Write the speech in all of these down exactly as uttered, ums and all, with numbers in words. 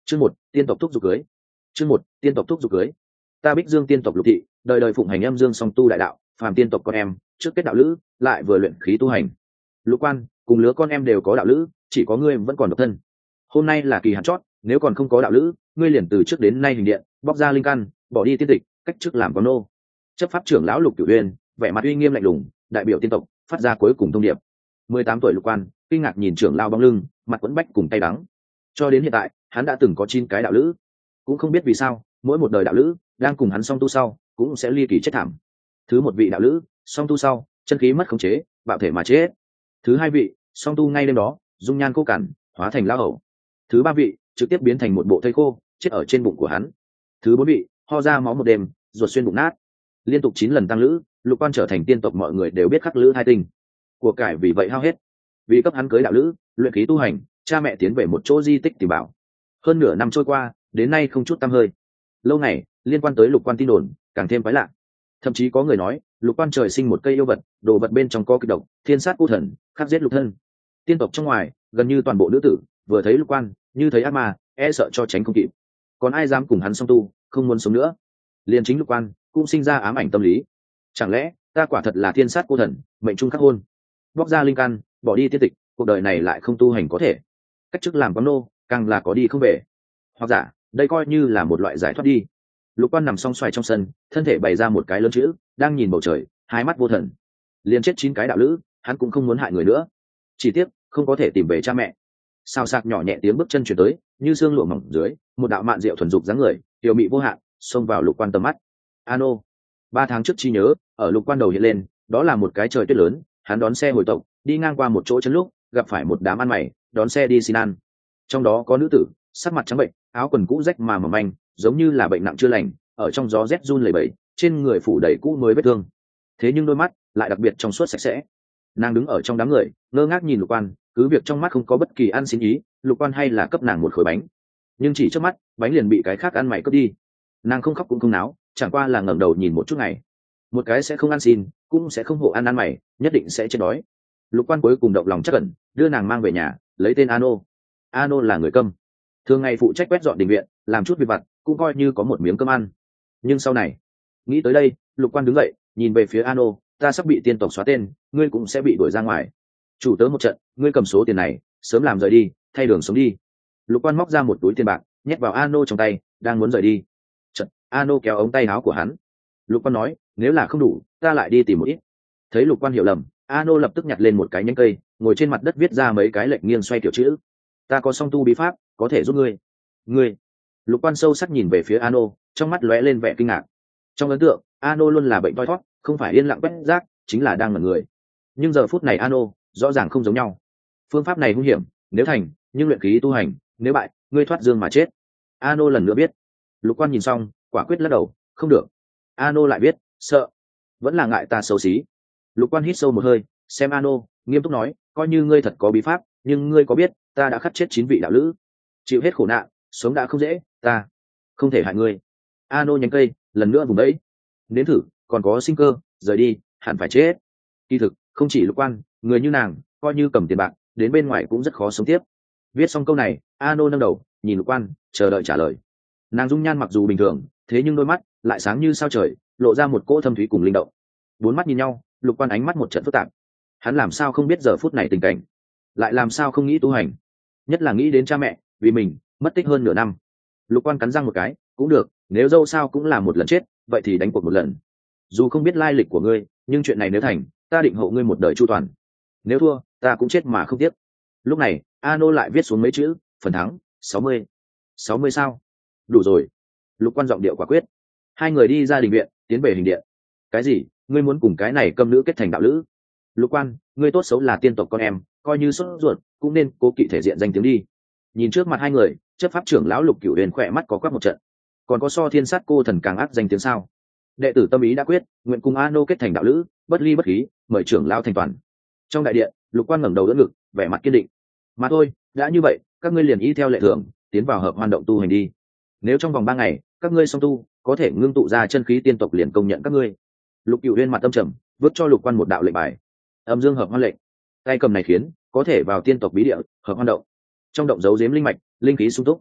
Chương một, tiên tộc thúc dục cưới. Chương một, tiên tộc thúc dục cưới. Ta Bích Dương tiên tộc Lục thị, đời đời phụng hành âm dương song tu đại đạo, phàm tiên tộc con em, trước kết đạo lữ, lại vừa luyện khí tu hành. Lục Quan, cùng lứa con em đều có đạo lữ, chỉ có ngươi vẫn còn độc thân. Hôm nay là kỳ hạn chót, nếu còn không có đạo lữ, ngươi liền từ trước đến nay hình điện, bóc ra linh căn, bỏ đi tiên tịch, cách chức làm con nô. Chấp pháp trưởng lão Lục Cửu Uyên, vẻ mặt uy nghiêm lạnh lùng, đại biểu tiên tộc, phát ra cuối cùng thông điệp. mười tám tuổi Lục Quan, kinh ngạc nhìn trưởng lão bóng lưng, mặt quẫn bách cùng tay đắng. Cho đến hiện tại, hắn đã từng có chín cái đạo lữ, cũng không biết vì sao, mỗi một đời đạo lữ đang cùng hắn song tu sau, cũng sẽ ly kỳ chết thảm. Thứ một vị đạo lữ, song tu sau, chân khí mất khống chế, bạo thể mà chết. Thứ hai vị, song tu ngay đêm đó, dung nhan khô cằn, hóa thành lão hầu. Thứ ba vị, trực tiếp biến thành một bộ thây khô, chết ở trên bụng của hắn. Thứ bốn vị, ho ra máu một đêm, ruột xuyên bụng nát. Liên tục chín lần tăng lữ, Lục Quan trở thành tiên tộc mọi người đều biết khắc lữ hai tình. Của cải vì vậy hao hết. Vì cấp hắn cưới đạo lữ, luyện khí tu hành, cha mẹ tiến về một chỗ di tích tìm bảo. Hơn nửa năm trôi qua, đến nay không chút tăm hơi. Lâu ngày, liên quan tới Lục Quan tin đồn càng thêm quái lạ. Thậm chí có người nói, Lục Quan trời sinh một cây yêu vật, đồ vật bên trong có kịch độc, thiên sát cô thần, khắc giết lục thân. Tiên tộc trong ngoài, gần như toàn bộ nữ tử, vừa thấy Lục Quan, như thấy ác ma, e sợ cho tránh không kịp. Còn ai dám cùng hắn song tu, không muốn sống nữa. Liên chính Lục Quan cũng sinh ra ám ảnh tâm lý. Chẳng lẽ ta quả thật là thiên sát cô thần, mệnh trung khắc hôn, bóc ra linh căn, bỏ đi tiên tịch, cuộc đời này lại không tu hành có thể, cách chức làm con nô, càng là có đi không về. Hoặc giả, đây coi như là một loại giải thoát đi. Lục Quan nằm song xoài trong sân, thân thể bày ra một cái lớn chữ, đang nhìn bầu trời, hai mắt vô thần. Liên chết chín cái đạo lữ, hắn cũng không muốn hại người nữa. Chỉ tiếc, không có thể tìm về cha mẹ. Sao sạc nhỏ nhẹ tiếng bước chân chuyển tới, như xương lụa mỏng dưới, một đạo mạn diệu thuần dục dáng người, tiểu mị vô hạn, xông vào Lục Quan tầm mắt. Ano, ba tháng trước chi nhớ, ở Lục Quan đầu hiện lên, đó là một cái trời tuyết lớn, hắn đón xe hồi tộc, đi ngang qua một chỗ chân lúc, gặp phải một đám ăn mày, đón xe đi xin ăn. Trong đó có nữ tử, sắc mặt trắng bệnh, áo quần cũ rách mà mỏng manh, giống như là bệnh nặng chưa lành, ở trong gió rét run lẩy bẩy, trên người phủ đầy cũ mới vết thương. Thế nhưng đôi mắt lại đặc biệt trong suốt sạch sẽ. Nàng đứng ở trong đám người, ngơ ngác nhìn Lục Quan, cứ việc trong mắt không có bất kỳ ăn xin ý, Lục Quan hay là cấp nàng một khối bánh. Nhưng chỉ trước mắt, bánh liền bị cái khác ăn mày cướp đi. Nàng không khóc cũng không náo, chẳng qua là ngẩng đầu nhìn một chút ngày. Một cái sẽ không ăn xin, cũng sẽ không hộ ăn ăn mày, nhất định sẽ chết đói. Lục Quan cuối cùng động lòng chắc ẩn, đưa nàng mang về nhà, lấy tên Ano. Ano là người câm, thường ngày phụ trách quét dọn đình viện, làm chút việc vặt, cũng coi như có một miếng cơm ăn. Nhưng sau này, nghĩ tới đây, Lục Quan đứng dậy, nhìn về phía Ano, ta sắp bị tiên tộc xóa tên, ngươi cũng sẽ bị đuổi ra ngoài. Chủ tớ một trận, ngươi cầm số tiền này, sớm làm rời đi, thay đường sống đi. Lục Quan móc ra một túi tiền bạc, nhét vào Ano trong tay, đang muốn rời đi. Chợt, Ano kéo ống tay áo của hắn. Lục Quan nói, nếu là không đủ, ta lại đi tìm một ít. Thấy Lục Quan hiểu lầm, Ano lập tức nhặt lên một cái nhánh cây, ngồi trên mặt đất viết ra mấy cái lệnh nghiêng xoay kiểu chữ. Ta có song tu bí pháp, có thể giúp ngươi. Ngươi. Lục Quan sâu sắc nhìn về phía Ano, trong mắt lóe lên vẻ kinh ngạc. Trong ấn tượng, Ano luôn là bệnh toi thoát, không phải yên lặng quét rác, chính là đang ngẩn người. Nhưng giờ phút này Ano rõ ràng không giống nhau. Phương pháp này hung hiểm, nếu thành, nhưng luyện khí tu hành, nếu bại, ngươi thoát dương mà chết. Ano lần nữa biết. Lục Quan nhìn xong, quả quyết lắc đầu, không được. Ano lại biết, sợ, vẫn là ngại ta xấu xí. Lục Quan hít sâu một hơi, xem Ano, nghiêm túc nói, coi như ngươi thật có bí pháp, nhưng ngươi có biết, ta đã khắc chết chín vị đạo lữ, chịu hết khổ nạn, sống đã không dễ, ta không thể hại ngươi. Ano nhánh cây, lần nữa vùng đấy, nếm thử, còn có sinh cơ, rời đi, hẳn phải chết. Kỳ thực, không chỉ Lục Quan, người như nàng, coi như cầm tiền bạc, đến bên ngoài cũng rất khó sống tiếp. Viết xong câu này, Ano nâng đầu, nhìn Lục Quan, chờ đợi trả lời. Nàng dung nhan mặc dù bình thường, thế nhưng đôi mắt lại sáng như sao trời, lộ ra một cỗ thâm thúy cùng linh động. Bốn mắt nhìn nhau, Lục Quan ánh mắt một trận phức tạp. Hắn làm sao không biết giờ phút này tình cảnh, lại làm sao không nghĩ tu hành, nhất là nghĩ đến cha mẹ, vì mình mất tích hơn nửa năm. Lục Quan cắn răng một cái, cũng được, nếu dâu sao cũng là một lần chết, vậy thì đánh cuộc một lần. Dù không biết lai lịch của ngươi, nhưng chuyện này nếu thành, ta định hộ ngươi một đời chu toàn. Nếu thua, ta cũng chết mà không tiếc. Lúc này, Ano lại viết xuống mấy chữ, phần thắng, sáu mươi. sáu mươi sao? Đủ rồi. Lục Quan giọng điệu quả quyết. Hai người đi ra đình viện, tiến về hình điện. Cái gì? Ngươi muốn cùng cái này câm nữ kết thành đạo lữ? Lục Quan, ngươi tốt xấu là tiên tộc con em, coi như sốt ruột, cũng nên cố kỵ thể diện danh tiếng đi. Nhìn trước mặt hai người, chấp pháp trưởng lão Lục Cửu Huyền khỏe mắt có quắc một trận. Còn có so thiên sát cô thần càng ác danh tiếng sao? Đệ tử tâm ý đã quyết, nguyện cùng Ano kết thành đạo lữ, bất ly bất khí, mời trưởng lão thành toàn. Trong đại điện, Lục Quan ngẩng đầu đỡ ngực, vẻ mặt kiên định. Mà thôi, đã như vậy, các ngươi liền y theo lệ thường, tiến vào hợp hoan động tu hành đi. Nếu trong vòng ba ngày, các ngươi song tu, có thể ngưng tụ ra chân khí tiên tộc liền công nhận các ngươi. Lục Cửu Huyền mặt tâm trầm, vứt cho Lục Quan một đạo lệnh bài. Âm dương hợp hoan lệnh. Tay cầm này khiến có thể vào tiên tộc bí địa, hợp hoan động. Trong động giấu giếm linh mạch, linh khí sung túc.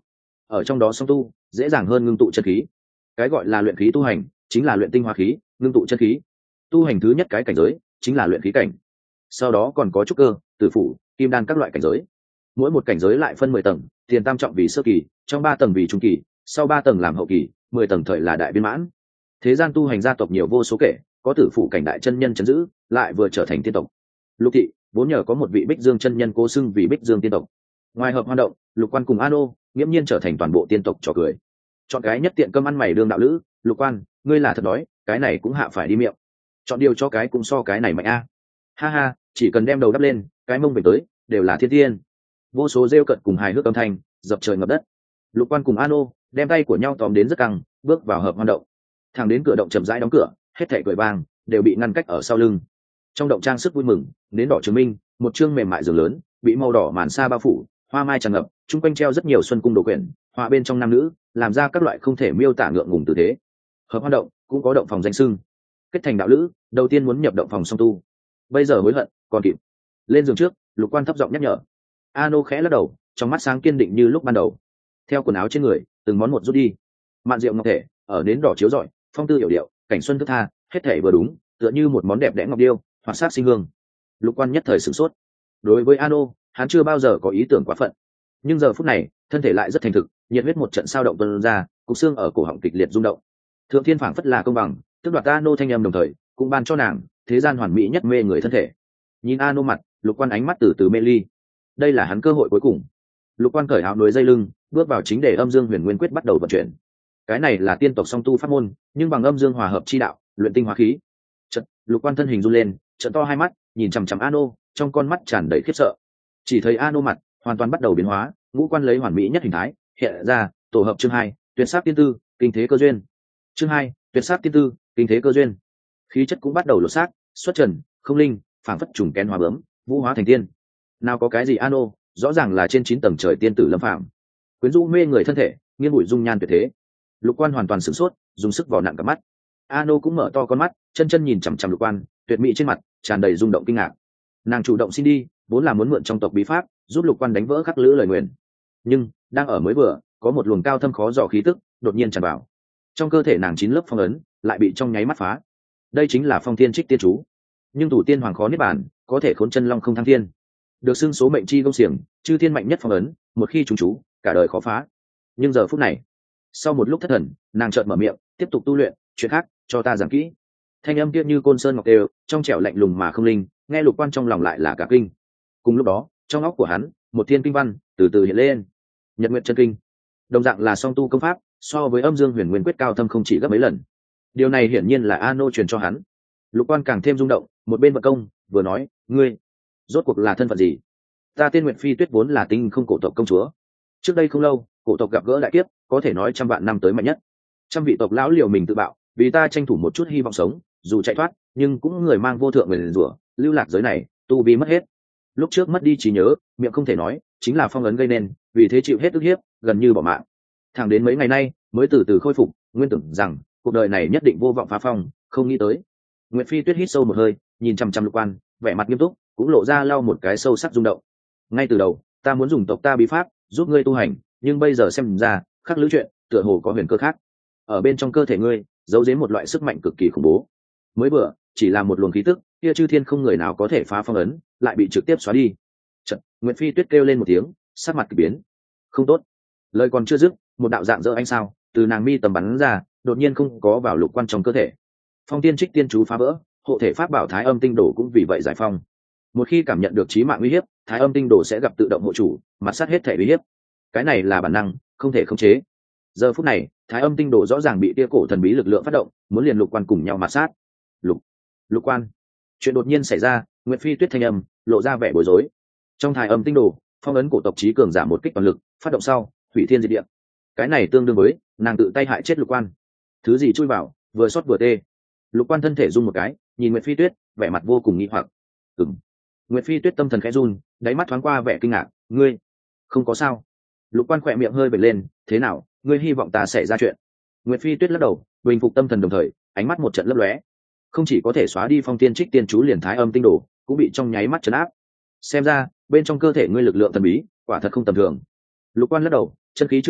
ở trong đó song tu dễ dàng hơn ngưng tụ chân khí. Cái gọi là luyện khí tu hành chính là luyện tinh hoa khí, ngưng tụ chân khí. Tu hành thứ nhất cái cảnh giới chính là luyện khí cảnh, sau đó còn có trúc cơ, tử phủ, kim đan các loại cảnh giới. Mỗi một cảnh giới lại phân mười tầng, tiền tam trọng vì sơ kỳ, trong ba tầng vì trung kỳ, sau ba tầng làm hậu kỳ, mười tầng thời là đại viên mãn. Thế gian tu hành gia tộc nhiều vô số kể, có tử phụ cảnh đại chân nhân chấn giữ, lại vừa trở thành tiên tộc. Lục thị vốn nhờ có một vị Bích Dương chân nhân cố xưng vì Bích Dương tiên tộc. Ngoài hợp hoạt động, Lục Quan cùng Ano nghiễm nhiên trở thành toàn bộ tiên tộc trò cười. Chọn cái nhất tiện cơm ăn mày đương đạo lữ, Lục Quan, ngươi là thật đói, cái này cũng hạ phải đi miệng. Chọn điều cho cái cũng so cái này mạnh a. Ha ha, chỉ cần đem đầu đắp lên, cái mông về tới, đều là thiên tiên. Vô số rêu cận cùng hài hước âm thanh dập trời ngập đất. Lục Quan cùng Ano đem tay của nhau tóm đến rất căng, bước vào hợp hoạt động. Thẳng đến cửa động chậm rãi đóng cửa, hết thảy cười vang đều bị ngăn cách ở sau lưng. Trong động trang sức vui mừng, nến đỏ chứng minh, một chương mềm mại giường lớn bị màu đỏ màn sa bao phủ, hoa mai tràn ngập, chung quanh treo rất nhiều xuân cung đồ quyển, họa bên trong nam nữ làm ra các loại không thể miêu tả ngượng ngùng tư thế. Hợp hoạt động cũng có động phòng danh sưng. Kết thành đạo lữ, đầu tiên muốn nhập động phòng song tu. Bây giờ hối hận còn kịp. Lên giường trước, Lục Quan thấp giọng nhắc nhở. Ano khẽ lắc đầu, trong mắt sáng kiên định như lúc ban đầu. Theo quần áo trên người từng món một rút đi, mạn rượu ngọc thể ở nến đỏ chiếu rọi, phong tư hiểu điệu, cảnh xuân thức tha, hết thể vừa đúng, tựa như một món đẹp đẽ ngọc điêu, hoạt sát sinh hương. Lục Quan nhất thời sửng sốt. Đối với Ano, hắn chưa bao giờ có ý tưởng quá phận, nhưng giờ phút này thân thể lại rất thành thực, nhiệt huyết một trận sao động tuôn ra, cục xương ở cổ họng kịch liệt rung động. Thượng thiên phảng phất là công bằng, tức đoạt Ano thanh âm đồng thời cũng ban cho nàng thế gian hoàn mỹ nhất mê người thân thể. Nhìn Ano mặt, Lục Quan ánh mắt từ từ mê ly. Đây là hắn cơ hội cuối cùng. Lục Quan cởi áo núi dây lưng, bước vào chính đề âm dương huyền nguyên quyết bắt đầu vận chuyển. Cái này là tiên tộc song tu pháp môn, nhưng bằng âm dương hòa hợp chi đạo, luyện tinh hóa khí. Chợt, Lục Quan thân hình run lên, trợn to hai mắt, nhìn chằm chằm Ano, trong con mắt tràn đầy khiếp sợ. Chỉ thấy Ano mặt hoàn toàn bắt đầu biến hóa, ngũ quan lấy hoàn mỹ nhất hình thái hiện ra, tổ hợp chương hai, tuyệt sắc tiên tư, kinh thế cơ duyên. Chương hai, tuyệt sắc tiên tư, kinh thế cơ duyên. Khí chất cũng bắt đầu lột xác, xuất trần, không linh, phảng phất trùng kén hóa bướm, vũ hóa thành tiên. Nào có cái gì Ano, rõ ràng là trên chín tầng trời tiên tử lâm phàm. Quyến rũ mê người thân thể, nghiêng bụi dung nhan tuyệt thế. Lục Quan hoàn toàn sửng sốt, dùng sức vào nặng cả mắt. Ano cũng mở to con mắt, chân chân nhìn chằm chằm Lục Quan, tuyệt mỹ trên mặt tràn đầy rung động kinh ngạc. Nàng chủ động xin đi, vốn là muốn mượn trong tộc bí pháp giúp Lục Quan đánh vỡ khắc lữ lời nguyền, nhưng đang ở mới vừa, có một luồng cao thâm khó dò khí tức đột nhiên tràn vào. Trong cơ thể nàng chín lớp phong ấn lại bị trong nháy mắt phá. Đây chính là phong thiên trích tiên chú. Nhưng thủ tiên hoàng khó niết bàn, có thể khốn chân long không thăng thiên. Được xưng số mệnh chi công xiềng, chư thiên mạnh nhất phong ấn, một khi trúng chú, cả đời khó phá. Nhưng giờ phút này, sau một lúc thất thần, nàng chợt mở miệng, tiếp tục tu luyện, chuyện khác cho ta giảng kỹ. Thanh âm kia như côn sơn ngọc đều, trong trẻo lạnh lùng mà không linh, nghe Lục Quan trong lòng lại là cả kinh. Cùng lúc đó, trong óc của hắn, một thiên kinh văn từ từ hiện lên. Nhật Nguyệt Chân Kinh, đồng dạng là song tu công pháp, so với âm dương huyền nguyên quyết cao thâm không chỉ gấp mấy lần. Điều này hiển nhiên là Ano truyền cho hắn. Lục Quan càng thêm rung động, một bên vận công, vừa nói, ngươi rốt cuộc là thân phận gì? Ta tên Nguyệt Phi Tuyết vốn là tinh không cổ tộc công chúa. Trước đây không lâu, cổ tộc gặp gỡ đại kiếp, có thể nói trăm vạn năm tới mạnh nhất. Trăm vị tộc lão liều mình tự bạo, vì ta tranh thủ một chút hy vọng sống, dù chạy thoát, nhưng cũng người mang vô thượng nguyền rủa, lưu lạc giới này, tu vi mất hết. Lúc trước mất đi trí nhớ, miệng không thể nói, chính là phong ấn gây nên, vì thế chịu hết ức hiếp, gần như bỏ mạng. Thẳng đến mấy ngày nay, mới từ từ khôi phục, nguyên tưởng rằng cuộc đời này nhất định vô vọng phá phong, không nghĩ tới. Nguyệt Phi Tuyết hít sâu một hơi, nhìn chăm chăm Lục Quan, vẻ mặt nghiêm túc, cũng lộ ra lau một cái sâu sắc rung động. Ngay từ đầu, ta muốn dùng tộc ta bí pháp giúp ngươi tu hành, nhưng bây giờ xem ra, khắc lữ chuyện, tựa hồ có huyền cơ khác. Ở bên trong cơ thể ngươi, giấu giếm một loại sức mạnh cực kỳ khủng bố. Mới vừa, chỉ là một luồng khí tức, kia chư thiên không người nào có thể phá phong ấn, lại bị trực tiếp xóa đi. Chợt, Nguyệt Phi Tuyết kêu lên một tiếng, sắc mặt kỳ biến. Không tốt. Lời còn chưa dứt, một đạo dạng dỡ ánh sao từ nàng mi tầm bắn ra, đột nhiên không có vào Lục Quan trong cơ thể. Phong tiên trích tiên chú phá vỡ, hộ thể pháp bảo Thái Âm tinh đồ cũng vì vậy giải phong. Một khi cảm nhận được chí mạng uy hiếp, Thái Âm tinh đồ sẽ gặp tự động hộ chủ, mặt sát hết thể uy hiếp. Cái này là bản năng, không thể khống chế. Giờ phút này, Thái Âm tinh đồ rõ ràng bị tia cổ thần bí lực lượng phát động, muốn liền Lục Quan cùng nhau mặt sát. Lục, Lục Quan, chuyện đột nhiên xảy ra. Nguyệt Phi Tuyết thanh âm lộ ra vẻ bối rối. Trong Thái Âm tinh đồ, phong ấn cổ tộc chí cường giả một kích toàn lực, phát động sau, hủy thiên diệt địa. Cái này tương đương với nàng tự tay hại chết Lục Quan. Thứ gì chui vào, vừa sót vừa tê. Lục Quan thân thể run một cái, nhìn Nguyệt Phi Tuyết, vẻ mặt vô cùng nghi hoặc. Ừm. Nguyệt Phi Tuyết tâm thần khẽ run, đáy mắt thoáng qua vẻ kinh ngạc, ngươi không có sao? Lục Quan khỏe miệng hơi vểnh lên, thế nào, ngươi hy vọng ta xảy ra chuyện? Nguyệt Phi Tuyết lắc đầu, bình phục tâm thần đồng thời, ánh mắt một trận lấp lóe. Không chỉ có thể xóa đi phong tiên trích tiên chú liền Thái Âm tinh đồ, cũng bị trong nháy mắt trấn áp. Xem ra, bên trong cơ thể ngươi lực lượng thần bí, quả thật không tầm thường. Lục Quan lắc đầu, chân khí chưa tụ,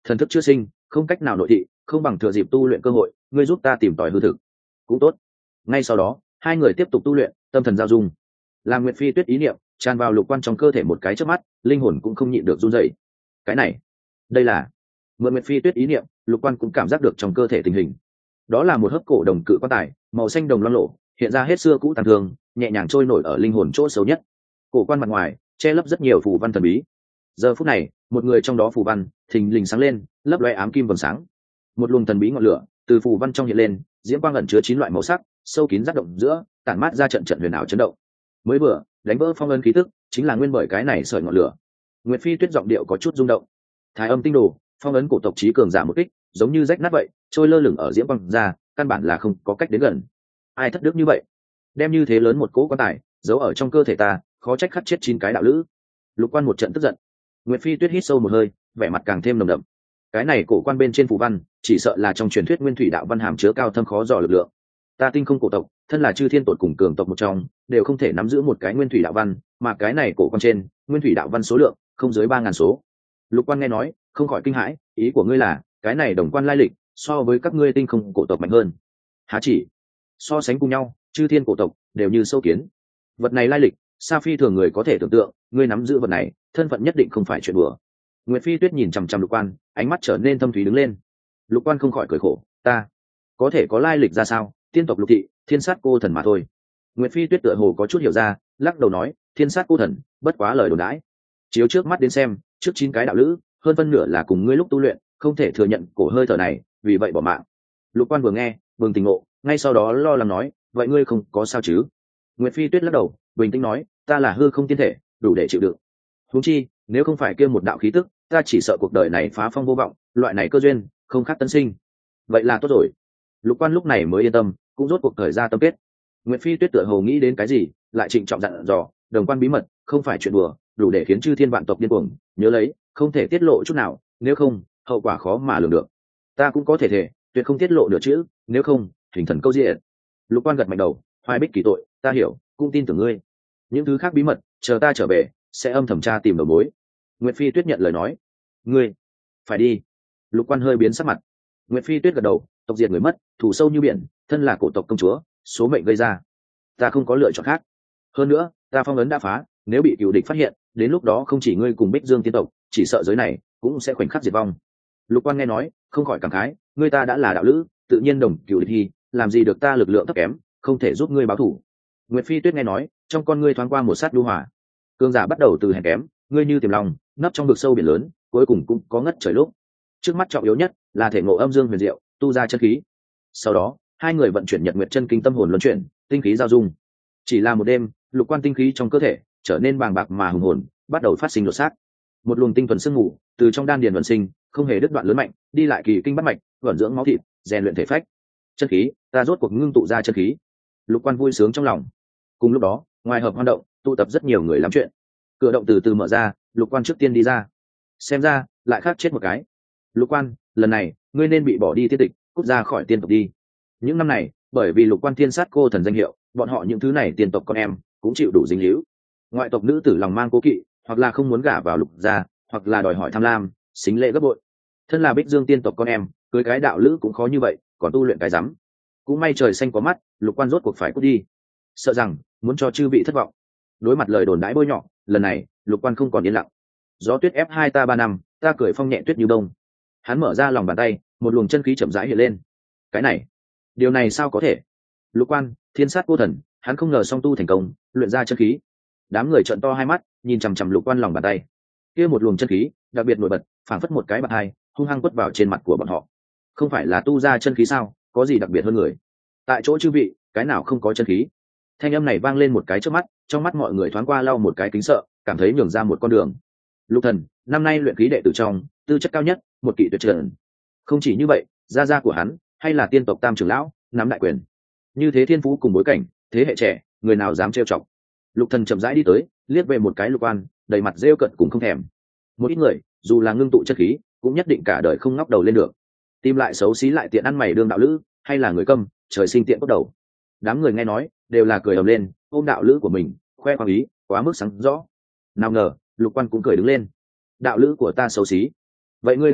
thần thức chưa sinh, không cách nào nội thị, không bằng thừa dịp tu luyện cơ hội, ngươi giúp ta tìm tòi hư thực cũng tốt. Ngay sau đó hai người tiếp tục tu luyện, tâm thần giao dung, làm Nguyệt Phi Tuyết ý niệm tràn vào Lục Quan trong cơ thể một cái chớp mắt, linh hồn cũng không nhịn được run rẩy. Cái này, đây là mượn Nguyệt Phi Tuyết ý niệm, Lục Quan cũng cảm giác được trong cơ thể tình hình. Đó là một hấp cổ đồng cự quan tài, màu xanh đồng loang lổ, hiện ra hết xưa cũ tàn thương, nhẹ nhàng trôi nổi ở linh hồn chỗ xấu nhất. Cổ quan mặt ngoài che lấp rất nhiều phù văn thần bí. Giờ phút này, một người trong đó phù văn thình lình sáng lên, lấp loe ám kim vầng sáng. Một luồng thần bí ngọn lửa từ phù văn trong hiện lên, diễm quang ẩn chứa chín loại màu sắc, sâu kín rắc động giữa, tản mát ra trận trận huyền ảo chấn động. Mới vừa đánh vỡ phong ấn khí tức, chính là nguyên bởi cái này sợi ngọn lửa. Nguyệt Phi Tuyết giọng điệu có chút rung động. Thái Âm tinh đồ, phong ấn cổ tộc trí cường giả một kích, giống như rách nát vậy, trôi lơ lửng ở diễm quang ra, căn bản là không có cách đến gần. Ai thất đức như vậy, đem như thế lớn một cỗ quan tài giấu ở trong cơ thể ta, khó trách khắc chết chín cái đạo lữ. Lục Quan một trận tức giận. Nguyệt Phi Tuyết hít sâu một hơi, vẻ mặt càng thêm nồng đậm. Cái này cổ quan bên trên phù văn, chỉ sợ là trong truyền thuyết nguyên thủy đạo văn hàm chứa cao thâm khó dò lực lượng. Ta tinh không cổ tộc, thân là chư thiên tột cùng cường tộc một trong, đều không thể nắm giữ một cái nguyên thủy đạo văn, mà cái này cổ quan trên nguyên thủy đạo văn số lượng không dưới ba ngàn số. Lục Quan nghe nói, không khỏi kinh hãi, ý của ngươi là cái này đồng quan lai lịch so với các ngươi tinh không cổ tộc mạnh hơn? Há chỉ, so sánh cùng nhau, chư thiên cổ tộc đều như sâu kiến. Vật này lai lịch, Sa Phi thường người có thể tưởng tượng, ngươi nắm giữ vật này, thân phận nhất định không phải chuyện đùa. Nguyệt Phi Tuyết nhìn chằm chằm Lục Quan, ánh mắt trở nên thâm thúy đứng lên. Lục Quan không khỏi cười khổ, ta có thể có lai lịch ra sao? Tiên tộc Lục thị, thiên sát cô thần mà thôi. Nguyệt Phi Tuyết tựa hồ có chút hiểu ra, lắc đầu nói, thiên sát cô thần, bất quá lời đồn đãi. Chiếu trước mắt đến xem, trước chín cái đạo lữ, hơn phân nửa là cùng ngươi lúc tu luyện, không thể thừa nhận cổ hơi thở này, vì vậy bỏ mạng. Lục Quan vừa nghe, bừng tỉnh ngộ, ngay sau đó lo lắng nói, vậy ngươi không có sao chứ? Nguyệt Phi Tuyết lắc đầu, bình tĩnh nói, ta là hư không tiên thể, đủ để chịu đựng. Huống chi, nếu không phải kia một đạo khí tức, ta chỉ sợ cuộc đời này phá phong vô vọng, loại này cơ duyên, không khác tân sinh. Vậy là tốt rồi. Lục Quan lúc này mới yên tâm, cũng rốt cuộc thời ra tâm kết. Nguyệt Phi Tuyết tựa hồ nghĩ đến cái gì, lại trịnh trọng dặn dò, đồng quan bí mật, không phải chuyện đùa, đủ để khiến chư thiên vạn tộc điên cuồng, nhớ lấy, không thể tiết lộ chút nào, nếu không, hậu quả khó mà lường được. Ta cũng có thể thể, tuyệt không tiết lộ nửa chữ, nếu không, hình thần câu diện. Lục Quan gật mạnh đầu, hoài bích kỳ tội, ta hiểu, cũng tin tưởng ngươi. Những thứ khác bí mật, chờ ta trở về, sẽ âm thầm tra tìm đầu mối. Nguyệt Phi Tuyết nhận lời nói, ngươi phải đi. Lục Quan hơi biến sắc mặt. Nguyệt Phi Tuyết gật đầu, tộc diệt người mất, thù sâu như biển, thân là cổ tộc công chúa, số mệnh gây ra, ta không có lựa chọn khác. Hơn nữa, ta phong ấn đã phá, nếu bị cựu địch phát hiện, đến lúc đó không chỉ ngươi cùng Bích Dương tiên tộc, chỉ sợ giới này cũng sẽ khoảnh khắc diệt vong. Lục Quan nghe nói, không khỏi cảm khái, ngươi ta đã là đạo lữ, tự nhiên đồng cựu địch thi, làm gì được ta lực lượng thấp kém, không thể giúp ngươi báo thù. Nguyệt Phi Tuyết nghe nói, trong con ngươi thoáng qua một sát lưu hỏa. Cương giả bắt đầu từ hèn kém, ngươi như tiềm lòng, nấp trong vực sâu biển lớn, cuối cùng cũng có ngất trời lúc. Trước mắt trọng yếu nhất là thể ngộ âm dương huyền diệu, tu ra chân khí. Sau đó, hai người vận chuyển Nhật Nguyệt chân kinh tâm hồn luân chuyển, tinh khí giao dung. Chỉ là một đêm, Lục Quan tinh khí trong cơ thể trở nên bàng bạc mà hùng hồn, bắt đầu phát sinh đột xác. Một luồng tinh thuần sương ngủ từ trong đan điền vận sinh, không hề đứt đoạn lớn mạnh, đi lại kỳ kinh bắt mạch, vận dưỡng máu thịt, rèn luyện thể phách. Chân khí, ta rốt cuộc ngưng tụ ra chân khí. Lục Quan vui sướng trong lòng. Cùng lúc đó, ngoài hợp hoan động, tụ tập rất nhiều người làm chuyện. Cửa động từ từ mở ra, Lục Quan trước tiên đi ra. Xem ra, lại khác chết một cái. Lục Quan, lần này, ngươi nên bị bỏ đi tiên tịch, cút ra khỏi tiên tộc đi. Những năm này, bởi vì Lục Quan thiên sát cô thần danh hiệu, bọn họ những thứ này tiên tộc con em cũng chịu đủ dính líu. Ngoại tộc nữ tử lòng mang cố kỵ, hoặc là không muốn gả vào Lục gia, hoặc là đòi hỏi tham lam, xính lễ gấp bội. Thân là Bích Dương tiên tộc con em, cưới cái đạo lữ cũng khó như vậy, còn tu luyện cái rắm. Cũng may trời xanh có mắt, Lục Quan rốt cuộc phải cút đi. Sợ rằng muốn cho chư vị thất vọng. Đối mặt lời đồn đãi bôi nhọ, lần này Lục Quan không còn yên lặng. Gió tuyết ép hai ta ba năm, ta cười phong nhẹ tuyết như đông. Hắn mở ra lòng bàn tay, một luồng chân khí chậm rãi hiện lên. Cái này, điều này sao có thể? Lục Quan, thiên sát cô thần, hắn không ngờ song tu thành công, luyện ra chân khí. Đám người trợn to hai mắt, nhìn chằm chằm Lục Quan lòng bàn tay. Kia một luồng chân khí, đặc biệt nổi bật, phảng phất một cái bạt hai, hung hăng quất vào trên mặt của bọn họ. Không phải là tu ra chân khí sao, có gì đặc biệt hơn người? Tại chỗ chư vị, cái nào không có chân khí? Thanh âm này vang lên một cái trước mắt, trong mắt mọi người thoáng qua lau một cái kính sợ, cảm thấy nhường ra một con đường. Lục Thần, năm nay luyện khí đệ tử trong, tư chất cao nhất, một kỵ tuyệt trần. Không chỉ như vậy, gia gia của hắn, hay là tiên tộc tam trưởng lão, nắm đại quyền. Như thế thiên phú cùng bối cảnh, thế hệ trẻ, người nào dám trêu chọc? Lục Thần chậm rãi đi tới, liếc về một cái Lục Quan, đầy mặt rêu cận cũng không thèm. Một ít người, dù là ngưng tụ chất khí, cũng nhất định cả đời không ngóc đầu lên được. Tìm lại xấu xí lại tiện ăn mày đương đạo lữ, hay là người câm, trời sinh tiện cốt đầu. Đám người nghe nói, đều là cười ầm lên, ôm đạo lữ của mình, khoe khoang ý, quá mức sáng rõ. Nào ngờ, Lục Quan cũng cười đứng lên. Đạo lữ của ta xấu xí. Vậy ngươi đạo lữ,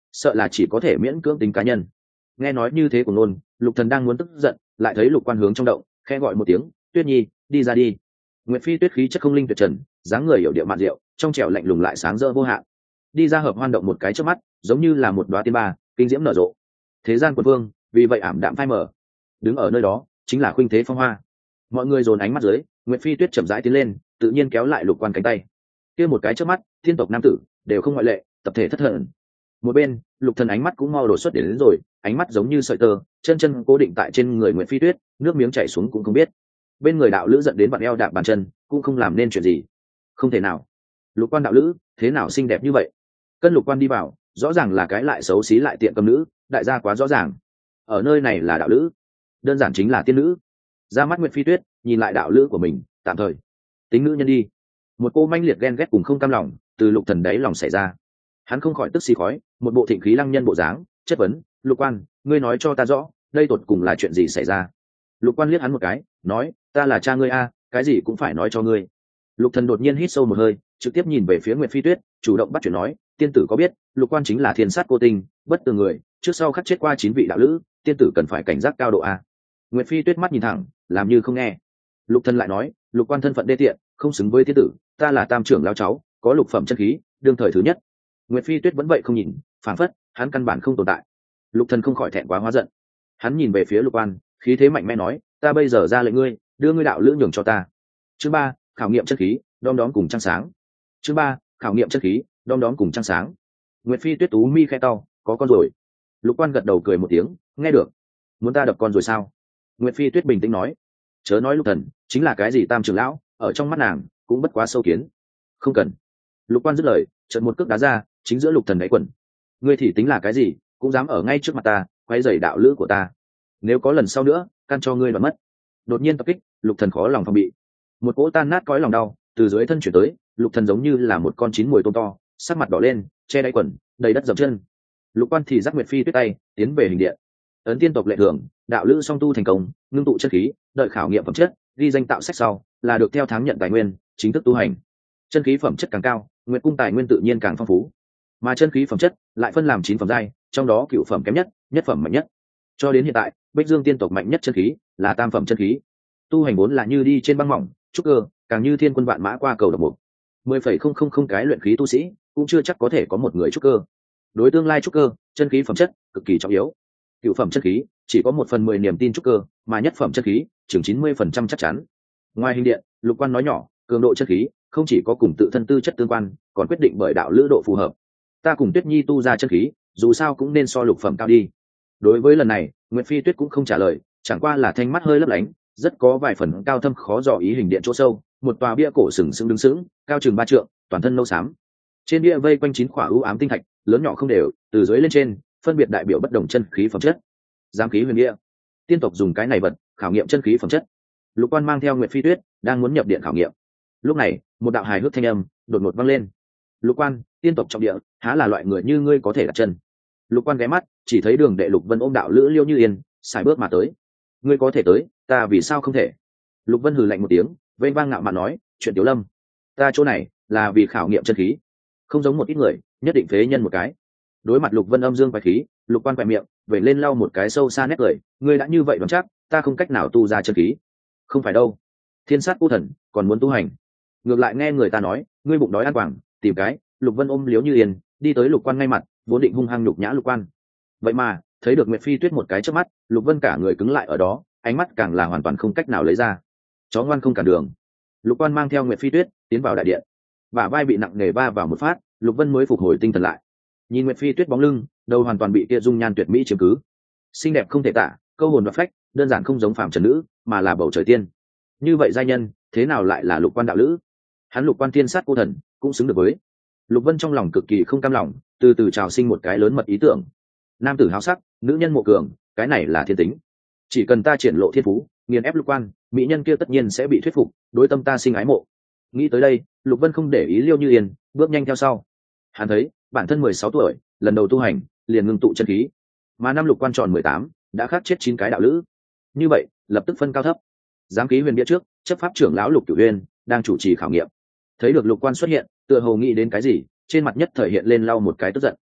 sợ là chỉ có thể miễn cưỡng tính cá nhân. Nghe nói như thế của nôn, Lục Thần đang muốn tức giận, lại thấy Lục Quan hướng trong động, khẽ gọi một tiếng, Tuyết Nhi, đi ra đi. Nguyệt Phi Tuyết khí chất không linh tuyệt trần, dáng người hiểu điệu mạn diệu, trong trẻo lạnh lùng lại sáng rỡ vô hạn. Đi ra hợp hoan động một cái trước mắt, giống như là một đóa tiên ba, kinh diễm nở rộ. Thế gian quần vương, vì vậy ảm đạm phai mờ. Đứng ở nơi đó, chính là khuynh thế phong hoa. Mọi người dồn ánh mắt dưới, Nguyệt Phi Tuyết chậm rãi tiến lên, tự nhiên kéo lại Lục Quan cánh tay. Kia một cái trước mắt, thiên tộc nam tử đều không ngoại lệ, tập thể thất thần. Một bên, Lục Thần ánh mắt cũng mau đổ xuất đến, đến rồi, ánh mắt giống như sợi tơ, chân chân cố định tại trên người Nguyệt Phi Tuyết, nước miếng chảy xuống cũng không biết. Bên người đạo lữ giận đến vặn eo đạp bàn chân, cũng không làm nên chuyện gì. Không thể nào. Lục Quan đạo lữ, thế nào xinh đẹp như vậy? Cân Lục Quan đi vào, rõ ràng là cái lại xấu xí lại tiện cầm nữ, đại gia quá rõ ràng. Ở nơi này là đạo lữ, đơn giản chính là tiên nữ. Ra mắt Nguyệt Phi Tuyết, nhìn lại đạo lữ của mình, tạm thời tính nữ nhân đi. Một cô manh liệt ghen ghét cùng không cam lòng từ Lục Thần đáy lòng xảy ra. Hắn không khỏi tức xì khói, một bộ thịnh khí lăng nhân bộ dáng, chất vấn, Lục Quan, ngươi nói cho ta rõ, đây tột cùng là chuyện gì xảy ra? Lục Quan liếc hắn một cái, nói, ta là cha ngươi a, cái gì cũng phải nói cho ngươi. Lục Thần đột nhiên hít sâu một hơi, trực tiếp nhìn về phía Nguyệt Phi Tuyết, chủ động bắt chuyện nói, tiên tử có biết, Lục Quan chính là thiên sát cô tình, bất từ người, trước sau khắc chết qua chín vị đạo lữ, tiên tử cần phải cảnh giác cao độ a. Nguyệt Phi Tuyết mắt nhìn thẳng, làm như không nghe. Lục Thần lại nói, Lục Quan thân phận đê tiện, không xứng với tiên tử, ta là tam trưởng lão cháu, có lục phẩm chân khí, đương thời thứ nhất. Nguyệt Phi Tuyết vẫn vậy không nhìn, phản phất hắn căn bản không tồn tại. Lục Thần không khỏi thẹn quá hóa giận, hắn nhìn về phía Lục Quan, khí thế mạnh mẽ nói, ta bây giờ ra lệnh ngươi, đưa ngươi đạo lữ nhường cho ta. Chương ba, khảo nghiệm chân khí, đom đóm cùng trăng sáng. Chương ba, khảo nghiệm chân khí, đom đóm cùng trăng sáng. Nguyệt Phi Tuyết tú mi khẽ cau, có con rồi. Lục Quan gật đầu cười một tiếng, nghe được. Muốn ta đập con rồi sao? Nguyệt Phi Tuyết bình tĩnh nói, chớ nói Lục Thần chính là cái gì tam trưởng lão, ở trong mắt nàng cũng bất quá sâu kiến. Không cần. Lục Quan dứt lời, chợt một cước đá ra, chính giữa Lục Thần đáy quần. Ngươi thì tính là cái gì, cũng dám ở ngay trước mặt ta quấy rầy đạo lữ của ta, nếu có lần sau nữa căn cho ngươi đoạt mất. Đột nhiên tập kích, Lục Thần khó lòng phòng bị, một cỗ tan nát cõi lòng đau từ dưới thân chuyển tới. Lục Thần giống như là một con chín mùi tôm to, sắc mặt đỏ lên, che đáy quần, đầy đất dập chân. Lục Quan thì dắt Nguyệt Phi Tuyết tay tiến về hình điện. Ấn tiên tộc lệ thường, đạo lữ song tu thành công, ngưng tụ chân khí, đợi khảo nghiệm phẩm chất, ghi danh tạo sách sau là được theo tháng nhận tài nguyên, chính thức tu hành. Chân khí phẩm chất càng cao, nguyệt cung tài nguyên tự nhiên càng phong phú, mà chân khí phẩm chất lại phân làm chín phẩm giai, trong đó cửu phẩm kém nhất, nhất phẩm mạnh nhất. Cho đến hiện tại, Bích Dương tiên tộc mạnh nhất chân khí là tam phẩm chân khí. Tu hành vốn là như đi trên băng mỏng, trúc cơ càng như thiên quân vạn mã qua cầu độc mục. mười phẩy không không không cái luyện khí tu sĩ cũng chưa chắc có thể có một người trúc cơ. Đối tương lai trúc cơ, chân khí phẩm chất cực kỳ trọng yếu. Cửu phẩm chân khí chỉ có một phần mười niềm tin trúc cơ, mà nhất phẩm chân khí chừng chín mươi phần trăm chắc chắn. Ngoài hình điện, Lục Quan nói nhỏ, cường độ chân khí không chỉ có cùng tự thân tư chất tương quan, còn quyết định bởi đạo lữ độ phù hợp. Ta cùng Tuyết Nhi tu ra chân khí, dù sao cũng nên so lục phẩm cao đi. Đối với lần này, Nguyệt Phi Tuyết cũng không trả lời, chẳng qua là thanh mắt hơi lấp lánh, rất có vài phần cao thâm khó dò ý hình điện chỗ sâu. Một tòa bia cổ sừng sững đứng sững, cao chừng ba trượng, toàn thân nâu xám. Trên bia vây quanh chín khỏa ưu ám tinh thạch, lớn nhỏ không đều, từ dưới lên trên, phân biệt đại biểu bất đồng chân khí phẩm chất. Giám khí huyền bia, tiên tộc dùng cái này vật khảo nghiệm chân khí phẩm chất. Lục Quan mang theo Nguyệt Phi Tuyết đang muốn nhập điện khảo nghiệm. Lúc này, một đạo hài hước thanh âm đột ngột vang lên. Lục Quan, tiên tộc trọng địa, há là loại người như ngươi có thể đặt chân. Lục Quan ghé mắt, chỉ thấy Đường Đệ Lục Vân ôm đạo lữ Liêu Như Yên, xài bước mà tới. Ngươi có thể tới, ta vì sao không thể? Lục Vân hừ lạnh một tiếng, vênh vang ngạo mạn nói, chuyện Tiểu Lâm, ta chỗ này là vì khảo nghiệm chân khí, không giống một ít người, nhất định phế nhân một cái. Đối mặt Lục Vân âm dương quái khí, Lục Quan quẹt miệng, về lên lau một cái sâu xa nét cười, ngươi đã như vậy đoán chắc, ta không cách nào tu ra chân khí. Không phải đâu, thiên sát cô thần còn muốn tu hành. Ngược lại nghe người ta nói, ngươi bụng đói ăn quảng, tìm cái. Lục Vân ôm Liếu Như Yên, đi tới Lục Quan ngay mặt, vốn định hung hăng nhục nhã Lục Quan. Vậy mà, thấy được Nguyệt Phi Tuyết một cái trước mắt, Lục Vân cả người cứng lại ở đó, ánh mắt càng là hoàn toàn không cách nào lấy ra. Chó ngoan không cản đường. Lục Quan mang theo Nguyệt Phi Tuyết tiến vào đại điện, bả vai bị nặng nề va vào một phát, Lục Vân mới phục hồi tinh thần lại. Nhìn Nguyệt Phi Tuyết bóng lưng, đầu hoàn toàn bị kia dung nhan tuyệt mỹ chiếm cứ, xinh đẹp không thể tả, câu hồn và phách, đơn giản không giống phàm trần nữ, mà là bầu trời tiên. Như vậy giai nhân, thế nào lại là Lục Quan đạo lữ? Hắn Lục Quan thiên sát cô thần, cũng xứng được với. Lục Vân trong lòng cực kỳ không cam lòng, từ từ trào sinh một cái lớn mật ý tưởng. Nam tử háo sắc, nữ nhân mộ cường, cái này là thiên tính. Chỉ cần ta triển lộ thiên phú, nghiền ép Lục Quan, mỹ nhân kia tất nhiên sẽ bị thuyết phục, đối tâm ta sinh ái mộ. Nghĩ tới đây, Lục Vân không để ý Liêu Như Yên, bước nhanh theo sau. Hắn thấy, bản thân mười sáu tuổi, lần đầu tu hành, liền ngưng tụ chân khí, mà năm Lục Quan tròn mười tám, đã khắc chết chín cái đạo lữ. Như vậy, lập tức phân cao thấp. Giám khí huyền bia trước, chấp pháp trưởng lão Lục Cửu Uyên đang chủ trì khảo nghiệm. Thấy được Lục Quan xuất hiện, tựa hồ nghĩ đến cái gì, trên mặt nhất thời hiện lên lau một cái tức giận.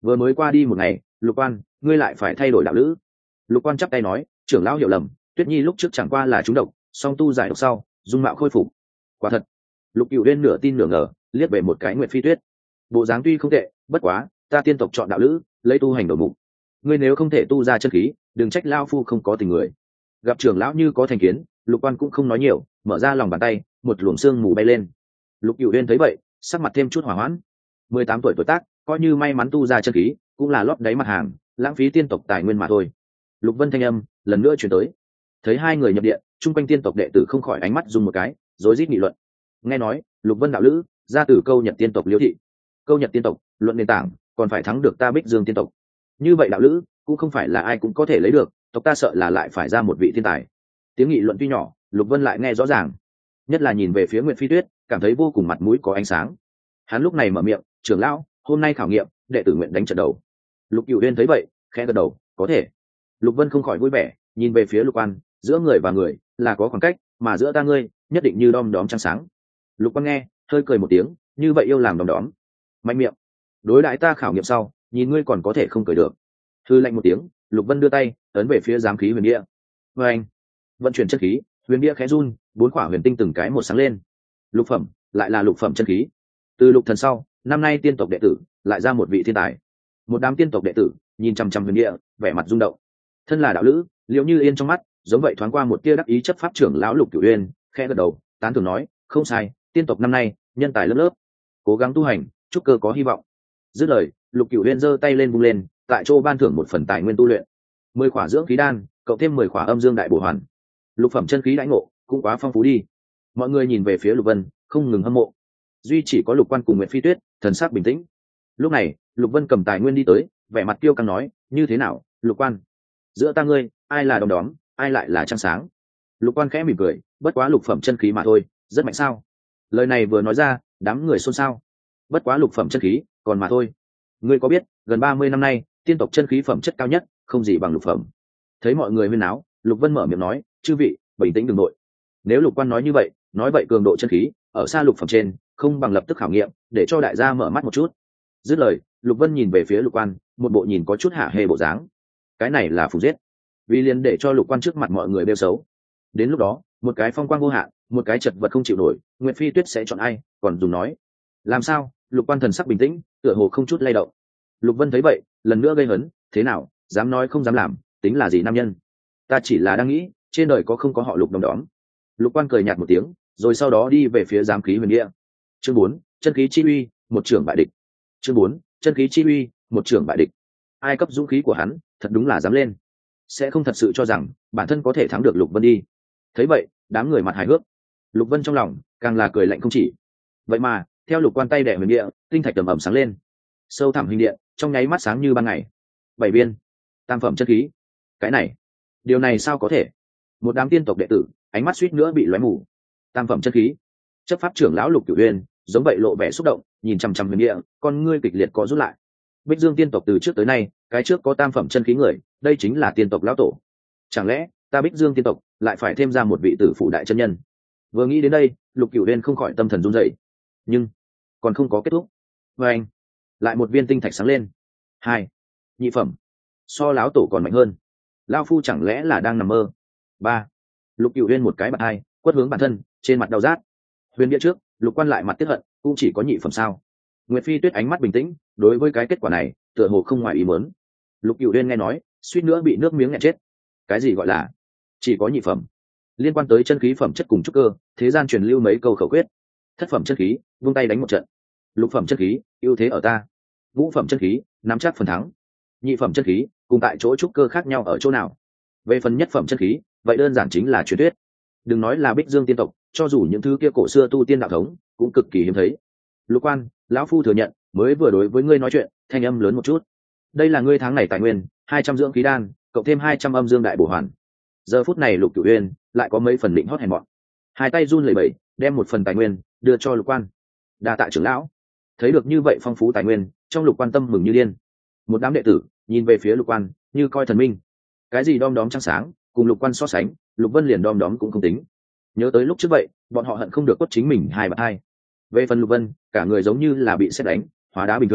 vừa mới qua đi một ngày, Lục quan, ngươi lại phải thay đổi đạo lữ. Lục quan chắp tay nói, trưởng lão hiểu lầm, Tuyết Nhi lúc trước chẳng qua là trúng độc, song tu giải độc sau dung mạo khôi phục. Quả thật. Lục Cửu Uyên nửa tin nửa ngờ liếc về một cái Nguyệt Phi Tuyết, bộ dáng tuy không tệ, bất quá ta tiên tộc chọn đạo lữ lấy tu hành đầu mục, ngươi nếu không thể tu ra chân khí, đừng trách lao phu không có tình người. Gặp trưởng lão như có thành kiến, Lục quan cũng không nói nhiều, mở ra lòng bàn tay, một luồng sương mù bay lên. Lục Cửu Uyên thấy vậy, sắc mặt thêm chút hỏa hoãn. Mười tám tuổi tuổi tác, coi như may mắn tu ra chân khí, cũng là lót đáy mặt hàng, lãng phí tiên tộc tài nguyên mà thôi. Lục Vân thanh âm lần nữa truyền tới, thấy hai người nhập điện, chung quanh tiên tộc đệ tử không khỏi ánh mắt dùng một cái, rối rít nghị luận. Nghe nói Lục Vân đạo lữ ra từ câu Nhật tiên tộc Liễu thị, câu Nhật tiên tộc luận nền tảng còn phải thắng được ta Bích Dương tiên tộc, như vậy đạo lữ cũng không phải là ai cũng có thể lấy được, tộc ta sợ là lại phải ra một vị thiên tài. Tiếng nghị luận tuy nhỏ, Lục Vân lại nghe rõ ràng, nhất là nhìn về phía Nguyệt Phi Tuyết, cảm thấy vô cùng mặt mũi có ánh sáng. Hắn lúc này mở miệng, trưởng lão, hôm nay khảo nghiệm, đệ tử nguyện đánh trận đầu. Lục Cửu Uyên thấy vậy, khẽ gật đầu, có thể. Lục Vân không khỏi vui vẻ, nhìn về phía Lục Quan, giữa người và người là có khoảng cách, mà giữa ta ngươi nhất định như đom đóm trăng sáng. Lục Quan nghe, hơi cười một tiếng, như vậy yêu làm đom đóm. Mạnh miệng, đối đãi ta khảo nghiệm sau, nhìn ngươi còn có thể không cười được. Hư lạnh một tiếng, Lục Vân đưa tay ấn về phía giám khí huyền địa. Với anh, vận chuyển chân khí, huyền địa khẽ run, bốn quả huyền tinh từng cái một sáng lên. Lục phẩm, lại là lục phẩm chân khí. Từ Lục thần sau, năm nay tiên tộc đệ tử lại ra một vị thiên tài. Một đám tiên tộc đệ tử nhìn chăm chăm huyền địa, vẻ mặt rung động. Thân là đạo lữ, Liễu Như Yên trong mắt giống vậy thoáng qua một tia đắc ý chấp pháp trưởng lão Lục Cửu Uyên, khẽ gật đầu, tán thưởng nói, không sai, tiên tộc năm nay nhân tài lớp lớp, cố gắng tu hành, chúc cơ có hy vọng. Dứt lời, Lục Cửu Uyên giơ tay lên vung lên, tại chỗ ban thưởng một phần tài nguyên tu luyện, mười khỏa dưỡng khí đan, cộng thêm mười khỏa âm dương đại bổ hoàn. Lục phẩm chân khí đãi ngộ cũng quá phong phú đi. Mọi người nhìn về phía Lục Vân, không ngừng hâm mộ. Duy chỉ có Lục Quan cùng Nguyệt Phi Tuyết, thần sắc bình tĩnh. Lúc này, Lục Vân cầm tài nguyên đi tới, vẻ mặt kiêu căng nói, như thế nào, Lục Quan? Giữa ta ngươi, ai là đồng đóm, ai lại là trăng sáng? Lục Quan khẽ mỉm cười, bất quá lục phẩm chân khí mà thôi, rất mạnh sao? Lời này vừa nói ra, đám người xôn xao. Bất quá lục phẩm chân khí, còn mà thôi. Ngươi có biết, gần ba mươi năm nay, tiên tộc chân khí phẩm chất cao nhất, không gì bằng lục phẩm. Thấy mọi người huyên náo, Lục Vân mở miệng nói, chư vị, bình tĩnh đừng nội. Nếu Lục Quan nói như vậy, nói vậy cường độ chân khí ở xa lục phẩm trên, không bằng lập tức khảo nghiệm, để cho đại gia mở mắt một chút. Dứt lời, Lục Vân nhìn về phía Lục Quan, một bộ nhìn có chút hạ hề bộ dáng. Cái này là phục giết, vì liền để cho Lục Quan trước mặt mọi người bêu xấu. Đến lúc đó, một cái phong quang vô hạn, một cái chật vật không chịu nổi, Nguyệt Phi Tuyết sẽ chọn ai? Còn dùng nói, làm sao? Lục Quan thần sắc bình tĩnh, tựa hồ không chút lay động. Lục Vân thấy vậy, lần nữa gây hấn, thế nào, dám nói không dám làm, tính là gì nam nhân? Ta chỉ là đang nghĩ, trên đời có không có họ Lục đồng đóm. Lục Quan cười nhạt một tiếng, rồi sau đó đi về phía giám khí huyền địa. Chương bốn, chân khí chi uy, một trưởng bại địch. Chương bốn, chân khí chi uy, một trưởng bại địch. Ai cấp dũng khí của hắn, thật đúng là dám lên, sẽ không thật sự cho rằng bản thân có thể thắng được Lục Vân đi. Thấy vậy, đám người mặt hài hước. Lục Vân trong lòng càng là cười lạnh không chỉ. Vậy mà, theo Lục Quan tay đẻ huyền địa, tinh thạch tầm ẩm sáng lên, sâu thẳm hình điện, trong nháy mắt sáng như ban ngày. Bảy viên, tam phẩm chân khí. Cái này, điều này sao có thể? Một đám tiên tộc đệ tử, ánh mắt suýt nữa bị lóe mù. Tam phẩm chân khí. Chấp pháp trưởng lão Lục Cửu Uyên giống vậy lộ vẻ xúc động, nhìn chằm chằm huyền địa, con ngươi kịch liệt có rút lại. Bích Dương tiên tộc từ trước tới nay, cái trước có tam phẩm chân khí người, đây chính là tiên tộc lão tổ. Chẳng lẽ ta Bích Dương tiên tộc lại phải thêm ra một vị tử phụ đại chân nhân? Vừa nghĩ đến đây, Lục Cửu Uyên không khỏi tâm thần run rẩy. Nhưng còn không có kết thúc. Và anh, lại một viên tinh thạch sáng lên. Hai, nhị phẩm, so lão tổ còn mạnh hơn. Lão phu chẳng lẽ là đang nằm mơ? Ba, Lục Cửu Uyên một cái bạt hai, quất hướng bản thân, trên mặt đau rát. Huyền địa trước, Lục Quan lại mặt tiếc hận, cũng chỉ có nhị phẩm sao? Nguyệt Phi Tuyết ánh mắt bình tĩnh, đối với cái kết quả này, tựa hồ không ngoài ý muốn. Lục Cửu Uyên nghe nói, suýt nữa bị nước miếng nghẹn chết. Cái gì gọi là chỉ có nhị phẩm? Liên quan tới chân khí phẩm chất cùng trúc cơ, thế gian truyền lưu mấy câu khẩu quyết. Thất phẩm chân khí, vung tay đánh một trận. Lục phẩm chân khí, ưu thế ở ta. Ngũ phẩm chân khí, nắm chắc phần thắng. Nhị phẩm chân khí, cùng tại chỗ trúc cơ khác nhau ở chỗ nào? Về phần nhất phẩm chân khí, vậy đơn giản chính là truyền thuyết. Đừng nói là Bích Dương tiên tộc, cho dù những thứ kia cổ xưa tu tiên đạo thống, cũng cực kỳ hiếm thấy. Lục Quan, lão phu thừa nhận, mới vừa đối với ngươi nói chuyện, thanh âm lớn một chút. Đây là ngươi tháng này tài nguyên, hai trăm dưỡng khí đan, cộng thêm hai trăm âm dương đại bổ hoàn. Giờ phút này Lục Cửu Uyên lại có mấy phần định hót hèn mọn, hai tay run lẩy bẩy, đem một phần tài nguyên đưa cho Lục Quan. Đa tạ trưởng lão. Thấy được như vậy phong phú tài nguyên, trong Lục Quan tâm mừng như điên. Một đám đệ tử nhìn về phía Lục Quan như coi thần minh. Cái gì đom đóm trăng sáng, cùng Lục Quan so sánh, Lục Vân liền đom đóm cũng không tính. Nhớ tới lúc trước vậy, bọn họ hận không được quất chính mình hai bạt hai. Về phần Lục Vân, cả người giống như là bị sét đánh, hóa đá bình thường,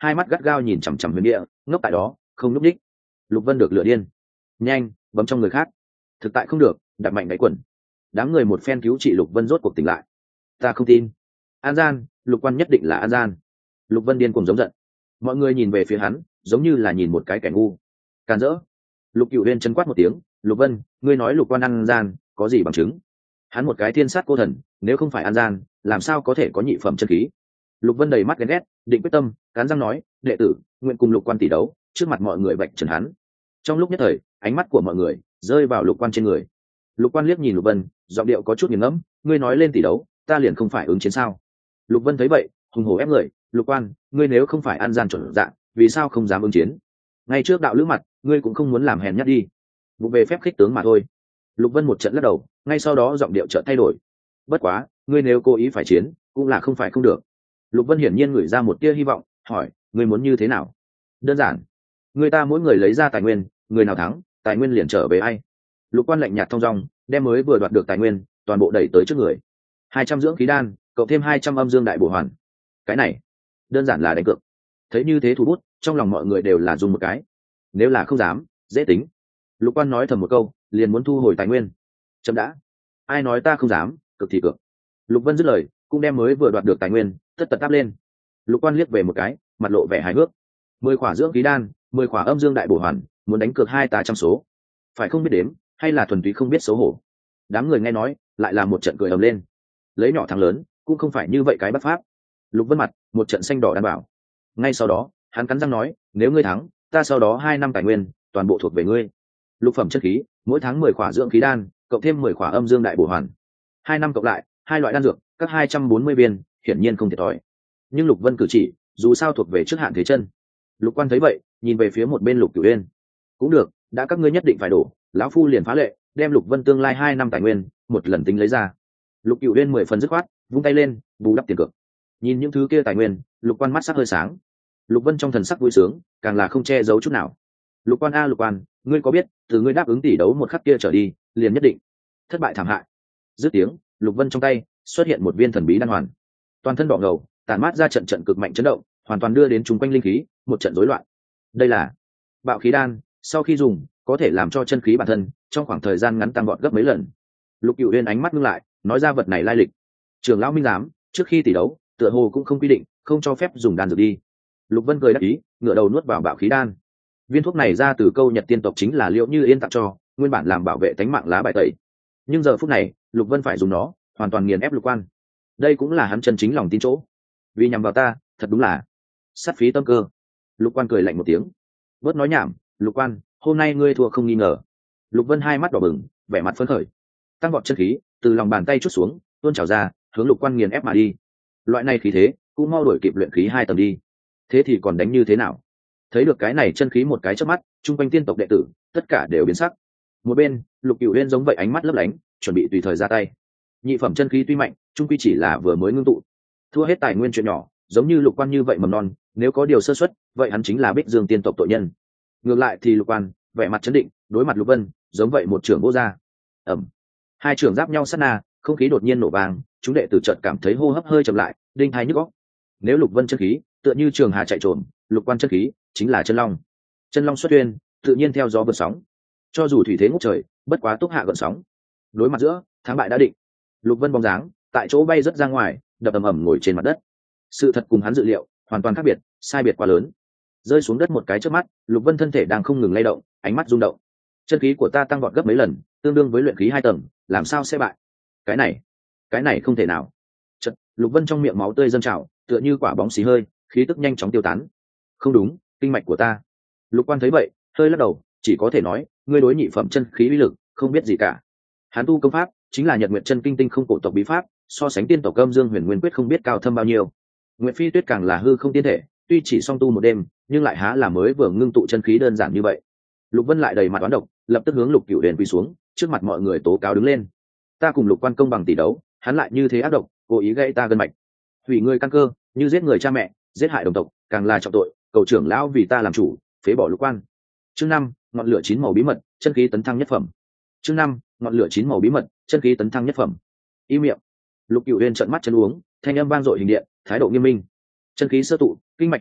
hai mắt gắt gao nhìn chằm chằm huyền địa ngốc tại đó không núp đích. Lục Vân được lửa điên, nhanh bấm trong người khác, thực tại không được đặt mạnh đáy quần. Đám người một phen cứu trị Lục Vân rốt cuộc tỉnh lại. Ta không tin, an gian, Lục Quan nhất định là an gian. Lục Vân điên cuồng giống giận, mọi người nhìn về phía hắn giống như là nhìn một cái kẻ ngu. Càn rỡ. Lục Cửu Uyên chân quát một tiếng, Lục Vân, ngươi nói Lục Quan an gian có gì bằng chứng? Hắn một cái thiên sát cô thần, nếu không phải an gian làm sao có thể có nhị phẩm chân khí? Lục Vân đầy mắt ghen ghét, định quyết tâm, cắn răng nói, đệ tử nguyện cùng Lục Quan tỷ đấu. Trước mặt mọi người vạch trần hắn. Trong lúc nhất thời ánh mắt của mọi người rơi vào Lục Quan trên người. Lục Quan liếc nhìn Lục Vân, giọng điệu có chút nghiền ngẫm, ngươi nói lên tỷ đấu ta liền không phải ứng chiến sao? Lục Vân thấy vậy hùng hổ ép người, Lục Quan, ngươi nếu không phải an gian chuẩn dạng vì sao không dám ứng chiến? Ngay trước đạo lữ mặt ngươi cũng không muốn làm hèn nhát đi, vụ về phép khích tướng mà thôi. Lục Vân một trận lắc đầu, ngay sau đó giọng điệu chợt thay đổi, bất quá ngươi nếu cố ý phải chiến cũng là không phải không được. Lục Vân hiển nhiên ngửi ra một tia hy vọng, hỏi, ngươi muốn như thế nào? Đơn giản, người ta mỗi người lấy ra tài nguyên, người nào thắng tài nguyên liền trở về ai. Lục Quan lạnh nhạt thong dong đem mới vừa đoạt được tài nguyên toàn bộ đẩy tới trước người. Hai trăm dưỡng khí đan cộng thêm hai trăm âm dương đại bổ hoàn, cái này đơn giản là đánh cược. Thấy như thế thủ bút trong lòng mọi người đều là dùng một cái, nếu là không dám dễ tính. Lục Quan nói thầm một câu liền muốn thu hồi tài nguyên. Chậm đã, ai nói ta không dám, cực thì cực. Lục Vân dứt lời cũng đem mới vừa đoạt được tài nguyên tất tật đáp lên. Lục Quan liếc về một cái mặt lộ vẻ hài hước, mười khỏa dưỡng khí đan, mười khỏa âm dương đại bổ hoàn, muốn đánh cược hai tá trăm số, phải không biết đếm hay là thuần túy không biết xấu hổ? Đám người nghe nói lại là một trận cười ầm lên. Lấy nhỏ thắng lớn cũng không phải như vậy cái bắt pháp. Lục Vân mặt một trận xanh đỏ đảm bảo. Ngay sau đó hắn cắn răng nói, nếu ngươi thắng ta sau đó hai năm tài nguyên toàn bộ thuộc về ngươi. Lục phẩm chất khí, mỗi tháng mười khỏa dưỡng khí đan cộng thêm mười khỏa âm dương đại bổ hoàn, hai năm cộng lại hai loại đan dược các hai trăm bốn mươi viên, hiển nhiên không thiệt thòi. Nhưng Lục Vân cử chỉ dù sao thuộc về trước hạn thế chân. Lục Quan thấy vậy nhìn về phía một bên Lục Cửu Uyên, cũng được, đã các ngươi nhất định phải đổ, lão phu liền phá lệ đem Lục Vân tương lai hai năm tài nguyên một lần tính lấy ra. Lục Cửu Uyên mười phần dứt khoát vung tay lên bù đắp tiền cược. Nhìn những thứ kia tài nguyên, Lục Quan mắt sắc hơi sáng. Lục Vân trong thần sắc vui sướng càng là không che giấu chút nào. Lục Quan a Lục Quan, ngươi có biết từ ngươi đáp ứng tỷ đấu một khắc kia trở đi liền nhất định thất bại thảm hại? Dứt tiếng Lục Vân trong tay xuất hiện một viên thần bí đan hoàn, toàn thân đỏ ngầu tản mát ra trận trận cực mạnh chấn động, hoàn toàn đưa đến chung quanh linh khí một trận rối loạn. Đây là bạo khí đan, sau khi dùng có thể làm cho chân khí bản thân trong khoảng thời gian ngắn tăng vọt gấp mấy lần. Lục Cửu Uyên ánh mắt ngưng lại, nói ra vật này lai lịch. Trưởng lão Minh giám trước khi tỷ đấu tựa hồ cũng không quy định không cho phép dùng đan dược đi. Lục Vân cười đáp ý, ngửa đầu nuốt vào bạo khí đan. Viên thuốc này ra từ câu Nhật tiên tộc chính là Liễu Như Yên tặng cho, nguyên bản làm bảo vệ tánh mạng lá bài tẩy. Nhưng giờ phút này Lục Vân phải dùng nó hoàn toàn nghiền ép Lục Quan. Đây cũng là hắn chân chính lòng tin chỗ. Vì nhằm vào ta thật đúng là sát phí tâm cơ. Lục Quan cười lạnh một tiếng, bớt nói nhảm, Lục Quan, hôm nay ngươi thua không nghi ngờ. Lục Vân hai mắt đỏ bừng, vẻ mặt phấn khởi, tăng vọt chân khí từ lòng bàn tay chút xuống tuôn trào ra hướng Lục Quan nghiền ép mà đi. Loại này khí thế cũng mau đổi kịp luyện khí hai tầng đi, thế thì còn đánh như thế nào? Thấy được cái này chân khí một cái chớp mắt, chung quanh tiên tộc đệ tử tất cả đều biến sắc. Một bên Lục Cửu Uyên giống vậy ánh mắt lấp lánh, chuẩn bị tùy thời ra tay. Nhị phẩm chân khí tuy mạnh, chung quy chỉ là vừa mới ngưng tụ, thua hết tài nguyên chuyện nhỏ, giống như Lục Quan như vậy mầm non, nếu có điều sơ suất vậy hắn chính là Bích Dương tiên tộc tội nhân. Ngược lại thì Lục Quan vẻ mặt chấn định đối mặt Lục Vân, giống vậy một trưởng vô ra. Ẩm, hai trưởng giáp nhau sát na, không khí đột nhiên nổ vang, chúng đệ tử chợt cảm thấy hô hấp hơi chậm lại, đinh hai nhức óc. Nếu Lục Vân chân khí tựa như trường hà chạy trộm, Lục Quan chân khí chính là chân long. Chân long xuất uyên, tự nhiên theo gió vượt sóng, cho dù thủy thế ngút trời, bất quá túc hạ gợn sóng. Đối mặt giữa, thắng bại đã định. Lục Vân bóng dáng tại chỗ bay rất ra ngoài, đập ầm ầm ngồi trên mặt đất. Sự thật cùng hắn dự liệu hoàn toàn khác biệt, sai biệt quá lớn. Rơi xuống đất một cái trước mắt, Lục Vân thân thể đang không ngừng lay động, ánh mắt rung động. Chân khí của ta tăng vọt gấp mấy lần, tương đương với luyện khí hai tầng, làm sao sẽ bại? Cái này, cái này không thể nào. Chợt, Lục Vân trong miệng máu tươi dâng trào, tựa như quả bóng xì hơi, khí tức nhanh chóng tiêu tán. Không đúng, kinh mạch của ta. Lục Quan thấy vậy, hơi lắc đầu, chỉ có thể nói, ngươi đối nhị phẩm chân khí uy lực không biết gì cả. Hắn tu công pháp chính là Nhật Nguyệt Chân Kinh tinh không cổ tộc bí pháp, so sánh tiên tộc Âm Dương Huyền Nguyên Quyết không biết cao thâm bao nhiêu. Nguyệt Phi Tuyết càng là hư không tiên thể, tuy chỉ song tu một đêm, nhưng lại há là mới vừa ngưng tụ chân khí đơn giản như vậy. Lục Vân lại đầy mặt oán độc, lập tức hướng Lục Cửu Huyền quỳ xuống, trước mặt mọi người tố cáo đứng lên. Ta cùng Lục Quan công bằng tỷ đấu, hắn lại như thế ác độc, cố ý gây ta gân mạch, hủy người căn cơ, như giết người cha mẹ, giết hại đồng tộc, càng là trọng tội, cầu trưởng lão vì ta làm chủ, phế bỏ Lục Quan. Chương năm, ngọn lửa chín màu bí mật, chân khí tấn thăng nhất phẩm. Chương năm, ngọn lửa chín màu bí mật, chân khí tấn thăng nhất phẩm. Im miệng. Lục Cửu Huyền trợn mắt chân uống, thanh âm vang dội hình điện, thái độ nghiêm minh. Chân khí sơ tụ, kinh mạch yếu ớt,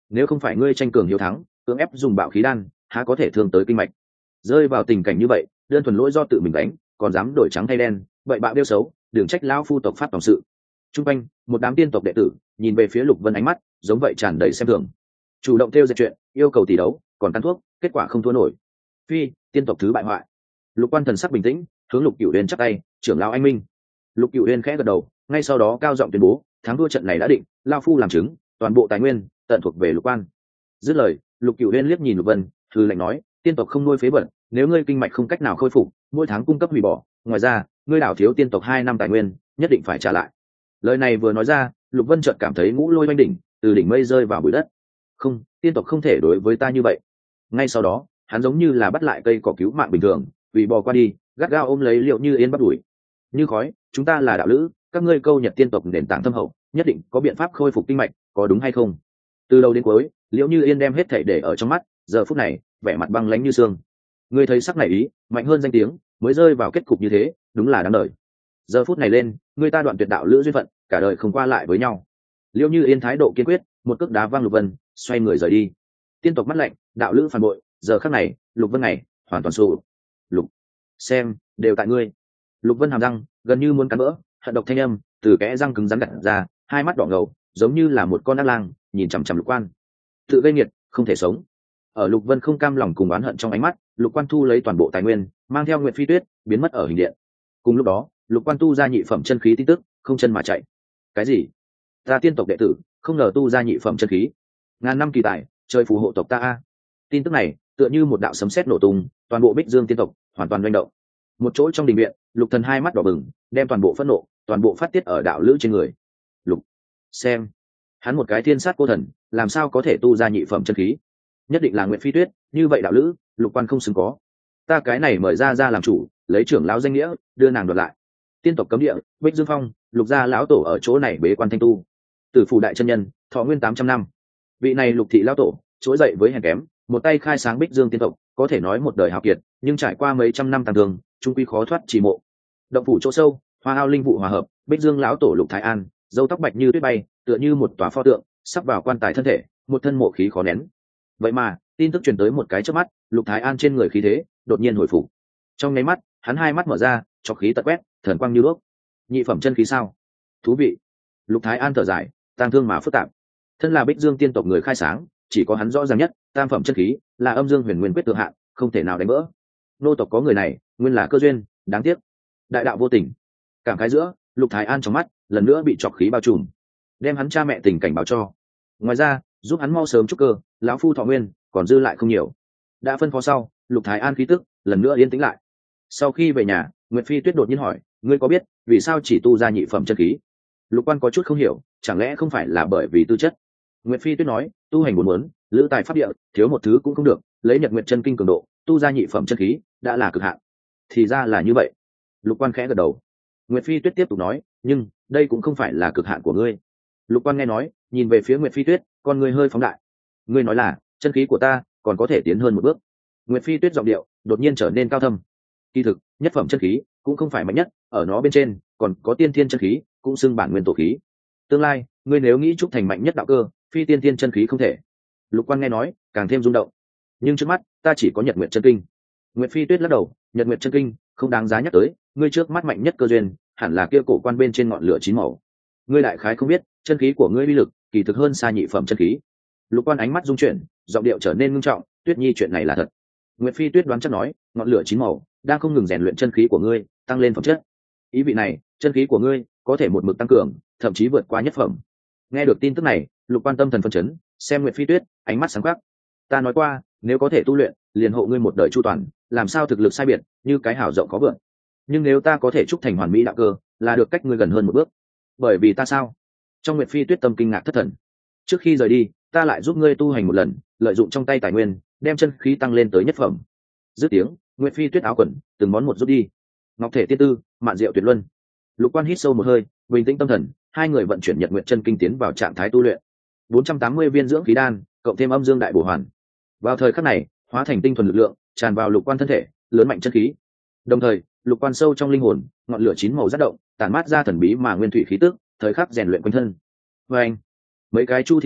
nếu không phải ngươi tranh cường hiếu thắng cưỡng ép dùng bạo khí đan há có thể thương tới kinh mạch. Rơi vào tình cảnh như vậy đơn thuần lỗi do tự mình đánh, còn dám đổi trắng thay đen, vậy bạo đeo xấu, đừng trách lão phu tộc pháp tổng sự. Trung quanh một đám tiên tộc đệ tử nhìn về phía Lục Vân, ánh mắt giống vậy tràn đầy xem thường. Chủ động theo dệt chuyện, yêu cầu tỷ đấu, còn căn thuốc, kết quả không thua nổi. Phi, tiên tộc thứ bại hoại. Lục Quan thần sắc bình tĩnh, hướng Lục Cửu Uyên chắp tay, trưởng lão anh minh. Lục Cửu Uyên khẽ gật đầu, ngay sau đó cao giọng tuyên bố, thắng đua trận này đã định, lão phu làm chứng, toàn bộ tài nguyên tận thuộc về Lục Quan. Dứt lời, Lục Cửu Uyên liếc nhìn Lục Vân, hừ lạnh nói, tiên tộc không nuôi phế vật, nếu ngươi kinh mạch không cách nào khôi phục, mỗi tháng cung cấp hủy bỏ, ngoài ra, ngươi đảo thiếu tiên tộc hai năm tài nguyên, nhất định phải trả lại. Lời này vừa nói ra, Lục Vân chợt cảm thấy ngũ lôi oanh đỉnh, từ đỉnh mây rơi vào bụi đất. Không, tiên tộc không thể đối với ta như vậy. Ngay sau đó, hắn giống như là bắt lại cây cỏ cứu mạng bình thường, vì bò qua đi, gắt gao ôm lấy Liệu Như Yên bắt đuổi. Như khói, chúng ta là đạo lữ, các ngươi câu nhật tiên tộc nền tảng thâm hậu, nhất định có biện pháp khôi phục kinh mạch, có đúng hay không? Từ đầu đến cuối, Liễu Như Yên đem hết thảy để ở trong mắt, giờ phút này, vẻ mặt băng lãnh như xương. Ngươi thấy sắc này ý, mạnh hơn danh tiếng, mới rơi vào kết cục như thế, đúng là đáng đời. Giờ phút này lên, người ta đoạn tuyệt đạo lữ duyên phận, cả đời không qua lại với nhau. Liễu Như Yên thái độ kiên quyết, một cước đá văng Lục Vân, xoay người rời đi. Tiên tộc mắt lạnh, đạo lữ phản bội, giờ khắc này, Lục Vân này, hoàn toàn sụp. Lục, xem, đều tại ngươi. Lục Vân hàm răng, gần như muốn cắn vỡ, hận độc thanh âm từ kẽ răng cứng rắn gặt ra, hai mắt đỏ ngầu, giống như là một con ác lang, nhìn chằm chằm Lục Quan. Tự gây nghiệt, không thể sống. Ở Lục Vân không cam lòng cùng oán hận trong ánh mắt, Lục Quan thu lấy toàn bộ tài nguyên, mang theo Nguyệt Phi Tuyết, biến mất ở hình điện. Cùng lúc đó, Lục Quan tu ra nhị phẩm chân khí tin tức, không chân mà chạy. Cái gì? Ta tiên tộc đệ tử, không ngờ tu ra nhị phẩm chân khí. Ngàn năm kỳ tài, trời phù hộ tộc ta a. Tin tức này, tựa như một đạo sấm sét nổ tung, toàn bộ Bích Dương tiên tộc hoàn toàn doanh động. Một chỗ trong đình viện, Lục Thần hai mắt đỏ bừng, đem toàn bộ phẫn nộ, toàn bộ phát tiết ở đạo lữ trên người. Lục, xem, hắn một cái thiên sát cô thần, làm sao có thể tu ra nhị phẩm chân khí? Nhất định là Nguyệt Phi Tuyết, như vậy đạo lữ, Lục Quan không xứng có. Ta cái này mời ra ra làm chủ, lấy trưởng lão danh nghĩa, đưa nàng đoạt lại. Tiên tộc cấm địa, Bích Dương Phong, Lục gia lão tổ ở chỗ này bế quan thanh tu. Tử phủ đại chân nhân, thọ nguyên tám trăm năm. Vị này Lục thị lão tổ, trỗi dậy với hèn kém, một tay khai sáng Bích Dương tiên tộc, có thể nói một đời hào kiệt, nhưng trải qua mấy trăm năm tàn thương, trung quy khó thoát trì mộ. Động phủ chỗ sâu, hoa ao linh vụ hòa hợp, Bích Dương lão tổ Lục Thái An, râu tóc bạch như tuyết bay, tựa như một tòa pho tượng, sắp vào quan tài thân thể, một thân mộ khí khó nén. Vậy mà, tin tức truyền tới một cái chớp mắt, Lục Thái An trên người khí thế đột nhiên hồi phục. Trong nháy mắt, hắn hai mắt mở ra, chọc khí tật quét, thần quang như đuốc. Nhị phẩm chân khí sao? Thú vị. Lục Thái An thở dài, tang thương mà phức tạp. Thân là Bích Dương tiên tộc người khai sáng, chỉ có hắn rõ ràng nhất, tam phẩm chân khí là âm dương huyền nguyên quyết tượng hạn, không thể nào đánh vỡ. Nô tộc có người này, nguyên là cơ duyên, đáng tiếc. Đại đạo vô tình. Cảm khái giữa, Lục Thái An trong mắt lần nữa bị chọc khí bao trùm, đem hắn cha mẹ tình cảnh báo cho. Ngoài ra, giúp hắn mau sớm trúc cơ, lão phu thọ nguyên còn dư lại không nhiều. Đã phân phó sau, Lục Thái An khí tức lần nữa yên tĩnh lại. Sau khi về nhà, Nguyệt Phi Tuyết đột nhiên hỏi, ngươi có biết vì sao chỉ tu ra nhị phẩm chân khí? Lục Quan có chút không hiểu, chẳng lẽ không phải là bởi vì tư chất? Nguyệt Phi Tuyết nói, tu hành muốn muốn, lữ tài pháp địa, thiếu một thứ cũng không được, lấy Nhật Nguyệt chân kinh cường độ, tu ra nhị phẩm chân khí đã là cực hạn. Thì ra là như vậy. Lục Quan khẽ gật đầu. Nguyệt Phi Tuyết tiếp tục nói, nhưng đây cũng không phải là cực hạn của ngươi. Lục Quan nghe nói, nhìn về phía Nguyệt Phi Tuyết, con ngươi hơi phóng đại. Ngươi nói là chân khí của ta còn có thể tiến hơn một bước? Nguyệt Phi Tuyết giọng điệu đột nhiên trở nên cao thâm. Kỳ thực, nhất phẩm chân khí cũng không phải mạnh nhất, ở nó bên trên còn có tiên thiên chân khí, cũng xưng bản nguyên tổ khí. Tương lai, ngươi nếu nghĩ trúc thành mạnh nhất đạo cơ, phi tiên thiên chân khí không thể. Lục Quan nghe nói, càng thêm rung động. Nhưng trước mắt, ta chỉ có Nhật Nguyệt chân kinh. Nguyệt Phi Tuyết lắc đầu, Nhật Nguyệt chân kinh không đáng giá nhắc tới, ngươi trước mắt mạnh nhất cơ duyên, hẳn là kia cổ quan bên trên ngọn lửa chín màu. Ngươi đại khái không biết, chân khí của ngươi uy lực kỳ thực hơn xa nhị phẩm chân khí. Lục Quan ánh mắt rung chuyển, giọng điệu trở nên ngưng trọng, Tuyết Nhi chuyện này là thật. Nguyệt Phi Tuyết đoán chắc nói, ngọn lửa chín màu đang không ngừng rèn luyện chân khí của ngươi, tăng lên phẩm chất. Ý vị này, chân khí của ngươi có thể một mực tăng cường, thậm chí vượt qua nhất phẩm. Nghe được tin tức này, Lục Quan tâm thần phân chấn, xem Nguyệt Phi Tuyết, ánh mắt sáng quắc. Ta nói qua, nếu có thể tu luyện, liền hộ ngươi một đời chu toàn, làm sao thực lực sai biệt, như cái hảo rộng có vượn. Nhưng nếu ta có thể trúc thành hoàn mỹ đạo cơ, là được cách ngươi gần hơn một bước. Bởi vì ta sao? Trong Nguyệt Phi Tuyết tâm kinh ngạc thất thần. Trước khi rời đi, ta lại giúp ngươi tu hành một lần, lợi dụng trong tay tài nguyên, đem chân khí tăng lên tới nhất phẩm. Dứt tiếng, Nguyệt Phi Tuyết áo quần từng món một rút đi. Ngọc thể tiên tư, mạn diệu tuyệt luân. Lục Quan hít sâu một hơi, bình tĩnh tâm thần, hai người vận chuyển Nhật Nguyệt chân kinh tiến vào trạng thái tu luyện. bốn trăm tám mươi viên dưỡng khí đan, cộng thêm âm dương đại bổ hoàn. Vào thời khắc này, hóa thành tinh thuần lực lượng, tràn vào Lục Quan thân thể, lớn mạnh chân khí. Đồng thời, Lục Quan sâu trong linh hồn, ngọn lửa chín màu rát động, tản mát ra thần bí mà nguyên thủy khí tức, thời khắc rèn luyện quanh thân. Và anh, mấy cái chu thiên sau,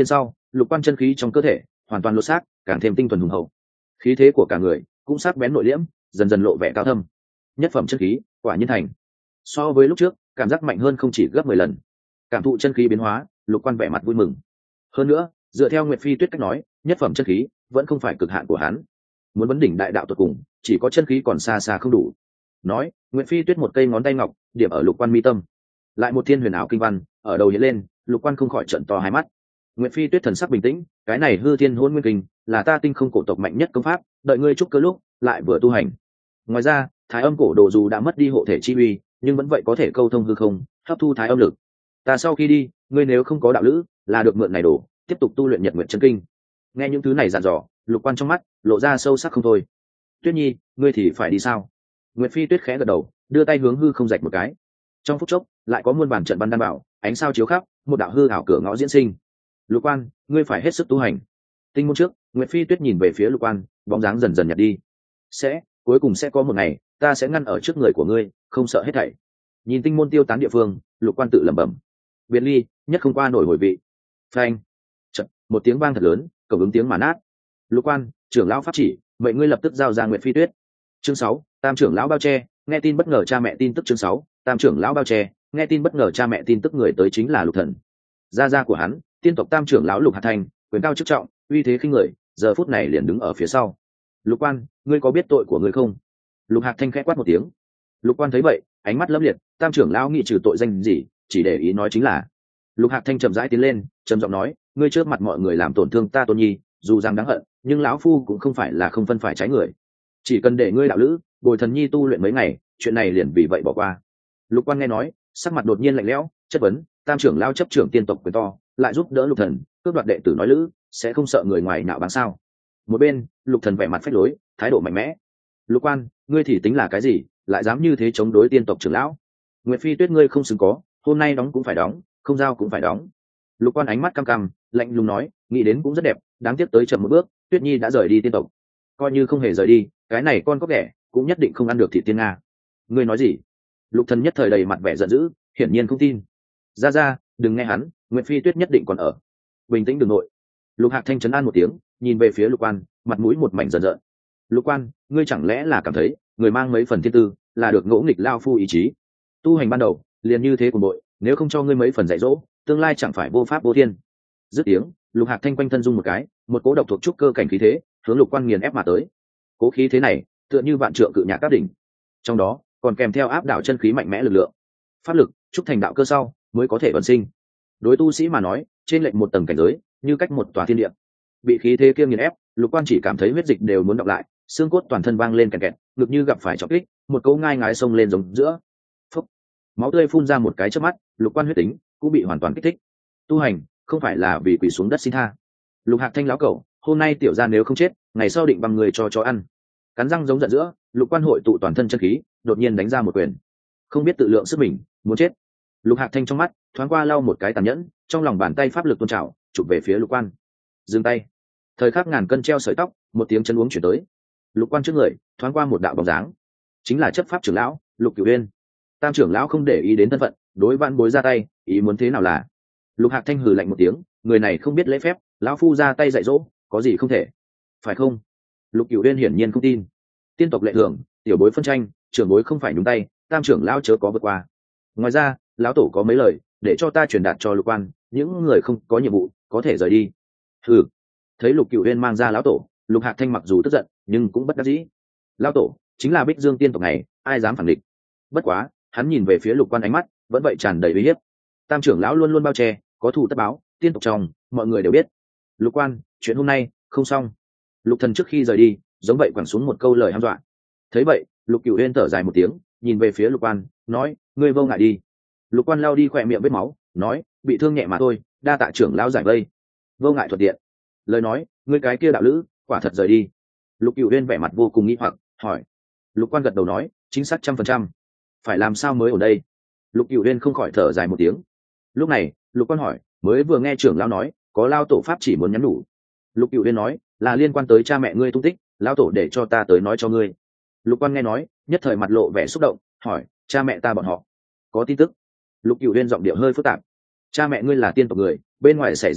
Lục Quan chân khí trong cơ thể hoàn toàn lột xác, càng thêm tinh thuần hùng hậu, khí thế của cả người cũng sắc bén nội liễm, dần dần lộ vẻ cao thâm. Nhất phẩm chân khí quả nhiên thành. So với lúc trước, cảm giác mạnh hơn không chỉ gấp mười lần. Cảm thụ chân khí biến hóa, Lục Quan vẻ mặt vui mừng. Hơn nữa, dựa theo Nguyệt Phi Tuyết cách nói, nhất phẩm chân khí vẫn không phải cực hạn của hắn. Muốn vấn đỉnh đại đạo tuyệt cùng, chỉ có chân khí còn xa xa không đủ. Nói, Nguyệt Phi Tuyết một cây ngón tay ngọc điểm ở Lục Quan mi tâm, lại một thiên huyền ảo kinh văn ở đầu hiện lên. Lục Quan không khỏi trợn to hai mắt. Nguyệt Phi Tuyết thần sắc bình tĩnh, cái này hư thiên hôn nguyên kinh là ta tinh không cổ tộc mạnh nhất công pháp, đợi ngươi chúc cơ lúc lại vừa tu hành. Ngoài ra, thái âm cổ đồ dù đã mất đi hộ thể chi uy, nhưng vẫn vậy có thể câu thông hư không, hấp thu thái âm lực. Ta sau khi đi, ngươi nếu không có đạo lữ, là được mượn này đồ tiếp tục tu luyện nhật nguyện chân kinh. Nghe những thứ này dặn dò, Lục Quan trong mắt lộ ra sâu sắc không thôi. Tuyết Nhi, ngươi thì phải đi sao? Nguyệt Phi Tuyết khẽ gật đầu, đưa tay hướng hư không rạch một cái. Trong phút chốc, lại có muôn bản trận văn đan bảo, ánh sao chiếu khắp, một đạo hư ảo cửa ngõ diễn sinh. Lục Quan, ngươi phải hết sức tu hành. Tinh môn trước, Nguyệt Phi Tuyết nhìn về phía Lục Quan, bóng dáng dần dần nhạt đi. Sẽ, cuối cùng sẽ có một ngày, ta sẽ ngăn ở trước người của ngươi, không sợ hết thảy. Nhìn tinh môn tiêu tán địa phương, Lục Quan tự lẩm bẩm. Biệt ly, nhất không qua nổi hồi vị. Phanh. Chợt, một tiếng vang thật lớn, cổng ứng tiếng mà nát. Lục Quan, trưởng lão pháp chỉ, mệnh ngươi lập tức giao ra Nguyệt Phi Tuyết. Chương sáu, Tam trưởng lão bao che, nghe tin bất ngờ cha mẹ tin tức. Chương sáu, Tam trưởng lão bao che, nghe tin bất ngờ cha mẹ tin tức. Người tới chính là Lục Thần. Gia gia của hắn, tiên tộc Tam trưởng lão Lục Hạt Thành, quyền cao chức trọng, uy thế khinh người, giờ phút này liền đứng ở phía sau. Lục Quan, ngươi có biết tội của ngươi không? Lục Hạt Thanh khẽ quát một tiếng. Lục Quan thấy vậy, ánh mắt lấp liệt. Tam trưởng lão nghị trừ tội danh gì, chỉ để ý nói chính là. Lục Hạt Thanh chậm rãi tiến lên, trầm giọng nói, ngươi trước mặt mọi người làm tổn thương ta Tôn Nhi, dù rằng đáng hận, nhưng lão phu cũng không phải là không phân phải trái người. Chỉ cần để ngươi đạo lữ bồi thần nhi tu luyện mấy ngày, chuyện này liền vì vậy bỏ qua. Lục Quan nghe nói, sắc mặt đột nhiên lạnh lẽo, chất vấn, Tam trưởng lão chấp trưởng tiên tộc quyền to, lại giúp đỡ Lục Thần cướp đoạt đệ tử nói lữ, sẽ không sợ người ngoài nạo báng sao? Một bên, Lục Thần vẻ mặt phách lối, thái độ mạnh mẽ. Lục Quan, ngươi thì tính là cái gì, lại dám như thế chống đối tiên tộc trưởng lão? Nguyệt Phi Tuyết ngươi không xứng có, hôm nay đóng cũng phải đóng, không giao cũng phải đóng. Lục Quan ánh mắt căm căm, lạnh lùng nói, nghĩ đến cũng rất đẹp, đáng tiếc tới chậm một bước, Tuyết Nhi đã rời đi tiên tộc. Coi như không hề rời đi, cái này con có ghẻ cũng nhất định không ăn được thịt tiên nga. Ngươi nói gì? Lục Thần nhất thời đầy mặt vẻ giận dữ, hiển nhiên không tin. Ra ra, đừng nghe hắn, Nguyệt Phi Tuyết nhất định còn ở. Bình tĩnh đừng nội. Lục Hạc Thanh trấn an một tiếng, nhìn về phía Lục Quan, mặt mũi một mảnh dần dợn. Lục Quan, ngươi chẳng lẽ là cảm thấy người mang mấy phần thiên tư là được ngỗ nghịch lao phu ý chí? Tu hành ban đầu liền như thế của bội, nếu không cho ngươi mấy phần dạy dỗ, tương lai chẳng phải vô pháp vô thiên. Dứt tiếng, Lục Hạc Thanh quanh thân dung một cái, một cố độc thuộc trúc cơ cảnh khí thế hướng Lục Quan nghiền ép mà tới. Cố khí thế này tựa như vạn trượng cự nhạc các đỉnh, trong đó còn kèm theo áp đảo chân khí mạnh mẽ lực lượng. Pháp lực trúc thành đạo cơ sau mới có thể vận sinh. Đối tu sĩ mà nói, trên lệnh một tầng cảnh giới như cách một tòa thiên địa. Bị khí thế kia nghiền ép, Lục Quan chỉ cảm thấy huyết dịch đều muốn đọc lại, xương cốt toàn thân vang lên kẹt kẹt, ngực như gặp phải trọng kích, một cỗ ngai ngái xông lên giống giữa. Phốc. Máu tươi phun ra một cái chớp mắt, Lục Quan huyết tính cũng bị hoàn toàn kích thích. Tu hành không phải là vì quỳ xuống đất xin tha. Lục Hạc Thanh láo cẩu, hôm nay tiểu gia nếu không chết, ngày sau định bằng người cho chó ăn. Cắn răng giống giận giữa, Lục Quan hội tụ toàn thân chân khí, đột nhiên đánh ra một quyền. Không biết tự lượng sức mình, muốn chết. Lục Hạc Thanh trong mắt thoáng qua lau một cái tàn nhẫn, trong lòng bàn tay pháp lực tôn trào, chụp về phía Lục Quan. Dừng tay. Thời khắc ngàn cân treo sợi tóc, một tiếng chân uống chuyển tới. Lục Quan trước người thoáng qua một đạo bóng dáng, chính là chấp pháp trưởng lão Lục Cửu Uyên. Tam trưởng lão không để ý đến thân phận, đối vãn bối ra tay, ý muốn thế nào là. Lục Hạc Thanh hừ lạnh một tiếng, người này không biết lễ phép, lão phu ra tay dạy dỗ, có gì không thể, phải không? Lục Cửu Uyên hiển nhiên không tin. Tiên tộc lệ thường, tiểu bối phân tranh, trưởng bối không phải nhúng tay, tam trưởng lão chớ có vượt qua. Ngoài ra, lão tổ có mấy lời để cho ta truyền đạt cho Lục Quan, những người không có nhiệm vụ có thể rời đi. Hừ. Thấy Lục Cửu Uyên mang ra lão tổ, Lục Hạc Thanh mặc dù tức giận nhưng cũng bất đắc dĩ. Lão tổ chính là Bích Dương tiên tộc này, ai dám phản địch? Bất quá, hắn nhìn về phía Lục Quan ánh mắt vẫn vậy tràn đầy uy hiếp. Tam trưởng lão luôn luôn bao che, có thù tất báo, tiên tộc trong mọi người đều biết. Lục Quan, chuyện hôm nay không xong. Lục Thần trước khi rời đi, giống vậy quẳng xuống một câu lời hăm dọa. Thấy vậy, Lục Cửu Uyên thở dài một tiếng, nhìn về phía Lục Quan, nói, ngươi vô ngại đi. Lục Quan lao đi khỏe miệng vết máu, nói, bị thương nhẹ mà thôi, đa tạ trưởng lão giải vây. Vô ngại thuận tiện. Lời nói, ngươi cái kia đạo lữ quả thật rời đi. Lục Cửu Uyên vẻ mặt vô cùng nghi hoặc, hỏi. Lục Quan gật đầu nói, chính xác trăm phần trăm. Phải làm sao mới ở đây? Lục Cửu Uyên không khỏi thở dài một tiếng. Lúc này, Lục Quan hỏi, mới vừa nghe trưởng lão nói có lao tổ pháp chỉ muốn nhắn nhủ. Lục Cửu Uyên nói, là liên quan tới cha mẹ ngươi tung tích, lao tổ để cho ta tới nói cho ngươi. Lục Quan nghe nói, nhất thời mặt lộ vẻ xúc động, hỏi, cha mẹ ta bọn họ có tin tức? Lục Cửu Uyên giọng điệu hơi phức tạp. Cha mẹ ngươi là tiên tộc người, bên ngoài xảy ra chuyện,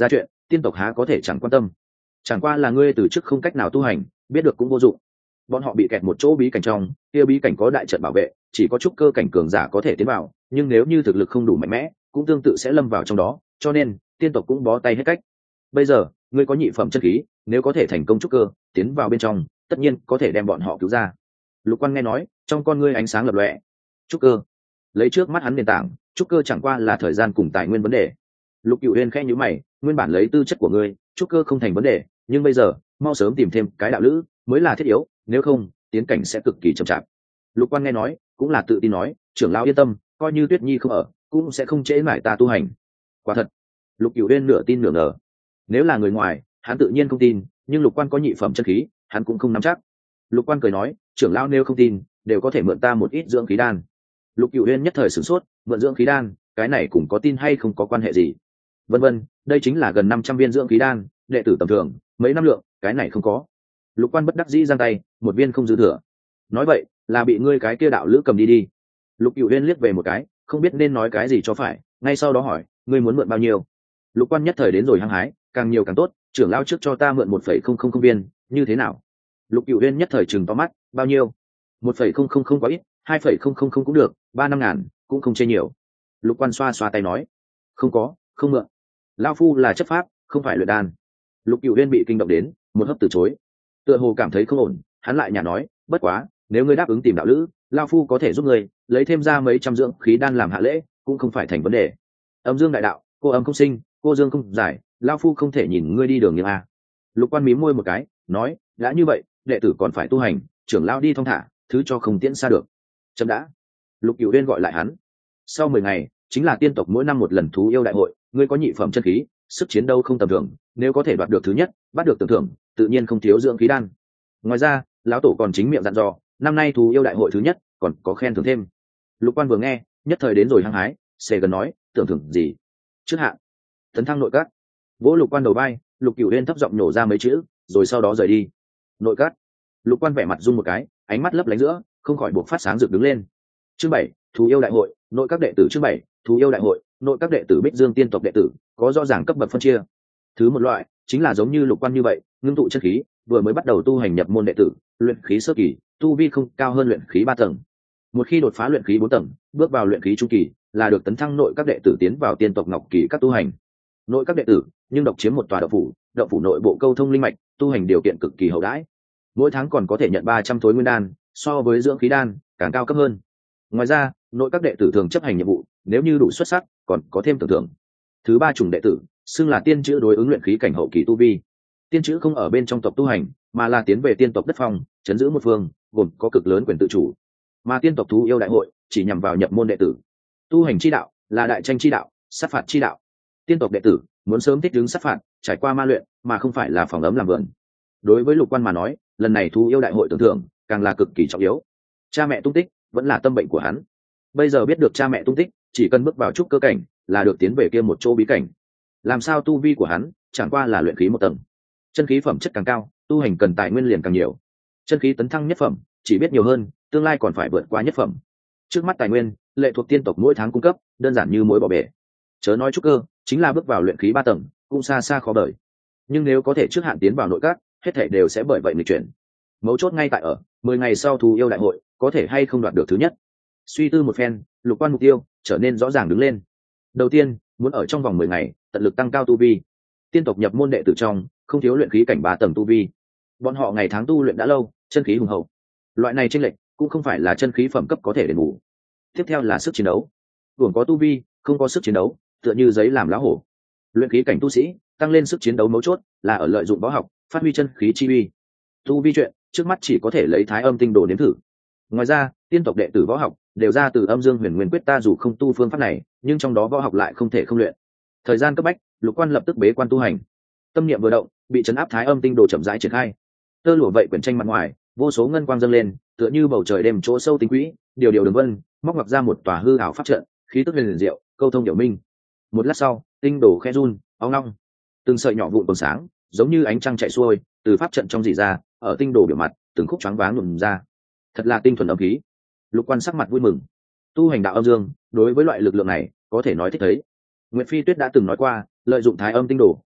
tiên tộc há có thể chẳng quan tâm. Chẳng qua là ngươi từ trước không cách nào tu hành, biết được cũng vô dụng. Bọn họ bị kẹt một chỗ bí cảnh trong, kia bí cảnh có đại trận bảo vệ, chỉ có trúc cơ cảnh cường giả có thể tiến vào, nhưng nếu như thực lực không đủ mạnh mẽ, cũng tương tự sẽ lâm vào trong đó, cho nên tiên tộc cũng bó tay hết cách. Bây giờ ngươi có nhị phẩm chân khí, nếu có thể thành công trúc cơ, tiến vào bên trong, tất nhiên có thể đem bọn họ cứu ra. Lục Quan nghe nói, trong con ngươi ánh sáng lập lòe. Trúc cơ, lấy trước mắt hắn nền tảng, trúc cơ chẳng qua là thời gian cùng tài nguyên vấn đề. Lục Cửu Uyên khẽ nhíu mày, nguyên bản lấy tư chất của ngươi, trúc cơ không thành vấn đề, nhưng bây giờ mau sớm tìm thêm cái đạo lữ mới là thiết yếu, nếu không tiến cảnh sẽ cực kỳ chậm chạp. Lục Quan nghe nói, cũng là tự tin nói, trưởng lão yên tâm, coi như Tuyết Nhi không ở, cũng sẽ không trễ mãi ta tu hành. Quả thật. Lục Cửu Uyên nửa tin nửa ngờ. Nếu là người ngoài, hắn tự nhiên không tin, nhưng Lục Quan có nhị phẩm chân khí, hắn cũng không nắm chắc. Lục Quan cười nói, trưởng lão nếu không tin, đều có thể mượn ta một ít dưỡng khí đan. Lục Cửu Uyên nhất thời sửng sốt, mượn dưỡng khí đan, cái này cũng có tin hay không có quan hệ gì? Vân vân, đây chính là gần năm trăm viên dưỡng khí đan, đệ tử tầm thường, mấy năm lượng, cái này không có. Lục Quan bất đắc dĩ giang tay, một viên không dư thừa. Nói vậy, là bị ngươi cái kia đạo lữ cầm đi đi. Lục Cửu Uyên liếc về một cái, không biết nên nói cái gì cho phải, ngay sau đó hỏi, ngươi muốn mượn bao nhiêu? Lục Quan nhất thời đến rồi hăng hái, càng nhiều càng tốt, trưởng lão trước cho ta mượn một phẩy không không không viên, như thế nào? Lục Cửu Uyên nhất thời trừng to mắt, bao nhiêu? một phẩy không không không quá ít, hai phẩy không không không cũng được, ba năm ngàn, cũng không chê nhiều. Lục Quan xoa xoa tay nói, không có, không mượn. Lão phu là chấp pháp, không phải luyện đan. Lục Cửu Uyên bị kinh động đến, một hấp từ chối. Tựa hồ cảm thấy không ổn, hắn lại nhả nói, bất quá, nếu ngươi đáp ứng tìm đạo lữ, lão phu có thể giúp ngươi lấy thêm ra mấy trăm dưỡng khí đan làm hạ lễ, cũng không phải thành vấn đề. Âm dương đại đạo, cô âm không sinh, cô dương không giải, lão phu không thể nhìn ngươi đi đường nghiêng a. Lục Quan mím môi một cái, nói, đã như vậy, đệ tử còn phải tu hành, trưởng lão đi thong thả, thứ cho không tiễn xa được. Chậm đã. Lục Cửu Uyên gọi lại hắn. Sau mười ngày, chính là tiên tộc mỗi năm một lần thú yêu đại hội, ngươi có nhị phẩm chân khí, sức chiến đấu không tầm thường, nếu có thể đoạt được thứ nhất, bắt được tưởng thưởng, tự nhiên không thiếu dưỡng khí đan. Ngoài ra, lão tổ còn chính miệng dặn dò, năm nay thú yêu đại hội thứ nhất, còn có khen thưởng thêm. Lục Quan vừa nghe, nhất thời đến rồi hăng hái, xề gần nói, tưởng thưởng gì? Trước hạn, tấn thăng nội các. Vỗ Lục Quan đầu vai, Lục Cửu Uyên thấp giọng nhổ ra mấy chữ, rồi sau đó rời đi. Nội các. Lục Quan vẻ mặt rung một cái, ánh mắt lấp lánh giữa, không khỏi buộc phát sáng rực đứng lên. Chương bảy, thú yêu đại hội, nội các đệ tử chương bảy, thú yêu đại hội, nội các đệ tử Bích Dương tiên tộc đệ tử, có rõ ràng cấp bậc phân chia. Thứ một loại, chính là giống như Lục Quan như vậy, ngưng tụ chân khí, vừa mới bắt đầu tu hành nhập môn đệ tử, luyện khí sơ kỳ, tu vi không cao hơn luyện khí ba tầng. Một khi đột phá luyện khí bốn tầng, bước vào luyện khí trung kỳ, là được tấn thăng nội các đệ tử tiến vào tiên tộc ngọc kỳ các tu hành. Nội các đệ tử, nhưng độc chiếm một tòa động phủ, động phủ nội bộ câu thông linh mạch, tu hành điều kiện cực kỳ hậu đãi. Mỗi tháng còn có thể nhận ba trăm thối nguyên đan, so với dưỡng khí đan, càng cao cấp hơn. Ngoài ra, nội các đệ tử thường chấp hành nhiệm vụ, nếu như đủ xuất sắc, còn có thêm tưởng thưởng. Thứ ba chủng đệ tử, xưng là tiên chữ đối ứng luyện khí cảnh hậu kỳ tu vi. Tiên chữ không ở bên trong tộc tu hành, mà là tiến về tiên tộc đất phong, chấn giữ một phương, gồm có cực lớn quyền tự chủ. Mà tiên tộc thú yêu đại hội chỉ nhằm vào nhập môn đệ tử. Tu hành chi đạo là đại tranh chi đạo, sát phạt chi đạo. Tiên tộc đệ tử muốn sớm thích ứng sát phạt, trải qua ma luyện, mà không phải là phòng ấm làm vườn. Đối với Lục Quan mà nói, lần này thú yêu đại hội tưởng thưởng càng là cực kỳ trọng yếu. Cha mẹ tung tích vẫn là tâm bệnh của hắn. Bây giờ biết được cha mẹ tung tích, chỉ cần bước vào trúc cơ cảnh là được tiến về kia một chỗ bí cảnh. Làm sao tu vi của hắn chẳng qua là luyện khí một tầng, chân khí phẩm chất càng cao, tu hành cần tài nguyên liền càng nhiều. Chân khí tấn thăng nhất phẩm, chỉ biết nhiều hơn, tương lai còn phải vượt qua nhất phẩm. Trước mắt tài nguyên lệ thuộc tiên tộc mỗi tháng cung cấp, đơn giản như muối bỏ bể. Chớ nói trúc cơ, chính là bước vào luyện khí ba tầng, cũng xa xa khó đợi. Nhưng nếu có thể trước hạn tiến vào nội các, hết thảy đều sẽ bởi vậy nghịch chuyển. Mấu chốt ngay tại ở mười ngày sau thú yêu đại hội, có thể hay không đoạt được thứ nhất. Suy tư một phen, Lục Quan mục tiêu trở nên rõ ràng đứng lên. Đầu tiên, muốn ở trong vòng mười ngày tận lực tăng cao tu vi. Tiên tộc nhập môn đệ tử trong, không thiếu luyện khí cảnh ba tầng tu vi. Bọn họ ngày tháng tu luyện đã lâu, chân khí hùng hậu. Loại này chênh lệch cũng không phải là chân khí phẩm cấp có thể đền bù. Tiếp theo là sức chiến đấu. Hưởng có tu vi, không có sức chiến đấu, tựa như giấy làm lá hổ. Luyện khí cảnh tu sĩ, tăng lên sức chiến đấu mấu chốt là ở lợi dụng võ học, phát huy chân khí chi uy. Tu vi chuyện, trước mắt chỉ có thể lấy Thái Âm tinh đồ nếm thử. Ngoài ra, tiên tộc đệ tử võ học đều ra từ Âm Dương Huyền Nguyên Quyết, ta dù không tu phương pháp này, nhưng trong đó võ học lại không thể không luyện. Thời gian cấp bách, Lục Quan lập tức bế quan tu hành. Tâm niệm vừa động, bị chấn áp Thái Âm tinh đồ chậm rãi triển khai. Tơ lụa vậy quyển tranh mặt ngoài, vô số ngân quang dâng lên, tựa như bầu trời đêm chỗ sâu tinh quỹ, điều điều đường vân, móc ngoặc ra một tòa hư ảo pháp trận, khí tức huyền diệu, câu thông hiểu minh. Một lát sau, tinh đồ khẽ run, óng long, từng sợi nhỏ vụn còn sáng, giống như ánh trăng chạy xuôi, từ pháp trận trong rỉ ra, ở tinh đồ biểu mặt, từng khúc choáng váng nhuộm ra. Thật là tinh thuần âm khí. Lục Quan sắc mặt vui mừng. Tu hành đạo âm dương, đối với loại lực lượng này, có thể nói thích thấy. Nguyệt Phi Tuyết đã từng nói qua, lợi dụng Thái Âm tinh đồ,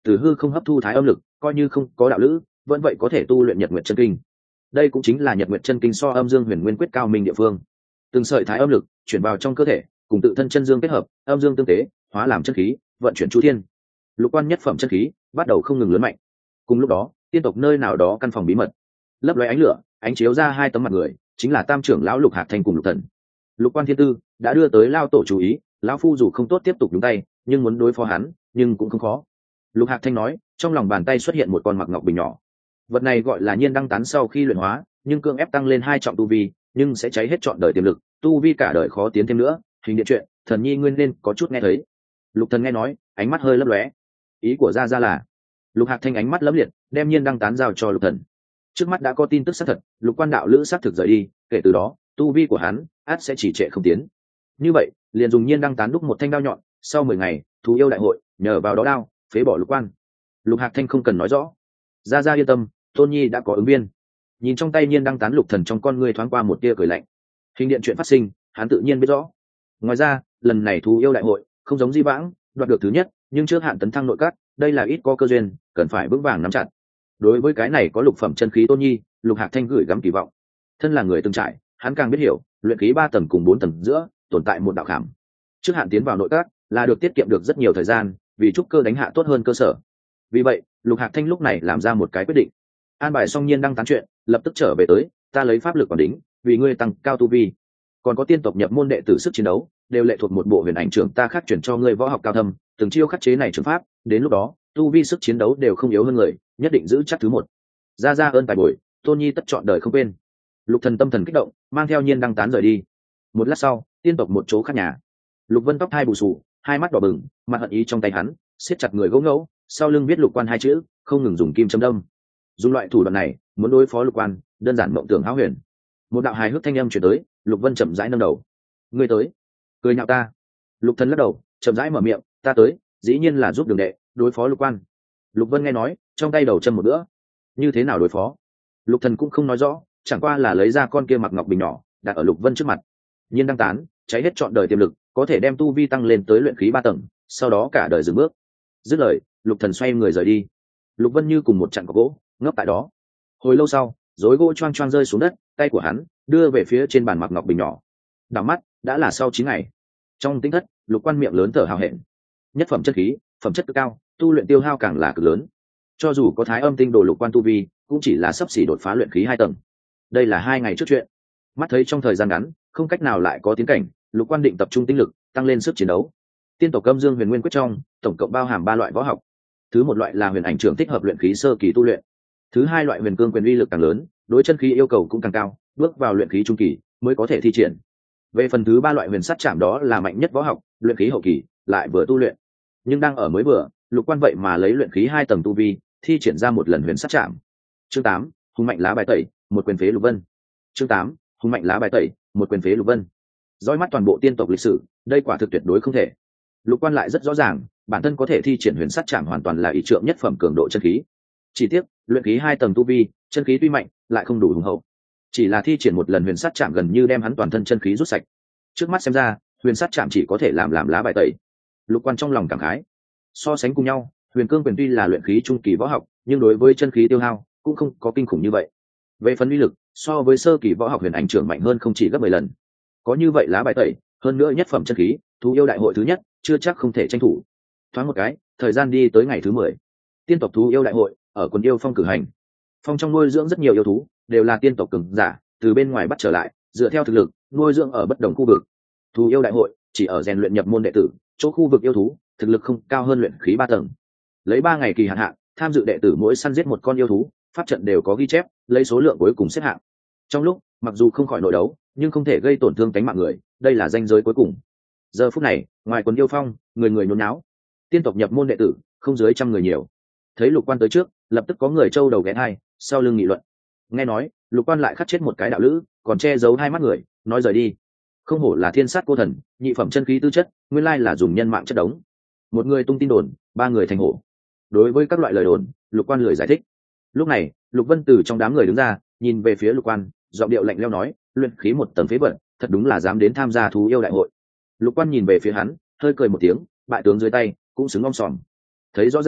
từ hư không hấp thu thái âm lực, coi như không có đạo lữ vẫn vậy có thể tu luyện nhật nguyệt chân kinh. Đây cũng chính là nhật nguyệt chân kinh so âm dương huyền nguyên quyết cao minh địa phương. Từng sợi thái âm lực chuyển vào trong cơ thể, cùng tự thân chân dương kết hợp, âm dương tương tế, hóa làm chân khí, vận chuyển chu thiên. Lục quan nhất phẩm chân khí bắt đầu không ngừng lớn mạnh. Cùng lúc đó, tiên tộc nơi nào đó căn phòng bí mật, lấp lóe ánh lửa, ánh chiếu ra hai tấm mặt người, chính là tam trưởng lão Lục Hạc Thanh cùng Lục Thần. Lục quan thiên tư đã đưa tới lao tổ chú ý, lão phu dù không tốt tiếp tục nhúng tay, nhưng muốn đối phó hắn, nhưng cũng không khó. Lục Hạc Thanh nói, trong lòng bàn tay xuất hiện một con mặc ngọc bình nhỏ. Vật này gọi là nhiên đăng tán, sau khi luyện hóa, nhưng cương ép tăng lên hai trọng tu vi, nhưng sẽ cháy hết trọn đời tiềm lực, tu vi cả đời khó tiến thêm nữa. Hình điện chuyện, Thần Nhi nguyên nên có chút nghe thấy. Lục Thần nghe nói, ánh mắt hơi lấp lóe. Ý của gia gia là? Lục Hạc Thanh ánh mắt lấm liệt, đem nhiên đăng tán giao cho Lục Thần. Trước mắt đã có tin tức xác thật, Lục quan đạo lữ xác thực rời đi, kể từ đó, tu vi của hắn ắt sẽ chỉ trệ không tiến. Như vậy, liền dùng nhiên đăng tán đúc một thanh đao nhọn, sau mười ngày, thú yêu đại hội, nhờ vào đó đao phế bỏ Lục quan. Lục Hạc Thanh không cần nói rõ, gia gia yên tâm, Tôn Nhi đã có ứng viên. Nhìn trong tay nhiên đăng tán, Lục Thần trong con ngươi thoáng qua một tia cười lạnh. Hình điện chuyện phát sinh, hắn tự nhiên biết rõ. Ngoài ra, lần này thú yêu đại hội không giống di vãng, đoạt được thứ nhất, nhưng trước hạn tấn thăng nội các, đây là ít có cơ duyên, cần phải vững vàng nắm chặt. Đối với cái này có lục phẩm chân khí Tôn Nhi, Lục Hạc Thanh gửi gắm kỳ vọng. Thân là người từng trải, hắn càng biết hiểu, luyện khí ba tầng cùng bốn tầng giữa tồn tại một đạo khảm. Trước hạn tiến vào nội các là được tiết kiệm được rất nhiều thời gian, vì trúc cơ đánh hạ tốt hơn cơ sở. Vì vậy, Lục Hạc Thanh lúc này làm ra một cái quyết định. An bài xong nhiên đăng tán chuyện, lập tức trở về tới, ta lấy pháp lực quản đính, vì ngươi tăng cao tu vi. Còn có tiên tộc nhập môn đệ tử sức chiến đấu, đều lệ thuộc một bộ huyền ảnh trưởng ta khác chuyển cho ngươi võ học cao thâm, từng chiêu khắc chế này trường pháp, đến lúc đó, tu vi sức chiến đấu đều không yếu hơn người, nhất định giữ chắc thứ một. Ra ra ơn tài bồi, Tôn Nhi tất chọn đời không quên. Lục Thần tâm thần kích động, mang theo nhiên đăng tán rời đi. Một lát sau, tiên tộc một chỗ khác nhà. Lục Vân tóc hai bù xù, hai mắt đỏ bừng, mặt hận ý trong tay hắn, siết chặt người gỗ ngẫu, sau lưng viết Lục quan hai chữ, không ngừng dùng kim châm đâm. Dùng loại thủ đoạn này, muốn đối phó Lục quan, đơn giản mộng tưởng hão huyền. Một đạo hài hước thanh âm truyền tới, Lục Vân chậm rãi nâng đầu. Ngươi tới? Cười nhạo ta? Lục Thần lắc đầu, chậm rãi mở miệng, ta tới, dĩ nhiên là giúp đường đệ đối phó Lục quan. Lục Vân nghe nói, trong tay đầu châm một bữa. Như thế nào đối phó? Lục Thần cũng không nói rõ, chẳng qua là lấy ra con kia mặc ngọc bình nhỏ, đặt ở Lục Vân trước mặt. Nhiên đăng tán, cháy hết trọn đời tiềm lực, có thể đem tu vi tăng lên tới luyện khí ba tầng, sau đó cả đời dừng bước. Dứt lời, Lục Thần xoay người rời đi. Lục Vân như cùng một trận cọc gỗ, ngốc tại đó. Hồi lâu sau, rối gỗ choang choang rơi xuống đất, tay của hắn đưa về phía trên bàn mặc ngọc bình nhỏ. Đảo mắt, đã là sau chín ngày. Trong tinh thất, Lục quan miệng lớn thở hào hẹn. Nhất phẩm chất khí, phẩm chất cực cao, tu luyện tiêu hao càng là cực lớn. Cho dù có thái âm tinh đồ Lục quan tu vi, cũng chỉ là sắp xỉ đột phá luyện khí hai tầng. Đây là hai ngày trước chuyện. Mắt thấy trong thời gian ngắn, không cách nào lại có tiến cảnh, Lục quan định tập trung tinh lực, tăng lên sức chiến đấu. Tiên tộc âm dương huyền nguyên quyết trong, tổng cộng bao hàm ba loại võ học. Thứ một loại là huyền ảnh trưởng thích hợp luyện khí sơ kỳ tu luyện. Thứ hai loại huyền cương quyền uy lực càng lớn, đối chân khí yêu cầu cũng càng cao, bước vào luyện khí trung kỳ mới có thể thi triển. Về phần thứ ba loại huyền sát chạm, đó là mạnh nhất võ học, luyện khí hậu kỳ, lại vừa tu luyện. Nhưng đang ở mới vừa, Lục quan vậy mà lấy luyện khí hai tầng tu vi, thi triển ra một lần huyền sát chạm. Chương tám, hùng mạnh lá bài tẩy, một quyền phế Lục Vân. Chương tám, hùng mạnh lá bài tẩy, một quyền phế Lục Vân. Dõi mắt toàn bộ tiên tộc lịch sử, đây quả thực tuyệt đối không thể. Lục quan lại rất rõ ràng, bản thân có thể thi triển huyền sát chạm hoàn toàn là ý trượng nhất phẩm cường độ chân khí. Chỉ tiếc, luyện khí hai tầng tu vi, chân khí tuy mạnh, lại không đủ hùng hậu. Chỉ là thi triển một lần huyền sát chạm gần như đem hắn toàn thân chân khí rút sạch. Trước mắt xem ra, huyền sát chạm chỉ có thể làm làm lá bài tẩy. Lục quan trong lòng cảm khái. So sánh cùng nhau, huyền cương quyền tuy là luyện khí trung kỳ võ học, nhưng đối với chân khí tiêu hao cũng không có kinh khủng như vậy. Về phần uy lực, so với sơ kỳ võ học huyền ảnh trưởng mạnh hơn không chỉ gấp mười lần. Có như vậy lá bài tẩy, hơn nữa nhất phẩm chân khí, thú yêu đại hội thứ nhất, chưa chắc không thể tranh thủ. Thoáng một cái, thời gian đi tới ngày thứ mười. Tiên tộc thú yêu đại hội ở quần yêu phong cử hành. Phong trong nuôi dưỡng rất nhiều yêu thú, đều là tiên tộc cường giả, từ bên ngoài bắt trở lại, dựa theo thực lực, nuôi dưỡng ở bất đồng khu vực. Thú yêu đại hội chỉ ở rèn luyện nhập môn đệ tử, chỗ khu vực yêu thú, thực lực không cao hơn luyện khí ba tầng. Lấy ba ngày kỳ hạn hạn, tham dự đệ tử mỗi săn giết một con yêu thú, pháp trận đều có ghi chép, lấy số lượng cuối cùng xếp hạng. Trong lúc, mặc dù không khỏi nội đấu, nhưng không thể gây tổn thương cánh mạng người, đây là ranh giới cuối cùng. Giờ phút này, ngoài quần yêu phong, người người nhốn náo. Tiên tộc nhập môn đệ tử, không dưới trăm người nhiều. Thấy Lục quan tới trước, lập tức có người trâu đầu ghé hai, sau lưng nghị luận. Nghe nói, Lục quan lại khắc chết một cái đạo lữ, còn che giấu hai mắt người, nói rời đi. Không hổ là thiên sát cô thần, nhị phẩm chân khí tư chất, nguyên lai là dùng nhân mạng chất đống. Một người tung tin đồn, ba người thành hổ. Đối với các loại lời đồn, Lục quan lười giải thích. Lúc này, Lục Vân từ trong đám người đứng ra, nhìn về phía Lục quan, giọng điệu lạnh lẽo nói, luyện khí một tầng phế vật, thật đúng là dám đến tham gia thú yêu đại hội. Lục quan nhìn về phía hắn, hơi cười một tiếng, bại tướng dưới tay cũng xứng om sòm. Thấy rõ ràng,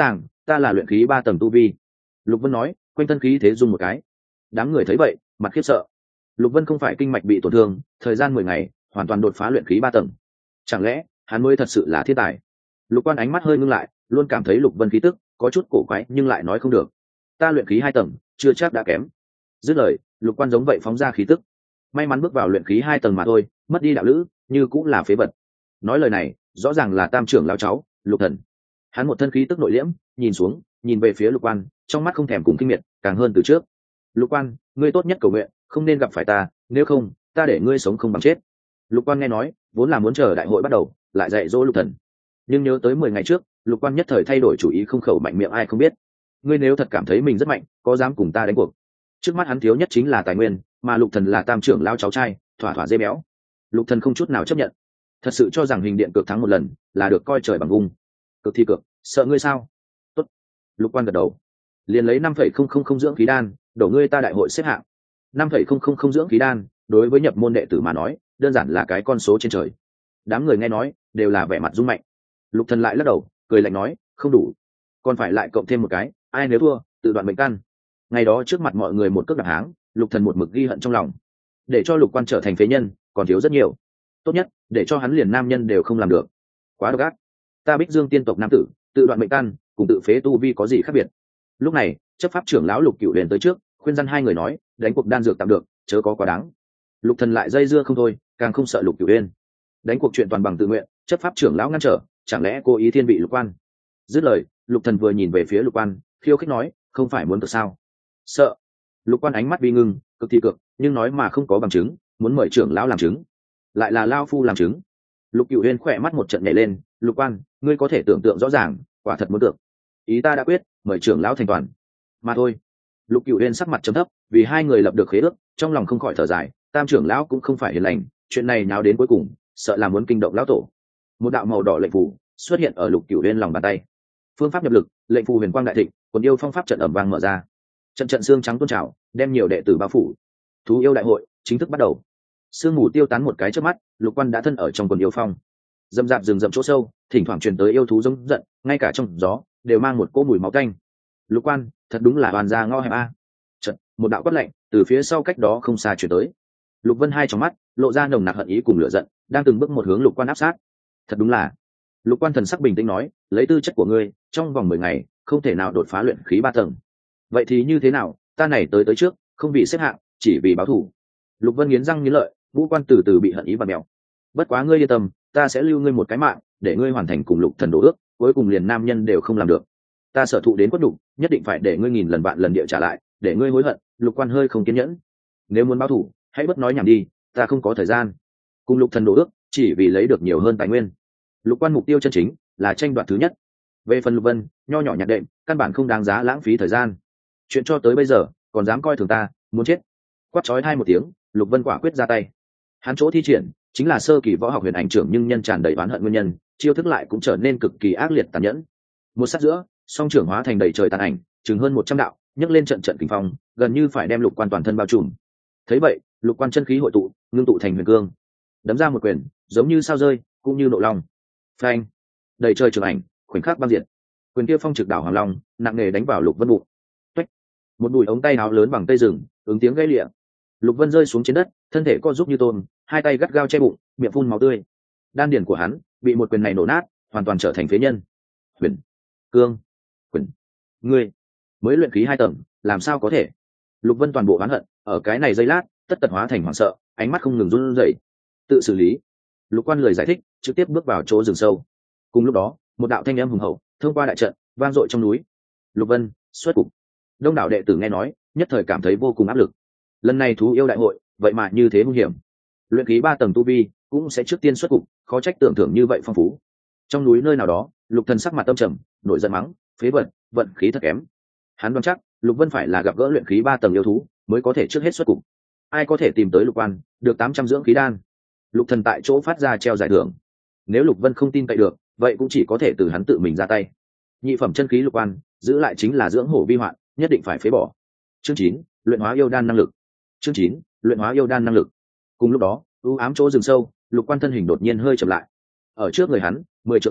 ta là luyện khí ba tầng tu vi. Lục Vân nói, quanh thân khí thế dung một cái. Đám người thấy vậy mặt khiếp sợ. Lục Vân không phải kinh mạch bị tổn thương, thời gian mười ngày hoàn toàn đột phá luyện khí ba tầng, chẳng lẽ hắn mới thật sự là thiên tài? Lục Quan ánh mắt hơi ngưng lại, luôn cảm thấy Lục Vân khí tức có chút cổ quái nhưng lại nói không được. Ta luyện khí hai tầng chưa chắc đã kém. Dứt lời, Lục Quan giống vậy phóng ra khí tức. May mắn bước vào luyện khí hai tầng mà thôi, mất đi đạo lữ như cũng là phế vật. Nói lời này rõ ràng là tam trưởng lão cháu Lục Thần. Hắn một thân khí tức nội liễm, nhìn xuống nhìn về phía Lục Quan, trong mắt không thèm cùng kinh miệt, càng hơn từ trước. Lục Quan, ngươi tốt nhất cầu nguyện không nên gặp phải ta, nếu không ta để ngươi sống không bằng chết. Lục Quan nghe nói vốn là muốn chờ đại hội bắt đầu lại dạy dỗ Lục Thần, nhưng nhớ tới mười ngày trước Lục Quan nhất thời thay đổi chủ ý, không khẩu mạnh miệng ai không biết. Ngươi nếu thật cảm thấy mình rất mạnh, có dám cùng ta đánh cuộc? Trước mắt hắn thiếu nhất chính là tài nguyên, mà Lục Thần là tam trưởng lão cháu trai, thỏa thỏa dê béo. Lục Thần không chút nào chấp nhận, thật sự cho rằng hình điện cược thắng một lần là được coi trời bằng vung. Cực thi cược, sợ ngươi sao? Tốt. Lục Quan gật đầu, liền lấy năm phẩy không không không dưỡng khí đan đổ ngươi ta đại hội xếp hạng. Năm phẩy không không không dưỡng khí đan đối với nhập môn đệ tử mà nói đơn giản là cái con số trên trời. Đám người nghe nói đều là vẻ mặt rung mạnh. Lục Thần lại lắc đầu cười lạnh nói, không đủ, còn phải lại cộng thêm một cái, ai nếu thua tự đoạn mệnh căn. Ngày đó trước mặt mọi người một cước đạp háng, Lục Thần một mực ghi hận trong lòng. Để cho Lục Quan trở thành phế nhân còn thiếu rất nhiều, tốt nhất để cho hắn liền nam nhân đều không làm được, quá độc ác. Ta Bích Dương tiên tộc nam tử tự đoạn mệnh căn cùng tự phế tu vi có gì khác biệt? Lúc này chấp pháp trưởng lão Lục Cửu liền tới trước khuyên răn hai người nói, đánh cuộc đan dược tạm được, chớ có quá đáng. Lục Thần lại dây dưa không thôi, càng không sợ Lục Cửu Uyên. Đánh cuộc chuyện toàn bằng tự nguyện, chấp pháp trưởng lão ngăn trở, chẳng lẽ cố ý thiên vị Lục Quan? Dứt lời, Lục Thần vừa nhìn về phía Lục Quan, khiêu khích nói, không phải muốn tự sao? Sợ. Lục Quan ánh mắt bi ngưng, cực thì cực, nhưng nói mà không có bằng chứng, muốn mời trưởng lão làm chứng, lại là lão phu làm chứng. Lục Cửu Uyên khỏe mắt một trận nhảy lên, Lục Quan, ngươi có thể tưởng tượng rõ ràng, quả thật muốn được. Ý ta đã quyết, mời trưởng lão thành toàn. Mà thôi. Lục Cửu Uyên sắc mặt trầm thấp, vì hai người lập được khế ước, trong lòng không khỏi thở dài, tam trưởng lão cũng không phải hiền lành, chuyện này nháo đến cuối cùng, sợ là muốn kinh động lão tổ. Một đạo màu đỏ lệnh phù xuất hiện ở Lục Cửu Uyên lòng bàn tay. Phương pháp nhập lực, lệnh phù huyền quang đại thịnh, còn yêu phong pháp trận ầm vang mở ra. Trận trận xương trắng tuôn trào, đem nhiều đệ tử bao phủ. Thú yêu đại hội chính thức bắt đầu. Sương mù tiêu tán một cái trước mắt, Lục Quan đã thân ở trong quần yêu phong. Dâm dạp rừng rậm chỗ sâu, thỉnh thoảng truyền tới yêu thú giống giận, ngay cả trong gió đều mang một cỗ mùi máu tanh. Lục Quan, thật đúng là hoàn gia ngõ hẹp a. Chợt, một đạo quát lạnh từ phía sau cách đó không xa truyền tới. Lục Vân hai trong mắt lộ ra nồng nặc hận ý cùng lửa giận, đang từng bước một hướng Lục Quan áp sát. Thật đúng là. Lục Quan thần sắc bình tĩnh nói, lấy tư chất của ngươi, trong vòng mười ngày không thể nào đột phá luyện khí ba tầng. Vậy thì như thế nào, ta này tới tới trước, không bị xếp hạng, chỉ vì báo thù. Lục Vân nghiến răng nghiến lợi, ngũ quan từ từ bị hận ý và mèo. Bất quá ngươi yên tâm, ta sẽ lưu ngươi một cái mạng, để ngươi hoàn thành cùng Lục Thần đổ ước, cuối cùng liền nam nhân đều không làm được. Ta sở thụ đến quất đủ, nhất định phải để ngươi nghìn lần vạn lần địa trả lại, để ngươi hối hận. Lục Quan hơi không kiên nhẫn. Nếu muốn báo thù, hãy bất nói nhảm đi, ta không có thời gian. Cùng Lục Thần đổ ước, chỉ vì lấy được nhiều hơn tài nguyên. Lục Quan mục tiêu chân chính là tranh đoạt thứ nhất. Về phần Lục Vân, nho nhỏ nhặt đệm, căn bản không đáng giá lãng phí thời gian. Chuyện cho tới bây giờ, còn dám coi thường ta, muốn chết. Quát chói hai một tiếng, Lục Vân quả quyết ra tay. Hắn chỗ thi triển chính là sơ kỳ võ học huyền ảnh trưởng, nhưng nhân tràn đầy oán hận nguyên nhân, chiêu thức lại cũng trở nên cực kỳ ác liệt tàn nhẫn. Một sát giữa, song trưởng hóa thành đầy trời tàn ảnh, chừng hơn một trăm đạo, nhấc lên trận trận kình phong, gần như phải đem Lục Quan toàn thân bao trùm. Thấy vậy, Lục Quan chân khí hội tụ, ngưng tụ thành huyền cương, đấm ra một quyền, giống như sao rơi, cũng như nộ long. Phanh! Đầy trời trường ảnh, khoảnh khắc băng diệt. Quyền kia phong trực đảo hoàng long, nặng nề đánh vào Lục Vân bụng. Toách! Một bụi ống tay áo lớn bằng cây rừng, ứng tiếng gãy lịa. Lục Vân rơi xuống trên đất, thân thể co giúp như tôm, hai tay gắt gao che bụng, miệng phun máu tươi. Đan điền của hắn bị một quyền này nổ nát, hoàn toàn trở thành phế nhân. Huyền, cương, quyền, ngươi mới luyện khí hai tầng, làm sao có thể? Lục Vân toàn bộ oán hận, ở cái này giây lát, tất tật hóa thành hoảng sợ, ánh mắt không ngừng run rẩy. Tự xử lý. Lục Quan lời giải thích, trực tiếp bước vào chỗ rừng sâu. Cùng lúc đó, một đạo thanh âm hùng hậu thông qua đại trận, vang dội trong núi. Lục Vân xuất cục. Đông đảo đệ tử nghe nói, nhất thời cảm thấy vô cùng áp lực. Lần này thú yêu đại hội, vậy mà như thế nguy hiểm. Luyện khí ba tầng tu vi cũng sẽ trước tiên xuất cục, khó trách tưởng thưởng như vậy phong phú. Trong núi nơi nào đó, Lục Thần sắc mặt tâm trầm, nổi giận mắng, phế vật, vận khí thật kém. Hắn đoán chắc, Lục Vân phải là gặp gỡ luyện khí ba tầng yêu thú, mới có thể trước hết xuất cục. Ai có thể tìm tới Lục Quan, được tám trăm dưỡng khí đan. Lục Thần tại chỗ phát ra treo giải thưởng. Nếu Lục Vân không tin cậy được, vậy cũng chỉ có thể từ hắn tự mình ra tay. Nhị phẩm chân khí Lục Quan, giữ lại chính là dưỡng hổ vi hoạn, nhất định phải phế bỏ. Chương chín, luyện hóa yêu đan năng lực. Chương chín, luyện hóa yêu đan năng lực. Cùng lúc đó, u ám chỗ rừng sâu, Lục Quan thân hình đột nhiên hơi chậm lại. Ở trước người hắn, mười trượng ra,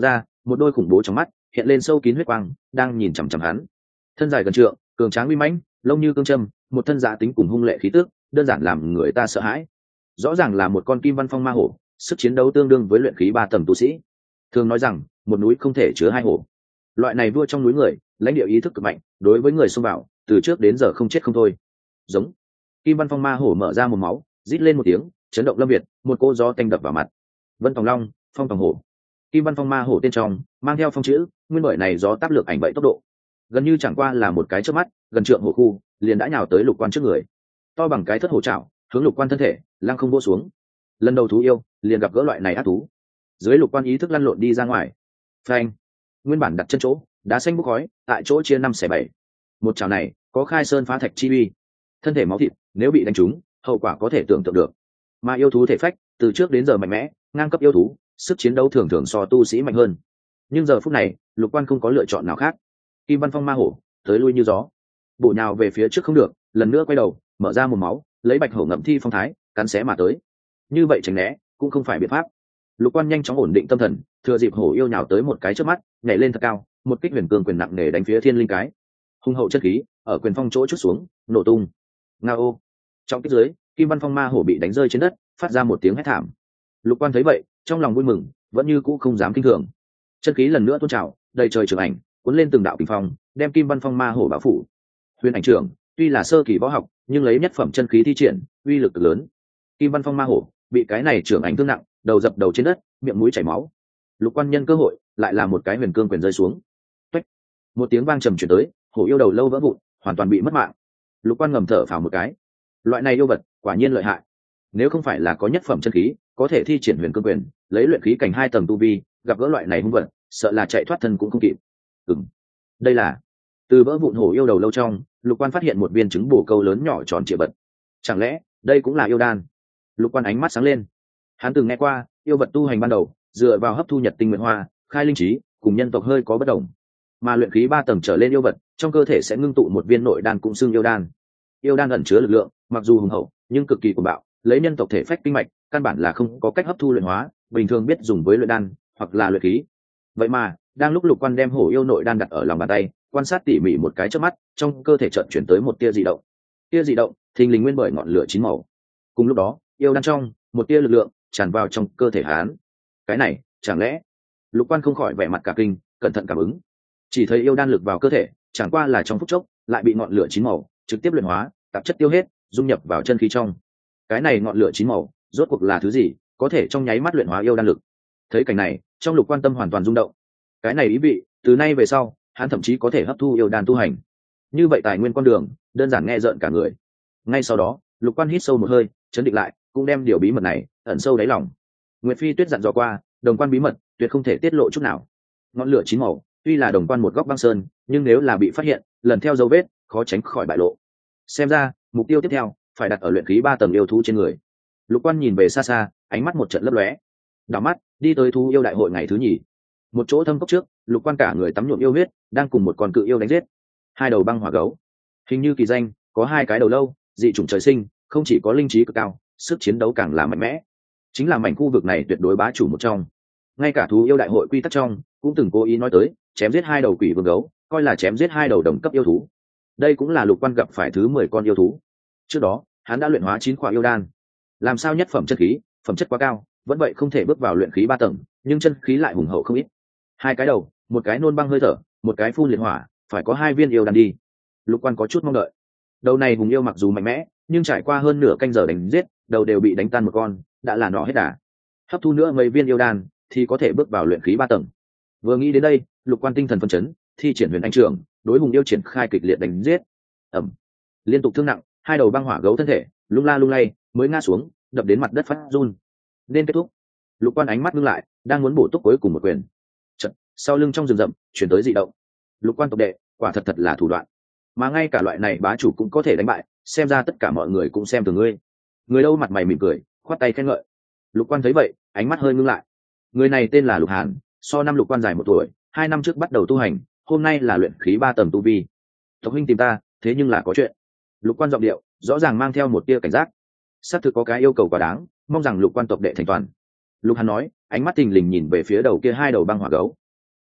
một đôi khủng bố trong mắt hiện lên sâu kín huyết quang, đang nhìn chằm chằm hắn. Thân dài gần trượng, cường tráng uy mãnh, lông như cương châm, một thân giá tính cùng hung lệ khí tức, đơn giản làm người ta sợ hãi. Rõ ràng là một con kim văn phong ma hổ, sức chiến đấu tương đương với luyện khí ba tầng tu sĩ. Thường nói rằng một núi không thể chứa hai hổ. Loại này vua trong núi người, lãnh địa ý thức cực mạnh, đối với người xông vào, từ trước đến giờ không chết không thôi. Giống. Kim văn phong ma hổ mở ra một máu, rít lên một tiếng, chấn động lâm việt, một cô gió tanh đập vào mặt. Vân Tòng Long, Phong Tòng Hổ. Kim văn phong ma hổ tên trong mang theo phong chữ, nguyên bởi này gió tác lược ảnh vậy tốc độ, gần như chẳng qua là một cái chớp mắt, gần trượng hổ khu liền đã nhào tới Lục Quan trước người, to bằng cái thất hổ trảo, hướng Lục Quan thân thể lăng không vỗ xuống. Lần đầu thú yêu liền gặp gỡ loại này ác thú, dưới Lục Quan ý thức lăn lộn đi ra ngoài. Phanh. Nguyên bản đặt chân chỗ đá xanh bốc khói, tại chỗ chia năm xẻ bảy. Một chảo này có khai sơn phá thạch chi uy, thân thể máu thịt nếu bị đánh trúng, hậu quả có thể tưởng tượng được. Mà yêu thú thể phách từ trước đến giờ mạnh mẽ, ngang cấp yêu thú, sức chiến đấu thường thường so tu sĩ mạnh hơn. Nhưng giờ phút này Lục Quan không có lựa chọn nào khác. Kim văn phong ma hổ tới lui như gió, bổ nhào về phía trước không được, lần nữa quay đầu mở ra một máu, lấy bạch hổ ngậm thi phong thái cắn xé mà tới. Như vậy tránh né cũng không phải biện pháp. Lục Quan nhanh chóng ổn định tâm thần, thừa dịp hổ yêu nhào tới một cái trước mắt, nhảy lên thật cao, một kích huyền cương quyền nặng nề đánh phía thiên linh cái. Hung hậu chất khí ở quyền phong chỗ chút xuống, nổ tung. Ngao. Trong kích dưới, kim văn phong ma hổ bị đánh rơi trên đất, phát ra một tiếng hét thảm. Lục Quan thấy vậy, trong lòng vui mừng, vẫn như cũ không dám kinh thường. Chân khí lần nữa tuôn trào, đầy trời trường ảnh cuốn lên từng đạo kình phong, đem kim văn phong ma hổ bao phủ. Huyền ảnh trưởng tuy là sơ kỳ võ học, nhưng lấy nhất phẩm chân khí thi triển, uy lực cực lớn. Kim văn phong ma hổ bị cái này trưởng ảnh thương nặng, đầu dập đầu trên đất, miệng mũi chảy máu. Lục Quan nhân cơ hội lại là một cái huyền cương quyền rơi xuống. Tuếch. Một tiếng vang trầm truyền tới, hổ yêu đầu lâu vỡ vụn, hoàn toàn bị mất mạng. Lục Quan ngầm thở phào một cái. Loại này yêu vật quả nhiên lợi hại. Nếu không phải là có nhất phẩm chân khí, có thể thi triển huyền cương quyền, lấy luyện khí cảnh hai tầng tu vi, gặp gỡ loại này hung vật, sợ là chạy thoát thân cũng không kịp. Ừm, đây là từ vỡ vụn hổ yêu đầu lâu trong, Lục Quan phát hiện một viên trứng bổ câu lớn nhỏ tròn trịa vật. Chẳng lẽ đây cũng là yêu đan? Lục Quan ánh mắt sáng lên. Hắn từng nghe qua yêu vật tu hành ban đầu dựa vào hấp thu nhật tinh nguyện hoa, khai linh trí, cùng nhân tộc hơi có bất đồng. Mà luyện khí ba tầng trở lên yêu vật, trong cơ thể sẽ ngưng tụ một viên nội đan cũng xưng yêu đan. Yêu đan ẩn chứa lực lượng, mặc dù hùng hậu, nhưng cực kỳ cuồng bạo, lấy nhân tộc thể phách kinh mạch, căn bản là không có cách hấp thu luyện hóa, bình thường biết dùng với luyện đan hoặc là luyện khí. Vậy mà, đang lúc Lục Quan đem hổ yêu nội đan đặt ở lòng bàn tay, quan sát tỉ mỉ một cái chớp mắt, trong cơ thể chợt chuyển tới một tia dị động. Tia dị động, thình lình nguyên bởi ngọn lửa chín màu. Cùng lúc đó, yêu đan trong, một tia lực lượng tràn vào trong cơ thể hắn. Cái này, chẳng lẽ? Lục Quan không khỏi vẻ mặt cả kinh, cẩn thận cảm ứng. Chỉ thấy yêu đan lực vào cơ thể, chẳng qua là trong phút chốc, lại bị ngọn lửa chín màu trực tiếp luyện hóa, tạp chất tiêu hết, dung nhập vào chân khí trong. Cái này ngọn lửa chín màu, rốt cuộc là thứ gì, có thể trong nháy mắt luyện hóa yêu đan lực? Thấy cảnh này, trong Lục Quan tâm hoàn toàn rung động. Cái này ý vị, từ nay về sau, hắn thậm chí có thể hấp thu yêu đan tu hành. Như vậy tài nguyên con đường, đơn giản nghe rợn cả người. Ngay sau đó, Lục Quan hít sâu một hơi, chấn định lại, cũng đem điều bí mật này ẩn sâu đáy lòng. Nguyệt Phi Tuyết dặn dò qua, đồng quan bí mật tuyệt không thể tiết lộ chút nào. Ngọn lửa chín màu, tuy là đồng quan một góc băng sơn, nhưng nếu là bị phát hiện, lần theo dấu vết, khó tránh khỏi bại lộ. Xem ra, mục tiêu tiếp theo phải đặt ở luyện khí ba tầng yêu thú trên người. Lục Quan nhìn về xa xa, ánh mắt một trận lấp lóe. Đảo mắt, đi tới thú yêu đại hội ngày thứ nhì. Một chỗ thâm cốc trước, Lục Quan cả người tắm nhuộm yêu huyết, đang cùng một con cự yêu đánh giết. Hai đầu băng hỏa gấu, hình như kỳ danh, có hai cái đầu lâu, dị chủng trời sinh, không chỉ có linh trí cực cao, sức chiến đấu càng là mạnh mẽ. Chính là mảnh khu vực này tuyệt đối bá chủ một trong. Ngay cả thú yêu đại hội quy tắc trong, cũng từng cố ý nói tới, chém giết hai đầu quỷ vương gấu, coi là chém giết hai đầu đồng cấp yêu thú. Đây cũng là Lục Quan gặp phải thứ mười con yêu thú. Trước đó, hắn đã luyện hóa chín khỏa yêu đan. Làm sao nhất phẩm chân khí, phẩm chất quá cao, vẫn vậy không thể bước vào luyện khí ba tầng, nhưng chân khí lại hùng hậu không ít. Hai cái đầu, một cái nôn băng hơi thở, một cái phun liệt hỏa, phải có hai viên yêu đan đi. Lục Quan có chút mong đợi. Đầu này hùng yêu mặc dù mạnh mẽ, nhưng trải qua hơn nửa canh giờ đánh giết, đầu đều bị đánh tan một con, đã là nọ hết đà. Hấp thu nữa mấy viên yêu đan, thì có thể bước vào luyện khí ba tầng. Vừa nghĩ đến đây, Lục Quan tinh thần phấn chấn, thi triển huyền anh trường, đối hùng yêu triển khai kịch liệt đánh giết. Ầm, liên tục thương nặng, hai đầu băng hỏa gấu thân thể lung la lung lay, mới ngã xuống, đập đến mặt đất phát run. Nên kết thúc. Lục Quan ánh mắt ngưng lại, đang muốn bổ túc cuối cùng một quyền. Chợt, sau lưng trong rừng rậm chuyển tới dị động. Lục Quan tộc đệ, quả thật thật là thủ đoạn. Mà ngay cả loại này bá chủ cũng có thể đánh bại, xem ra tất cả mọi người cũng xem thường ngươi. Người đâu mặt mày mỉm cười, khoát tay khen ngợi. Lục Quan thấy vậy, ánh mắt hơi ngưng lại. Người này tên là Lục Hàn, so năm Lục Quan dài một tuổi, hai năm trước bắt đầu tu hành, hôm nay là luyện khí ba tầng tu vi. Tộc huynh tìm ta, thế nhưng là có chuyện. Lục Quan giọng điệu rõ ràng mang theo một tia cảnh giác. Xác thực có cái yêu cầu quá đáng, mong rằng Lục Quan tộc đệ thành toàn. Lục Hàn nói, ánh mắt tình lình nhìn về phía đầu kia hai đầu băng hỏa gấu.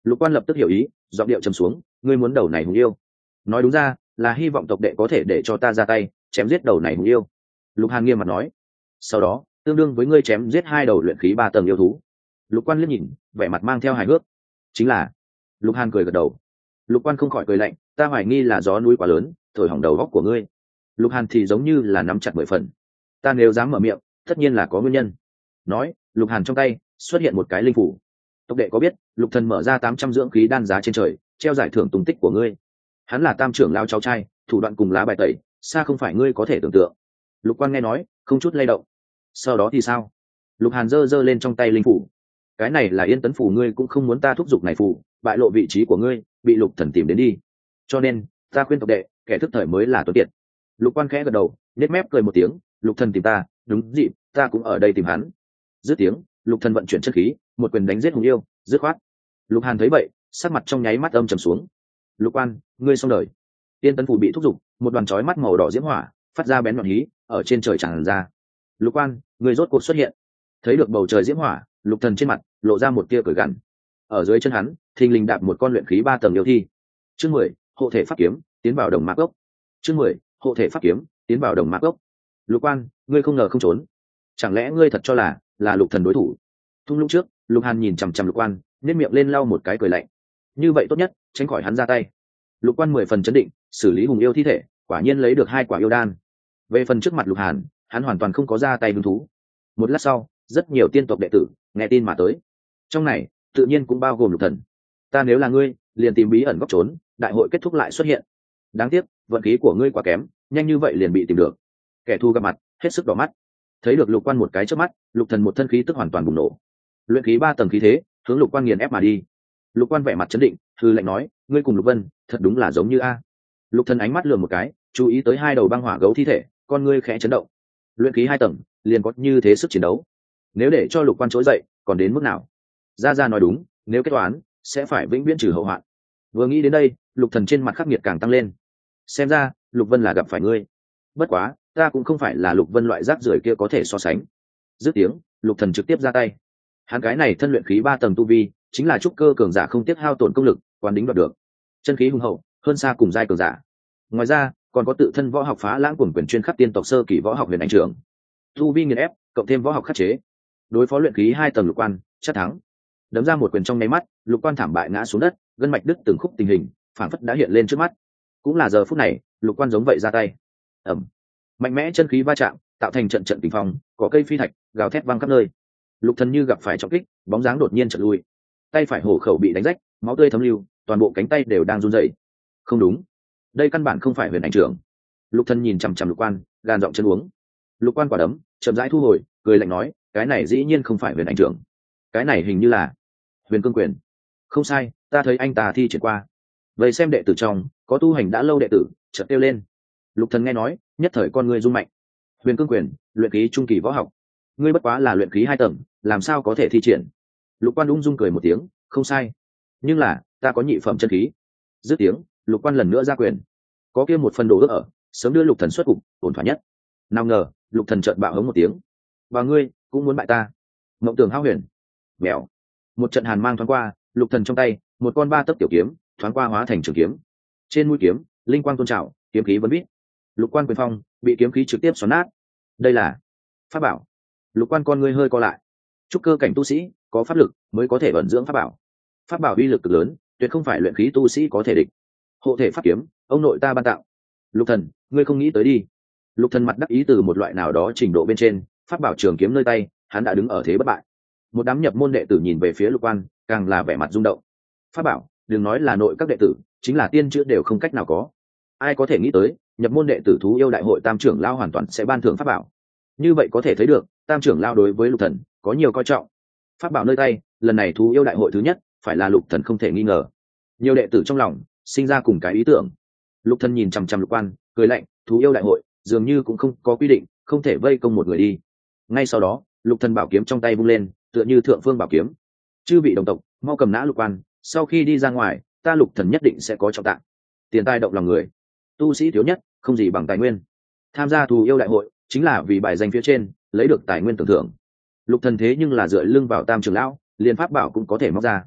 Lục Quan lập tức hiểu ý, giọng điệu trầm xuống, ngươi muốn đầu này hùng yêu. Nói đúng ra là hy vọng tộc đệ có thể để cho ta ra tay chém giết đầu này hùng yêu. Lục Hàn nghiêm mặt nói. Sau đó tương đương với ngươi chém giết hai đầu luyện khí ba tầng yêu thú. Lục Quan liếc nhìn, vẻ mặt mang theo hài hước. Chính là. Lục Hàn cười gật đầu. Lục Quan không khỏi cười lạnh, ta hoài nghi là gió núi quá lớn thổi hỏng đầu góc của ngươi. Lục Hàn thì giống như là nắm chặt mười phần. Ta nếu dám mở miệng tất nhiên là có nguyên nhân. Nói, Lục Hàn trong tay xuất hiện một cái linh phủ. Tộc đệ có biết Lục Thần mở ra tám trăm dưỡng khí đan giá trên trời treo giải thưởng tung tích của ngươi. Hắn là tam trưởng lao cháu trai, thủ đoạn cùng lá bài tẩy xa không phải ngươi có thể tưởng tượng. Lục Quan nghe nói không chút lay động. Sau đó thì sao? Lục Hàn giơ giơ lên trong tay linh phủ. Cái này là Yên Tấn phủ, ngươi cũng không muốn ta thúc giục này phủ bại lộ vị trí của ngươi, bị Lục Thần tìm đến đi. Cho nên ta khuyên tộc đệ, kẻ thức thời mới là tuấn kiệt. Lục Quan khẽ gật đầu, nét mép cười một tiếng. Lục Thần tìm ta, đúng dịp, ta cũng ở đây tìm hắn. Dứt tiếng, Lục Thần vận chuyển chân khí, một quyền đánh giết hùng yêu, dứt khoát. Lục Hàn thấy vậy, sắc mặt trong nháy mắt âm trầm xuống. Lục Quan, ngươi xong đời. Tiên Tấn phủ bị thúc giục, một đoàn chói mắt màu đỏ diễm hỏa phát ra bén nhọn hí ở trên trời tràn ra. Lục Quan, ngươi rốt cuộc xuất hiện. Thấy được bầu trời diễm hỏa, Lục Thần trên mặt lộ ra một tia cười gằn. Ở dưới chân hắn thình lình đạp một con luyện khí ba tầng yêu thi. Chương mười, hộ thể pháp kiếm tiến vào đồng mạc gốc. Chương mười, hộ thể pháp kiếm tiến vào đồng mạc gốc. Lục Quan, ngươi không ngờ không trốn. Chẳng lẽ ngươi thật cho là là Lục Thần đối thủ? Thung lũng trước, Lục Hàn nhìn chằm chằm Lục Quan, nhếch miệng lên lau một cái cười lạnh. Như vậy tốt nhất tránh khỏi hắn ra tay. Lục Quan mười phần chấn định, xử lý hùng yêu thi thể, quả nhiên lấy được hai quả yêu đan. Về phần trước mặt Lục Hàn, hắn hoàn toàn không có ra tay hứng thú. Một lát sau, rất nhiều tiên tộc đệ tử nghe tin mà tới. Trong này tự nhiên cũng bao gồm Lục Thần. Ta nếu là ngươi, liền tìm bí ẩn góc trốn, đại hội kết thúc lại xuất hiện. Đáng tiếc vận khí của ngươi quá kém, nhanh như vậy liền bị tìm được. Kẻ thù gặp mặt hết sức đỏ mắt. Thấy được Lục Quan một cái chớp mắt, Lục Thần một thân khí tức hoàn toàn bùng nổ. Luyện khí ba tầng khí thế hướng Lục Quan nghiền ép mà đi. Lục Quan vẻ mặt chấn định, hư lệnh nói, ngươi cùng Lục Vân thật đúng là giống như a. Lục Thần ánh mắt lườm một cái, chú ý tới hai đầu băng hỏa gấu thi thể, con ngươi khẽ chấn động. Luyện khí hai tầng liền có như thế sức chiến đấu, nếu để cho Lục Quan trỗi dậy còn đến mức nào? Gia Gia nói đúng, nếu kết toán sẽ phải vĩnh viễn trừ hậu hoạn. Vừa nghĩ đến đây, Lục Thần trên mặt khắc nghiệt càng tăng lên. Xem ra Lục Vân là gặp phải ngươi. Bất quá ta cũng không phải là Lục Vân loại rác rưởi kia có thể so sánh. Dứt tiếng, Lục Thần trực tiếp ra tay. Hắn cái này thân luyện khí ba tầng tu vi, chính là trúc cơ cường giả không tiếc hao tổn công lực, quán đính đoạt được. Chân khí hùng hậu, hơn xa cùng giai cường giả. Ngoài ra, còn có tự thân võ học phá lãng cuồng quyền chuyên khắc tiên tộc sơ kỳ võ học huyền ảnh trưởng. Tu vi nghiền ép, cộng thêm võ học khắc chế, đối phó luyện khí hai tầng Lục Quan chắc thắng. Đấm ra một quyền trong nháy mắt, Lục Quan thảm bại ngã xuống đất, gân mạch đứt từng khúc, tình hình phảng phất đã hiện lên trước mắt. Cũng là giờ phút này, Lục Quan giống vậy ra tay. Ầm, mạnh mẽ chân khí va chạm, tạo thành trận trận kình phong, có cây phi thạch gào thét vang khắp nơi. Lục Thần như gặp phải trọng kích, bóng dáng đột nhiên chợt lui, tay phải hổ khẩu bị đánh rách, máu tươi thấm lưu, toàn bộ cánh tay đều đang run rẩy. Không đúng, đây căn bản không phải huyền ảnh trưởng. Lục Thần nhìn chằm chằm Lục Quan, gan giọng chân uống. Lục Quan quả đấm chậm rãi thu hồi, cười lạnh nói, cái này dĩ nhiên không phải huyền ảnh trưởng, cái này hình như là huyền cương quyền. Không sai, ta thấy anh ta thi triển qua. Vậy xem đệ tử trong có tu hành đã lâu đệ tử chợt kêu lên. Lục Thần nghe nói, nhất thời con người rung mạnh. Huyền cương quyền, luyện khí trung kỳ võ học, ngươi bất quá là luyện khí hai tầng, làm sao có thể thi triển? Lục Quan ung dung cười một tiếng, không sai, nhưng là ta có nhị phẩm chân khí. Dứt tiếng, Lục Quan lần nữa ra quyền, có kia một phần đồ ước ở, sớm đưa Lục Thần xuất cục, ổn thỏa nhất. Nào ngờ, Lục Thần chợt bạo hống một tiếng, và ngươi cũng muốn bại ta? Mộng tưởng hao huyền. Bèo, một trận hàn mang thoáng qua, Lục Thần trong tay một con ba tấc tiểu kiếm thoáng qua hóa thành trường kiếm. Trên mũi kiếm linh quang tôn trào, kiếm khí vấn vít. Lục Quan quyền phong bị kiếm khí trực tiếp xoắn nát. Đây là pháp bảo. Lục Quan con ngươi hơi co lại. Trúc cơ cảnh tu sĩ có pháp lực mới có thể vận dưỡng pháp bảo. Pháp bảo uy lực cực lớn, tuyệt không phải luyện khí tu sĩ có thể địch. Hộ thể pháp kiếm, ông nội ta ban tặng. Lục Thần, ngươi không nghĩ tới đi. Lục Thần mặt đắc ý từ một loại nào đó trình độ bên trên, pháp bảo trường kiếm nơi tay, hắn đã đứng ở thế bất bại. Một đám nhập môn đệ tử nhìn về phía Lục Quan, càng là vẻ mặt rung động. Pháp bảo, đừng nói là nội các đệ tử, chính là tiên chữ đều không cách nào có. Ai có thể nghĩ tới, nhập môn đệ tử thú yêu đại hội tam trưởng lao hoàn toàn sẽ ban thưởng pháp bảo. Như vậy có thể thấy được, tam trưởng lao đối với Lục Thần có nhiều coi trọng. Pháp bảo nơi tay, lần này thú yêu đại hội thứ nhất, phải là Lục Thần không thể nghi ngờ. Nhiều đệ tử trong lòng sinh ra cùng cái ý tưởng. Lục Thần nhìn chằm chằm Lục Quan, cười lạnh, thú yêu đại hội dường như cũng không có quy định không thể vây công một người đi. Ngay sau đó, Lục Thần bảo kiếm trong tay vung lên, tựa như thượng phương bảo kiếm. Chư vị đồng tộc, mau cầm nã Lục Quan, sau khi đi ra ngoài, ta Lục Thần nhất định sẽ có trọng tạng. Tiền tài động lòng người, tu sĩ thiếu nhất không gì bằng tài nguyên. Tham gia thú yêu đại hội chính là vì bài danh phía trên, lấy được tài nguyên tưởng thưởng. Lục Thần thế nhưng là dựa lưng vào tam trưởng lão, liền pháp bảo cũng có thể móc ra.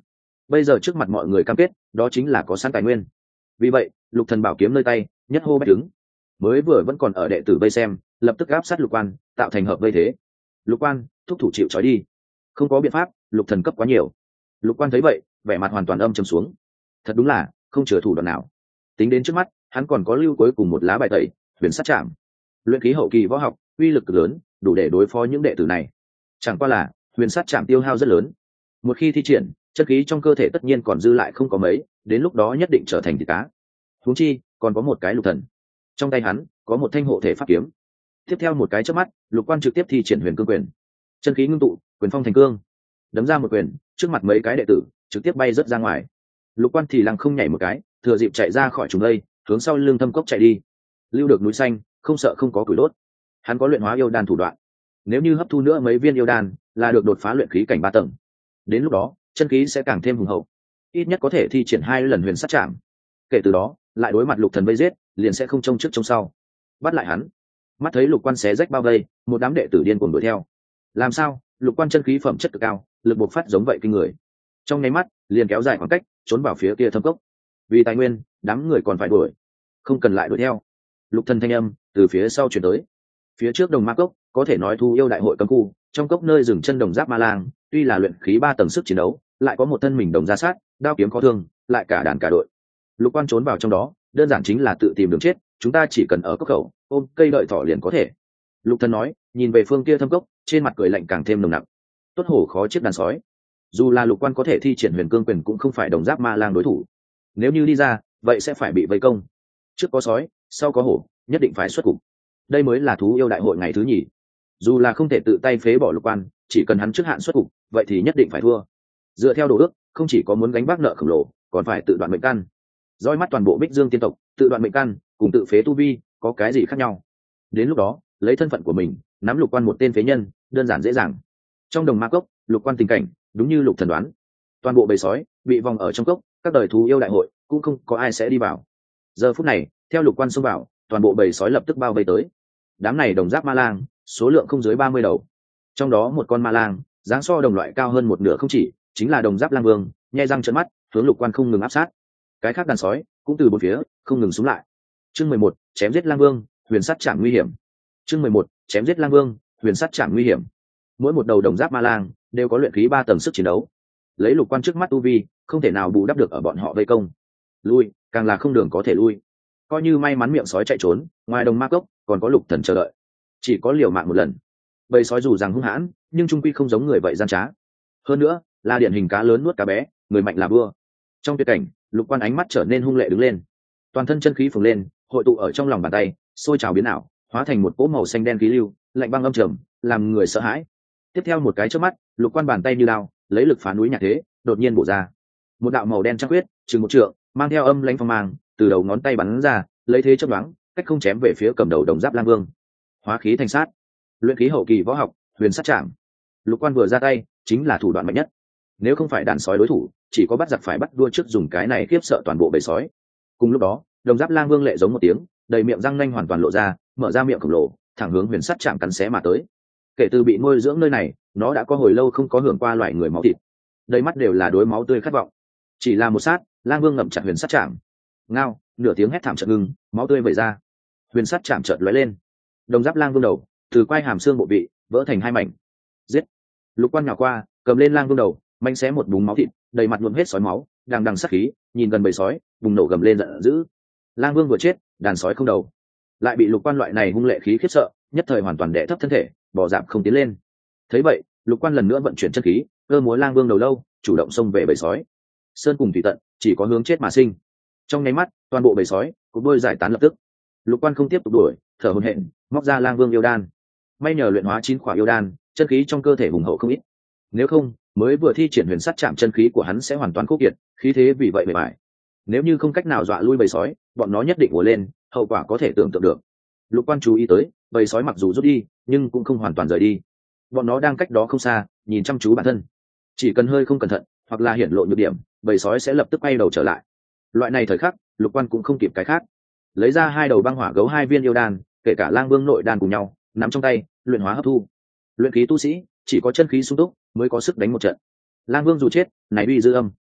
bây giờ trước mặt mọi người cam kết đó chính là có sẵn tài nguyên. Vì vậy lục thần bảo kiếm nơi tay, nhất hô bách đứng. Mới vừa vẫn còn ở đệ tử vây xem, lập tức áp sát lục quan, tạo thành hợp vây thế. Lục quan thúc thủ chịu trói đi. Không có biện pháp, lục thần cấp quá nhiều. Lục quan thấy vậy, vẻ mặt hoàn toàn âm trầm xuống. Thật đúng là không chừa thủ đoạn nào. Tính đến trước mắt, hắn còn có lưu cuối cùng một lá bài tẩy, huyền sát chạm. Luyện khí hậu kỳ võ học, uy lực cực lớn, đủ để đối phó những đệ tử này. Chẳng qua là huyền sát chạm tiêu hao rất lớn. Một khi thi triển, chất khí trong cơ thể tất nhiên còn dư lại không có mấy, đến lúc đó nhất định trở thành thịt cá. Huống chi còn có một cái lục thần, trong tay hắn có một thanh hộ thể pháp kiếm. Tiếp theo một cái chớp mắt, lục quan trực tiếp thi triển huyền cương quyền, chân khí ngưng tụ, quyền phong thành cương, đấm ra một quyền, trước mặt mấy cái đệ tử trực tiếp bay rớt ra ngoài. Lục quan thì lăng không nhảy một cái, thừa dịp chạy ra khỏi trùng đây, hướng sau lưng thâm cốc chạy đi. Lưu được núi xanh, không sợ không có củi đốt. Hắn có luyện hóa yêu đan thủ đoạn, nếu như hấp thu nữa mấy viên yêu đan là được đột phá luyện khí cảnh ba tầng. Đến lúc đó chân khí sẽ càng thêm hùng hậu, ít nhất có thể thi triển hai lần huyền sát chạm. Kể từ đó lại đối mặt lục thần vây giết, liền sẽ không trông trước trông sau, bắt lại hắn. Mắt thấy lục quan xé rách bao vây, một đám đệ tử điên cuồng đuổi theo. Làm sao? Lục quan chân khí phẩm chất cực cao, lực bộc phát giống vậy kinh người, trong nháy mắt liền kéo dài khoảng cách, trốn vào phía kia thâm cốc. Vì tài nguyên, đám người còn phải đuổi, không cần lại đuổi theo. Lục thần thanh âm từ phía sau truyền tới. Phía trước đồng ma cốc có thể nói thu yêu đại hội cấm khu, trong cốc nơi dừng chân đồng giáp ma lang, tuy là luyện khí ba tầng sức chiến đấu, lại có một thân mình đồng ra sát, đao kiếm khó thương, lại cả đàn cả đội. Lục quan trốn vào trong đó, đơn giản chính là tự tìm đường chết, chúng ta chỉ cần ở cốc khẩu ôm cây đợi thỏ liền có thể. Lục thần nói, nhìn về phương kia thâm cốc, trên mặt cười lạnh càng thêm nồng nặc. Tốt hổ khó chiếc đàn sói. Dù là lục quan có thể thi triển huyền cương quyền cũng không phải đồng giáp ma lang đối thủ. Nếu như đi ra, vậy sẽ phải bị vây công. Trước có sói, sau có hổ, nhất định phải xuất cục. Đây mới là thú yêu đại hội ngày thứ nhì. Dù là không thể tự tay phế bỏ lục quan, chỉ cần hắn trước hạn xuất cục, vậy thì nhất định phải thua. Dựa theo đồ ước, không chỉ có muốn gánh vác nợ khổng lồ, còn phải tự đoạn mệnh căn. Dõi mắt toàn bộ Bích Dương tiên tộc, tự đoạn mệnh căn cùng tự phế tu vi có cái gì khác nhau? Đến lúc đó, lấy thân phận của mình nắm lục quan một tên phế nhân, đơn giản dễ dàng. Trong đồng ma cốc, lục quan tình cảnh đúng như lục thần đoán, toàn bộ bầy sói bị vòng ở trong cốc, các đời thú yêu đại hội cũng không có ai sẽ đi vào. Giờ phút này, theo lục quan xông vào, toàn bộ bầy sói lập tức bao vây tới. Đám này đồng giáp ma lang, số lượng không dưới ba mươi đầu, trong đó một con ma lang dáng so đồng loại cao hơn một nửa không chỉ, chính là đồng giáp lang vương, nhai răng trợn mắt, hướng lục quan không ngừng áp sát. Cái khác đàn sói cũng từ bốn phía không ngừng xuống lại. Chương mười một, chém giết lang vương, huyền sắt chạm nguy hiểm. Chương mười một, chém giết lang vương, huyền sắt chạm nguy hiểm. Mỗi một đầu đồng giáp ma lang đều có luyện khí ba tầng sức chiến đấu, lấy lục quan trước mắt tu vi không thể nào bù đắp được ở bọn họ vây công. Lui càng là không đường có thể lui. Coi như may mắn miệng sói chạy trốn, ngoài đồng ma cốc còn có lục thần chờ đợi, chỉ có liều mạng một lần. Bầy sói dù rằng hung hãn, nhưng trung quy không giống người vậy gian trá. Hơn nữa là điển hình cá lớn nuốt cá bé, người mạnh là vua. Trong tuyệt cảnh, lục quan ánh mắt trở nên hung lệ đứng lên, toàn thân chân khí phồng lên, hội tụ ở trong lòng bàn tay, sôi trào biến ảo, hóa thành một cỗ màu xanh đen khí lưu, lạnh băng âm trầm, làm người sợ hãi. Tiếp theo một cái chớp mắt, lục quan bàn tay như đao, lấy lực phá núi nhạc thế, đột nhiên bổ ra một đạo màu đen trắng huyết, chừng một trượng, mang theo âm lãnh phong mang, từ đầu ngón tay bắn ra, lấy thế chớp đoán, cách không chém về phía cầm đầu đồng giáp lang vương. Hóa khí thành sát, luyện khí hậu kỳ võ học, huyền sát chạm. Lục quan vừa ra tay, chính là thủ đoạn mạnh nhất. Nếu không phải đàn sói đối thủ, chỉ có bắt giặc phải bắt đua trước dùng cái này khiếp sợ toàn bộ bầy sói. Cùng lúc đó, đồng giáp lang vương lệ giống một tiếng, đầy miệng răng nanh hoàn toàn lộ ra, mở ra miệng khổng lồ, thẳng hướng huyền sắt chạm cắn xé mà tới. Kể từ bị nuôi dưỡng nơi này, nó đã có hồi lâu không có hưởng qua loại người máu thịt, đầy mắt đều là đối máu tươi khát vọng. Chỉ là một sát, lang vương ngậm chặt huyền sắt chạm. Ngao, nửa tiếng hét thảm chợt ngừng, máu tươi vẩy ra. Huyền sắt chạm chợt lóe lên, đồng giáp lang vương đầu từ quai hàm xương bộ vị vỡ thành hai mảnh. Giết! Lục quan nhào qua, cầm lên lang vương đầu, manh xé một búng máu thịt, đầy mặt nhuộm hết sói máu, đằng đằng sát khí, nhìn gần bầy sói, bùng nổ gầm lên giận dữ. Lang vương vừa chết, đàn sói không đầu, lại bị lục quan loại này hung lệ khí khiếp sợ, nhất thời hoàn toàn đè thấp thân thể, bò dạp không tiến lên. Thấy vậy, lục quan lần nữa vận chuyển chân khí, cơ múa lang vương đầu lâu, chủ động xông về bầy sói. Sơn cùng thủy tận, chỉ có hướng chết mà sinh. Trong nháy mắt, toàn bộ bầy sói cũng đôi giải tán lập tức. Lục quan không tiếp tục đuổi, thở hổn hển, móc ra lang vương yêu đan. May nhờ luyện hóa chín khỏa yêu đan, chân khí trong cơ thể hùng hậu không ít. Nếu không, mới vừa thi triển huyền sắt chạm, chân khí của hắn sẽ hoàn toàn khô kiệt, khí thế vì vậy bề bại. Nếu như không cách nào dọa lui bầy sói, bọn nó nhất định ùa lên, hậu quả có thể tưởng tượng được. Lục quan chú ý tới, bầy sói mặc dù rút đi, nhưng cũng không hoàn toàn rời đi. Bọn nó đang cách đó không xa, nhìn chăm chú bản thân. Chỉ cần hơi không cẩn thận, hoặc là hiển lộ nhược điểm, bầy sói sẽ lập tức quay đầu trở lại. Loại này thời khắc, lục quan cũng không kịp cái khác, lấy ra hai đầu băng hỏa gấu hai viên yêu đan, kể cả lang vương nội đan cùng nhau, nắm trong tay, luyện hóa hấp thu. Luyện khí tu sĩ chỉ có chân khí sung túc mới có sức đánh một trận. Lang vương dù chết, này uy dư âm,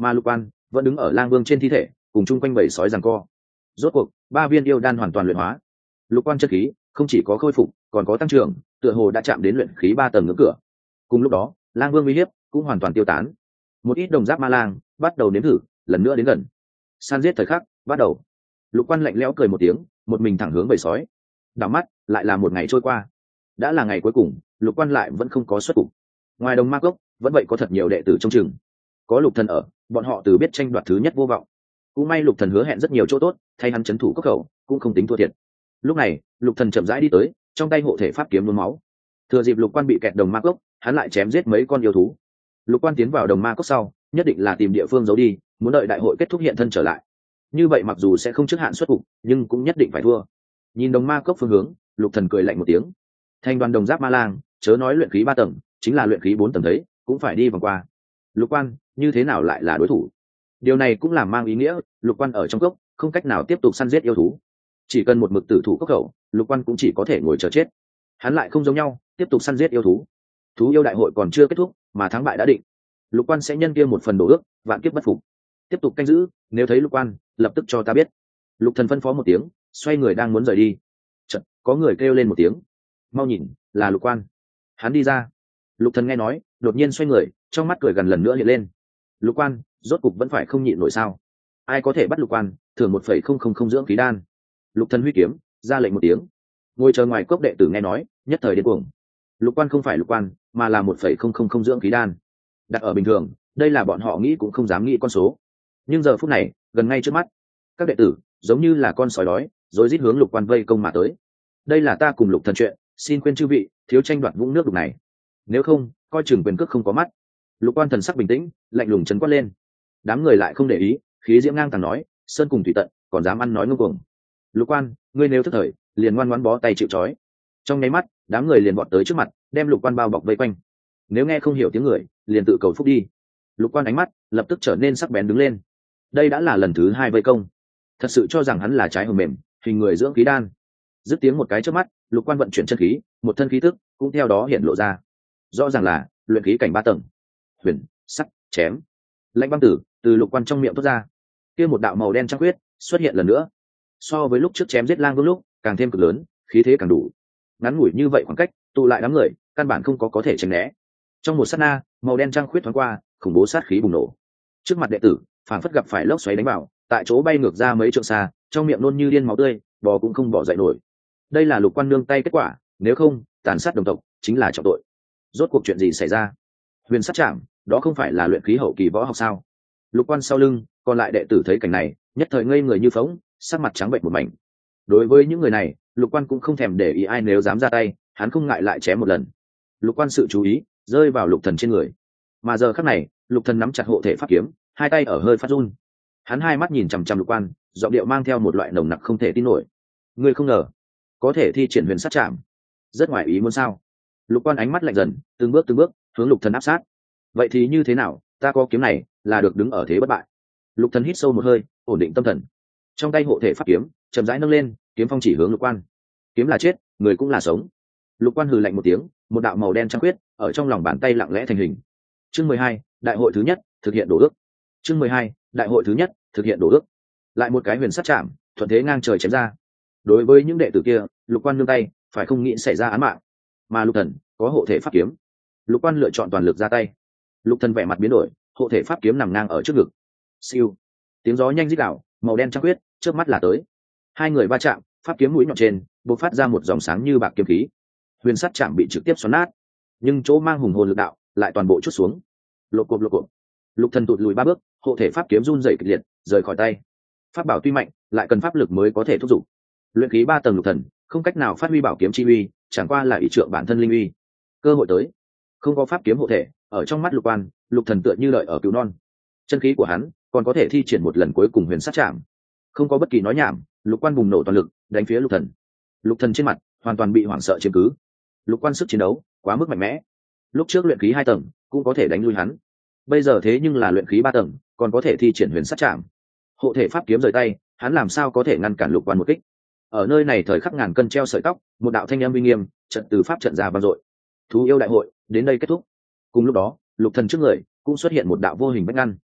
mà Lục Quan vẫn đứng ở Lang Vương trên thi thể, cùng chung quanh bầy sói giằng co. Rốt cuộc ba viên yêu đan hoàn toàn luyện hóa, Lục Quan chất khí không chỉ có khôi phục còn có tăng trưởng, tựa hồ đã chạm đến luyện khí ba tầng ngưỡng cửa. Cùng lúc đó Lang Vương uy hiếp cũng hoàn toàn tiêu tán. Một ít đồng giáp ma lang bắt đầu nếm thử lần nữa đến gần. San giết thời khắc bắt đầu. Lục Quan lạnh lẽo cười một tiếng, một mình thẳng hướng bầy sói. Đảo mắt lại là một ngày trôi qua. Đã là ngày cuối cùng, Lục Quan lại vẫn không có xuất cục. Ngoài đồng ma cốc vẫn vậy có thật nhiều đệ tử trông chừng. Có Lục Thần ở, bọn họ từ biết tranh đoạt thứ nhất vô vọng. Cũng may Lục Thần hứa hẹn rất nhiều chỗ tốt, thay hắn trấn thủ cốc khẩu cũng không tính thua thiệt. Lúc này Lục Thần chậm rãi đi tới, trong tay hộ thể pháp kiếm nhuốm máu. Thừa dịp Lục Quan bị kẹt đồng ma cốc, hắn lại chém giết mấy con yêu thú. Lục Quan tiến vào đồng ma cốc sau, nhất định là tìm địa phương giấu đi, muốn đợi đại hội kết thúc hiện thân trở lại. Như vậy mặc dù sẽ không trước hạn xuất cục, nhưng cũng nhất định phải thua. Nhìn đồng ma cốc phương hướng, Lục Thần cười lạnh một tiếng. Thành đoàn đồng giáp ma lang, chớ nói luyện khí ba tầng, chính là luyện khí bốn tầng đấy, cũng phải đi vòng qua. Lục Quan, như thế nào lại là đối thủ? Điều này cũng làm mang ý nghĩa, Lục Quan ở trong cốc, không cách nào tiếp tục săn giết yêu thú. Chỉ cần một mực tử thủ cốc khẩu, Lục Quan cũng chỉ có thể ngồi chờ chết. Hắn lại không giống nhau, tiếp tục săn giết yêu thú. Thú yêu đại hội còn chưa kết thúc, mà thắng bại đã định. Lục Quan sẽ nhân kia một phần đồ ước, vạn kiếp bất phục. Tiếp tục canh giữ, nếu thấy Lục Quan, lập tức cho ta biết. Lục Thần phân phó một tiếng, xoay người đang muốn rời đi. Chợt có người kêu lên một tiếng, mau nhìn, là Lục Quan. Hắn đi ra. Lục Thần nghe nói, đột nhiên xoay người, trong mắt cười gần lần nữa hiện lên. Lục Quan, rốt cục vẫn phải không nhịn nổi sao? Ai có thể bắt Lục Quan, thưởng một phẩy không không không dưỡng khí đan. Lục Thần huy kiếm, ra lệnh một tiếng. Ngồi chờ ngoài cốc đệ tử nghe nói, nhất thời điên cuồng. Lục Quan không phải Lục Quan, mà là một phẩy không không không dưỡng khí đan. Đặt ở bình thường, đây là bọn họ nghĩ cũng không dám nghĩ con số. Nhưng giờ phút này, gần ngay trước mắt, các đệ tử giống như là con sói đói, rối rít hướng Lục Quan vây công mà tới. Đây là ta cùng Lục Thần chuyện, xin khuyên chư vị, thiếu tranh đoạt vũng nước đục này. Nếu không, coi chừng quyền cước không có mắt. Lục Quan thần sắc bình tĩnh, lạnh lùng trấn quát lên. Đám người lại không để ý, khí diễm ngang tàng nói, sơn cùng thủy tận, còn dám ăn nói ngông cuồng. Lục Quan, ngươi nếu thức thời, liền ngoan ngoãn bó tay chịu trói. Trong nháy mắt, đám người liền vọt tới trước mặt, đem Lục Quan bao bọc vây quanh. Nếu nghe không hiểu tiếng người, liền tự cầu phúc đi. Lục Quan ánh mắt lập tức trở nên sắc bén đứng lên. Đây đã là lần thứ hai vây công, thật sự cho rằng hắn là trái hồng mềm, hình người dưỡng khí đan. Dứt tiếng một cái trước mắt, Lục Quan vận chuyển chân khí, một thân khí tức cũng theo đó hiện lộ ra. Rõ ràng là luyện khí cảnh ba tầng. Huyền, sắt, chém. Lạnh băng tử từ Lục Quan trong miệng thoát ra. Kia một đạo màu đen trăng huyết xuất hiện lần nữa. So với lúc trước chém giết Lang Vương lúc, càng thêm cực lớn, khí thế càng đủ. Ngắn ngủi như vậy khoảng cách, tụ lại đám người, căn bản không có có thể tránh né. Trong một sát na, màu đen trăng khuyết thoáng qua, khủng bố sát khí bùng nổ. Trước mặt đệ tử, phảng phất gặp phải lốc xoáy đánh vào, tại chỗ bay ngược ra mấy trượng xa, trong miệng nôn như điên máu tươi, bò cũng không bỏ dậy nổi. Đây là Lục Quan nương tay kết quả, nếu không, tàn sát đồng tộc chính là trọng tội. Rốt cuộc chuyện gì xảy ra? Huyền sát trảm, đó không phải là luyện khí hậu kỳ võ học sao? Lục Quan sau lưng, còn lại đệ tử thấy cảnh này, nhất thời ngây người như phỗng, sắc mặt trắng bệch một mảnh. Đối với những người này, Lục Quan cũng không thèm để ý ai, nếu dám ra tay, hắn không ngại lại chém một lần. Lục Quan sự chú ý rơi vào Lục Thần trên người, mà giờ khắc này, Lục Thần nắm chặt hộ thể pháp kiếm, hai tay ở hơi phát run. Hắn hai mắt nhìn chằm chằm Lục Quan, giọng điệu mang theo một loại nồng nặc không thể tin nổi. Ngươi không ngờ có thể thi triển huyền sát trảm, rất ngoài ý muốn sao? Lục Quan ánh mắt lạnh dần, từng bước từng bước hướng Lục Thần áp sát. Vậy thì như thế nào, ta có kiếm này là được đứng ở thế bất bại. Lục Thần hít sâu một hơi, ổn định tâm thần. Trong tay hộ thể pháp kiếm chậm rãi nâng lên, kiếm phong chỉ hướng Lục Quan. Kiếm là chết, người cũng là sống. Lục Quan hừ lạnh một tiếng, một đạo màu đen trăng khuyết ở trong lòng bàn tay lặng lẽ thành hình. Chương mười hai, đại hội thứ nhất, thực hiện đổ ước. Chương mười hai, đại hội thứ nhất, thực hiện đổ ước. Lại một cái huyền sát chạm, thuận thế ngang trời chém ra. Đối với những đệ tử kia, Lục Quan nương tay, phải không nghĩ xảy ra án mạng. Mà Lục Thần có hộ thể pháp kiếm, Lục Quan lựa chọn toàn lực ra tay. Lục Thần vẻ mặt biến đổi, hộ thể pháp kiếm nằm ngang ở trước ngực. Siêu, tiếng gió nhanh rít đảo, màu đen trăng khuyết trước mắt là tới. Hai người va chạm, pháp kiếm mũi nhọn trên bộc phát ra một dòng sáng như bạc kiếm khí. Huyền sát chạm bị trực tiếp xoắn nát, nhưng chỗ mang hùng hồn lực đạo lại toàn bộ chút xuống. Lột cộp lột cộp. Lục Thần tụt lùi ba bước, hộ thể pháp kiếm run rẩy kịch liệt, rời khỏi tay. Pháp bảo tuy mạnh, lại cần pháp lực mới có thể thúc giục. Luyện khí ba tầng Lục Thần không cách nào phát huy bảo kiếm chi uy, chẳng qua là ý trượng bản thân linh uy. Cơ hội tới, không có pháp kiếm hộ thể, ở trong mắt Lục Quan, Lục Thần tựa như đợi ở cứu non. Chân khí của hắn còn có thể thi triển một lần cuối cùng huyền sát chạm. Không có bất kỳ nói nhảm, Lục Quan bùng nổ toàn lực, đánh phía Lục Thần. Lục Thần trên mặt hoàn toàn bị hoảng sợ chiếm cứ. Lục Quan sức chiến đấu quá mức mạnh mẽ, lúc trước luyện khí hai tầng cũng có thể đánh lui hắn, bây giờ thế nhưng là luyện khí ba tầng, còn có thể thi triển huyền sát chạm. Hộ thể pháp kiếm rời tay, hắn làm sao có thể ngăn cản Lục Quan một kích? Ở nơi này thời khắc ngàn cân treo sợi tóc, một đạo thanh âm uy nghiêm trận từ pháp trận ra vang dội. Thú yêu đại hội đến đây kết thúc. Cùng lúc đó, Lục Thần trước người cũng xuất hiện một đạo vô hình vách ngăn.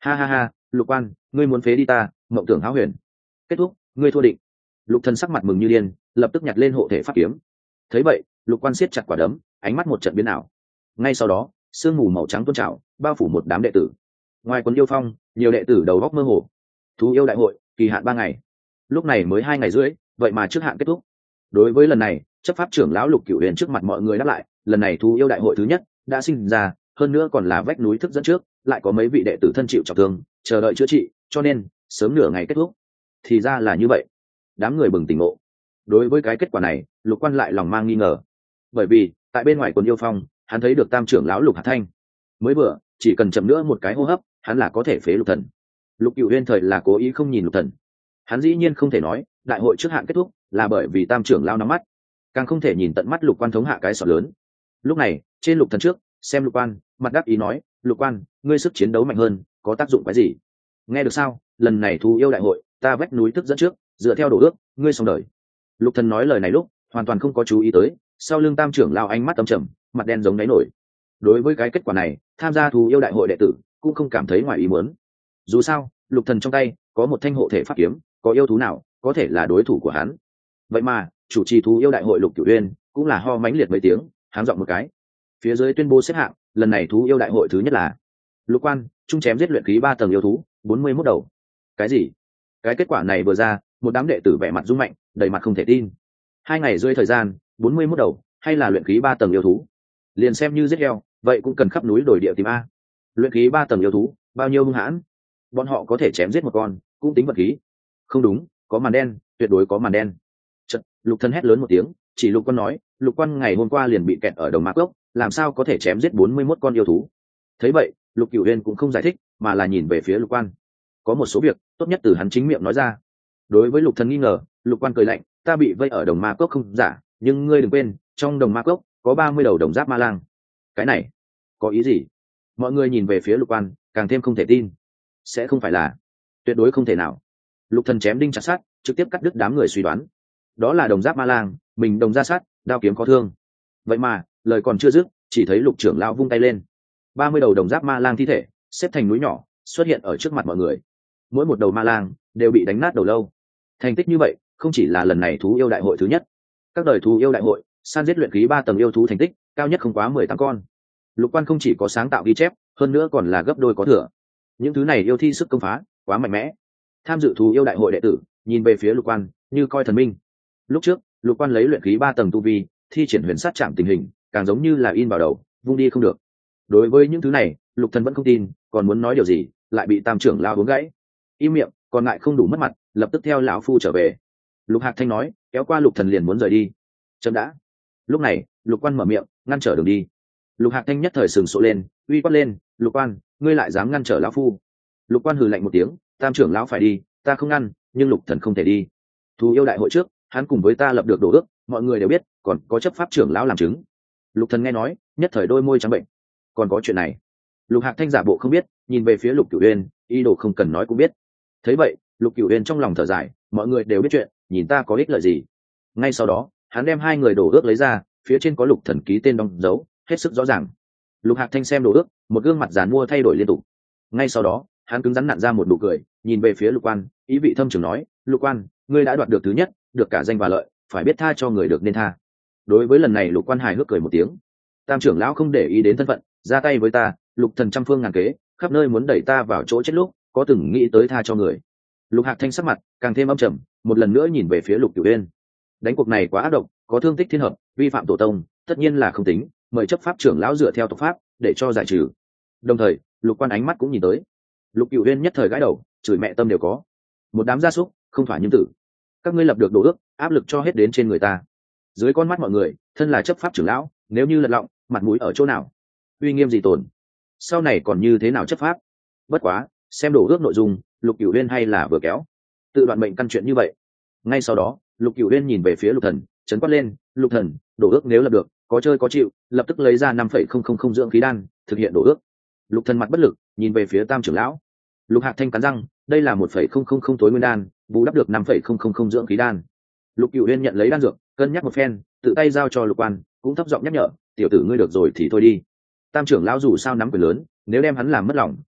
Ha ha ha, Lục Quan, ngươi muốn phế đi ta, mộng tưởng hão huyền. Kết thúc, ngươi thua định. Lục Thần sắc mặt mừng như điên, lập tức nhặt lên hộ thể pháp kiếm. Thấy vậy, Lục Quan siết chặt quả đấm, ánh mắt một trận biến ảo. Ngay sau đó, sương mù màu trắng tuôn trào, bao phủ một đám đệ tử. Ngoài Quân Yêu Phong, nhiều đệ tử đầu góc mơ hồ. Thú yêu đại hội, kỳ hạn ba ngày. Lúc này mới hai ngày rưỡi, vậy mà trước hạn kết thúc. Đối với lần này, chấp pháp trưởng lão Lục Cửu Huyền trước mặt mọi người đáp lại, lần này thú yêu đại hội thứ nhất đã sinh ra, hơn nữa còn là vách núi thức dẫn trước, lại có mấy vị đệ tử thân chịu trọng thương, chờ đợi chữa trị, cho nên sớm nửa ngày kết thúc. Thì ra là như vậy. Đám người bừng tỉnh ngộ. Đối với cái kết quả này, Lục Quan lại lòng mang nghi ngờ. Bởi vì, tại bên ngoài Quân Yêu Phong, hắn thấy được tam trưởng lão Lục Hạt Thanh. Mới vừa, chỉ cần chậm nữa một cái hô hấp, hắn là có thể phế Lục Thần. Lục Cửu Uyên thời là cố ý không nhìn Lục Thần. Hắn dĩ nhiên không thể nói, đại hội trước hạn kết thúc, là bởi vì tam trưởng lão nắm mắt. Càng không thể nhìn tận mắt Lục Quan thống hạ cái sọt lớn. Lúc này, trên Lục Thần trước, xem Lục Quan, mặt đáp ý nói, Lục Quan, ngươi sức chiến đấu mạnh hơn, có tác dụng cái gì? Nghe được sao? Lần này thú yêu đại hội, ta vách núi thức dẫn trước, dựa theo đồ ước, ngươi xong đời. Lục Thần nói lời này lúc, hoàn toàn không có chú ý tới, sau lưng tam trưởng lão ánh mắt âm trầm, mặt đen giống đáy nổi. Đối với cái kết quả này, tham gia thú yêu đại hội đệ tử cũng không cảm thấy ngoài ý muốn. Dù sao, Lục Thần trong tay có một thanh hộ thể pháp kiếm, có yêu thú nào có thể là đối thủ của hắn? Vậy mà, chủ trì thú yêu đại hội Lục Cửu Uyên cũng là ho mánh liệt mấy tiếng, háng giọng một cái. Phía dưới tuyên bố xếp hạng, lần này thú yêu đại hội thứ nhất là Lục Quan, trung chém giết luyện khí ba tầng yêu thú, bốn mươi mốt đầu. Cái gì? Cái kết quả này vừa ra, một đám đệ tử vẻ mặt rung mạnh, đầy mặt không thể tin. Hai ngày rưỡi thời gian, bốn mươi mốt đầu, hay là luyện khí ba tầng yêu thú? Liền xem như giết heo, vậy cũng cần khắp núi đổi địa tìm a. Luyện khí ba tầng yêu thú, bao nhiêu hung hãn? Bọn họ có thể chém giết một con, cũng tính vật khí. Không đúng, có màn đen, tuyệt đối có màn đen. Chợt, Lục Thần hét lớn một tiếng, chỉ Lục Quan nói, Lục Quan ngày hôm qua liền bị kẹt ở Đồng Ma Cốc, làm sao có thể chém giết bốn mươi mốt con yêu thú? Thấy vậy, Lục Cửu Uyên cũng không giải thích, mà là nhìn về phía Lục Quan. Có một số việc, tốt nhất từ hắn chính miệng nói ra. Đối với Lục Thần nghi ngờ, Lục Quan cười lạnh, ta bị vây ở Đồng Ma Cốc không giả, nhưng ngươi đừng quên, trong Đồng Ma Cốc có ba mươi đầu đồng giáp ma lang. Cái này, có ý gì? Mọi người nhìn về phía Lục Quan, càng thêm không thể tin. Sẽ không phải là, tuyệt đối không thể nào. Lục Thần chém đinh chặt sắt, trực tiếp cắt đứt đám người suy đoán. Đó là đồng giáp ma lang, mình đồng ra sát, đao kiếm có thương. Vậy mà, lời còn chưa dứt, chỉ thấy Lục trưởng lão vung tay lên. ba mươi đầu đồng giáp ma lang thi thể, xếp thành núi nhỏ, xuất hiện ở trước mặt mọi người. Mỗi một đầu ma lang đều bị đánh nát đầu lâu. Thành tích như vậy, không chỉ là lần này thú yêu đại hội thứ nhất. Các đời thú yêu đại hội, san giết luyện khí ba tầng yêu thú thành tích, cao nhất không quá mười tám con. Lục Quan không chỉ có sáng tạo ghi chép, hơn nữa còn là gấp đôi có thừa. Những thứ này yêu thi sức công phá, quá mạnh mẽ. Tham dự thú yêu đại hội đệ tử, nhìn về phía Lục Quan, như coi thần minh. Lúc trước, Lục Quan lấy luyện khí ba tầng tu vi, thi triển huyền sát chạm tình hình, càng giống như là in vào đầu, vung đi không được. Đối với những thứ này, Lục Thần vẫn không tin, còn muốn nói điều gì, lại bị tam trưởng lão uống gãy. Im miệng, còn lại không đủ mất mặt, lập tức theo lão phu trở về. Lục Hạc Thanh nói, kéo qua Lục Thần liền muốn rời đi. Chậm đã. Lúc này, Lục Quan mở miệng, ngăn trở đường đi. Lục Hạc Thanh nhất thời sừng sộ lên, uy quát lên, Lục Quan, ngươi lại dám ngăn trở lão phu? Lục Quan hừ lạnh một tiếng, tam trưởng lão phải đi, ta không ngăn, nhưng Lục Thần không thể đi. Thú yêu đại hội trước, hắn cùng với ta lập được đồ ước, mọi người đều biết, còn có chấp pháp trưởng lão làm chứng. Lục Thần nghe nói, nhất thời đôi môi trắng bệnh. Còn có chuyện này? Lục Hạc Thanh giả bộ không biết, nhìn về phía Lục Cửu Uyên, ý đồ không cần nói cũng biết. Thấy vậy, Lục Cửu Uyên trong lòng thở dài, mọi người đều biết chuyện, nhìn ta có ích lợi gì? Ngay sau đó, hắn đem hai người đồ ước lấy ra, phía trên có Lục Thần ký tên đóng dấu, hết sức rõ ràng. Lục Hạc Thanh xem đồ ước, một gương mặt giàn mua thay đổi liên tục. Ngay sau đó, hắn cứng rắn nặn ra một nụ cười, nhìn về phía Lục Quan, ý vị thâm trường nói, Lục Quan, ngươi đã đoạt được thứ nhất, được cả danh và lợi, phải biết tha cho người được nên tha. Đối với lần này Lục Quan hài hước cười một tiếng. Tam trưởng lão không để ý đến thân phận, ra tay với ta, Lục Thần trăm phương ngàn kế, khắp nơi muốn đẩy ta vào chỗ chết lúc, có từng nghĩ tới tha cho người. Lục Hạc Thanh sắc mặt càng thêm âm trầm, một lần nữa nhìn về phía Lục Cửu Uyên. Đánh cuộc này quá ác độc, có thương tích thiên hợp, vi phạm tổ tông, tất nhiên là không tính, mời chấp pháp trưởng lão dựa theo tộc pháp để cho giải trừ. Đồng thời, Lục Quan ánh mắt cũng nhìn tới. Lục Cửu Uyên nhất thời gãi đầu, chửi mẹ tâm đều có. Một đám gia súc, không phải nhân tử. Các ngươi lập được đồ ước, áp lực cho hết đến trên người ta. Dưới con mắt mọi người, thân là chấp pháp trưởng lão, nếu như lật lọng, mặt mũi ở chỗ nào? Uy nghiêm gì tồn? Sau này còn như thế nào chấp pháp? Bất quá, xem đồ ước nội dung, Lục Cửu Uyên hay là vừa kéo. Tự đoạn mệnh căn chuyện như vậy. Ngay sau đó, Lục Cửu Uyên nhìn về phía Lục Thần, trấn quát lên, Lục Thần, đồ ước nếu lập được, có chơi có chịu, lập tức lấy ra năm phẩy không không không dưỡng khí đan, thực hiện đồ ước. Lục Thần mặt bất lực, nhìn về phía Tam trưởng lão. Lục Hạc Thanh cắn răng, đây là một phẩy không không không tối nguyên đan, bù đắp được năm phẩy không không không dưỡng khí đan. Lục Cửu Uyên nhận lấy đan dược, cân nhắc một phen, tự tay giao cho Lục Quan, cũng thấp giọng nhắc nhở, tiểu tử ngươi được rồi thì thôi đi. Tam trưởng lão dù sao nắm quyền lớn, nếu đem hắn làm mất lòng,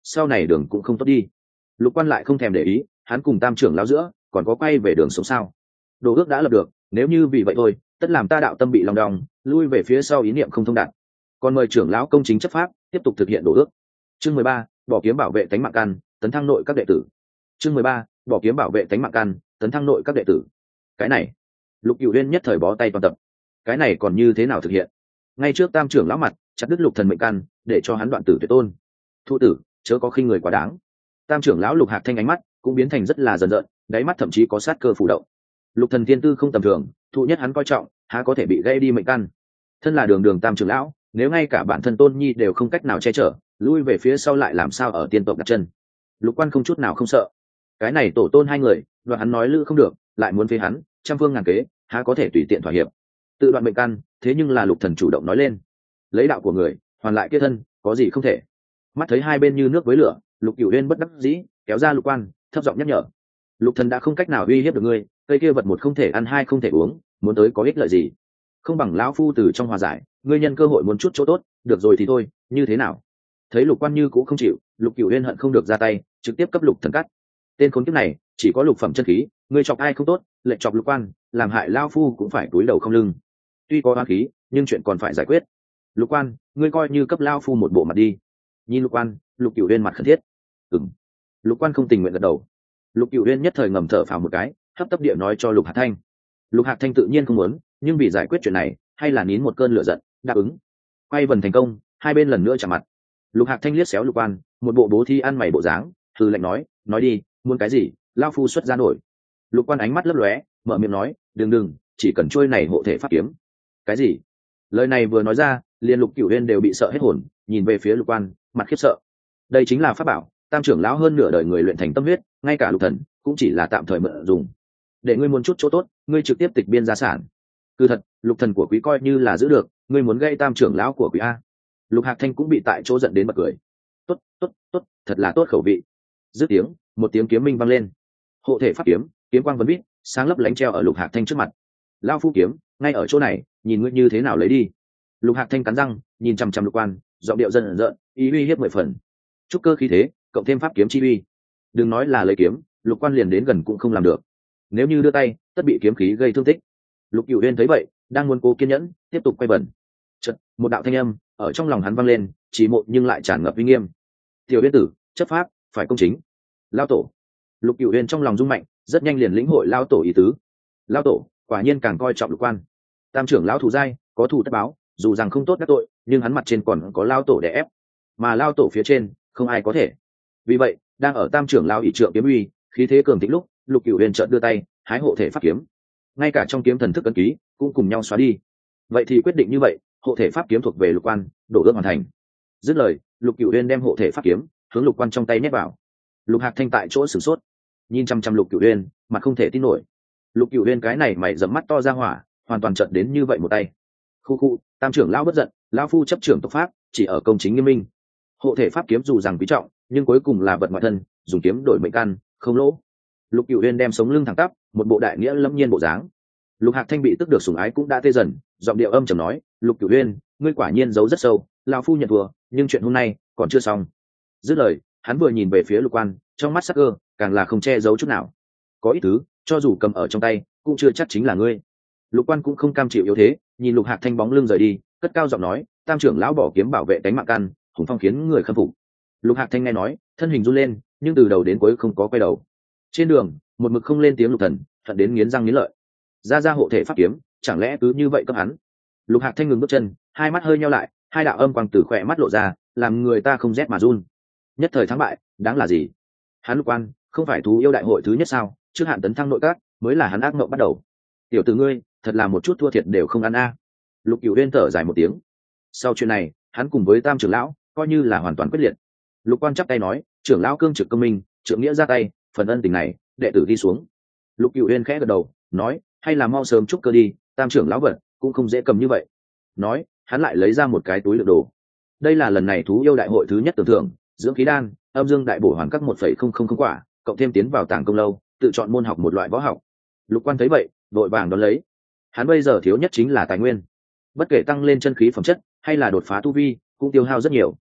sau này đường cũng không tốt đi. Lục Quan lại không thèm để ý, hắn cùng tam trưởng lão giữa còn có quay về đường sống sao? Đồ ước đã lập được, nếu như vì vậy thôi, tất làm ta đạo tâm bị lòng đong, lui về phía sau ý niệm không thông đạt. Còn mời trưởng lão công chính chấp pháp, tiếp tục thực hiện đồ ước. Chương mười ba, bỏ kiếm bảo vệ tánh mạng căn, tấn thăng nội các đệ tử. Chương mười ba, bỏ kiếm bảo vệ tánh mạng căn, tấn thăng nội các đệ tử. Cái này, Lục Cửu Uyên nhất thời bó tay toàn tập. Cái này còn như thế nào thực hiện? Ngay trước tam trưởng lão mặt, chặt đứt Lục Thần mệnh căn, để cho hắn đoạn tử tuyệt tôn. Thu tử, chớ có khinh người quá đáng. Tam trưởng lão Lục Hạc Thanh ánh mắt cũng biến thành rất là dần dợn, đáy mắt thậm chí có sát cơ phủ động. Lục Thần thiên tư không tầm thường, thụ nhất hắn coi trọng, há có thể bị gây đi mệnh căn. Thân là đường đường tam trưởng lão, nếu ngay cả bản thân Tôn Nhi đều không cách nào che chở, lui về phía sau lại làm sao ở tiên tộc đặt chân? Lục Quan không chút nào không sợ. Cái này tổ tôn hai người, đoạn hắn nói lư không được, lại muốn phế hắn, trăm phương ngàn kế, há có thể tùy tiện thỏa hiệp. Tự đoạn mệnh căn, thế nhưng là Lục Thần chủ động nói lên. Lấy đạo của người, hoàn lại kia thân, có gì không thể. Mắt thấy hai bên như nước với lửa, Lục Cửu Uyên bất đắc dĩ, kéo ra Lục Quan, thấp giọng nhắc nhở. Lục Thần đã không cách nào uy hiếp được ngươi, cây kia vật một không thể ăn hai không thể uống, muốn tới có ích lợi gì? Không bằng lão phu từ trong hòa giải, ngươi nhân cơ hội muốn chút chỗ tốt, được rồi thì thôi, như thế nào? Thấy Lục Quan như cũng không chịu, Lục Cửu Uyên hận không được ra tay, trực tiếp cấp Lục Thần cắt. Tên khốn kiếp này, chỉ có lục phẩm chân khí, ngươi chọc ai không tốt, lệnh chọc Lục Quan, làm hại lão phu cũng phải cúi đầu không lưng. Tuy có oán khí, nhưng chuyện còn phải giải quyết. Lục Quan, ngươi coi như cấp lão phu một bộ mặt đi. Nhìn Lục Quan, Lục Cửu Uyên mặt khẩn thiết. Ừm. Lục Quan không tình nguyện gật đầu. Lục Cửu Uyên nhất thời ngầm thở phào một cái, hấp tấp địa nói cho Lục Hạc Thanh. Lục Hạc Thanh tự nhiên không muốn, nhưng vì giải quyết chuyện này, hay là nín một cơn lửa giận, đáp ứng. Quay vần thành công, hai bên lần nữa chạm mặt. Lục Hạc Thanh liếc xéo Lục Quan, một bộ bố thi ăn mày bộ dáng, thư lệnh nói, nói đi, muốn cái gì, lao phu xuất ra nổi. Lục Quan ánh mắt lấp lóe, mở miệng nói, đừng đừng, chỉ cần trôi này hộ thể pháp kiếm. Cái gì? Lời này vừa nói ra, liền Lục Cửu Uyên đều bị sợ hết hồn, nhìn về phía Lục Quan, mặt khiếp sợ. Đây chính là pháp bảo, tam trưởng lão hơn nửa đời người luyện thành tâm huyết, ngay cả Lục Thần cũng chỉ là tạm thời mượn dùng. Để ngươi muốn chút chỗ tốt, ngươi trực tiếp tịch biên gia sản. Cứ thật, Lục Thần của quý coi như là giữ được, ngươi muốn gây tam trưởng lão của quý a? Lục Hạc Thanh cũng bị tại chỗ giận đến bật cười. Tốt, tốt, tốt, thật là tốt khẩu vị. Dứt tiếng, một tiếng kiếm minh vang lên. Hộ thể pháp kiếm, kiếm quang vấn vít, sáng lấp lánh treo ở Lục Hạc Thanh trước mặt. Lão phu kiếm, ngay ở chỗ này, nhìn ngươi như thế nào lấy đi. Lục Hạc Thanh cắn răng, nhìn chằm chằm Lục Quan, giọng điệu dần dần, ý uy hiếp mười phần. Chúc cơ khí thế, cộng thêm pháp kiếm chi uy. Đừng nói là lấy kiếm, Lục Quan liền đến gần cũng không làm được. Nếu như đưa tay, tất bị kiếm khí gây thương tích. Lục Cửu Uyên thấy vậy, đang muốn cố kiên nhẫn, tiếp tục quay bẩn. Chợt, một đạo thanh âm ở trong lòng hắn vang lên, chỉ một nhưng lại tràn ngập uy nghiêm. Tiểu Uyên tử, chấp pháp, phải công chính. Lao tổ. Lục Cửu Uyên trong lòng rung mạnh, rất nhanh liền lĩnh hội lao tổ ý tứ. Lao tổ, quả nhiên càng coi trọng Lục Quan. Tam trưởng lão thù dai, có thù tất báo, dù rằng không tốt đắc tội, nhưng hắn mặt trên còn có lao tổ để ép, mà lao tổ phía trên không ai có thể. Vì vậy, đang ở tam trưởng lão ỷ trượng kiếm uy, khí thế cường thịnh lúc, Lục Cửu Uyên chợt đưa tay, hái hộ thể pháp kiếm. Ngay cả trong kiếm thần thức ấn ký cũng cùng nhau xóa đi. Vậy thì quyết định như vậy, hộ thể pháp kiếm thuộc về Lục Quan, đổ ước hoàn thành. Dứt lời, Lục Cửu Uyên đem hộ thể pháp kiếm hướng Lục Quan trong tay nhét vào. Lục Hạc Thanh tại chỗ sửng sốt, nhìn chăm chăm Lục Cửu Uyên, mặt không thể tin nổi. Lục Cửu Uyên cái này mày dẫm mắt to ra hỏa, hoàn toàn chợt đến như vậy một tay. Khu khu, tam trưởng lão bất giận, lão phu chấp trưởng tộc pháp, chỉ ở công chính nghiêm minh. Hộ thể pháp kiếm dù rằng quý trọng, nhưng cuối cùng là vật ngoại thân, dùng kiếm đổi mệnh căn, không lỗ. Lục Cửu Uyên đem sống lưng thẳng tắp, một bộ đại nghĩa lâm nhiên bộ dáng. Lục Hạc Thanh bị tức được sủng ái cũng đã tê dần, giọng điệu âm trầm nói, Lục Cửu Uyên, ngươi quả nhiên giấu rất sâu, lão phu nhận thua, nhưng chuyện hôm nay còn chưa xong. Dứt lời, hắn vừa nhìn về phía Lục Quan, trong mắt sắc cơ càng là không che giấu chút nào. Có ít thứ, cho dù cầm ở trong tay, cũng chưa chắc chính là ngươi. Lục Quan cũng không cam chịu yếu thế, nhìn Lục Hạc Thanh bóng lưng rời đi, cất cao giọng nói, tam trưởng lão bỏ kiếm bảo vệ cánh mạng căn, hùng phong khiến người khâm phục. Lục Hạc Thanh nghe nói, thân hình run lên, nhưng từ đầu đến cuối không có quay đầu. Trên đường, một mực không lên tiếng Lục Thần, thật đến nghiến răng nghiến lợi. Ra ra hộ thể pháp kiếm, chẳng lẽ cứ như vậy cấp hắn? Lục Hạc Thanh ngừng bước chân, hai mắt hơi nheo lại, hai đạo âm quang từ khỏe mắt lộ ra, làm người ta không rét mà run. Nhất thời thắng bại, đáng là gì? Hắn Lục Quan, không phải thú yêu đại hội thứ nhất sao? Trước hạn tấn thăng nội các, mới là hắn ác mộng bắt đầu. Tiểu tử ngươi, thật là một chút thua thiệt đều không ăn a. Lục Cửu Uyên thở dài một tiếng. Sau chuyện này, hắn cùng với tam trưởng lão coi như là hoàn toàn quyết liệt. Lục Quan chắp tay nói, trưởng lão cương trực công minh, trưởng nghĩa ra tay, phần ân tình này, đệ tử đi xuống. Lục Cửu Uyên khẽ gật đầu, nói, hay là mau sớm chúc cơ đi, tam trưởng lão vật cũng không dễ cầm như vậy. Nói, hắn lại lấy ra một cái túi đựng đồ. Đây là lần này thú yêu đại hội thứ nhất tưởng thưởng, dưỡng khí đan, âm dương đại bổ hoàn các một phẩy không không không quả, cộng thêm tiến vào tàng công lâu, tự chọn môn học một loại võ học. Lục Quan thấy vậy, vội vàng đón lấy. Hắn bây giờ thiếu nhất chính là tài nguyên, bất kể tăng lên chân khí phẩm chất hay là đột phá tu vi, cũng tiêu hao rất nhiều.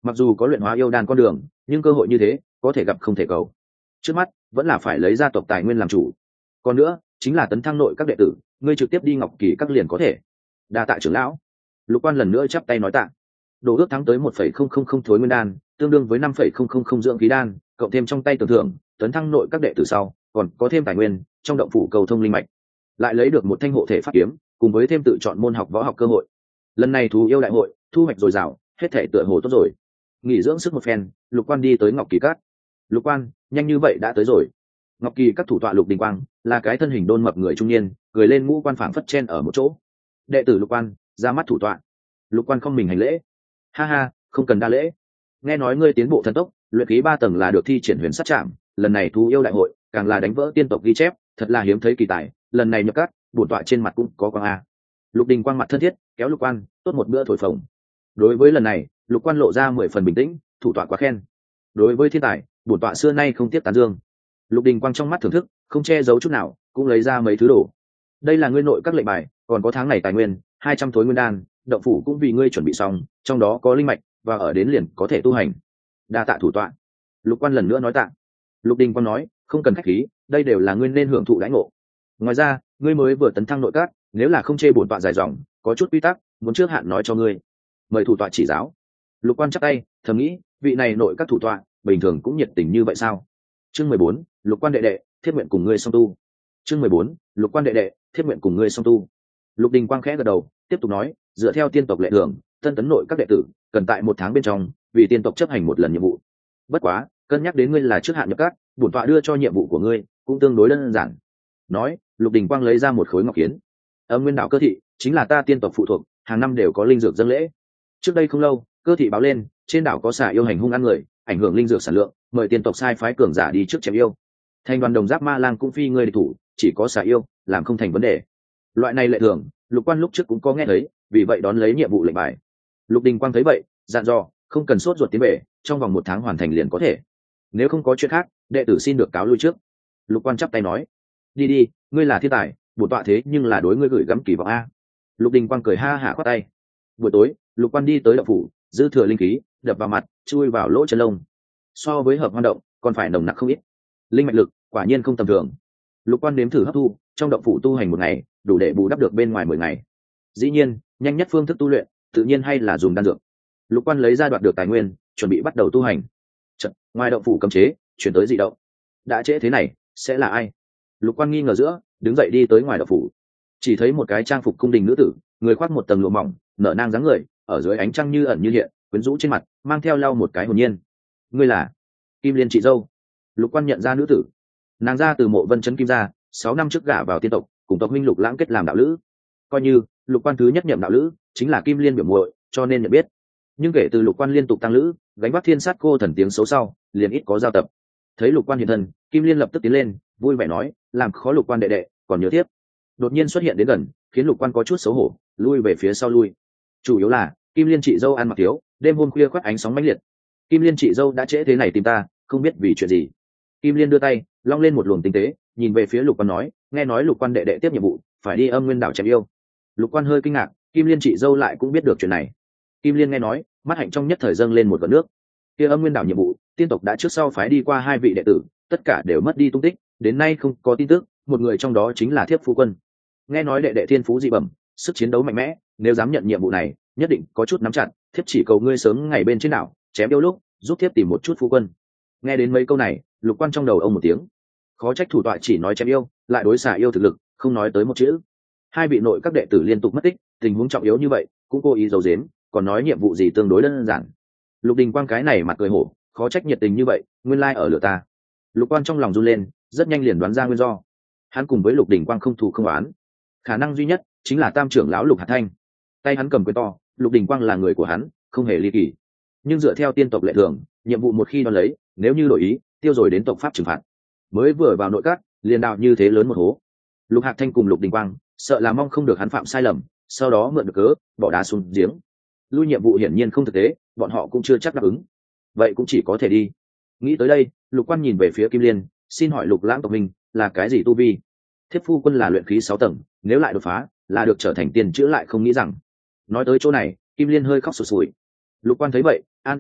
mặc dù có luyện hóa yêu đan con đường, nhưng cơ hội như thế có thể gặp không thể cầu. Trước mắt vẫn là phải lấy gia tộc tài nguyên làm chủ. Còn nữa chính là tấn thăng nội các đệ tử, ngươi trực tiếp đi Ngọc Kỳ các liền có thể. Đa tạ trưởng lão. Lục Quan lần nữa chắp tay nói tạ. Đồ ước thắng tới một phẩy không không không thối nguyên đan, tương đương với năm phẩy không không không dưỡng khí đan, cộng thêm trong tay tưởng thưởng, tấn thăng nội các đệ tử sau, còn có thêm tài nguyên trong động phủ cầu thông linh mạch, lại lấy được một thanh hộ thể pháp kiếm, cùng với thêm tự chọn môn học võ học cơ hội. Lần này thú yêu đại hội thu hoạch dồi dào, hết thể tựa hồ tốt rồi. Nghỉ dưỡng sức một phen, Lục Quan đi tới Ngọc Kỳ các. Lục Quan, nhanh như vậy đã tới rồi. Ngọc Kỳ các thủ tọa Lục Đình Quang là cái thân hình đôn mập người trung niên, cười lên ngũ quan phảng phất chen ở một chỗ. Đệ tử Lục Quan ra mắt thủ tọa. Lục Quan không mình hành lễ. Ha ha, không cần đa lễ. Nghe nói ngươi tiến bộ thần tốc, luyện khí ba tầng là được thi triển huyền sát trạm, lần này thú yêu đại hội càng là đánh vỡ tiên tộc ghi chép, thật là hiếm thấy kỳ tài. Lần này nhập các, bổn tọa trên mặt cũng có quang a. Lục Đình Quang mặt thân thiết kéo Lục Quan tốt một bữa thổi phồng. Đối với lần này, Lục Quan lộ ra mười phần bình tĩnh, thủ tọa quá khen. Đối với thiên tài, bổn tọa xưa nay không tiếc tán dương. Lục Đình Quang trong mắt thưởng thức, không che giấu chút nào, cũng lấy ra mấy thứ đồ. Đây là ngươi nội các lệnh bài, còn có tháng này tài nguyên hai trăm thối nguyên đan, động phủ cũng vì ngươi chuẩn bị xong, trong đó có linh mạch, và ở đến liền có thể tu hành. Đa tạ thủ tọa. Lục Quan lần nữa nói tạ. Lục Đình Quang nói, không cần khách khí, đây đều là ngươi nên hưởng thụ đãi ngộ. Ngoài ra, ngươi mới vừa tấn thăng nội các, nếu là không chê bổn tọa dài dòng, có chút quy tắc muốn trước hạn nói cho ngươi. Mời thủ tọa chỉ giáo. Lục Quan chắp tay, thầm nghĩ, vị này nội các thủ tọa bình thường cũng nhiệt tình như vậy sao? Chương mười bốn, Lục Quan đệ đệ, thiết nguyện cùng ngươi song tu. Chương mười bốn, Lục Quan đệ đệ, thiết nguyện cùng ngươi song tu. Lục Đình Quang khẽ gật đầu, tiếp tục nói, dựa theo tiên tộc lệ thường, tân tấn nội các đệ tử cần tại một tháng bên trong vì tiên tộc chấp hành một lần nhiệm vụ. Bất quá, cân nhắc đến ngươi là trước hạn nhập các, bổn tọa đưa cho nhiệm vụ của ngươi cũng tương đối đơn giản. Nói, Lục Đình Quang lấy ra một khối ngọc kiến. Âm Nguyên Đảo Cơ Thị chính là ta tiên tộc phụ thuộc, hàng năm đều có linh dược dâng lễ. Trước đây không lâu, Cơ Thị báo lên, trên đảo có xà yêu hành hung ăn người, ảnh hưởng linh dược sản lượng, mời tiên tộc sai phái cường giả đi trước chém yêu. Thành đoàn đồng giáp ma lang cũng phi ngươi địch thủ, chỉ có xà yêu làm không thành vấn đề. Loại này lệ thường, Lục Quan lúc trước cũng có nghe thấy, vì vậy đón lấy nhiệm vụ lệnh bài. Lục Đình Quang thấy vậy, dặn dò, không cần sốt ruột tiến về, trong vòng một tháng hoàn thành liền có thể. Nếu không có chuyện khác, đệ tử xin được cáo lui trước. Lục Quan chắp tay nói, đi đi, ngươi là thiên tài, bổn tọa thế nhưng là đối ngươi gửi gắm kỳ vọng a. Lục Đình Quang cười ha hả khoát tay. Buổi tối, Lục Quan đi tới động phủ, dư thừa linh khí đập vào mặt, chui vào lỗ chân lông. So với hợp hoan động, còn phải nồng nặc không ít. Linh mạch lực quả nhiên không tầm thường. Lục Quan nếm thử hấp thu, trong động phủ tu hành một ngày, đủ để bù đắp được bên ngoài mười ngày. Dĩ nhiên, nhanh nhất phương thức tu luyện, tự nhiên hay là dùng đan dược. Lục Quan lấy ra đoạt được tài nguyên, chuẩn bị bắt đầu tu hành. Chợt, ngoài động phủ cấm chế, chuyển tới dị động. Đã trễ thế này, sẽ là ai? Lục Quan nghi ngờ giữa, đứng dậy đi tới ngoài động phủ. Chỉ thấy một cái trang phục cung đình nữ tử, người khoác một tầng lụa mỏng, nở nang dáng người, ở dưới ánh trăng như ẩn như hiện, quyến rũ trên mặt, mang theo lau một cái hồn nhiên. Ngươi là Kim Liên chị dâu. Lục Quan nhận ra nữ tử. Nàng ra từ Mộ Vân Trấn Kim gia, sáu năm trước gả vào tiên tộc, cùng tộc huynh Lục Lãng kết làm đạo lữ. Coi như Lục Quan thứ nhất nhậm đạo lữ chính là Kim Liên biểu muội, cho nên nhận biết. Nhưng kể từ Lục Quan liên tục tăng lữ, gánh vác thiên sát cô thần tiếng xấu sau, liền ít có giao tập. Thấy Lục Quan hiện thân, Kim Liên lập tức tiến lên, vui vẻ nói, làm khó Lục Quan đệ đệ, còn nhớ tiếp. Đột nhiên xuất hiện đến gần, khiến Lục Quan có chút xấu hổ, lui về phía sau lui. Chủ yếu là Kim Liên chị dâu ăn mặc thiếu, đêm hôm khuya khoác ánh sóng mãnh liệt. Kim Liên chị dâu đã trễ thế này tìm ta, không biết vì chuyện gì. Kim Liên đưa tay long lên một luồng tinh tế, nhìn về phía Lục Quan nói, nghe nói Lục Quan đệ đệ tiếp nhiệm vụ, phải đi Âm Nguyên Đảo chém yêu. Lục Quan hơi kinh ngạc, Kim Liên chị dâu lại cũng biết được chuyện này. Kim Liên nghe nói, mắt hạnh trong nhất thời dâng lên một vệt nước. Kia Âm Nguyên Đảo nhiệm vụ, tiên tộc đã trước sau phái đi qua hai vị đệ tử, tất cả đều mất đi tung tích, đến nay không có tin tức, một người trong đó chính là Thiếp Phu Quân. Nghe nói đệ đệ thiên phú dị bẩm, sức chiến đấu mạnh mẽ, nếu dám nhận nhiệm vụ này, nhất định có chút nắm chặt, thiếp chỉ cầu ngươi sớm ngày bên trên đảo, chém yêu lúc, giúp thiếp tìm một chút phu quân. Nghe đến mấy câu này, Lục Quan trong đầu ông một tiếng. Khó trách thủ tọa chỉ nói chém yêu, lại đối xả yêu thực lực, không nói tới một chữ. Hai vị nội các đệ tử liên tục mất tích, tình huống trọng yếu như vậy, cũng cố ý giấu giếm, còn nói nhiệm vụ gì tương đối đơn giản. Lục Đình Quang cái này mặt cười hổ, khó trách nhiệt tình như vậy, nguyên lai ở lửa ta. Lục Quan trong lòng run lên, rất nhanh liền đoán ra nguyên do. Hắn cùng với Lục Đình Quang không thù không oán, khả năng duy nhất chính là tam trưởng lão Lục Hạt Thanh. Tay hắn cầm quyền to, Lục Đình Quang là người của hắn, không hề ly kỳ. Nhưng dựa theo tiên tộc lệ thường, nhiệm vụ một khi đón lấy, nếu như đổi ý, tiêu rồi đến tộc pháp trừng phạt. Mới vừa vào nội các, liền đạo như thế lớn một hố. Lục Hạt Thanh cùng Lục Đình Quang sợ là mong không được hắn phạm sai lầm, sau đó mượn được cớ bỏ đá xuống giếng. Lui nhiệm vụ hiển nhiên không thực tế, bọn họ cũng chưa chắc đáp ứng. Vậy cũng chỉ có thể đi. Nghĩ tới đây, Lục Quan nhìn về phía Kim Liên, xin hỏi Lục Lãng tộc mình là cái gì tu vi? Thiếp Phu Quân là luyện khí sáu tầng, nếu lại đột phá, là được trở thành tiền chữa lại không nghĩ rằng. Nói tới chỗ này, Kim Liên hơi khóc sụt sùi. Lục Quan thấy vậy, an ủi,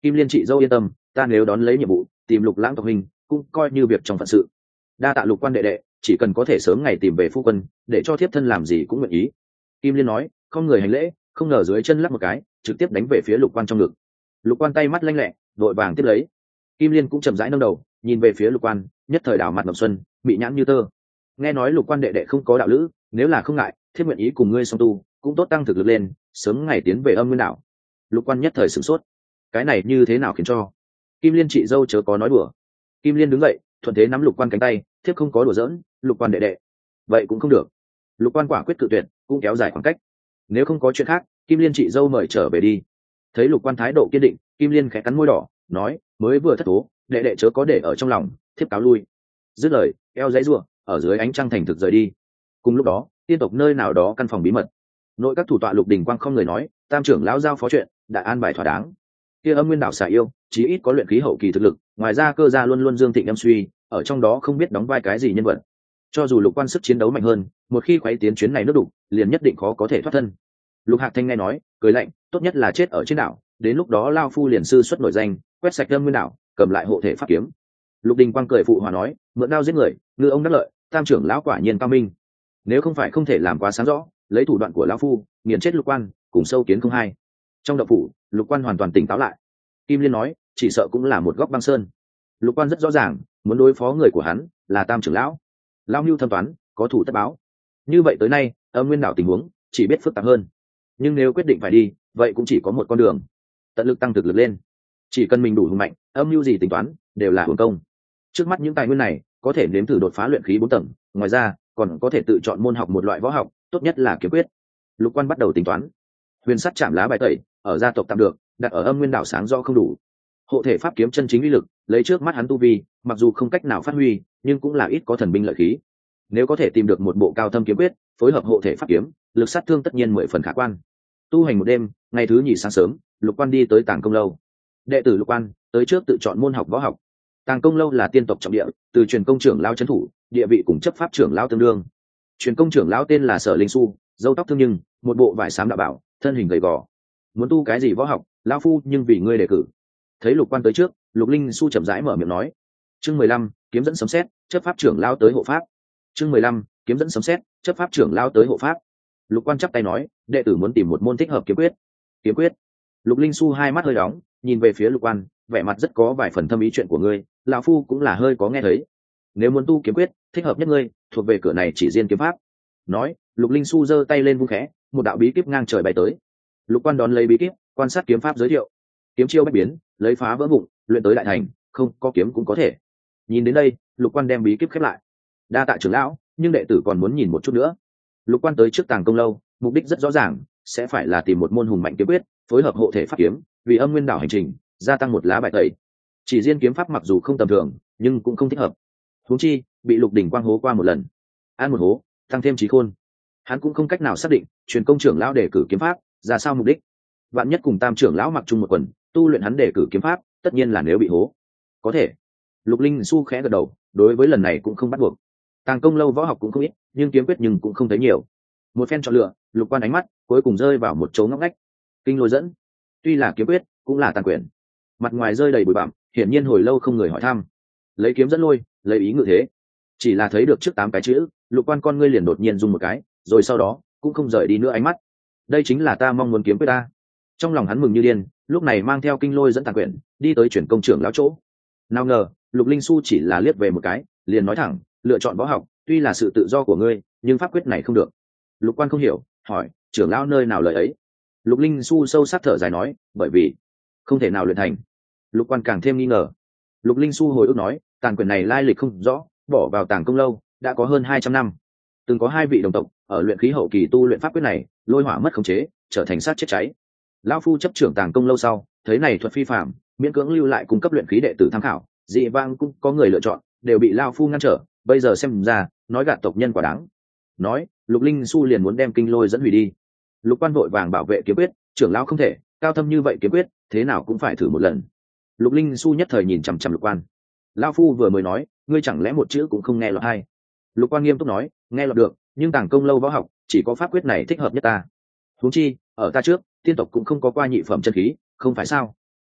Kim Liên chị dâu yên tâm, ta nếu đón lấy nhiệm vụ tìm Lục Lãng tộc hình cũng coi như việc trong phận sự. Đa tạ Lục quan đệ đệ, chỉ cần có thể sớm ngày tìm về phu quân để cho thiếp thân làm gì cũng nguyện ý. Kim Liên nói, không người hành lễ, không ngờ dưới chân lắc một cái trực tiếp đánh về phía Lục quan trong ngực. Lục quan tay mắt lanh lẹ đội vàng tiếp lấy. Kim Liên cũng chậm rãi nâng đầu nhìn về phía Lục quan, nhất thời đảo mặt ngọc xuân bị nhãn như tơ. Nghe nói Lục quan đệ đệ không có đạo lữ, nếu là không ngại thiếp nguyện ý cùng ngươi song tu, cũng tốt tăng thực lực lên, sớm ngày tiến về âm nguyên đảo. Lục quan nhất thời sửng sốt, cái này như thế nào khiến cho Kim Liên chị dâu chớ có nói đùa. Kim Liên đứng dậy thuận thế nắm Lục quan cánh tay, thiếp không có đùa giỡn, Lục quan đệ đệ vậy cũng không được. Lục quan quả quyết cự tuyệt, cũng kéo dài khoảng cách. Nếu không có chuyện khác, Kim Liên chị dâu mời trở về đi. Thấy Lục quan thái độ kiên định, Kim Liên khẽ cắn môi đỏ nói, mới vừa thất thố, đệ đệ chớ có để ở trong lòng, thiếp cáo lui. Dứt lời eo dãy ruộng ở dưới ánh trăng thành thực rời đi. Cùng lúc đó tiên tộc nơi nào đó căn phòng bí mật, nội các thủ tọa Lục Đình Quang không người nói, tam trưởng lão giao phó chuyện đã an bài thỏa đáng. Kia âm nguyên đảo xà yêu chí ít có luyện khí hậu kỳ thực lực, ngoài ra cơ gia luôn luôn dương thịnh âm suy, ở trong đó không biết đóng vai cái gì nhân vật. Cho dù Lục quan sức chiến đấu mạnh hơn, một khi quấy tiến chuyến này nước đục liền nhất định khó có thể thoát thân. Lục Hạc Thanh nghe nói cười lạnh, tốt nhất là chết ở trên đảo, đến lúc đó lao phu liền sư xuất nổi danh, quét sạch âm nguyên đảo, cầm lại hộ thể pháp kiếm. Lục Đình Quang cười phụ hòa nói, mượn đao giết người, ngư ông đắc lợi, tam trưởng lão quả nhiên cao minh. Nếu không phải không thể làm quá sáng rõ, lấy thủ đoạn của lão phu nghiền chết Lục quan cùng sâu kiến không hai. Trong động phủ Lục quan hoàn toàn tỉnh táo lại. Kim Liên nói, chỉ sợ cũng là một góc băng sơn. Lục quan rất rõ ràng muốn đối phó người của hắn là tam trưởng lão. Lão mưu thâm toán, có thủ tất báo. Như vậy tới nay âm nguyên đảo tình huống chỉ biết phức tạp hơn, nhưng nếu quyết định phải đi vậy cũng chỉ có một con đường, tận lực tăng thực lực lên. Chỉ cần mình đủ hùng mạnh, âm mưu gì tính toán đều là hưởng công. Trước mắt những tài nguyên này có thể nếm thử đột phá luyện khí bốn tầng, ngoài ra còn có thể tự chọn môn học một loại võ học, tốt nhất là kiếm quyết. Lục quan bắt đầu tính toán. Huyền sắt chạm lá bài tẩy ở gia tộc tạm được, đặt ở âm nguyên đảo sáng do không đủ. Hộ thể pháp kiếm chân chính uy lực lấy trước mắt hắn tu vi mặc dù không cách nào phát huy, nhưng cũng là ít có thần binh lợi khí. Nếu có thể tìm được một bộ cao thâm kiếm quyết phối hợp hộ thể pháp kiếm, lực sát thương tất nhiên mười phần khả quan. Tu hành một đêm, ngày thứ nhì sáng sớm Lục quan đi tới Tàng Công lâu. Đệ tử Lục quan tới trước tự chọn môn học võ học. Tàng Công lâu là tiên tộc trọng địa, từ truyền công trưởng lao trấn thủ, địa vị cùng chấp pháp trưởng lao tương đương. Truyền công trưởng lão tên là Sở Linh Su, râu tóc thương nhưng một bộ vải xám đạo bảo, thân hình gầy gò. Muốn tu cái gì võ học, lão phu nhưng vì ngươi đề cử. Thấy Lục quan tới trước, Lục Linh Su chậm rãi mở miệng nói. Chương mười lăm, kiếm dẫn sấm sét, chấp pháp trưởng lao tới hộ pháp. Chương mười lăm, kiếm dẫn sấm sét, chấp pháp trưởng lao tới hộ pháp. Lục quan chắp tay nói, đệ tử muốn tìm một môn thích hợp kiếm quyết. Kiếm quyết? Lục Linh Su hai mắt hơi đóng, nhìn về phía Lục quan, vẻ mặt rất có vài phần thâm ý chuyện của ngươi, lão phu cũng là hơi có nghe thấy. Nếu muốn tu kiếm quyết, thích hợp nhất ngươi, thuộc về cửa này chỉ riêng kiếm pháp. Nói, Lục Linh Su giơ tay lên vung khẽ, một đạo bí kíp ngang trời bay tới. Lục quan đón lấy bí kíp, quan sát kiếm pháp giới thiệu. Kiếm chiêu bách biến, lấy phá vỡ vụn, luyện tới đại thành, không có kiếm cũng có thể. Nhìn đến đây, Lục quan đem bí kíp khép lại. Đa tạ trưởng lão, nhưng đệ tử còn muốn nhìn một chút nữa. Lục quan tới trước Tàng Công lâu, mục đích rất rõ ràng, sẽ phải là tìm một môn hùng mạnh kiếm quyết, phối hợp hộ thể pháp kiếm, vì âm nguyên đảo hành trình gia tăng một lá bài tẩy. Chỉ riêng kiếm pháp mặc dù không tầm thường, nhưng cũng không thích hợp. Huống chi bị Lục Đỉnh Quang hố qua một lần, ăn một hố tăng thêm trí khôn, hắn cũng không cách nào xác định truyền công trưởng lão đề cử kiếm pháp ra sao mục đích. Vạn nhất cùng tam trưởng lão mặc chung một quần, tu luyện hắn đề cử kiếm pháp, tất nhiên là nếu bị hố. Có thể. Lục Linh Su khẽ gật đầu, đối với lần này cũng không bắt buộc. Tàng Công lâu võ học cũng không ít, nhưng kiếm quyết nhưng cũng không thấy nhiều. Một phen chọn lựa, Lục quan ánh mắt cuối cùng rơi vào một chỗ ngóc ngách. Kinh lôi dẫn. Tuy là kiếm quyết, cũng là tàn quyền. Mặt ngoài rơi đầy bụi bặm, hiển nhiên hồi lâu không người hỏi thăm. Lấy kiếm dẫn lôi, lấy ý ngự thế. Chỉ là thấy được trước tám cái chữ, Lục quan con ngươi liền đột nhiên rung một cái, rồi sau đó cũng không rời đi nữa ánh mắt. Đây chính là ta mong muốn kiếm quyết ta. Trong lòng hắn mừng như điên, lúc này mang theo kinh lôi dẫn tàn quyển đi tới chuyển công trưởng lão chỗ. Nào ngờ Lục Linh Su chỉ là liếc về một cái, liền nói thẳng, lựa chọn võ học tuy là sự tự do của ngươi, nhưng pháp quyết này không được. Lục quan không hiểu, hỏi, trưởng lão nơi nào lời ấy? Lục Linh Su sâu sắc thở dài nói, bởi vì không thể nào luyện thành. Lục quan càng thêm nghi ngờ. Lục Linh Su hồi ức nói, tàn quyển này lai lịch không rõ, bỏ vào Tàng Công lâu đã có hơn hai trăm năm. Từng có hai vị đồng tộc ở luyện khí hậu kỳ tu luyện pháp quyết này, lôi hỏa mất khống chế, trở thành sát chết cháy. Lão phu chấp trưởng Tàng Công lâu sau, thấy này thuật phi phạm, miễn cưỡng lưu lại cung cấp luyện khí đệ tử tham khảo, dị vang cũng có người lựa chọn, đều bị lão phu ngăn trở, bây giờ xem ra nói gạt tộc nhân quả đáng. Nói, Lục Linh Su liền muốn đem kinh lôi dẫn hủy đi. Lục quan vội vàng bảo vệ kiếm quyết, trưởng lão không thể, cao thâm như vậy kiếm quyết, thế nào cũng phải thử một lần. Lục Linh Su nhất thời nhìn chằm chằm Lục quan. Lão phu vừa mới nói, ngươi chẳng lẽ một chữ cũng không nghe lọt hay? Lục quan nghiêm túc nói, nghe lọt được, nhưng Tàng Công lâu võ học chỉ có pháp quyết này thích hợp nhất ta. Huống chi ở ta trước, tiên tộc cũng không có qua nhị phẩm chân khí, không phải sao?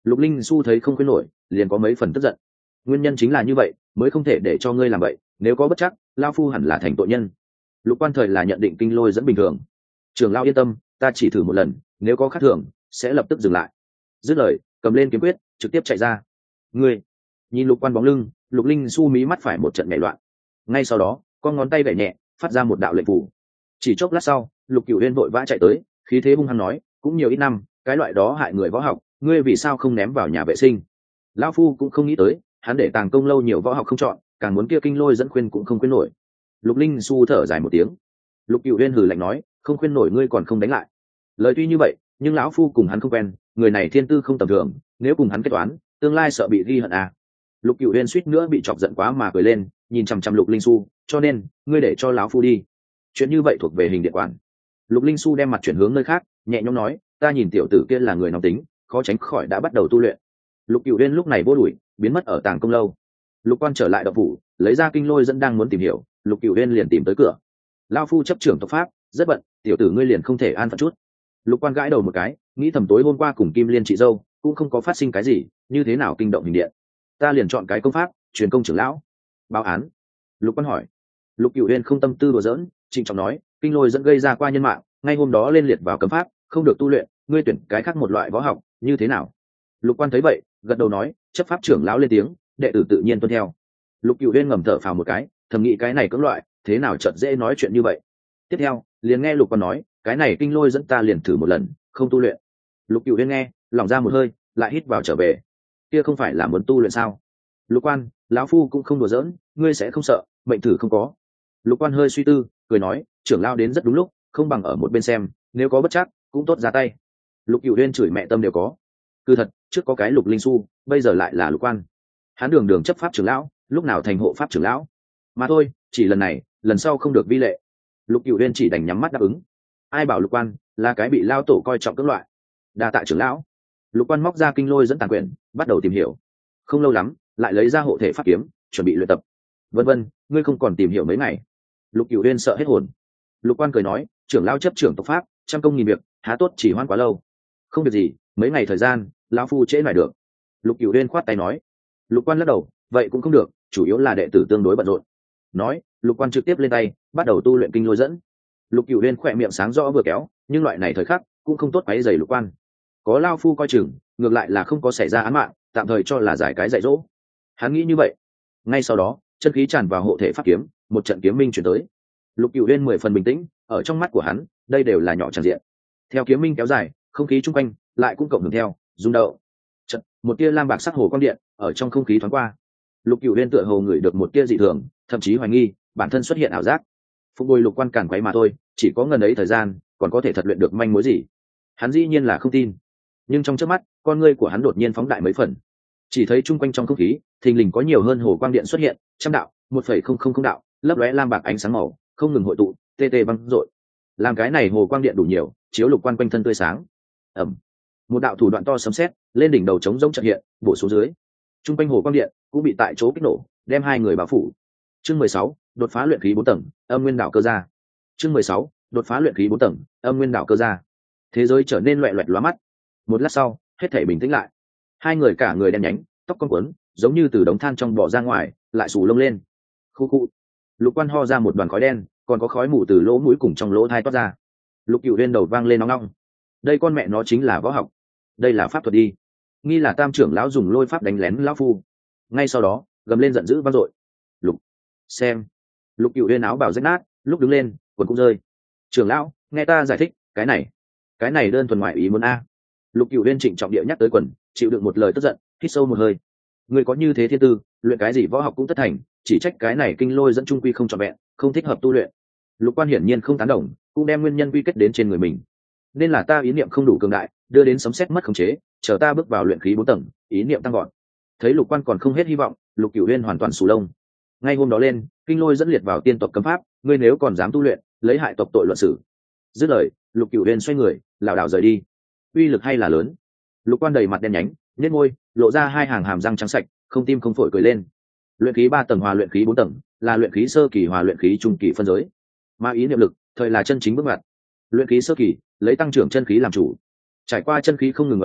Lục Linh Su thấy không khuyên nổi, liền có mấy phần tức giận. Nguyên nhân chính là như vậy, mới không thể để cho ngươi làm vậy, nếu có bất chắc, lão phu hẳn là thành tội nhân. Lục Quan thời là nhận định kinh lôi dẫn bình thường. Trưởng lão yên tâm, ta chỉ thử một lần, nếu có khác thường, sẽ lập tức dừng lại. Dứt lời, cầm lên kiếm quyết, trực tiếp chạy ra. Ngươi, nhìn Lục Quan bóng lưng, Lục Linh Su mí mắt phải một trận nhảy loạn. Ngay sau đó, con ngón tay bẻ nhẹ, phát ra một đạo lệnh phù. Chỉ chốc lát sau, Lục Cửu Uyên vội vã chạy tới, khí thế hung hăng nói, cũng nhiều ít năm, cái loại đó hại người võ học, ngươi vì sao không ném vào nhà vệ sinh? Lão phu cũng không nghĩ tới, hắn để tàng công lâu nhiều võ học không chọn, càng muốn kia kinh lôi dẫn khuyên cũng không khuyên nổi. Lục Linh Su thở dài một tiếng. Lục Cửu Uyên hừ lạnh nói, không khuyên nổi ngươi còn không đánh lại. Lời tuy như vậy, nhưng lão phu cùng hắn không quen, người này thiên tư không tầm thường, nếu cùng hắn kết toán, tương lai sợ bị ghi hận à. Lục Cửu Uyên suýt nữa bị chọc giận quá mà cười lên, nhìn chằm chằm Lục Linh Su, cho nên, ngươi để cho lão phu đi. Chuyện như vậy thuộc về hình điện quản. Lục Linh Su đem mặt chuyển hướng nơi khác, nhẹ nhõm nói, ta nhìn tiểu tử kia là người nóng tính, khó tránh khỏi đã bắt đầu tu luyện. Lục Cửu Uyên lúc này vô đuổi, biến mất ở tàng công lâu. Lục Quan trở lại động phủ, lấy ra kinh lôi dẫn đang muốn tìm hiểu, Lục Cửu Uyên liền tìm tới cửa. Lão phu chấp trưởng tộc pháp, rất bận, tiểu tử ngươi liền không thể an phận chút. Lục Quan gãi đầu một cái, nghĩ thầm tối hôm qua cùng Kim Liên chị dâu cũng không có phát sinh cái gì, như thế nào kinh động hình điện. Ta liền chọn cái công pháp, truyền công trưởng lão. Báo án. Lục Quan hỏi. Lục Cửu Uyên không tâm tư đùa giỡn, trịnh trọng nói, kinh lôi dẫn gây ra qua nhân mạng, ngay hôm đó lên liệt vào cấm pháp, không được tu luyện, ngươi tuyển cái khác một loại võ học, như thế nào? Lục Quan thấy vậy, gật đầu nói, chấp pháp trưởng lão lên tiếng, đệ tử tự nhiên tuân theo. Lục Cửu Uyên ngầm thở phào một cái, thầm nghĩ cái này cưỡng loại, thế nào chợt dễ nói chuyện như vậy. Tiếp theo, liền nghe Lục Quan nói, cái này kinh lôi dẫn ta liền thử một lần, không tu luyện. Lục Cửu Uyên nghe, lỏng ra một hơi, lại hít vào trở về. Kia không phải là muốn tu luyện sao? Lục Quan, lão phu cũng không đùa giỡn, ngươi sẽ không sợ, mệnh thử không có. Lục Quan hơi suy tư, cười nói, trưởng lão đến rất đúng lúc, không bằng ở một bên xem, nếu có bất chắc, cũng tốt ra tay. Lục Cửu Uyên chửi mẹ tâm đều có. Cứ thật, trước có cái Lục Linh Su, bây giờ lại là Lục Quan. Hắn đường đường chấp pháp trưởng lão, lúc nào thành hộ pháp trưởng lão? Mà thôi, chỉ lần này, lần sau không được vi lệ. Lục Cửu Uyên chỉ đành nhắm mắt đáp ứng. Ai bảo Lục Quan là cái bị lao tổ coi trọng các loại. Đa tạ trưởng lão. Lục Quan móc ra kinh lôi dẫn tàn quyển, bắt đầu tìm hiểu. Không lâu lắm, lại lấy ra hộ thể pháp kiếm, chuẩn bị luyện tập. Vân vân, ngươi không còn tìm hiểu mấy ngày. Lục Cửu Uyên sợ hết hồn. Lục Quan cười nói, trưởng lão chấp trưởng tộc pháp, trăm công nghìn việc, há tốt chỉ hoan quá lâu. Không việc gì, mấy ngày thời gian, lão phu trễ lại được. Lục Cửu Uyên khoát tay nói. Lục Quan lắc đầu, vậy cũng không được, chủ yếu là đệ tử tương đối bận rộn. Nói, Lục Quan trực tiếp lên tay, bắt đầu tu luyện kinh lôi dẫn. Lục Cửu Uyên khỏe miệng sáng rõ vừa kéo, nhưng loại này thời khắc cũng không tốt quấy rầy Lục Quan. Có lao phu coi chừng, ngược lại là không có xảy ra án mạng, tạm thời cho là giải cái dạy dỗ. Hắn nghĩ như vậy. Ngay sau đó, chân khí tràn vào hộ thể pháp kiếm, một trận kiếm minh chuyển tới. Lục Cửu Uyên mười phần bình tĩnh, ở trong mắt của hắn, đây đều là nhỏ tràn diện. Theo kiếm minh kéo dài, không khí chung quanh lại cũng cộng hưởng theo, rung động. Chợt, một tia lam bạc sắc hồ quang điện ở trong không khí thoáng qua. Lục Cửu Uyên tựa hồ ngửi được một tia dị thường, thậm chí hoài nghi bản thân xuất hiện ảo giác. Phục bồi Lục Quan càn quấy mà thôi, chỉ có ngần ấy thời gian, còn có thể thật luyện được manh mối gì? Hắn dĩ nhiên là không tin. Nhưng trong chớp mắt, con ngươi của hắn đột nhiên phóng đại mấy phần. Chỉ thấy chung quanh trong không khí, thình lình có nhiều hơn hồ quang điện xuất hiện, trăm đạo, một phẩy không không không đạo, lấp lóe lam bạc ánh sáng màu, không ngừng hội tụ, tê tê văng rội. Làm cái này hồ quang điện đủ nhiều, chiếu Lục Quan quanh thân tươi sáng. Ầm. Một đạo thủ đoạn to sấm sét, lên đỉnh đầu trống rỗng chợt hiện, bổ xuống dưới. Trung quanh hồ quang điện cũng bị tại chỗ kích nổ, đem hai người bao phủ. Chương mười sáu, đột phá luyện khí bốn tầng, âm nguyên đạo cơ gia. Chương mười sáu, đột phá luyện khí bốn tầng, âm nguyên đạo cơ gia. Thế giới trở nên loẹt loẹt lóa mắt. Một lát sau, hết thảy bình tĩnh lại. Hai người cả người đen nhánh, tóc cong quấn, giống như từ đống than trong bò ra ngoài, lại xù lông lên. Khu khu. Lục Quan ho ra một đoàn khói đen, còn có khói mù từ lỗ mũi cùng trong lỗ tai toát ra. Lục Cửu Uyên đầu vang lên nóng nóng. Đây con mẹ nó chính là võ học. Đây là pháp thuật đi. Nghi là Tam trưởng lão dùng lôi pháp đánh lén lão phu. Ngay sau đó, gầm lên giận dữ vang dội. Lục, xem. Lục Cửu Uyên áo bào rách nát, lúc đứng lên, quần cũng rơi. Trưởng lão, nghe ta giải thích, cái này, cái này đơn thuần ngoại ý muốn a. Lục Cửu Uyên trịnh trọng địa nhắc tới quần, chịu đựng một lời tức giận, hít sâu một hơi. Người có như thế thiên tư, luyện cái gì võ học cũng tất thành, chỉ trách cái này kinh lôi dẫn trung quy không trọn vẹn, không thích hợp tu luyện. Lục Quan hiển nhiên không tán đồng, cũng đem nguyên nhân quy kết đến trên người mình. Nên là ta ý niệm không đủ cường đại, đưa đến sấm sét mất khống chế, chờ ta bước vào luyện khí bốn tầng, ý niệm tăng gọn. Thấy Lục Quan còn không hết hy vọng, Lục Cửu Uyên hoàn toàn sù lông. Ngay hôm đó lên, kinh lôi dẫn liệt vào tiên tộc cấm pháp, ngươi nếu còn dám tu luyện, lấy hại tộc tội luận xử. Dứt lời, Lục Cửu Uyên xoay người, lảo đảo rời đi. Uy lực hay là lớn. Lục Quan đầy mặt đen nhánh, nhếch môi, lộ ra hai hàng hàm răng trắng sạch, không tim không phổi cười lên. Luyện khí ba tầng hòa luyện khí bốn tầng, là luyện khí sơ kỳ hòa luyện khí trung kỳ phân giới. Mà ý niệm lực, thời là chân chính bước ngoặt. Luyện khí sơ kỳ, lấy tăng trưởng chân khí làm chủ. Trải qua chân khí không ngừng vận dưỡng,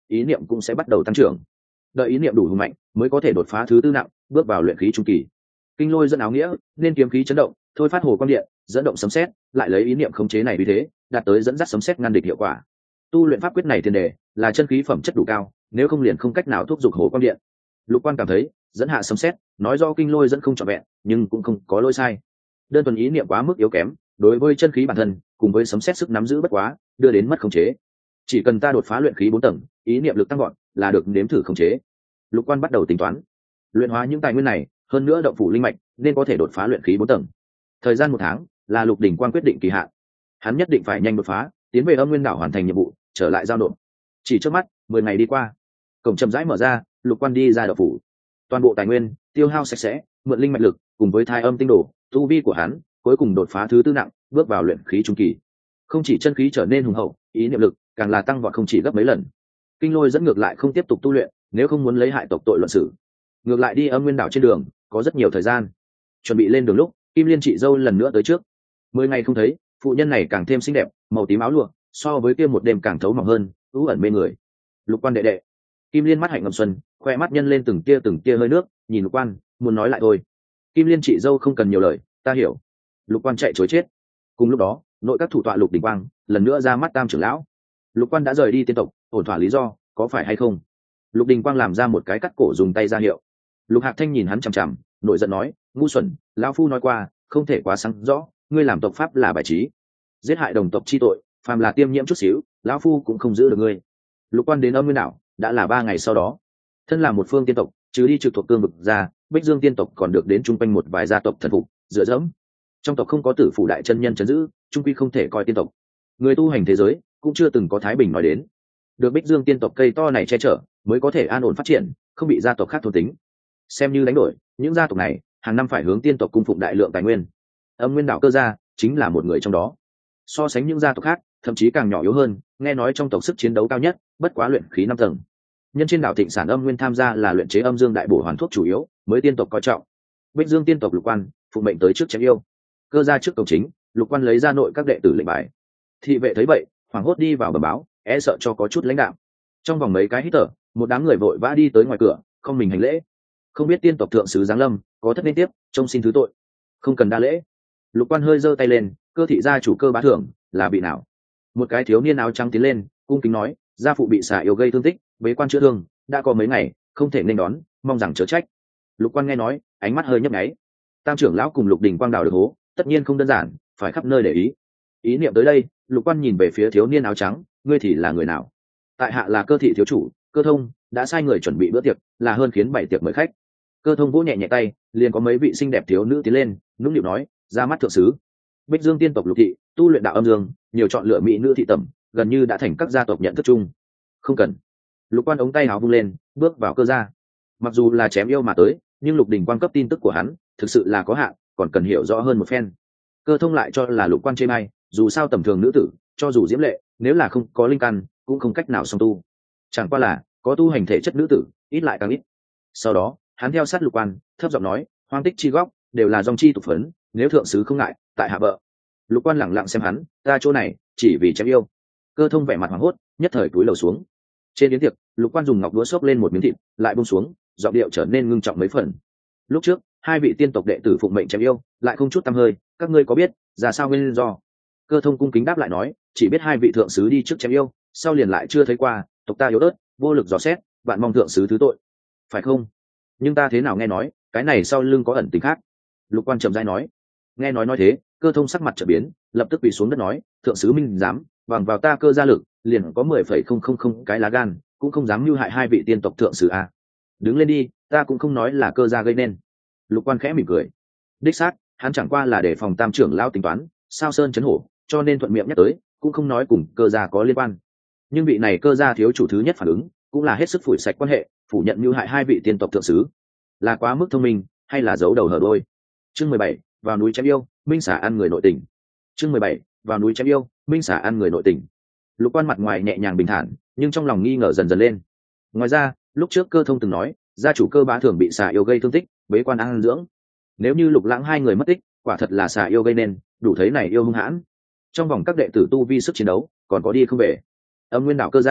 ý niệm cũng sẽ bắt đầu tăng trưởng. Đợi ý niệm đủ hùng mạnh mới có thể đột phá thứ tư nặng, bước vào luyện khí trung kỳ. Kinh lôi dẫn áo nghĩa nên kiếm khí chấn động, thôi phát hồ quang điện, dẫn động sấm sét, lại lấy ý niệm khống chế này vì thế đạt tới dẫn dắt sấm sét ngăn địch hiệu quả. Tu luyện pháp quyết này tiền đề là chân khí phẩm chất đủ cao, nếu không liền không cách nào thúc giục hồ quang điện. Lục Quan cảm thấy dẫn hạ sấm sét nói do kinh lôi dẫn không trọn vẹn, nhưng cũng không có lỗi sai. Đơn thuần ý niệm quá mức yếu kém, đối với chân khí bản thân cùng với sấm sét sức nắm giữ bất quá, đưa đến mất khống chế. Chỉ cần ta đột phá luyện khí bốn tầng, ý niệm lực tăng gọn là được nếm thử khống chế. Lục Quan bắt đầu tính toán luyện hóa những tài nguyên này, hơn nữa động phủ linh mạch nên có thể đột phá luyện khí bốn tầng. Thời gian một tháng là Lục Đỉnh Quang quyết định kỳ hạn, hắn nhất định phải nhanh đột phá, tiến về Âm Nguyên đảo hoàn thành nhiệm vụ, trở lại giao nộp. Chỉ trước mắt mười ngày đi qua, cổng chậm rãi mở ra, Lục Quan đi ra động phủ. Toàn bộ tài nguyên tiêu hao sạch sẽ, mượn linh mạch lực cùng với thai âm tinh đồ, tu vi của hắn cuối cùng đột phá thứ tư nặng, bước vào luyện khí trung kỳ. Không chỉ chân khí trở nên hùng hậu, ý niệm lực càng là tăng vọt không chỉ gấp mấy lần. Kinh lôi dẫn ngược lại không tiếp tục tu luyện, nếu không muốn lấy hại tộc tội luận xử. Ngược lại đi Âm Nguyên đảo trên đường có rất nhiều thời gian. Chuẩn bị lên đường lúc, Kim Liên chị dâu lần nữa tới trước. Mười ngày không thấy, phụ nhân này càng thêm xinh đẹp, màu tím áo lụa so với kia một đêm càng thấu mỏng hơn, ú ẩn mê người. Lục Quan đệ đệ. Kim Liên mắt hạnh ngầm xuân, khoe mắt nhân lên từng tia từng tia hơi nước, nhìn Lục Quan muốn nói lại thôi. Kim Liên chị dâu không cần nhiều lời, ta hiểu. Lục Quan chạy chối chết. Cùng lúc đó, nội các thủ tọa Lục Đình Quang lần nữa ra mắt Tam trưởng lão. Lục Quan đã rời đi tiên tộc, ổn thỏa lý do có phải hay không? Lục Đình Quang làm ra một cái cắt cổ dùng tay ra hiệu. Lục Hạc Thanh nhìn hắn chằm chằm, nội giận nói, ngu xuẩn, lão phu nói qua không thể quá sáng rõ, ngươi làm tộc pháp là bài trí, giết hại đồng tộc chi tội, phàm là tiêm nhiễm chút xíu, lão phu cũng không giữ được ngươi. Lục Quan đến Âm Nguyên đảo đã là ba ngày sau đó. Thân là một phương tiên tộc, trừ đi trực thuộc cương vực ra, Bích Dương tiên tộc còn được đến chung quanh một vài gia tộc thần phục dựa dẫm. Trong tộc không có tử phủ đại chân nhân trấn giữ, trung quy không thể coi tiên tộc. Người tu hành thế giới cũng chưa từng có thái bình nói đến. Được Bích Dương tiên tộc cây to này che chở, mới có thể an ổn phát triển, không bị gia tộc khác thôn tính. Xem như đánh đổi, những gia tộc này hàng năm phải hướng tiên tộc cung phụng đại lượng tài nguyên. Âm Nguyên đảo Cơ gia chính là một người trong đó. So sánh những gia tộc khác, thậm chí càng nhỏ yếu hơn, nghe nói trong tộc sức chiến đấu cao nhất, bất quá luyện khí năm tầng. Nhân trên đảo Thịnh Sản Âm Nguyên tham gia là luyện chế âm dương đại bổ hoàn thuốc chủ yếu, mới tiên tộc coi trọng. Bích Dương tiên tộc Lục Quan phụ mệnh tới trước chém yêu. Cơ gia trước cổng chính, Lục Quan lấy ra nội các đệ tử lệnh bài. Thị vệ thấy vậy, hoảng hốt đi vào bẩm báo, e sợ cho có chút lãnh đạo. Trong vòng mấy cái hít thở, một đám người vội vã đi tới ngoài cửa, không mình hành lễ. Không biết tiên tộc thượng sứ giáng lâm, có thất nên tiếp, trông xin thứ tội. Không cần đa lễ. Lục Quan hơi giơ tay lên, Cơ thị gia chủ Cơ bá thưởng là bị nào? Một cái thiếu niên áo trắng tiến lên, cung kính nói, gia phụ bị xà yêu gây thương tích, bế quan chữa thương, đã có mấy ngày, không thể nên đón, mong rằng chớ trách. Lục Quan nghe nói, ánh mắt hơi nhấp nháy. Tam trưởng lão cùng Lục Đình Quang đào được hố, tất nhiên không đơn giản, phải khắp nơi để ý. Ý niệm tới đây, Lục Quan nhìn về phía thiếu niên áo trắng, ngươi thì là người nào? Tại hạ là Cơ thị thiếu chủ, Cơ Thông, đã sai người chuẩn bị bữa tiệc, là hơn khiến bảy tiệc mời khách. Cơ Thông vỗ nhẹ nhẹ tay, liền có mấy vị xinh đẹp thiếu nữ tiến lên, nũng nịu nói, ra mắt thượng sứ. Bích Dương tiên tộc Lục thị, tu luyện đạo âm dương, nhiều chọn lựa mỹ nữ thị tẩm, gần như đã thành các gia tộc nhận thức chung. Không cần. Lục Quan ống tay áo vung lên, bước vào Cơ gia. Mặc dù là chém yêu mà tới, nhưng Lục Đình Quang cấp tin tức của hắn, thực sự là có hạn, còn cần hiểu rõ hơn một phen. Cơ Thông lại cho là Lục Quan chê may, dù sao tầm thường nữ tử, cho dù diễm lệ, nếu là không có linh căn, cũng không cách nào song tu. Chẳng qua là có tu hành thể chất nữ tử, ít lại càng ít. Sau đó, hắn theo sát Lục Quan, thấp giọng nói, hoang tích chi góc, đều là dòng chi tục phấn, nếu thượng sứ không ngại, tại hạ vợ. Lục Quan lẳng lặng xem hắn, ra chỗ này, chỉ vì chém yêu. Cơ Thông vẻ mặt hoảng hốt, nhất thời cúi đầu xuống. Trên yến tiệc, Lục Quan dùng ngọc đũa xốc lên một miếng thịt, lại buông xuống, giọng điệu trở nên ngưng trọng mấy phần. Lúc trước, hai vị tiên tộc đệ tử phụng mệnh chém yêu, lại không chút tăm hơi, các ngươi có biết ra sao nguyên do? Cơ Thông cung kính đáp lại nói, chỉ biết hai vị thượng sứ đi trước chém yêu, sau liền lại chưa thấy qua, tộc ta yếu ớt, vô lực dò xét, vạn mong thượng sứ thứ tội. Phải không? Nhưng ta thế nào nghe nói, cái này sau lưng có ẩn tình khác. Lục Quan trầm rãi nói. Nghe nói nói thế, Cơ Thông sắc mặt trở biến, lập tức quỳ xuống đất nói, thượng sứ minh dám, bằng vào ta Cơ gia lực, liền có mười phẩy không không không cái lá gan, cũng không dám mưu hại hai vị tiên tộc thượng sứ à. Đứng lên đi, ta cũng không nói là Cơ gia gây nên. Lục Quan khẽ mỉm cười. Đích xác, hắn chẳng qua là để phòng Tam trưởng lão tính toán, sao sơn chấn hổ, cho nên thuận miệng nhắc tới, cũng không nói cùng Cơ gia có liên quan. Nhưng vị này Cơ gia thiếu chủ thứ nhất phản ứng, cũng là hết sức phủi sạch quan hệ, phủ nhận mưu hại hai vị tiên tộc thượng sứ. Là quá mức thông minh, hay là giấu đầu hở đôi? Chương mười bảy, vào núi chém yêu, minh xả ăn người nội tình. Chương mười bảy, vào núi chém yêu, minh xả ăn người nội tình. Lục Quan mặt ngoài nhẹ nhàng bình thản, nhưng trong lòng nghi ngờ dần dần lên. Ngoài ra, lúc trước Cơ Thông từng nói, gia chủ Cơ bá thường bị xà yêu gây thương tích, bế quan ăn dưỡng. Nếu như Lục Lãng hai người mất tích, quả thật là xà yêu gây nên, đủ thấy này yêu hung hãn. Trong vòng các đệ tử tu vi sức chiến đấu, còn có đi không về. Âm Nguyên đảo Cơ gia,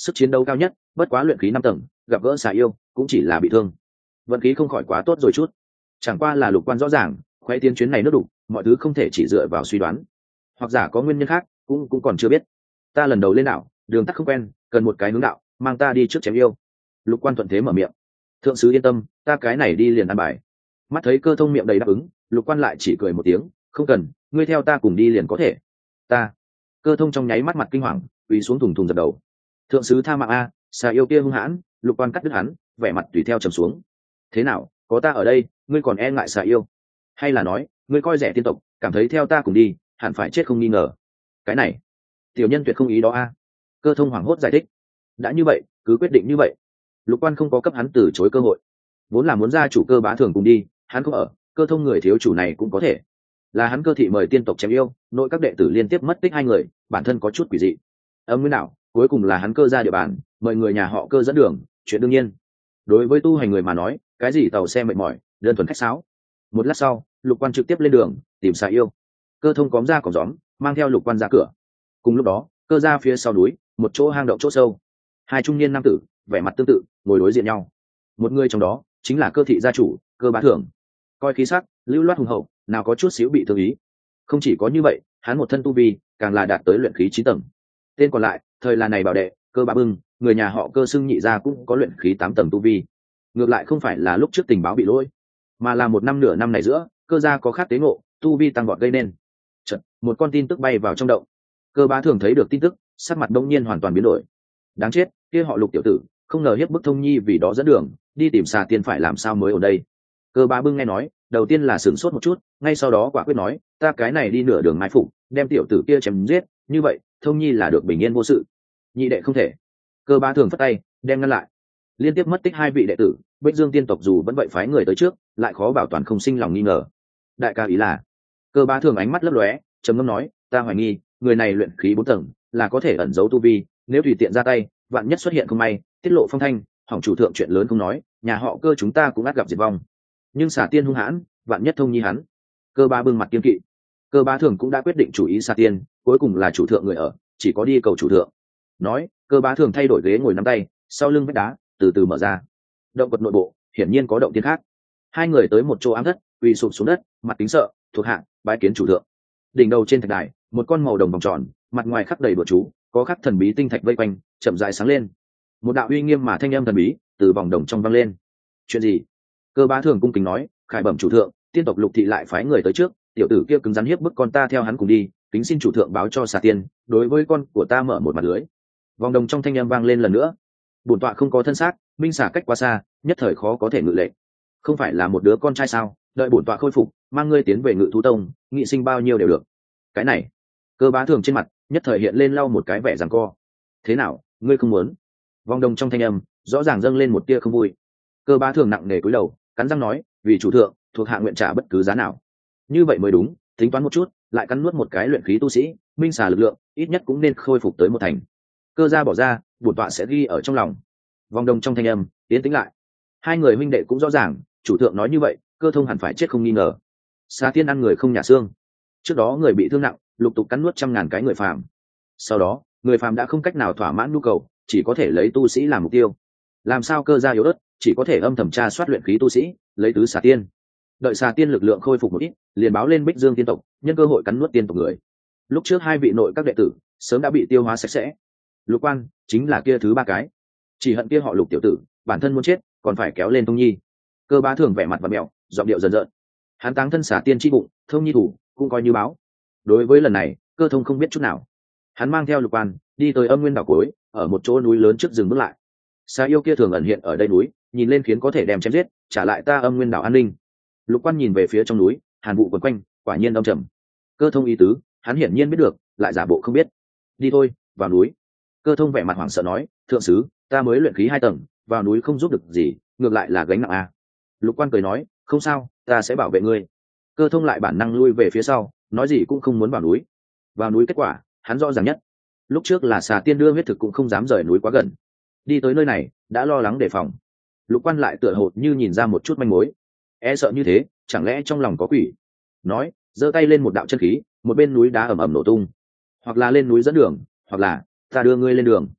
sức chiến đấu cao nhất, bất quá luyện khí năm tầng, gặp gỡ xà yêu cũng chỉ là bị thương, vận khí không khỏi quá tốt rồi chút. Chẳng qua là Lục Quan rõ ràng khoe tiến chuyến này nước đủ, mọi thứ không thể chỉ dựa vào suy đoán, hoặc giả có nguyên nhân khác cũng cũng còn chưa biết. Ta lần đầu lên đảo, đường tắt không quen, cần một cái hướng đạo, mang ta đi trước chém yêu. Lục Quan thuận thế mở miệng. Thượng sứ yên tâm, ta cái này đi liền ăn bài. Mắt thấy Cơ Thông miệng đầy đáp ứng, Lục Quan lại chỉ cười một tiếng, không cần, ngươi theo ta cùng đi liền có thể. Ta. Cơ Thông trong nháy mắt mặt kinh hoàng, quỳ xuống thùng thùng dập đầu. Thượng sứ tha mạng a, xà yêu kia hung hãn. Lục Quan cắt đứt hắn, vẻ mặt tùy theo trầm xuống. Thế nào, có ta ở đây, ngươi còn e ngại xà yêu? Hay là nói, ngươi coi rẻ tiên tộc, cảm thấy theo ta cùng đi, hẳn phải chết không nghi ngờ? Cái này, tiểu nhân tuyệt không ý đó a. Cơ Thông hoảng hốt giải thích. Đã như vậy, cứ quyết định như vậy. Lục Quan không có cấp hắn từ chối cơ hội, vốn là muốn gia chủ Cơ Bá Thường cùng đi, hắn không ở, Cơ Thông người thiếu chủ này cũng có thể. Là hắn Cơ thị mời tiên tộc chém yêu, nội các đệ tử liên tiếp mất tích hai người, bản thân có chút quỷ dị. Âm nguyên nào, cuối cùng là hắn Cơ ra địa bàn, mời người nhà họ Cơ dẫn đường, chuyện đương nhiên. Đối với tu hành người mà nói, cái gì tàu xe mệt mỏi, đơn thuần khách sáo. Một lát sau, Lục Quan trực tiếp lên đường tìm xà yêu. Cơ Thông cóm ra cỏ gióm, mang theo Lục Quan ra cửa. Cùng lúc đó, Cơ ra phía sau núi, một chỗ hang động chỗ sâu, hai trung niên nam tử vẻ mặt tương tự ngồi đối diện nhau. Một người trong đó chính là Cơ thị gia chủ Cơ Bá Thường, coi khí sắc lưu loát hùng hậu, nào có chút xíu bị thương ý. Không chỉ có như vậy, hắn một thân tu vi càng là đạt tới luyện khí chín tầng. Tên còn lại thời là này bảo đệ Cơ Bá Bưng, người nhà họ Cơ xưng nhị gia cũng có luyện khí tám tầng tu vi. Ngược lại không phải là lúc trước tình báo bị lỗi, mà là một năm nửa năm này giữa Cơ gia có khác tế ngộ, tu vi tăng vọt gây nên. Chợt, một con tin tức bay vào trong động. Cơ Bá Thường thấy được tin tức, sắc mặt đông nhiên hoàn toàn biến đổi. Đáng chết, kia họ Lục tiểu tử không ngờ hiếp bức Thông Nhi vì đó dẫn đường đi tìm xà tiên, phải làm sao mới ở đây? Cơ Bá Bưng nghe nói, đầu tiên là sửng sốt một chút, ngay sau đó quả quyết nói, ta cái này đi nửa đường mai phục, đem tiểu tử kia chém giết, như vậy Thông Nhi là được bình yên vô sự. Nhị đệ không thể. Cơ Bá Thường phất tay đem ngăn lại. Liên tiếp mất tích hai vị đệ tử, Bích Dương tiên tộc dù vẫn vậy phái người tới trước, lại khó bảo toàn không sinh lòng nghi ngờ. Đại ca ý là? Cơ Bá Thường ánh mắt lấp lóe, trầm ngâm nói, ta hoài nghi người này luyện khí bốn tầng, là có thể ẩn giấu tu vi, nếu tùy tiện ra tay, vạn nhất xuất hiện không may, tiết lộ phong thanh, hỏng chủ thượng chuyện lớn không nói, nhà họ Cơ chúng ta cũng ắt gặp diệt vong. Nhưng xà tiên hung hãn, vạn nhất Thông Nhi hắn. Cơ Bá Bưng mặt kiên kỵ. Cơ Bá Thường cũng đã quyết định chủ ý xà tiên, cuối cùng là chủ thượng người ở, chỉ có đi cầu chủ thượng. Nói, Cơ Bá Thường thay đổi ghế ngồi nắm tay, sau lưng vách đá từ từ mở ra. Động vật nội bộ hiển nhiên có động tiên khác. Hai người tới một chỗ ám thất, quỳ sụp xuống đất, mặt kính sợ, thuộc hạ bái kiến chủ thượng. Đỉnh đầu trên thạch đài, một con màu đồng vòng tròn, mặt ngoài khắc đầy bùa chú, có khắc thần bí tinh thạch vây quanh, chậm rãi sáng lên. Một đạo uy nghiêm mà thanh âm thần bí từ vòng đồng trong vang lên. Chuyện gì? Cơ Bá Thường cung kính nói, khải bẩm chủ thượng, tiên tộc Lục thị lại phái người tới trước, tiểu tử kia cứng rắn hiếp bức con ta theo hắn cùng đi, kính xin chủ thượng báo cho xà tiên, đối với con của ta mở một mặt lưới. Vòng đồng trong thanh âm vang lên lần nữa. Bổn tọa không có thân xác, minh xả cách quá xa, nhất thời khó có thể ngự lệ. Không phải là một đứa con trai sao? Đợi bổn tọa khôi phục, mang ngươi tiến về Ngự thú tông, nghị sinh bao nhiêu đều được. Cái này, Cơ Bá Thường trên mặt nhất thời hiện lên lau một cái vẻ giằng co. Thế nào, ngươi không muốn? Vòng đồng trong thanh âm rõ ràng dâng lên một tia không vui. Cơ Bá Thường nặng nề cúi đầu, cắn răng nói, vì chủ thượng, thuộc hạ nguyện trả bất cứ giá nào. Như vậy mới đúng, tính toán một chút, lại cắn nuốt một cái luyện khí tu sĩ, minh xả lực lượng ít nhất cũng nên khôi phục tới một thành. Cơ gia bỏ ra, bổn tọa sẽ ghi ở trong lòng. Vòng đồng trong thanh âm tiến tĩnh lại. Hai người huynh đệ cũng rõ ràng, chủ thượng nói như vậy, Cơ Thông hẳn phải chết không nghi ngờ. Xà tiên ăn người không nhả xương. Trước đó người bị thương nặng, lục tục cắn nuốt trăm ngàn cái người phàm. Sau đó, người phàm đã không cách nào thỏa mãn nhu cầu, chỉ có thể lấy tu sĩ làm mục tiêu. Làm sao Cơ gia yếu ớt, chỉ có thể âm thầm tra soát luyện khí tu sĩ, lấy tứ xà tiên. Đợi xà tiên lực lượng khôi phục một ít, liền báo lên Bích Dương tiên tộc, nhân cơ hội cắn nuốt tiên tộc người. Lúc trước hai vị nội các đệ tử sớm đã bị tiêu hóa sạch sẽ. Lục Quan chính là kia thứ ba cái, chỉ hận kia họ Lục tiểu tử bản thân muốn chết, còn phải kéo lên Thông Nhi. Cơ Bá Thường vẻ mặt và mẹo, giọng điệu dần dần. Hắn táng thân xả tiên chi bụng, Thông Nhi thủ cũng coi như báo. Đối với lần này, Cơ Thông không biết chút nào. Hắn mang theo Lục Quan đi tới Âm Nguyên đảo cuối, ở một chỗ núi lớn trước dừng bước lại. Xà yêu kia thường ẩn hiện ở đây núi, nhìn lên khiến có thể đem chém giết, trả lại ta Âm Nguyên đảo an ninh. Lục Quan nhìn về phía trong núi, hàn vụ quấn quanh, quả nhiên âm trầm. Cơ Thông ý tứ, hắn hiển nhiên biết được, lại giả bộ không biết. Đi thôi, vào núi. Cơ Thông vẻ mặt hoảng sợ nói, thượng sứ, ta mới luyện khí hai tầng, vào núi không giúp được gì, ngược lại là gánh nặng a. Lục Quan cười nói, không sao, ta sẽ bảo vệ ngươi. Cơ Thông lại bản năng lui về phía sau, nói gì cũng không muốn vào núi. Vào núi kết quả, hắn rõ ràng nhất. Lúc trước là xà tiên đưa huyết thực cũng không dám rời núi quá gần. Đi tới nơi này, đã lo lắng đề phòng. Lục Quan lại tựa hồ như nhìn ra một chút manh mối. E sợ như thế, chẳng lẽ trong lòng có quỷ? Nói, giơ tay lên một đạo chân khí, một bên núi đá ầm ầm nổ tung. Hoặc là lên núi dẫn đường, hoặc là ta đưa ngươi lên đường.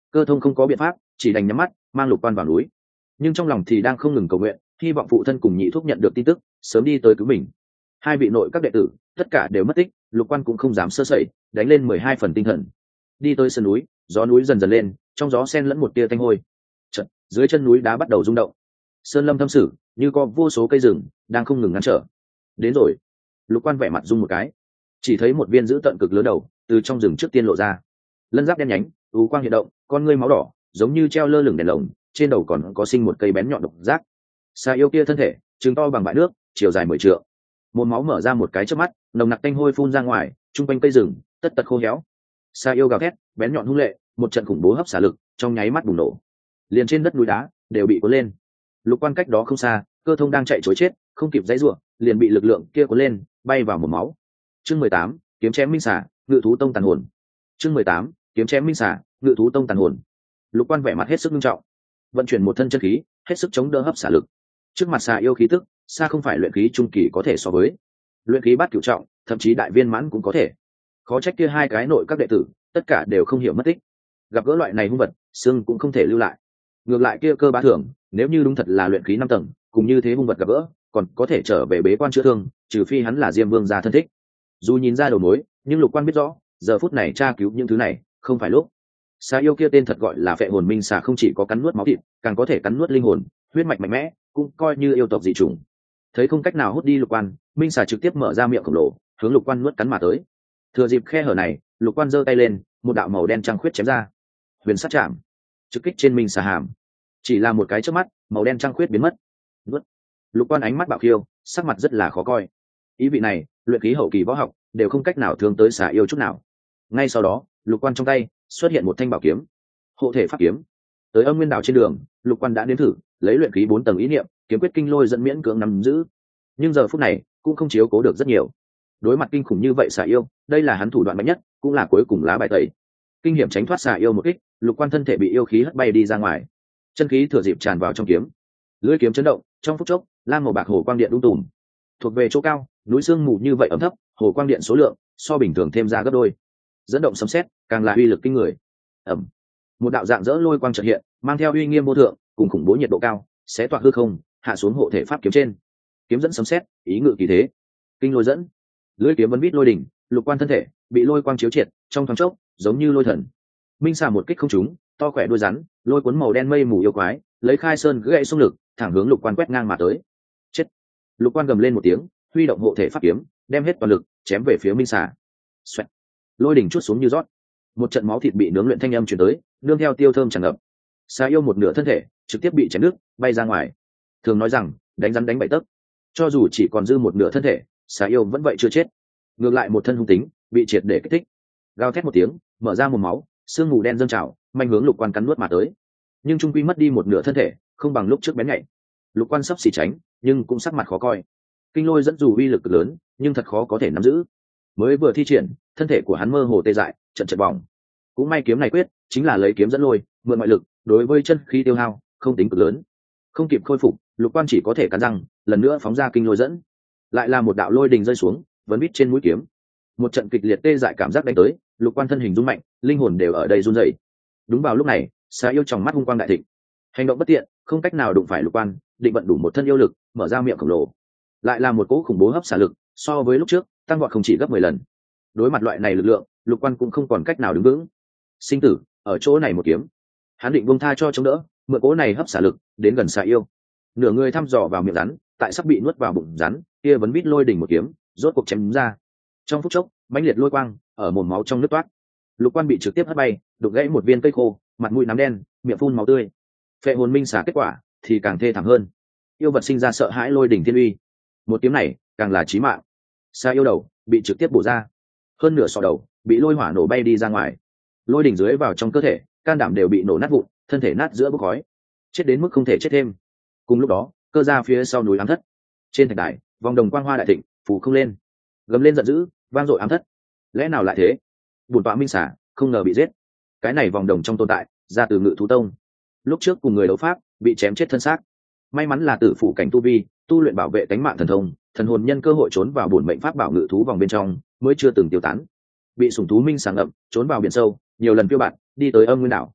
Cơ thông không có biện pháp, chỉ đành nhắm mắt mang Lục Quan vào núi, nhưng trong lòng thì đang không ngừng cầu nguyện, hy vọng phụ thân cùng nhị thúc nhận được tin tức sớm đi tới cứu mình. Hai vị nội các đệ tử tất cả đều mất tích, Lục Quan cũng không dám sơ sẩy, đánh lên mười hai phần tinh thần. Đi tới sườn núi, gió núi dần dần lên, trong gió xen lẫn một tia tanh hôi. Chợt, dưới chân núi đá bắt đầu rung động, sơn lâm thâm sử như có vô số cây rừng đang không ngừng ngăn trở. Đến rồi. Lục Quan vẻ mặt rung một cái, chỉ thấy một viên dữ tận cực lớn đầu từ trong rừng trước tiên lộ ra, lân giáp đen nhánh, u quang hiện động, con ngươi máu đỏ giống như treo lơ lửng đèn lồng, trên đầu còn có sinh một cây bén nhọn độc giác. Xà yêu kia thân thể trừng to bằng bãi nước, chiều dài mười trượng, một máu mở ra một cái trước mắt, nồng nặc tanh hôi phun ra ngoài, chung quanh cây rừng tất tật khô héo. Xà yêu gào thét, bén nhọn hung lệ, một trận khủng bố hấp xả lực trong nháy mắt bùng nổ, liền trên đất núi đá đều bị cuốn lên. Lục Quan cách đó không xa, Cơ Thông đang chạy trối chết, không kịp dãy rủa, liền bị lực lượng kia cuốn lên, bay vào một máu. Chương mười tám, kiếm chém minh xà, ngự thú tông tàn hồn. Chương mười tám, kiếm chém minh xà, ngự thú tông tàn hồn. Lục Quan vẻ mặt hết sức nghiêm trọng, vận chuyển một thân chân khí, hết sức chống đỡ hấp xả lực. Trước mặt xà yêu khí tức, xa không phải luyện khí trung kỳ có thể so với. Luyện khí bát cửu trọng, thậm chí đại viên mãn cũng có thể. Khó trách kia hai cái nội các đệ tử, tất cả đều không hiểu mất tích. Gặp gỡ loại này hung vật, xương cũng không thể lưu lại. Ngược lại kia Cơ Bá Thưởng, nếu như đúng thật là luyện khí năm tầng, cùng như thế hung vật gặp gỡ, còn có thể trở về bế quan chữa thương, trừ phi hắn là Diêm Vương gia thân thích. Dù nhìn ra đầu mối, nhưng Lục Quan biết rõ, giờ phút này tra cứu những thứ này, không phải lúc. Xà yêu kia tên thật gọi là Phệ Hồn Minh xà, không chỉ có cắn nuốt máu thịt, càng có thể cắn nuốt linh hồn, huyết mạch mạnh mẽ, cũng coi như yêu tộc dị chủng. Thấy không cách nào hút đi Lục Quan, Minh xà trực tiếp mở ra miệng khổng lồ, hướng Lục Quan nuốt cắn mà tới. Thừa dịp khe hở này, Lục Quan giơ tay lên, một đạo màu đen trăng khuyết chém ra. Huyền sát chạm, trực kích trên Minh xà hàm. Chỉ là một cái chớp mắt, màu đen trăng khuyết biến mất. Nuốt. Lục Quan ánh mắt bạo khiêu, sắc mặt rất là khó coi. Ý vị này, luyện khí hậu kỳ võ học đều không cách nào thương tới xà yêu chút nào. Ngay sau đó, Lục Quan trong tay xuất hiện một thanh bảo kiếm, hộ thể pháp kiếm. Tới Âm Nguyên Đảo trên đường, Lục Quan đã nếm thử lấy luyện khí bốn tầng ý niệm, kiếm quyết kinh lôi dẫn miễn cưỡng nắm giữ. Nhưng giờ phút này, cũng không chiếu cố được rất nhiều. Đối mặt kinh khủng như vậy xà yêu, đây là hắn thủ đoạn mạnh nhất, cũng là cuối cùng lá bài tẩy. Kinh hiểm tránh thoát xà yêu một kích, Lục Quan thân thể bị yêu khí hất bay đi ra ngoài. Chân khí thừa dịp tràn vào trong kiếm, lưỡi kiếm chấn động, trong phút chốc, lam màu bạc hồ quang điện đung tùm. Thuộc về chỗ cao, núi sương mù như vậy ẩm thấp, hồ quang điện số lượng so bình thường thêm ra gấp đôi. Dẫn động sấm sét, càng là uy lực kinh người. Ẩm. Một đạo dạng dỡ lôi quang chợt hiện, mang theo uy nghiêm vô thượng, cùng khủng bố nhiệt độ cao, xé toạc hư không, hạ xuống hộ thể pháp kiếm trên. Kiếm dẫn sấm sét, ý ngự kỳ thế. Kinh lôi dẫn. Lưỡi kiếm vấn vít lôi đỉnh, Lục Quan thân thể bị lôi quang chiếu triệt, trong thoáng chốc, giống như lôi thần. Minh xà một kích không trúng, to khỏe đuôi rắn, lôi cuốn màu đen mây mù yêu quái, lấy khai sơn gãy xung lực, thẳng hướng Lục Quan quét ngang mà tới. Chết. Lục Quan gầm lên một tiếng, huy động hộ thể pháp kiếm, đem hết toàn lực chém về phía Minh xà. Xoẹt. Lôi đỉnh chút xuống như rót, một trận máu thịt bị nướng luyện thanh âm truyền tới, nương theo tiêu thơm tràn ngập. Xà yêu một nửa thân thể trực tiếp bị chém đứt, bay ra ngoài. Thường nói rằng, đánh rắn đánh bậy tấc, cho dù chỉ còn dư một nửa thân thể, xà yêu vẫn vậy chưa chết. Ngược lại một thân hung tính, bị triệt để kích thích. Gào thét một tiếng, mở ra mồm máu, sương mù đen dâng trào, manh hướng Lục Quan cắn nuốt mà tới. Nhưng trung quy mất đi một nửa thân thể, không bằng lúc trước bén nhạy. Lục Quan sắp xỉ tránh, nhưng cũng sắc mặt khó coi. Kinh lôi dẫn dù uy lực lớn, nhưng thật khó có thể nắm giữ. Mới vừa thi triển, thân thể của hắn mơ hồ tê dại, trận trận bỏng. Cũng may kiếm này quyết chính là lấy kiếm dẫn lôi, mượn ngoại lực, đối với chân khí tiêu hao không tính cực lớn. Không kịp khôi phục, Lục Quan chỉ có thể cắn răng, lần nữa phóng ra kinh lôi dẫn. Lại là một đạo lôi đình rơi xuống, vấn bít trên mũi kiếm. Một trận kịch liệt tê dại cảm giác đánh tới, Lục Quan thân hình rung mạnh, linh hồn đều ở đây run rẩy. Đúng vào lúc này, xà yêu trong mắt hung quang đại thịnh, hành động bất tiện, không cách nào đụng phải Lục Quan, định vận đủ một thân yêu lực, mở ra miệng khổng lồ. Lại là một cỗ khủng bố hấp xả lực, so với lúc trước tăng vọt không chỉ gấp mười lần. Đối mặt loại này lực lượng, Lục Quan cũng không còn cách nào đứng vững. Sinh tử ở chỗ này một kiếm, hắn định buông tha cho chống đỡ, mượn cỗ này hấp xả lực đến gần xà yêu. Nửa người thăm dò vào miệng rắn, tại sắp bị nuốt vào bụng rắn, kia vẫn bít lôi đỉnh một kiếm, rốt cuộc chém ra. Trong phút chốc, mãnh liệt lôi quang ở mồm máu trong nước toát. Lục Quan bị trực tiếp hất bay, đục gãy một viên cây khô, mặt mũi nám đen, miệng phun máu tươi. Phệ hồn minh xả kết quả thì càng thê thảm hơn. Yêu vật sinh ra sợ hãi lôi đỉnh thiên uy, một kiếm này càng là chí mạng. Xà yêu đầu bị trực tiếp bổ ra, hơn nửa sọ đầu bị lôi hỏa nổ bay đi ra ngoài. Lôi đỉnh dưới vào trong cơ thể, can đảm đều bị nổ nát vụn, thân thể nát giữa bốc khói, chết đến mức không thể chết thêm. Cùng lúc đó, Cơ ra phía sau núi ám thất, trên thạch đài, vòng đồng quang hoa đại thịnh, phủ không lên, gầm lên giận dữ, vang dội ám thất. Lẽ nào lại thế? Bùn tọa minh xả không ngờ bị giết. Cái này vòng đồng trong tồn tại ra từ Ngự Thú Tông, lúc trước cùng người đấu pháp bị chém chết thân xác. May mắn là tử phụ cảnh tu vi, tu luyện bảo vệ cánh mạng thần thông, thần hồn nhân cơ hội trốn vào bổn mệnh pháp bảo ngự thú vòng bên trong, mới chưa từng tiêu tán. Bị sủng thú minh sàng ngậm, trốn vào biển sâu, nhiều lần phiêu bạt, đi tới Âm Nguyên Đảo.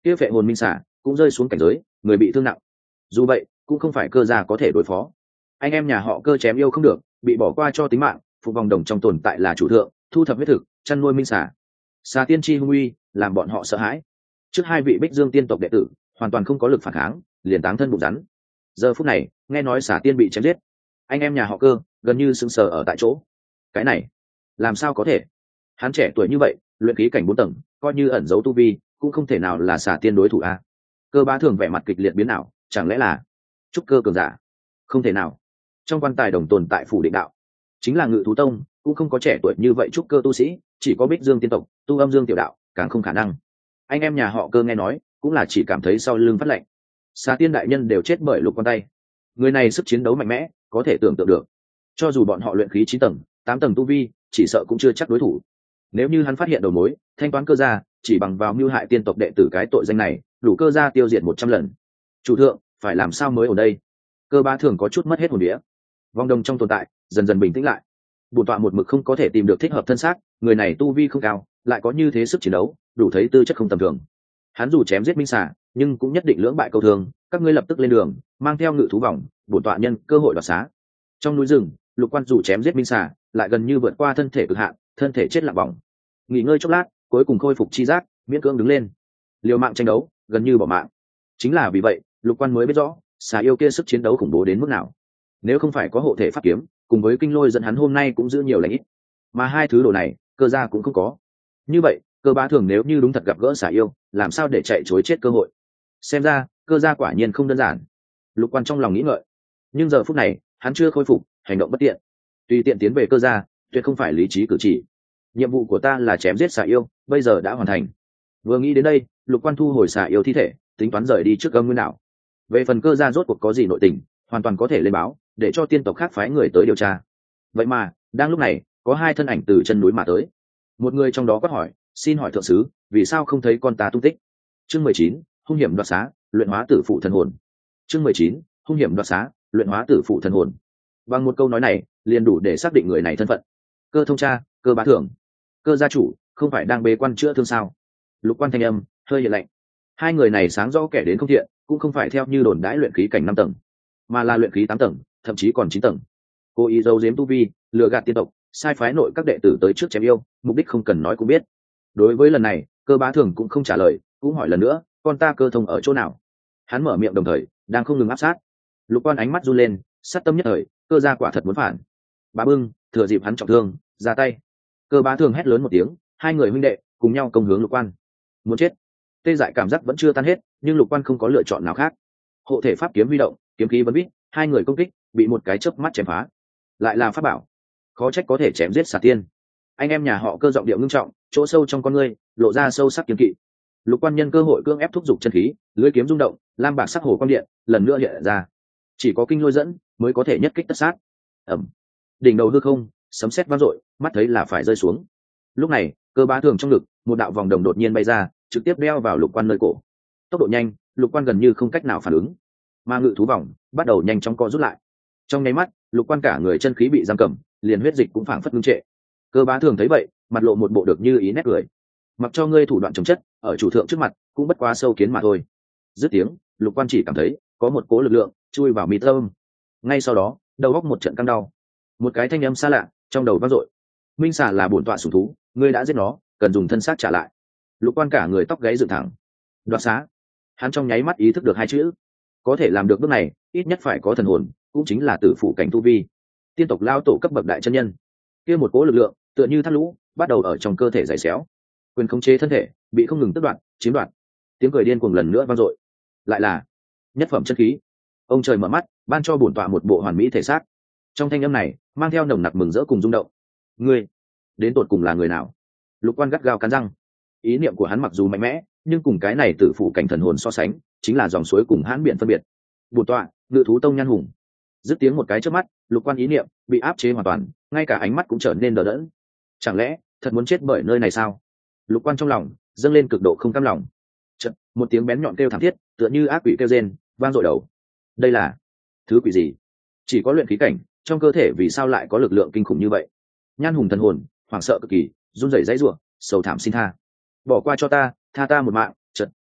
kia phệ hồn minh xả cũng rơi xuống cảnh giới, người bị thương nặng. Dù vậy cũng không phải cơ gia có thể đối phó. Anh em nhà họ cơ chém yêu không được, bị bỏ qua cho tính mạng, phục vòng đồng trong tồn tại là chủ thượng, thu thập huyết thực, chăn nuôi minh xả. Xà tiên tri hung uy làm bọn họ sợ hãi. Trước hai vị Bích Dương tiên tộc đệ tử hoàn toàn không có lực phản kháng, liền táng thân bụng rắn. Giờ phút này nghe nói xà tiên bị chém giết, anh em nhà họ cơ gần như sững sờ ở tại chỗ. Cái này làm sao có thể? Hắn trẻ tuổi như vậy, luyện khí cảnh bốn tầng, coi như ẩn giấu tu vi cũng không thể nào là xà tiên đối thủ a. Cơ Bá Thường vẻ mặt kịch liệt biến ảo, chẳng lẽ là trúc cơ cường giả? Không thể nào. Trong quan tài đồng tồn tại phủ định đạo, chính là Ngự Thú Tông, cũng không có trẻ tuổi như vậy trúc cơ tu sĩ, chỉ có Bích Dương tiên tộc, tu âm dương tiểu đạo, càng không khả năng. Anh em nhà họ Cơ nghe nói, cũng là chỉ cảm thấy sau lưng phát lạnh. Xà tiên đại nhân đều chết bởi lục quan tay, người này sức chiến đấu mạnh mẽ, có thể tưởng tượng được. Cho dù bọn họ luyện khí chín tầng, tám tầng tu vi, chỉ sợ cũng chưa chắc đối thủ. Nếu như hắn phát hiện đầu mối, thanh toán Cơ gia, chỉ bằng vào mưu hại tiên tộc đệ tử cái tội danh này, đủ Cơ gia tiêu diệt một trăm lần. Chủ thượng, phải làm sao mới ở đây? Cơ Bá Thường có chút mất hết hồn vía. Vong đồng trong tồn tại dần dần bình tĩnh lại. Bổn tọa một mực không có thể tìm được thích hợp thân xác, người này tu vi không cao, lại có như thế sức chiến đấu, đủ thấy tư chất không tầm thường. Hắn dù chém giết minh xà, nhưng cũng nhất định lưỡng bại câu thương. Các ngươi lập tức lên đường, mang theo ngự thú vòng, bổn tọa nhân cơ hội đoạt xá. Trong núi rừng, Lục Quan dù chém giết minh xà, lại gần như vượt qua thân thể cực hạn, thân thể chết lặng bỏng. Nghỉ ngơi chốc lát, cuối cùng khôi phục chi giác, miễn cưỡng đứng lên. Liều mạng tranh đấu, gần như bỏ mạng. Chính là vì vậy, Lục Quan mới biết rõ, xà yêu kia sức chiến đấu khủng bố đến mức nào. Nếu không phải có hộ thể pháp kiếm, cùng với kinh lôi dẫn hắn hôm nay cũng giữ nhiều lãnh ít, mà hai thứ đồ này Cơ gia cũng không có. Như vậy Cơ Bá Thường nếu như đúng thật gặp gỡ xà yêu, làm sao để chạy chối chết cơ hội? Xem ra Cơ gia quả nhiên không đơn giản. Lục Quan trong lòng nghĩ ngợi, nhưng giờ phút này hắn chưa khôi phục, hành động bất tiện, tùy tiện tiến về Cơ gia tuyệt không phải lý trí cử chỉ. Nhiệm vụ của ta là chém giết xà yêu, bây giờ đã hoàn thành. Vừa nghĩ đến đây, Lục Quan thu hồi xà yêu thi thể, tính toán rời đi trước âm nguyên đảo. Về phần Cơ gia rốt cuộc có gì nội tình, hoàn toàn có thể lên báo, để cho tiên tộc khác phái người tới điều tra. Vậy mà đang lúc này, có hai thân ảnh từ chân núi mà tới. Một người trong đó quát hỏi, xin hỏi thượng sứ, vì sao không thấy con ta tung tích? Chương mười chín, hung hiểm đoạt xá, luyện hóa tử phụ thần hồn. Chương mười chín, hung hiểm đoạt xá, luyện hóa tử phụ thần hồn. Bằng một câu nói này, liền đủ để xác định người này thân phận. Cơ thông cha, Cơ Bá Thường, Cơ gia chủ, không phải đang bế quan chữa thương sao? Lục Quan thanh âm hơi hiện lạnh. Hai người này sáng rõ kẻ đến không thiện, cũng không phải theo như đồn đãi luyện khí cảnh năm tầng, mà là luyện khí tám tầng, thậm chí còn chín tầng. Cô ý giấu giếm tu vi, lừa gạt tiên tộc, sai phái nội các đệ tử tới trước chém yêu, mục đích không cần nói cũng biết. Đối với lần này, Cơ Bá Thường cũng không trả lời, cũng hỏi lần nữa, con ta Cơ Thông ở chỗ nào? Hắn mở miệng đồng thời đang không ngừng áp sát. Lục Quan ánh mắt run lên, sát tâm nhất thời, Cơ gia quả thật muốn phản. Bá Bưng thừa dịp hắn trọng thương, ra tay. Cơ Bá Thường hét lớn một tiếng, hai người huynh đệ cùng nhau công hướng Lục Quan. Muốn chết. Tê dại cảm giác vẫn chưa tan hết, nhưng Lục Quan không có lựa chọn nào khác. Hộ thể pháp kiếm huy động, kiếm khí bắn bít, hai người công kích bị một cái chớp mắt chém phá. Lại là pháp bảo, khó trách có thể chém giết xà tiên. Anh em nhà họ Cơ giọng điệu ngưng trọng, chỗ sâu trong con ngươi lộ ra sâu sắc kiếm kỵ. Lục Quan nhân cơ hội cưỡng ép thúc giục chân khí, lưỡi kiếm rung động, lam bạc sắc hồ quang điện lần nữa hiện ra. Chỉ có kinh lôi dẫn mới có thể nhất kích tất sát. Ầm. Đỉnh đầu hư không, sấm sét vang dội, mắt thấy là phải rơi xuống. Lúc này, Cơ Bá Thường trong ngực, một đạo vòng đồng đột nhiên bay ra, trực tiếp đeo vào Lục Quan nơi cổ. Tốc độ nhanh, Lục Quan gần như không cách nào phản ứng. Mà ngự thú vòng bắt đầu nhanh chóng co rút lại. Trong nháy mắt, Lục Quan cả người chân khí bị giam cầm, liền huyết dịch cũng phảng phất ngưng trệ. Cơ Bá Thường thấy vậy, mặt lộ một bộ được như ý nét cười. Mặc cho ngươi thủ đoạn chống chất, ở chủ thượng trước mặt cũng bất quá sâu kiến mà thôi. Dứt tiếng, Lục Quan chỉ cảm thấy có một cỗ lực lượng chui vào mi tâm. Ngay sau đó, đầu óc một trận căng đau. Một cái thanh âm xa lạ trong đầu vang dội. Minh xà là bổn tọa sủng thú, ngươi đã giết nó, cần dùng thân xác trả lại. Lục Quan cả người tóc gáy dựng thẳng. Đoạt xá. Hắn trong nháy mắt ý thức được hai chữ. Có thể làm được bước này, ít nhất phải có thần hồn, cũng chính là tử phụ cảnh tu vi. Tiên tộc lao tổ cấp bậc đại chân nhân. Kia một cỗ lực lượng, tựa như thác lũ, bắt đầu ở trong cơ thể giày xéo. Quyền khống chế thân thể bị không ngừng tước đoạt, chiếm đoạt. Tiếng cười điên cuồng lần nữa vang dội. Lại là nhất phẩm chân khí. Ông trời mở mắt, ban cho bổn tọa một bộ hoàn mỹ thể xác. Trong thanh âm này, mang theo nồng nặc mừng rỡ cùng rung động. Ngươi, đến tột cùng là người nào? Lục Quan gắt gao cắn răng. Ý niệm của hắn mặc dù mạnh mẽ, nhưng cùng cái này tử phụ cảnh thần hồn so sánh, chính là dòng suối cùng hãn biển phân biệt. Bổn tọa, Ngự Thú Tông Nhan Hùng. Dứt tiếng một cái chớp mắt, Lục Quan ý niệm bị áp chế hoàn toàn, ngay cả ánh mắt cũng trở nên đờ đẫn. Chẳng lẽ thật muốn chết bởi nơi này sao? Lục Quan trong lòng dâng lên cực độ không cam lòng. Chợt, một tiếng bén nhọn kêu thảm thiết, tựa như ác quỷ kêu rên, vang dội đầu. Đây là thứ quỷ gì? Chỉ có luyện khí cảnh, trong cơ thể vì sao lại có lực lượng kinh khủng như vậy? Nhan Hùng thần hồn hoảng sợ cực kỳ, run rẩy dãy rủa, sầu thảm xin tha. Bỏ qua cho ta, tha ta một mạng. Chợt,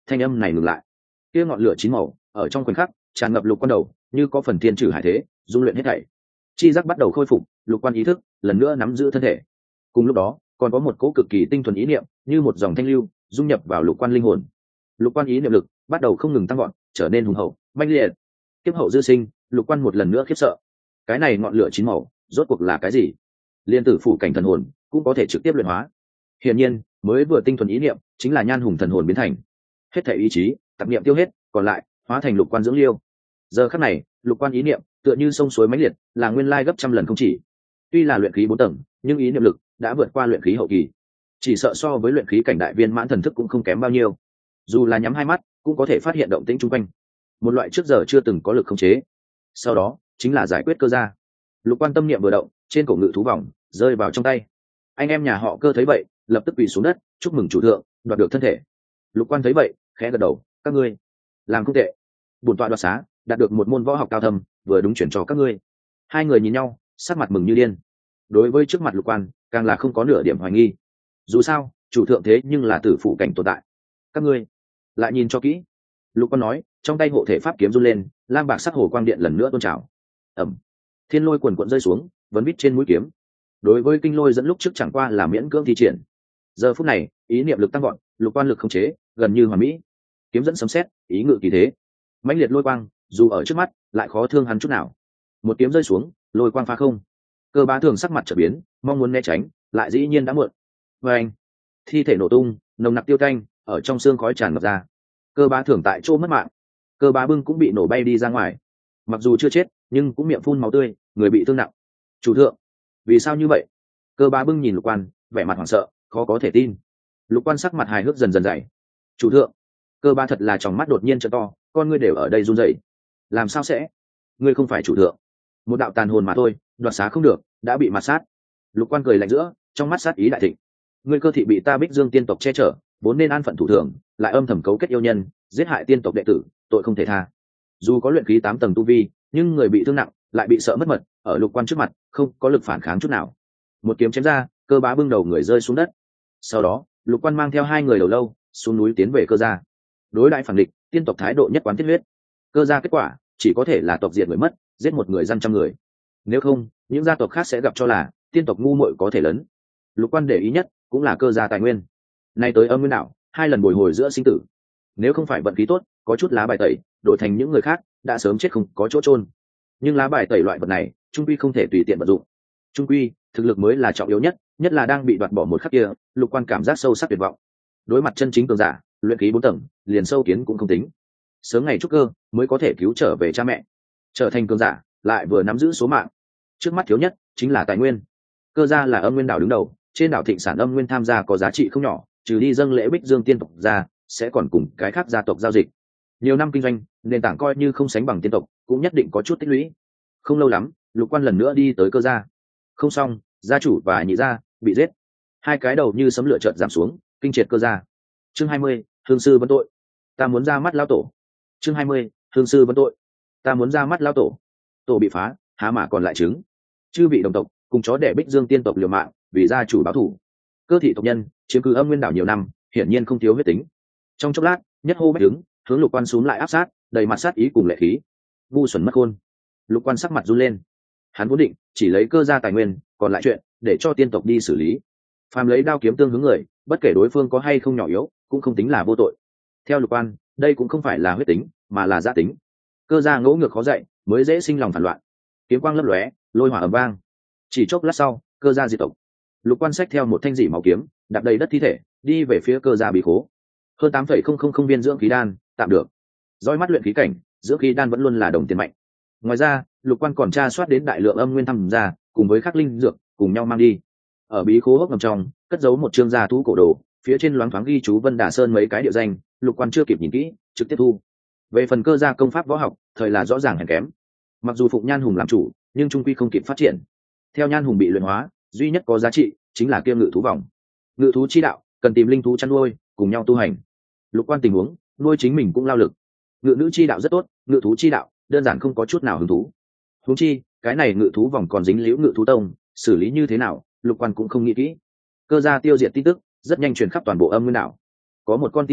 thanh âm này ngừng lại. Kia ngọn lửa chín màu ở trong khoảnh khắc tràn ngập Lục Quan đầu, như có phần thiên trừ hải thế, dung luyện hết thảy. Chi giác bắt đầu khôi phục, Lục Quan ý thức lần nữa nắm giữ thân thể. Cùng lúc đó, còn có một cỗ cực kỳ tinh thuần ý niệm, như một dòng thanh lưu, dung nhập vào Lục Quan linh hồn. Lục Quan ý niệm lực bắt đầu không ngừng tăng gọn, trở nên hùng hậu, mãnh liệt. Kiếp hậu dư sinh, Lục Quan một lần nữa khiếp sợ. Cái này ngọn lửa chín màu, rốt cuộc là cái gì? Liên tử phủ cảnh thần hồn cũng có thể trực tiếp luyện hóa. Hiển nhiên, mới vừa tinh thuần ý niệm chính là Nhan Hùng thần hồn biến thành. Hết thể ý chí, tạp niệm tiêu hết, còn lại hóa thành Lục Quan dưỡng liêu. Giờ khắc này, Lục Quan ý niệm tựa như sông suối mãnh liệt, là nguyên lai gấp trăm lần không chỉ. Tuy là luyện khí bốn tầng, nhưng ý niệm lực đã vượt qua luyện khí hậu kỳ, chỉ sợ so với luyện khí cảnh đại viên mãn thần thức cũng không kém bao nhiêu. Dù là nhắm hai mắt, cũng có thể phát hiện động tĩnh chung quanh. Một loại trước giờ chưa từng có lực khống chế. Sau đó, chính là giải quyết Cơ Gia. Lục Quan tâm niệm vừa động, trên cổ ngự thú vòng rơi vào trong tay. Anh em nhà họ Cơ thấy vậy, lập tức quỳ xuống đất, chúc mừng chủ thượng đoạt được thân thể. Lục Quan thấy vậy, khẽ gật đầu, các ngươi làm không tệ. Bổn tọa đoạt xá, đạt được một môn võ học cao thâm, vừa đúng chuyển cho các ngươi. Hai người nhìn nhau, sắc mặt mừng như điên. Đối với trước mặt Lục Quan, càng là không có nửa điểm hoài nghi. Dù sao, chủ thượng thế nhưng là tử phụ cảnh tồn tại. Các ngươi lại nhìn cho kỹ. Lục Quan nói, trong tay hộ thể pháp kiếm run lên, lam bạc sắc hồ quang điện lần nữa tôn trào. Ẩm. Thiên lôi quần quận rơi xuống, vấn vít trên mũi kiếm. Đối với kinh lôi dẫn lúc trước chẳng qua là miễn cưỡng thi triển. Giờ phút này, ý niệm lực tăng gọn, Lục Quan lực không chế, gần như hoàn mỹ. Kiếm dẫn sấm sét, ý ngự kỳ thế. Mãnh liệt lôi quang, dù ở trước mắt, lại khó thương hắn chút nào. Một kiếm rơi xuống, lôi quang phá không. Cơ Bá Thường sắc mặt trở biến, mong muốn né tránh, lại dĩ nhiên đã muộn. Và anh, thi thể nổ tung, nồng nặc tiêu tanh, ở trong xương khói tràn ngập ra. Cơ Bá Thường tại chỗ mất mạng. Cơ Bá Bưng cũng bị nổ bay đi ra ngoài. Mặc dù chưa chết, nhưng cũng miệng phun máu tươi, người bị thương nặng. Chủ thượng, vì sao như vậy? Cơ Bá Bưng nhìn Lục Quan, vẻ mặt hoảng sợ, khó có thể tin. Lục Quan sắc mặt hài hước dần dần dày. Chủ thượng. Cơ Bá thật là tròng mắt đột nhiên trợ to, con ngươi đều ở đây run rẩy. Làm sao sẽ? Ngươi không phải chủ thượng. Một đạo tàn hồn mà thôi, đoạt xá không được, đã bị mặt sát. Lục Quan cười lạnh giữa, trong mắt sát ý đại thịnh. Ngươi Cơ thị bị ta Bích Dương tiên tộc che chở, vốn nên an phận thủ thường, lại âm thầm cấu kết yêu nhân, giết hại tiên tộc đệ tử, tội không thể tha. Dù có luyện khí tám tầng tu vi, nhưng người bị thương nặng, lại bị sợ mất mật, ở Lục Quan trước mặt, không có lực phản kháng chút nào. Một kiếm chém ra, Cơ Bá Bưng đầu người rơi xuống đất. Sau đó, Lục Quan mang theo hai người đầu lâu, xuống núi tiến về Cơ gia. Đối đại phản địch, tiên tộc thái độ nhất quán thiết huyết. Cơ gia kết quả, chỉ có thể là tộc diệt người mất, giết một người dân trăm người. Nếu không, những gia tộc khác sẽ gặp cho là tiên tộc ngu muội có thể lớn. Lục Quan để ý nhất cũng là Cơ gia tài nguyên. Nay tới Âm Nguyên đảo, hai lần bồi hồi giữa sinh tử. Nếu không phải vận khí tốt, có chút lá bài tẩy, đổi thành những người khác, đã sớm chết không có chỗ chôn. Nhưng lá bài tẩy loại vật này, trung quy không thể tùy tiện vận dụng. Trung quy, thực lực mới là trọng yếu nhất, nhất là đang bị đoạt bỏ một khắc kia, Lục Quan cảm giác sâu sắc tuyệt vọng. Đối mặt chân chính cường giả, luyện khí bốn tầng, liền sâu kiến cũng không tính. Sớm ngày trúc cơ mới có thể cứu trở về cha mẹ. Trở thành cường giả, lại vừa nắm giữ số mạng. Trước mắt thiếu nhất chính là tài nguyên. Cơ gia là Âm Nguyên đảo đứng đầu, trên đảo thịnh sản âm nguyên tham gia có giá trị không nhỏ, trừ đi dâng lễ Bích Dương tiên tộc ra, sẽ còn cùng cái khác gia tộc giao dịch. Nhiều năm kinh doanh, nền tảng coi như không sánh bằng tiên tộc, cũng nhất định có chút tích lũy. Không lâu lắm, Lục Quan lần nữa đi tới Cơ gia. Không xong, gia chủ và nhị gia bị giết. Hai cái đầu như sấm lửa chợt giảm xuống, kinh triệt Cơ gia. Chương hai mươi, Hương sư vấn tội. Ta muốn ra mắt lão tổ. Chương hai mươi, Hương sư vấn tội. Ta muốn ra mắt lão tổ. Tổ bị phá, há mà còn lại trứng. Chư vị đồng tộc, cùng chó đẻ Bích Dương tiên tộc liều mạng, vì gia chủ báo thù. Cơ thị tộc nhân chiếm cứ Âm Nguyên đảo nhiều năm, hiển nhiên không thiếu huyết tính. Trong chốc lát, nhất hô bách đứng, hướng Lục Quan xuống lại áp sát, đầy mặt sát ý cùng lệ khí. Ngu xuẩn mất khôn. Lục Quan sắc mặt run lên. Hắn vốn định chỉ lấy Cơ gia tài nguyên, còn lại chuyện để cho tiên tộc đi xử lý. Phàm lấy đao kiếm tương hướng người, bất kể đối phương có hay không nhỏ yếu, cũng không tính là vô tội. Theo Lục Quan, đây cũng không phải là huyết tính, mà là gia tính. Cơ gia ngỗ ngược khó dạy, mới dễ sinh lòng phản loạn. Kiếm quang lấp lóe, lôi hỏa ầm vang. Chỉ chốc lát sau, Cơ gia diệt tộc. Lục Quan xách theo một thanh dỉ máu kiếm, đạp đầy đất thi thể, đi về phía Cơ gia bí khố. Hơn tám phẩy không không không viên dưỡng khí đan, tạm được. Dõi mắt luyện khí cảnh, dưỡng khí đan vẫn luôn là đồng tiền mạnh. Ngoài ra, Lục Quan còn tra soát đến đại lượng âm nguyên thăm ra, cùng với khắc linh dược, cùng nhau mang đi. Ở bí khố hốc ngầm trong, cất giấu một chương gia thú cổ đồ, phía trên loáng thoáng ghi chú Vân Đà Sơn mấy cái địa danh, Lục Quan chưa kịp nhìn kỹ, trực tiếp thu. Về phần Cơ gia công pháp võ học, thời là rõ ràng hèn kém. Mặc dù phụng Nhan Hùng làm chủ, nhưng trung quy không kịp phát triển. Theo Nhan Hùng bị luyện hóa, duy nhất có giá trị chính là kia ngự thú vòng. Ngự thú chi đạo, cần tìm linh thú chăn nuôi, cùng nhau tu hành. Lục Quan tình huống, nuôi chính mình cũng lao lực. Ngự nữ chi đạo rất tốt, ngự thú chi đạo, đơn giản không có chút nào hứng thú. Huống chi, cái này ngự thú vòng còn dính liễu ngự thú tông, xử lý như thế nào, Lục Quan cũng không nghĩ kỹ. Cơ gia tiêu diệt tin tức rất nhanh truyền khắp toàn bộ Âm Nguyên đảo. Có một con tin tức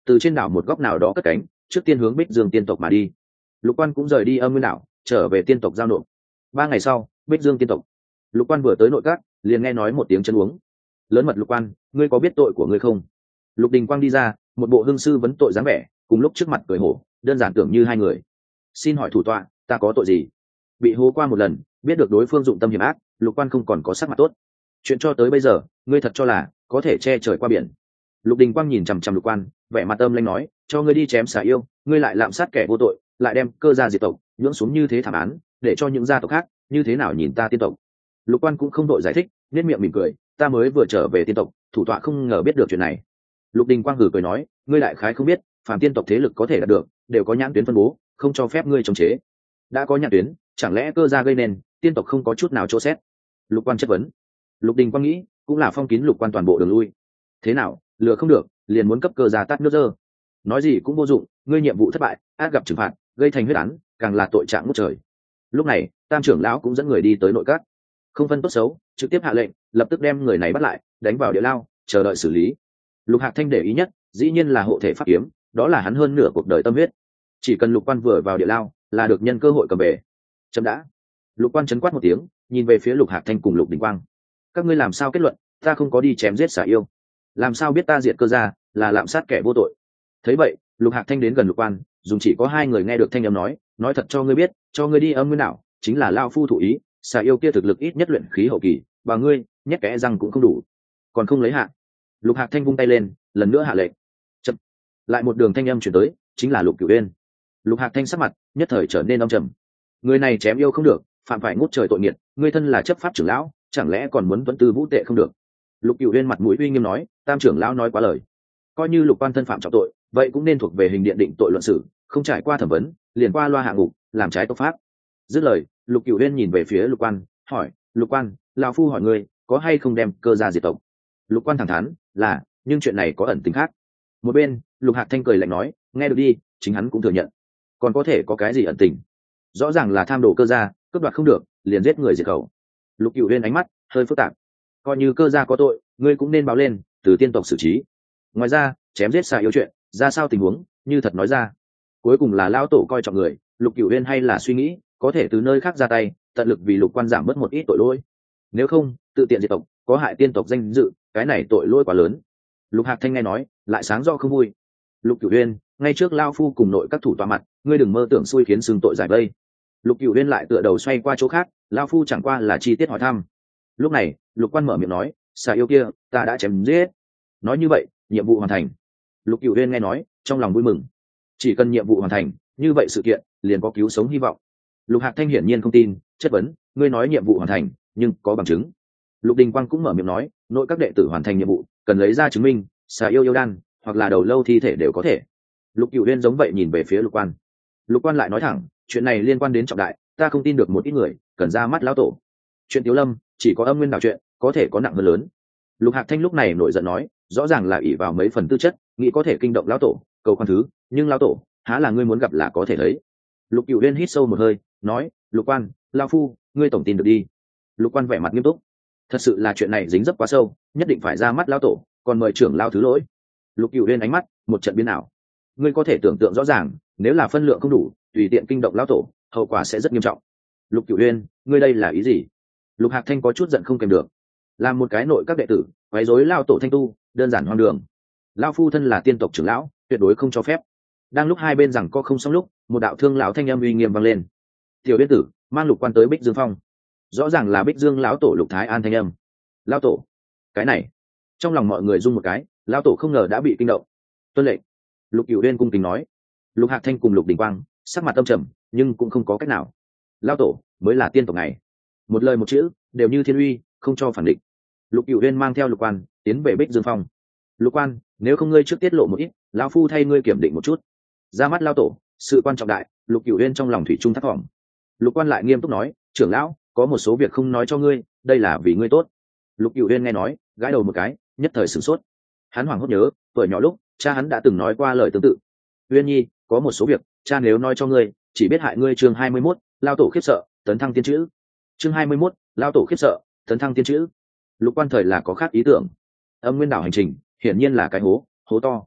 từ trên đảo một góc nào đó cất cánh, trước tiên hướng Bích Dương tiên tộc mà đi. Lục Quan cũng rời đi Âm Nguyên đảo, trở về tiên tộc giao nộp. Ba ngày sau, Bích Dương tiên tộc. Lục Quan vừa tới nội các, liền nghe nói một tiếng chân uống. Lớn mật Lục Quan, ngươi có biết tội của ngươi không? Lục Đình Quang đi ra, một bộ hương sư vấn tội dáng vẻ, cùng lúc trước mặt cười hổ, đơn giản tưởng như hai người. Xin hỏi thủ tọa, ta có tội gì? Bị hố qua một lần, biết được đối phương dụng tâm hiểm ác, Lục Quan không còn có sắc mặt tốt. Chuyện cho tới bây giờ, ngươi thật cho là có thể che trời qua biển? Lục Đình Quang nhìn chằm chằm Lục Quan, vẻ mặt âm lãnh nói, cho ngươi đi chém xà yêu, ngươi lại lạm sát kẻ vô tội, lại đem cơ gia diệt tộc, nhưỡng xuống như thế thảm án, để cho những gia tộc khác như thế nào nhìn ta tiên tộc? Lục Quan cũng không đội giải thích, nhếch miệng mỉm cười, ta mới vừa trở về tiên tộc, thủ tọa không ngờ biết được chuyện này. Lục Đình Quang hừ cười nói, ngươi đại khái không biết, phàm tiên tộc thế lực có thể đạt được, đều có nhãn tuyến phân bố, không cho phép ngươi chống chế. Đã có nhãn tuyến, chẳng lẽ cơ gia gây nên, tiên tộc không có chút nào chỗ xét? Lục Quan chất vấn. Lục Đình Quang nghĩ, cũng là phong kín Lục Quan toàn bộ đường lui. Thế nào, lừa không được, liền muốn cấp cơ gia tát nước dơ. Nói gì cũng vô dụng, ngươi nhiệm vụ thất bại, ác gặp trừng phạt, gây thành huyết án, càng là tội trạng ngút trời. Lúc này, Tam trưởng lão cũng dẫn người đi tới nội các, không phân tốt xấu, trực tiếp hạ lệnh, lập tức đem người này bắt lại, đánh vào địa lao, chờ đợi xử lý. Lục Hạc Thanh để ý nhất, dĩ nhiên là hộ thể pháp kiếm, đó là hắn hơn nửa cuộc đời tâm huyết. Chỉ cần Lục Quan vừa vào địa lao, là được nhân cơ hội cầm về. Chấm đã. Lục Quan chấn quát một tiếng, nhìn về phía Lục Hạc Thanh cùng Lục Đình Quang. Các ngươi làm sao kết luận, ta không có đi chém giết xả yêu? Làm sao biết ta diệt cơ gia là lạm sát kẻ vô tội? Thấy vậy, Lục Hạc Thanh đến gần Lục Quan, dùng chỉ có hai người nghe được thanh âm nói, nói thật cho ngươi biết, cho ngươi đi Âm Nguyên đảo, chính là lao phu thủ ý, xà yêu kia thực lực ít nhất luyện khí hậu kỳ, và ngươi, nhét kẽ răng cũng không đủ, còn không lấy hạ. Lục Hạc Thanh vung tay lên, lần nữa hạ lệnh. Chậm. Lại một đường thanh âm chuyển tới, chính là Lục Cửu Uyên. Lục Hạc Thanh sắc mặt nhất thời trở nên âm trầm. Người này chém yêu không được, phạm phải ngút trời tội nghiệt, ngươi thân là chấp pháp trưởng lão, chẳng lẽ còn muốn vẫn tư vũ tệ không được? Lục Cửu Uyên mặt mũi uy nghiêm nói, Tam trưởng lão nói quá lời. Coi như Lục Quan thân phạm trọng tội, vậy cũng nên thuộc về hình điện định tội luận xử, không trải qua thẩm vấn, liền qua loa hạ ngục, làm trái tộc pháp. Dứt lời, Lục Cửu Uyên nhìn về phía Lục Quan, hỏi, Lục Quan, lão phu hỏi ngươi, có hay không đem cơ gia diệt tộc? Lục Quan thẳng thắn, là, nhưng chuyện này có ẩn tình khác. Một bên, Lục Hạc Thanh cười lạnh nói, nghe được đi, chính hắn cũng thừa nhận. Còn có thể có cái gì ẩn tình? Rõ ràng là tham đồ cơ gia, cướp đoạt không được, liền giết người diệt khẩu. Lục Cửu Uyên ánh mắt hơi phức tạp. Coi như cơ gia có tội, ngươi cũng nên báo lên, từ tiên tộc xử trí. Ngoài ra, chém giết xà yêu chuyện, ra sao tình huống, như thật nói ra. Cuối cùng là lão tổ coi trọng người, Lục Cửu Uyên hay là suy nghĩ, có thể từ nơi khác ra tay, tận lực vì Lục Quan giảm bớt một ít tội lỗi. Nếu không, tự tiện diệt tộc, có hại tiên tộc danh dự, cái này tội lỗi quá lớn. Lục Hạc Thanh nghe nói, lại sáng rõ không vui. Lục Cửu Uyên, ngay trước lao phu cùng nội các thủ tọa mặt, ngươi đừng mơ tưởng xui khiến xương tội giải vây. Lục Cửu Uyên lại tựa đầu xoay qua chỗ khác, lao phu chẳng qua là chi tiết hỏi thăm. Lúc này, Lục Quan mở miệng nói, xà yêu kia, ta đã chém giết. Nói như vậy, nhiệm vụ hoàn thành. Lục Cửu Uyên nghe nói, trong lòng vui mừng. Chỉ cần nhiệm vụ hoàn thành, như vậy sự kiện liền có cứu sống hy vọng. Lục Hạc Thanh hiển nhiên không tin, chất vấn, ngươi nói nhiệm vụ hoàn thành, nhưng có bằng chứng? Lục Đình Quang cũng mở miệng nói, nội các đệ tử hoàn thành nhiệm vụ, cần lấy ra chứng minh, xà yêu yêu đan, hoặc là đầu lâu thi thể đều có thể. Lục Cửu Uyên giống vậy nhìn về phía Lục Quan. Lục Quan lại nói thẳng, chuyện này liên quan đến trọng đại, ta không tin được một ít người, cần ra mắt lão tổ. Chuyện Tiếu Lâm, chỉ có Âm Nguyên đảo chuyện, có thể có nặng hơn lớn. Lục Hạc Thanh lúc này nổi giận nói, rõ ràng là ỷ vào mấy phần tư chất, nghĩ có thể kinh động lão tổ, cầu khoan thứ, nhưng lão tổ, há là ngươi muốn gặp là có thể thấy. Lục Cửu Uyên hít sâu một hơi, nói, Lục Quan, lão phu, ngươi tổng tin được đi. Lục Quan vẻ mặt nghiêm túc, thật sự là chuyện này dính dấp quá sâu, nhất định phải ra mắt lão tổ, còn mời trưởng lão thứ lỗi. Lục Cửu Uyên ánh mắt một trận biến ảo, ngươi có thể tưởng tượng rõ ràng, nếu là phân lượng không đủ, tùy tiện kinh động lão tổ, hậu quả sẽ rất nghiêm trọng. Lục Cửu Uyên, ngươi đây là ý gì? Lục Hạc Thanh có chút giận không kèm được, làm một cái nội các đệ tử quấy rối lão tổ thanh tu, đơn giản hoang đường. Lão phu thân là tiên tộc trưởng lão, tuyệt đối không cho phép. Đang lúc hai bên rằng co không xong lúc, một đạo thương lão thanh âm uy nghiêm vang lên. Tiểu Uyên tử, mang Lục Quan tới Bích Dương Phong. Rõ ràng là Bích Dương lão tổ Lục Thái An thanh âm. Lão tổ, cái này, trong lòng mọi người rung một cái, lão tổ không ngờ đã bị kinh động. Tuân lệnh. Lục Cửu Uyên cung kính nói. Lục Hạc Thanh cùng Lục Đình Quang sắc mặt âm trầm, nhưng cũng không có cách nào. Lão tổ mới là tiên tộc này, một lời một chữ đều như thiên uy, không cho phản định. Lục Cửu Uyên mang theo Lục Quan tiến về Bích Dương Phong. Lục Quan, nếu không ngươi trước tiết lộ một ít, lão phu thay ngươi kiểm định một chút. Ra mắt lão tổ, sự quan trọng đại. Lục Cửu Uyên trong lòng thủy chung thấp thỏm. Lục Quan lại nghiêm túc nói, trưởng lão, có một số việc không nói cho ngươi, đây là vì ngươi tốt. Lục Cửu Uyên nghe nói, gãi đầu một cái, nhất thời sửng sốt. Hắn hoảng hốt nhớ, tuổi nhỏ lúc cha hắn đã từng nói qua lời tương tự. Uyên nhi, có một số việc cha nếu nói cho ngươi, chỉ biết hại ngươi. Chương hai mươi mốt, lao tổ khiếp sợ, tấn thăng tiên chữ. Chương hai mươi mốt, lao tổ khiếp sợ, tấn thăng tiên chữ. Lục Quan thời là có khác ý tưởng. Âm Nguyên đảo hành trình hiển nhiên là cái hố, hố to.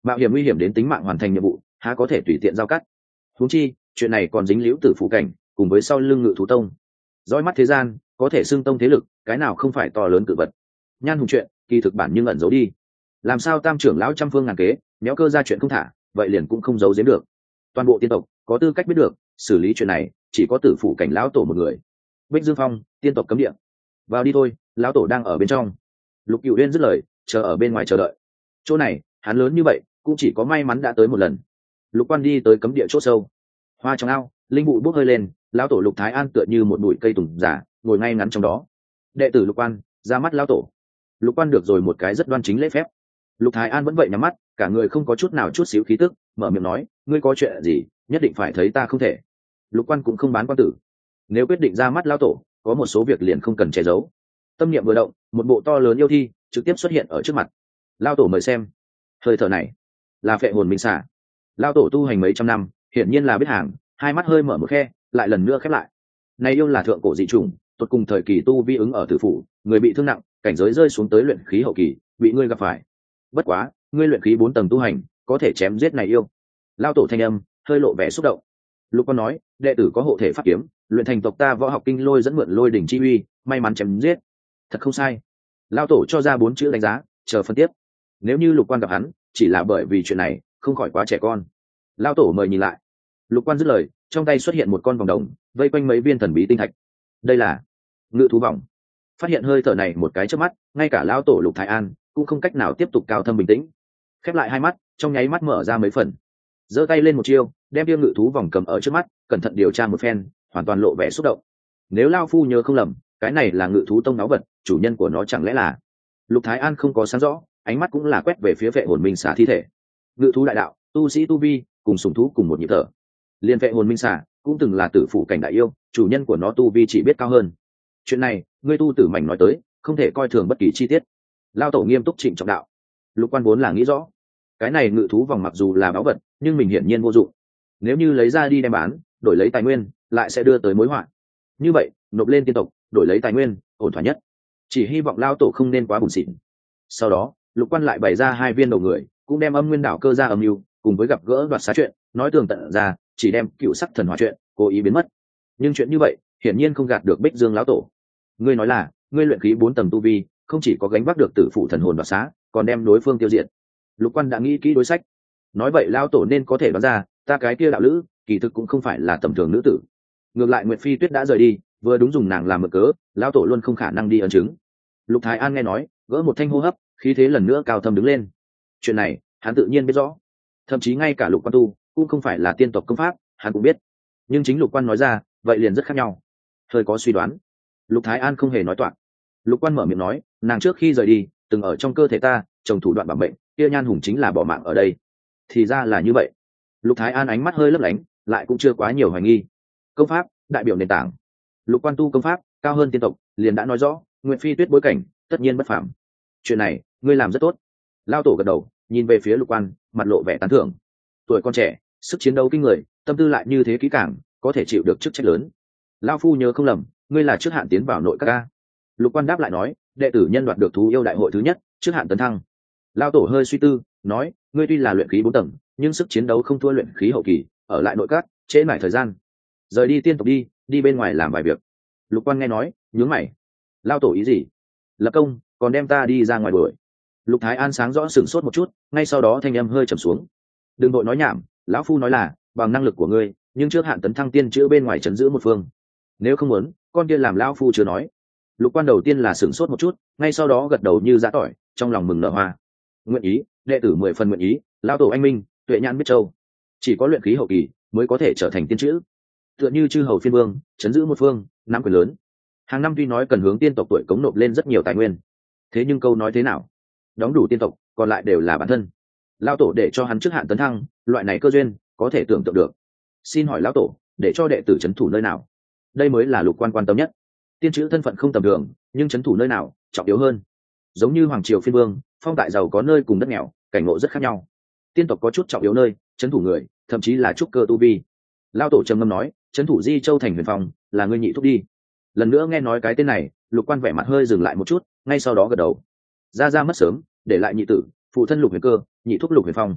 mạo hiểm nguy hiểm đến tính mạng hoàn thành nhiệm vụ há có thể tùy tiện giao cắt. Huống chi chuyện này còn dính liễu tử phụ cảnh cùng với sau lưng ngự thú tông, dõi mắt thế gian có thể xưng tông thế lực cái nào không phải to lớn cự vật. Nhan hùng chuyện kỳ thực bản nhưng ẩn giấu đi, làm sao tam trưởng lão trăm phương ngàn kế méo cơ ra chuyện không thả, vậy liền cũng không giấu giếm được. Toàn bộ tiên tộc có tư cách biết được xử lý chuyện này chỉ có tử phụ cảnh lão tổ một người. Bích Dương Phong, tiên tộc cấm địa. Vào đi thôi, lão tổ đang ở bên trong. Lục Cửu Uyên dứt lời, chờ ở bên ngoài chờ đợi. Chỗ này hắn lớn như vậy cũng chỉ có may mắn đã tới một lần. Lục Quan đi tới cấm địa chỗ sâu, hoa trong ao linh vụ bốc hơi lên, lão tổ Lục Thái An tựa như một bụi cây tùng giả ngồi ngay ngắn trong đó. Đệ tử Lục Quan ra mắt lão tổ. Lục Quan được rồi một cái rất đoan chính lễ phép. Lục Thái An vẫn vậy nhắm mắt, cả người không có chút nào chút xíu khí tức, mở miệng nói, ngươi có chuyện gì nhất định phải thấy ta không thể. Lục Quan cũng không bán quan tử, nếu quyết định ra mắt lão tổ có một số việc liền không cần che giấu. Tâm niệm vừa động, một bộ to lớn yêu thi trực tiếp xuất hiện ở trước mặt. Lão tổ mời xem. Hơi thở này là phệ hồn minh xả. Lão tổ tu hành mấy trăm năm hiển nhiên là biết hàng, hai mắt hơi mở một khe lại lần nữa khép lại. Này yêu là thượng cổ dị chủng, tuột cùng thời kỳ tu vi ứng ở tử phủ, người bị thương nặng, cảnh giới rơi xuống tới luyện khí hậu kỳ, bị ngươi gặp phải. Bất quá ngươi luyện khí bốn tầng tu hành có thể chém giết này yêu. Lão tổ thanh âm hơi lộ vẻ xúc động. Lục Quan nói, đệ tử có hộ thể pháp kiếm, luyện thành tộc ta võ học kinh lôi dẫn mượn lôi đỉnh chi uy, may mắn chém giết. Thật không sai. Lão tổ cho ra bốn chữ đánh giá, chờ phân tiếp. Nếu như Lục Quan gặp hắn chỉ là bởi vì chuyện này không khỏi quá trẻ con. Lão tổ mời nhìn lại. Lục Quan dứt lời, trong tay xuất hiện một con vòng đồng vây quanh mấy viên thần bí tinh thạch. Đây là ngự thú vòng. Phát hiện hơi thở này một cái chớp mắt, ngay cả lão tổ Lục Thái An cũng không cách nào tiếp tục cao thâm bình tĩnh, khép lại hai mắt trong nháy mắt mở ra mấy phần, giơ tay lên một chiêu đem tiêu ngự thú vòng cầm ở trước mắt, cẩn thận điều tra một phen, hoàn toàn lộ vẻ xúc động. Nếu lao phu nhớ không lầm, cái này là ngự thú tông náo vật, chủ nhân của nó chẳng lẽ là... Lục Thái An không có sáng rõ, ánh mắt cũng là quét về phía vệ hồn minh xả thi thể. Ngự thú đại đạo, tu sĩ tu vi cùng sùng thú cùng một nhịp thở. Liên vệ hồn minh xả cũng từng là tử phụ cảnh đại yêu, chủ nhân của nó tu vi chỉ biết cao hơn. Chuyện này ngươi tu tử mảnh nói tới, không thể coi thường bất kỳ chi tiết. Lao tổ nghiêm túc trịnh trọng đạo. Lục Quan vốn là nghĩ rõ, cái này ngự thú vòng mặc dù là báu vật nhưng mình hiển nhiên vô dụng, nếu như lấy ra đi đem bán đổi lấy tài nguyên lại sẽ đưa tới mối họa. Như vậy nộp lên tiên tộc đổi lấy tài nguyên ổn thỏa nhất, chỉ hy vọng lao tổ không nên quá bùn xịn. Sau đó Lục Quan lại bày ra hai viên đầu người, cũng đem âm nguyên đảo cơ ra âm mưu cùng với gặp gỡ đoạt xá chuyện nói tường tận ra, chỉ đem cựu sắc thần hỏa chuyện cố ý biến mất. Nhưng chuyện như vậy hiển nhiên không gạt được Bích Dương lão tổ. Ngươi nói là ngươi luyện khí bốn tầng tu vi không chỉ có gánh vác được tử phụ thần hồn đoạt xá, còn đem đối phương tiêu diệt. Lục Quan đã nghĩ kỹ đối sách. Nói vậy lao tổ nên có thể đoán ra ta cái kia đạo lữ kỳ thực cũng không phải là tầm thường nữ tử. Ngược lại Nguyệt Phi Tuyết đã rời đi, vừa đúng dùng nàng làm mực cớ, lao tổ luôn không khả năng đi ấn chứng. Lục Thái An nghe nói gỡ một thanh hô hấp, khí thế lần nữa cao thâm đứng lên. Chuyện này hắn tự nhiên biết rõ, thậm chí ngay cả Lục Quan tu cũng không phải là tiên tộc công pháp hắn cũng biết, nhưng chính Lục Quan nói ra vậy liền rất khác nhau. Hơi có suy đoán, Lục Thái An không hề nói toạc. Lục Quan mở miệng nói, nàng trước khi rời đi từng ở trong cơ thể ta trồng thủ đoạn bảo mệnh, kia Nhan Hùng chính là bỏ mạng ở đây. Thì ra là như vậy. Lục Thái An ánh mắt hơi lấp lánh, lại cũng chưa quá nhiều hoài nghi. Công pháp đại biểu nền tảng, Lục Quan tu công pháp cao hơn tiên tộc, liền đã nói rõ Nguyệt Phi Tuyết bối cảnh tất nhiên bất phàm. Chuyện này ngươi làm rất tốt. Lao tổ gật đầu, nhìn về phía Lục Quan, mặt lộ vẻ tán thưởng. Tuổi con trẻ, sức chiến đấu kinh người, tâm tư lại như thế kỹ càng, có thể chịu được chức trách lớn. Lao phu nhớ không lầm, ngươi là trước hạn tiến vào nội các ca. Lục Quan đáp lại nói, đệ tử nhân đoạt được thú yêu đại hội thứ nhất, trước hạn tấn thăng. Lao tổ hơi suy tư, nói, ngươi tuy là luyện khí bốn tầng, nhưng sức chiến đấu không thua luyện khí hậu kỳ, ở lại nội các trễ mải thời gian, rời đi tiên tộc đi, đi bên ngoài làm vài việc. Lục Quan nghe nói, nhướng mày. Lao tổ ý gì? Lập công còn đem ta đi ra ngoài đuổi. Lục Thái An sáng rõ sửng sốt một chút, ngay sau đó thanh âm hơi trầm xuống. Đừng vội nói nhảm, lão phu nói là bằng năng lực của ngươi, nhưng trước hạn tấn thăng tiên chữa bên ngoài trấn giữ một phương. Nếu không muốn, con kia làm lão phu chưa nói. Lục Quan đầu tiên là sửng sốt một chút, ngay sau đó gật đầu như giã tỏi, trong lòng mừng nở hoa. Nguyện ý, đệ tử mười phần nguyện ý. Lão tổ anh minh, tuệ nhãn biết châu, chỉ có luyện khí hậu kỳ mới có thể trở thành tiên chữ. Tựa như chư hầu phiên vương chấn giữ một phương, nắm quyền lớn. Hàng năm tuy nói cần hướng tiên tộc tuổi cống nộp lên rất nhiều tài nguyên, thế nhưng câu nói thế nào, đóng đủ tiên tộc còn lại đều là bản thân. Lão tổ để cho hắn trước hạn tấn thăng, loại này cơ duyên có thể tưởng tượng được. Xin hỏi lão tổ, để cho đệ tử trấn thủ nơi nào? Đây mới là Lục Quan quan tâm nhất. Tiên chữ thân phận không tầm thường, nhưng trấn thủ nơi nào trọng yếu hơn. Giống như hoàng triều phiên vương, phong tại giàu có nơi cùng đất nghèo, cảnh ngộ rất khác nhau. Tiên tộc có chút trọng yếu nơi, trấn thủ người, thậm chí là trúc cơ tu vi. Lão tổ trầm ngâm nói, trấn thủ Di Châu thành huyền phong, là ngươi nhị thúc đi. Lần nữa nghe nói cái tên này, Lục Quan vẻ mặt hơi dừng lại một chút, ngay sau đó gật đầu. Gia gia mất sớm, để lại nhị tử, phụ thân Lục Huyền Cơ, nhị thúc Lục Huyền Phong.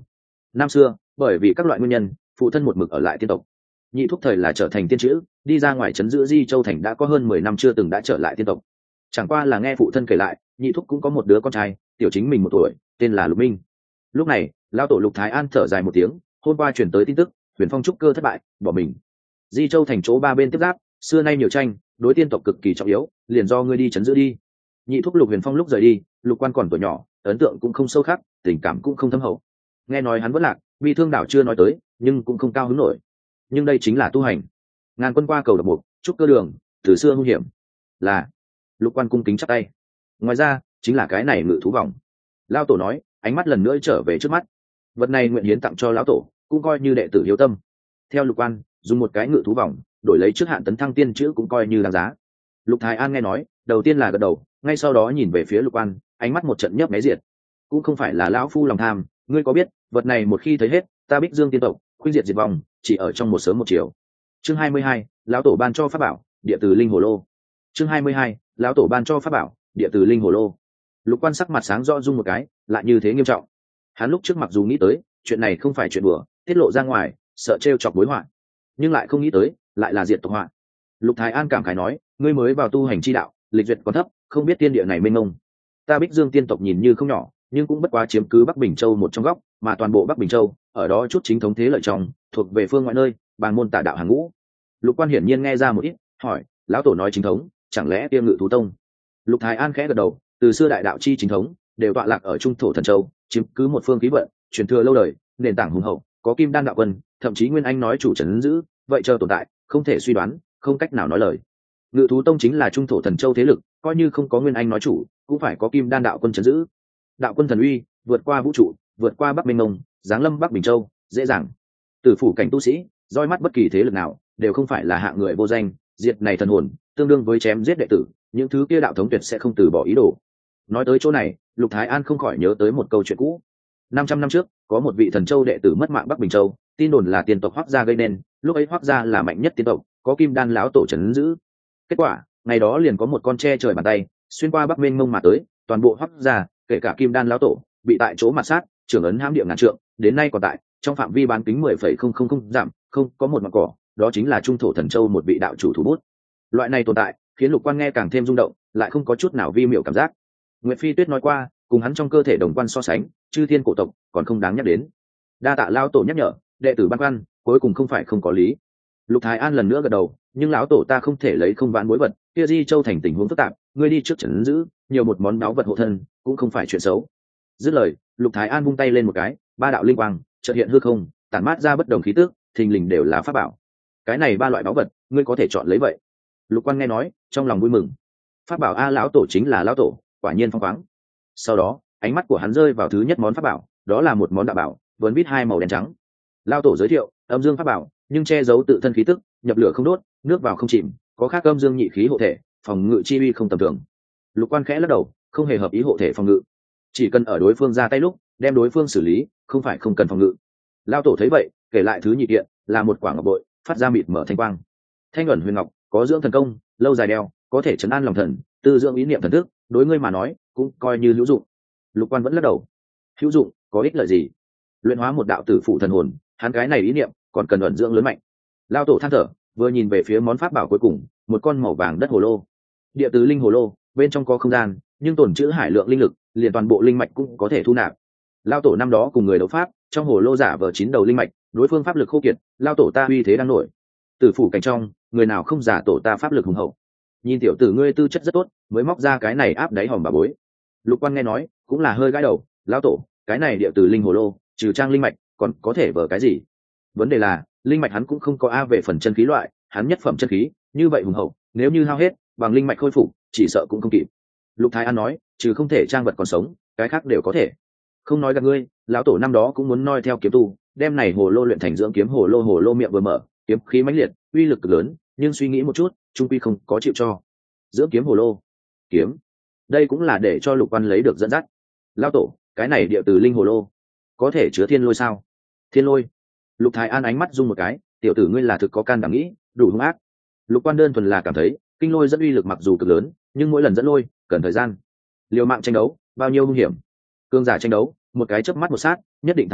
Năm xưa bởi vì các loại nguyên nhân, phụ thân một mực ở lại tiên tộc. Nhị thúc thời là trở thành tiên chữ, đi ra ngoài trấn giữ Di Châu thành đã có hơn mười năm chưa từng đã trở lại tiên tộc. Chẳng qua là nghe phụ thân kể lại, nhị thúc cũng có một đứa con trai, tiểu chính mình một tuổi, tên là Lục Minh. Lúc này lao tổ Lục Thái An thở dài một tiếng, hôm qua chuyển tới tin tức Huyền Phong trúc cơ thất bại, bỏ mình. Di Châu thành chỗ ba bên tiếp giáp, xưa nay nhiều tranh, đối tiên tộc cực kỳ trọng yếu, liền do ngươi đi trấn giữ đi. Nhị thúc Lục Huyền Phong lúc rời đi, Lục Quan còn tuổi nhỏ, ấn tượng cũng không sâu khắc, tình cảm cũng không thâm hậu. Nghe nói hắn vẫn lạc, bi thương đảo chưa nói tới, nhưng cũng không cao hứng nổi. Nhưng đây chính là tu hành. Ngàn quân qua cầu độc mục, trúc cơ đường, từ xưa hung hiểm. Là Lục Quan cung kính chắp tay. Ngoài ra chính là cái này ngự thú vòng. Lao tổ nói, ánh mắt lần nữa trở về trước mắt. Vật này nguyện hiến tặng cho lão tổ, cũng coi như đệ tử hiếu tâm. Theo Lục Quan, dùng một cái ngự thú vòng đổi lấy trước hạn tấn thăng tiên chữ cũng coi như đáng giá. Lục Thái An nghe nói, đầu tiên là gật đầu, ngay sau đó nhìn về phía Lục Quan, ánh mắt một trận nhấp mé diệt. Cũng không phải là lão phu lòng tham, ngươi có biết, vật này một khi thấy hết, ta Bích Dương tiên tộc khuynh diệt diệt vong, chỉ ở trong một sớm một chiều. Chương hai mươi hai, lão tổ ban cho pháp bảo, địa từ linh hồ lô. Chương hai mươi hai, lão tổ ban cho pháp bảo, địa từ linh hồ lô. Lục Quan sắc mặt sáng rõ rung một cái, lại như thế nghiêm trọng. Hắn lúc trước mặc dù nghĩ tới, chuyện này không phải chuyện đùa, tiết lộ ra ngoài, sợ trêu chọc mối họa, nhưng lại không nghĩ tới, lại là diệt tộc họa. Lục Thái An cảm khái nói, ngươi mới vào tu hành chi đạo, lịch duyệt còn thấp, không biết tiên địa này mênh mông. Ta Bích Dương tiên tộc nhìn như không nhỏ, nhưng cũng bất quá chiếm cứ Bắc Bình Châu một trong góc, mà toàn bộ Bắc Bình Châu, ở đó chút chính thống thế lợi trong, thuộc về phương ngoại nơi, bàn môn tả đạo hàng ngũ. Lục Quan hiển nhiên nghe ra một ít, hỏi, lão tổ nói chính thống, chẳng lẽ Tiêm Ngự Thú Tông? Lục Thái An khẽ gật đầu, từ xưa đại đạo chi chính thống đều tọa lạc ở trung thổ thần châu, chiếm cứ một phương khí vận, truyền thừa lâu đời, nền tảng hùng hậu, có Kim Đan đạo quân, thậm chí Nguyên Anh nói chủ trấn giữ, vậy chờ tồn tại, không thể suy đoán, không cách nào nói lời. Ngự Thú Tông chính là trung thổ thần châu thế lực, coi như không có Nguyên Anh nói chủ, cũng phải có Kim Đan đạo quân trấn giữ. Đạo quân thần uy, vượt qua vũ trụ, vượt qua Bắc Minh Mông, giáng lâm Bắc Bình Châu, dễ dàng. Tử phủ cảnh tu sĩ, roi mắt bất kỳ thế lực nào, đều không phải là hạng người vô danh, diệt này thần hồn, tương đương với chém giết đệ tử, những thứ kia đạo thống tuyệt sẽ không từ bỏ ý đồ. Nói tới chỗ này, Lục Thái An không khỏi nhớ tới một câu chuyện cũ. năm trăm năm trước, có một vị thần châu đệ tử mất mạng Bắc Bình Châu, tin đồn là tiên tộc Hoắc gia gây nên, lúc ấy Hoắc gia là mạnh nhất tiên tộc, có Kim Đan lão tổ trấn giữ. Kết quả, ngày đó liền có một con tre trời bàn tay, xuyên qua Bắc Minh Mông mà tới, toàn bộ Hoắc gia, kể cả Kim Đan lão tổ, bị tại chỗ mặt sát, trưởng ấn hãm địa ngàn trượng, đến nay còn tại, trong phạm vi bán kính mười phẩy không không không giảm, không có một mảng cỏ, đó chính là trung thổ thần châu một vị đạo chủ thủ bút. Loại này tồn tại, khiến Lục Quan nghe càng thêm rung động, lại không có chút nào vi miệu cảm giác. Nguyệt Phi Tuyết nói qua, cùng hắn trong cơ thể đồng quan so sánh, chư thiên cổ tộc còn không đáng nhắc đến. Đa tạ lão tổ nhắc nhở, đệ tử băn khoăn, cuối cùng không phải không có lý. Lục Thái An lần nữa gật đầu, nhưng lão tổ ta không thể lấy không vãn bối vật, kia Di Châu thành tình huống phức tạp, ngươi đi trước trấn giữ, nhiều một món báu vật hộ thân, cũng không phải chuyện xấu. Dứt lời, Lục Thái An vung tay lên một cái, ba đạo linh quang chợt hiện hư không, tản mát ra bất đồng khí tức, thình lình đều là pháp bảo. Cái này ba loại báu vật, ngươi có thể chọn lấy vậy. Lục Quan nghe nói, trong lòng vui mừng. Pháp bảo a lão tổ chính là lão tổ, quả nhiên phong khoáng. Sau đó, ánh mắt của hắn rơi vào thứ nhất món pháp bảo, đó là một món đạo bảo, vốn vít hai màu đen trắng. Lão tổ giới thiệu, âm dương pháp bảo, nhưng che giấu tự thân khí tức, nhập lửa không đốt, nước vào không chìm, có khác âm dương nhị khí hộ thể, phòng ngự chi uy không tầm thường. Lục Quan khẽ lắc đầu, không hề hợp ý hộ thể phòng ngự, chỉ cần ở đối phương ra tay lúc, đem đối phương xử lý, không phải không cần phòng ngự. Lão tổ thấy vậy, kể lại thứ nhị kiện, là một quả ngọc bội, phát ra mịt mở thanh quang. Thanh ẩn huyền ngọc, có dưỡng thần công, lâu dài đeo, có thể trấn an lòng thần, tư dưỡng ý niệm thần thức, đối ngươi mà nói, cũng coi như hữu dụng. Lục Quan vẫn lắc đầu. Hữu dụng, có ích lợi gì? Luyện hóa một đạo tử phụ thần hồn, hắn cái này ý niệm, còn cần ẩn dưỡng lớn mạnh. Lão tổ than thở, vừa nhìn về phía món pháp bảo cuối cùng, một con màu vàng đất hồ lô. Địa tứ linh hồ lô, bên trong có không gian, nhưng tồn trữ hải lượng linh lực, liền toàn bộ linh mạch cũng có thể thu nạp. Lão tổ năm đó cùng người đấu pháp, trong hồ lô giả vờ chín đầu linh mạch, đối phương pháp lực khô kiệt, lão tổ ta uy thế đang nổi. Tử phủ cảnh trong, người nào không giả tổ ta pháp lực hùng hậu. Nhìn tiểu tử ngươi tư chất rất tốt, mới móc ra cái này áp đáy hòm bà bối. Lục Quan nghe nói, cũng là hơi gãi đầu, lão tổ, cái này địa từ linh hồ lô, trừ trang linh mạch, còn có thể vờ cái gì? Vấn đề là, linh mạch hắn cũng không có a về phần chân khí loại, hắn nhất phẩm chân khí, như vậy hùng hậu, nếu như hao hết, bằng linh mạch khôi phục, chỉ sợ cũng không kịp. Lục Thái An nói, trừ không thể trang vật còn sống, cái khác đều có thể. Không nói gặp ngươi, lão tổ năm đó cũng muốn noi theo kiếm tu, đem này hồ lô luyện thành dưỡng kiếm hồ lô, hồ lô miệng vừa mở, kiếm khí mãnh liệt, uy lực cực lớn, nhưng suy nghĩ một chút, trung quy không có chịu cho. Dưỡng kiếm hồ lô, kiếm, đây cũng là để cho Lục Quan lấy được dẫn dắt. Lão tổ, cái này địa từ linh hồ lô, có thể chứa thiên lôi sao? Thiên lôi? Lục Thái An ánh mắt rung một cái, tiểu tử ngươi là thực có can đảm nghĩ, đủ hung ác. Lục Quan đơn thuần là cảm thấy, kinh lôi dẫn uy lực mặc dù cực lớn, nhưng mỗi lần dẫn lôi cần thời gian. Liều mạng tranh đấu, bao nhiêu hung hiểm. Cương giả tranh đấu, một cái chớp mắt một sát, nhất định thắng bại,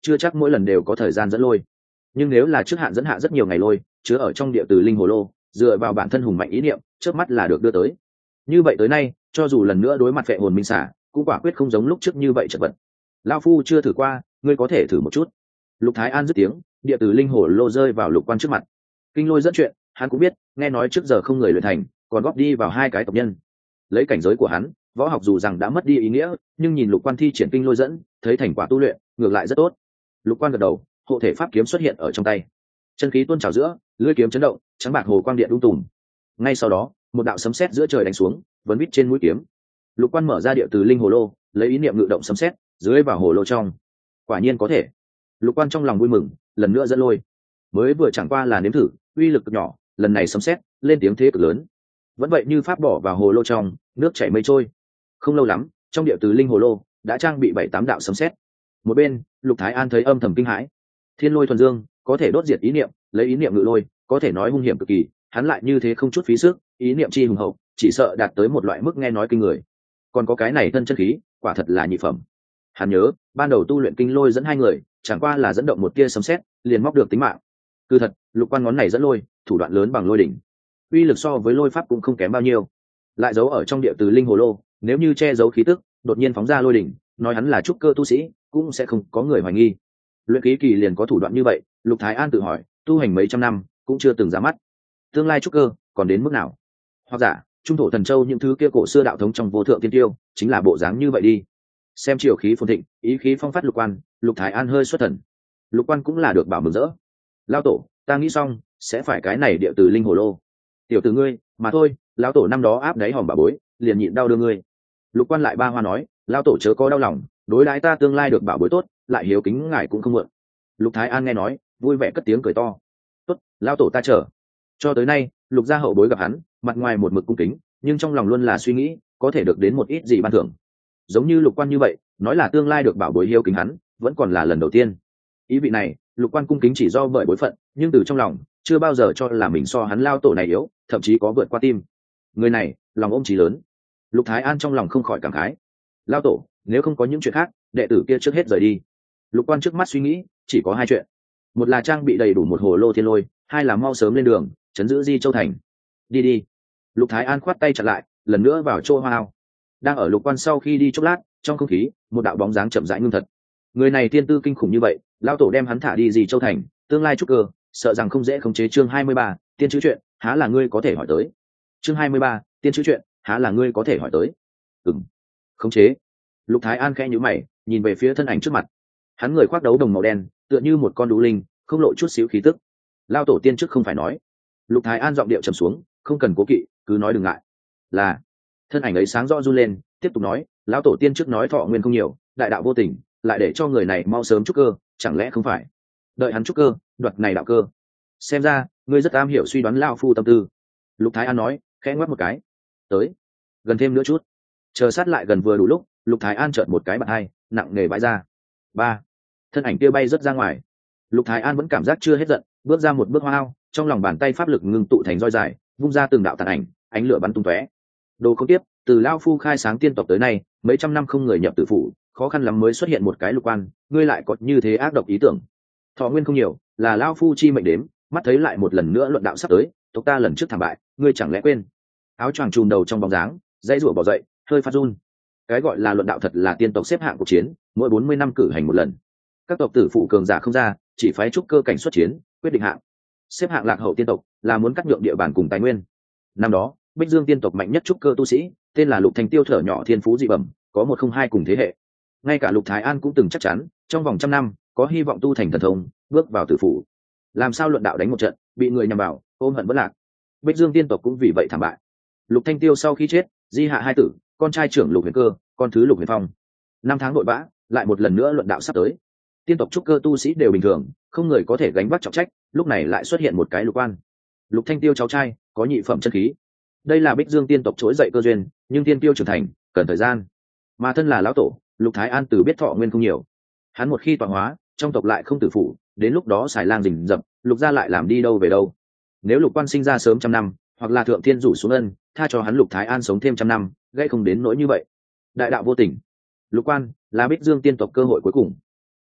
chưa chắc mỗi lần đều có thời gian dẫn lôi, nhưng nếu là trước hạn dẫn hạ rất nhiều ngày lôi chứa ở trong địa từ linh hồ lô, dựa vào bản thân hùng mạnh ý niệm trước mắt là được đưa tới. Như vậy tới nay cho dù lần nữa đối mặt vệ hồn minh xả cũng quả quyết không giống lúc trước như vậy chật vật. Lao phu chưa thử qua, ngươi có thể thử một chút. Lục Thái An dứt tiếng, địa từ linh hồ lô rơi vào Lục Quan trước mặt. Kinh lôi dẫn chuyện hắn cũng biết, nghe nói trước giờ không người luyện thành, còn góp đi vào hai cái tộc nhân. Lấy cảnh giới của hắn, võ học dù rằng đã mất đi ý nghĩa, nhưng nhìn Lục Quan thi triển kinh lôi dẫn, thấy thành quả tu luyện ngược lại rất tốt. Lục Quan gật đầu, hộ thể pháp kiếm xuất hiện ở trong tay, chân khí tuôn trào giữa, lưỡi kiếm chấn động, trắng bạc hồ quang điện đung tùm. Ngay sau đó, một đạo sấm sét giữa trời đánh xuống, vấn vít trên mũi kiếm. Lục Quan mở ra địa từ linh hồ lô, lấy ý niệm ngự động sấm sét dưới vào hồ lô trong. Quả nhiên có thể. Lục Quan trong lòng vui mừng, lần nữa dẫn lôi. Mới vừa chẳng qua là nếm thử, uy lực cực nhỏ, lần này sấm sét lên tiếng thế cực lớn. Vẫn vậy như pháp bỏ vào hồ lô trong, nước chảy mây trôi. Không lâu lắm, trong địa từ linh hồ lô đã trang bị bảy tám đạo sấm sét. Một bên, Lục Thái An thấy âm thầm kinh hãi. Thiên lôi thuần dương, có thể đốt diệt ý niệm, lấy ý niệm ngự lôi, có thể nói hung hiểm cực kỳ, hắn lại như thế không chút phí sức, ý niệm chi hùng hậu, chỉ sợ đạt tới một loại mức nghe nói kinh người. Còn có cái này thân chân khí, quả thật là nhị phẩm. Hắn nhớ, ban đầu tu luyện kinh lôi dẫn hai người, chẳng qua là dẫn động một tia sấm sét, liền móc được tính mạng. Cứ thật, Lục Quan ngón này dẫn lôi, thủ đoạn lớn bằng lôi đỉnh, uy lực so với lôi pháp cũng không kém bao nhiêu. Lại giấu ở trong địa từ linh hồ lô, nếu như che giấu khí tức, đột nhiên phóng ra lôi đỉnh, nói hắn là trúc cơ tu sĩ, cũng sẽ không có người hoài nghi. Luyện khí kỳ liền có thủ đoạn như vậy, Lục Thái An tự hỏi, tu hành mấy trăm năm cũng chưa từng ra mắt, tương lai trúc cơ còn đến mức nào? Hoặc giả trung thổ thần châu những thứ kia cổ xưa đạo thống trong vô thượng tiên tiêu chính là bộ dáng như vậy đi. Xem chiều khí phồn thịnh, ý khí phong phát Lục Quan, Lục Thái An hơi xuất thần. Lục Quan cũng là được bảo mừng rỡ. Lao tổ, ta nghĩ xong sẽ phải cái này địa từ linh hồ lô. Tiểu tử ngươi mà thôi, lão tổ năm đó áp đáy hòm bà bối, liền nhịn đau đưa ngươi. Lục Quan lại ba hoa nói, lao tổ chớ có đau lòng, đối đãi ta tương lai được bảo bối tốt, lại hiếu kính ngài cũng không mượn. Lục Thái An nghe nói, vui vẻ cất tiếng cười to. Tốt, lao tổ ta chờ. Cho tới nay, Lục gia hậu bối gặp hắn, mặt ngoài một mực cung kính, nhưng trong lòng luôn là suy nghĩ, có thể được đến một ít gì ban thưởng. Giống như Lục Quan như vậy, nói là tương lai được bảo bối hiếu kính hắn, vẫn còn là lần đầu tiên. Ý vị này, Lục Quan cung kính chỉ do bởi bối phận, nhưng từ trong lòng, chưa bao giờ cho là mình so hắn lao tổ này yếu, thậm chí có vượt qua tim. Người này, lòng ôm chí lớn. Lục Thái An trong lòng không khỏi cảm khái. Lao tổ, nếu không có những chuyện khác, đệ tử kia trước hết rời đi. Lục Quan trước mắt suy nghĩ, chỉ có hai chuyện. Một là trang bị đầy đủ một hồ lô thiên lôi, hai là mau sớm lên đường, chấn giữ Di Châu thành. Đi đi. Lục Thái An khoát tay chặn lại, lần nữa vào chỗ hoa ao. Đang ở Lục Quan sau khi đi chốc lát, trong không khí, một đạo bóng dáng chậm rãi ngưng thật. Người này tiên tư kinh khủng như vậy, lao tổ đem hắn thả đi Di Châu thành, tương lai trúc cơ, sợ rằng không dễ khống chế. Chương hai mươi ba, tiên chữ chuyện, há là ngươi có thể hỏi tới. Chương hai mươi ba, tiên chữ chuyện, há là ngươi có thể hỏi tới. Ừm. Khống chế. Lục Thái An khẽ nhíu mày, nhìn về phía thân ảnh trước mặt. Hắn người khoác đấu đồng màu đen, tựa như một con đũ linh, không lộ chút xíu khí tức. Lao tổ tiên trước không phải nói. Lục Thái An giọng điệu trầm xuống, không cần cố kỵ, cứ nói đừng ngại. Là. Thân ảnh ấy sáng rõ run lên, tiếp tục nói, lão tổ tiên trước nói thọ nguyên không nhiều, đại đạo vô tình, lại để cho người này mau sớm trúc cơ, chẳng lẽ không phải đợi hắn trúc cơ, đoạt này đạo cơ? Xem ra ngươi rất am hiểu suy đoán lao phu tâm tư. Lục Thái An nói, khẽ ngoắc một cái. Tới, gần thêm nữa chút. Chờ sát lại gần vừa đủ lúc, Lục Thái An chợt một cái bạt hai, nặng nề bãi ra. Ba. Thân ảnh kia bay rất ra ngoài. Lục Thái An vẫn cảm giác chưa hết giận, bước ra một bước hoa ao, trong lòng bàn tay pháp lực ngưng tụ thành roi dài, vung ra từng đạo tàn ảnh, ánh lửa bắn tung tóe. Đồ không tiếp, từ lao phu khai sáng tiên tộc tới nay, mấy trăm năm không người nhập tử phủ, khó khăn lắm mới xuất hiện một cái Lục Quan, ngươi lại có như thế ác độc ý tưởng. Thọ nguyên không nhiều, là lao phu chi mệnh đếm, mắt thấy lại một lần nữa luận đạo sắp tới, tộc ta lần trước thảm bại, ngươi chẳng lẽ quên? Áo choàng trùm đầu trong bóng dáng, dãy rủa bỏ dậy, hơi phát run. Cái gọi là luận đạo thật là tiên tộc xếp hạng cuộc chiến, mỗi bốn mươi năm cử hành một lần. Các tộc tử phụ cường giả không ra, chỉ phái trúc cơ cảnh xuất chiến, quyết định hạng. Xếp hạng lạc hậu tiên tộc là muốn cắt nhượng địa bàn cùng tài nguyên. Năm đó, Bích Dương tiên tộc mạnh nhất trúc cơ tu sĩ, tên là Lục Thành Tiêu thở nhỏ thiên phú dị bẩm, có một không hai cùng thế hệ. Ngay cả Lục Thái An cũng từng chắc chắn, trong vòng trăm năm có hy vọng tu thành thần thông, bước vào tử phủ. Làm sao luận đạo đánh một trận, bị người nhằm vào, ôm hận bất lạc. Bích Dương tiên tộc cũng vì vậy thảm bại. Lục Thanh Tiêu sau khi chết, di hạ hai tử, con trai trưởng Lục Huyền Cơ, con thứ Lục Huyền Phong. Năm tháng vội vã, lại một lần nữa luận đạo sắp tới. Tiên tộc trúc cơ tu sĩ đều bình thường, không người có thể gánh vác trọng trách, lúc này lại xuất hiện một cái Lục Quan. Lục Thanh Tiêu cháu trai, có nhị phẩm chân khí. Đây là Bích Dương tiên tộc trỗi dậy cơ duyên, nhưng tiên tiêu trưởng thành, cần thời gian. Mà thân là lão tổ, Lục Thái An từ biết thọ nguyên không nhiều. Hắn một khi tọa hóa, trong tộc lại không tử phụ, đến lúc đó xài lang rình rập, Lục gia lại làm đi đâu về đâu. Nếu Lục Quan sinh ra sớm trăm năm, hoặc là thượng thiên rủ xuống ân, tha cho hắn Lục Thái An sống thêm trăm năm, gây không đến nỗi như vậy. Đại đạo vô tình. Lục Quan là Bích Dương tiên tộc cơ hội cuối cùng.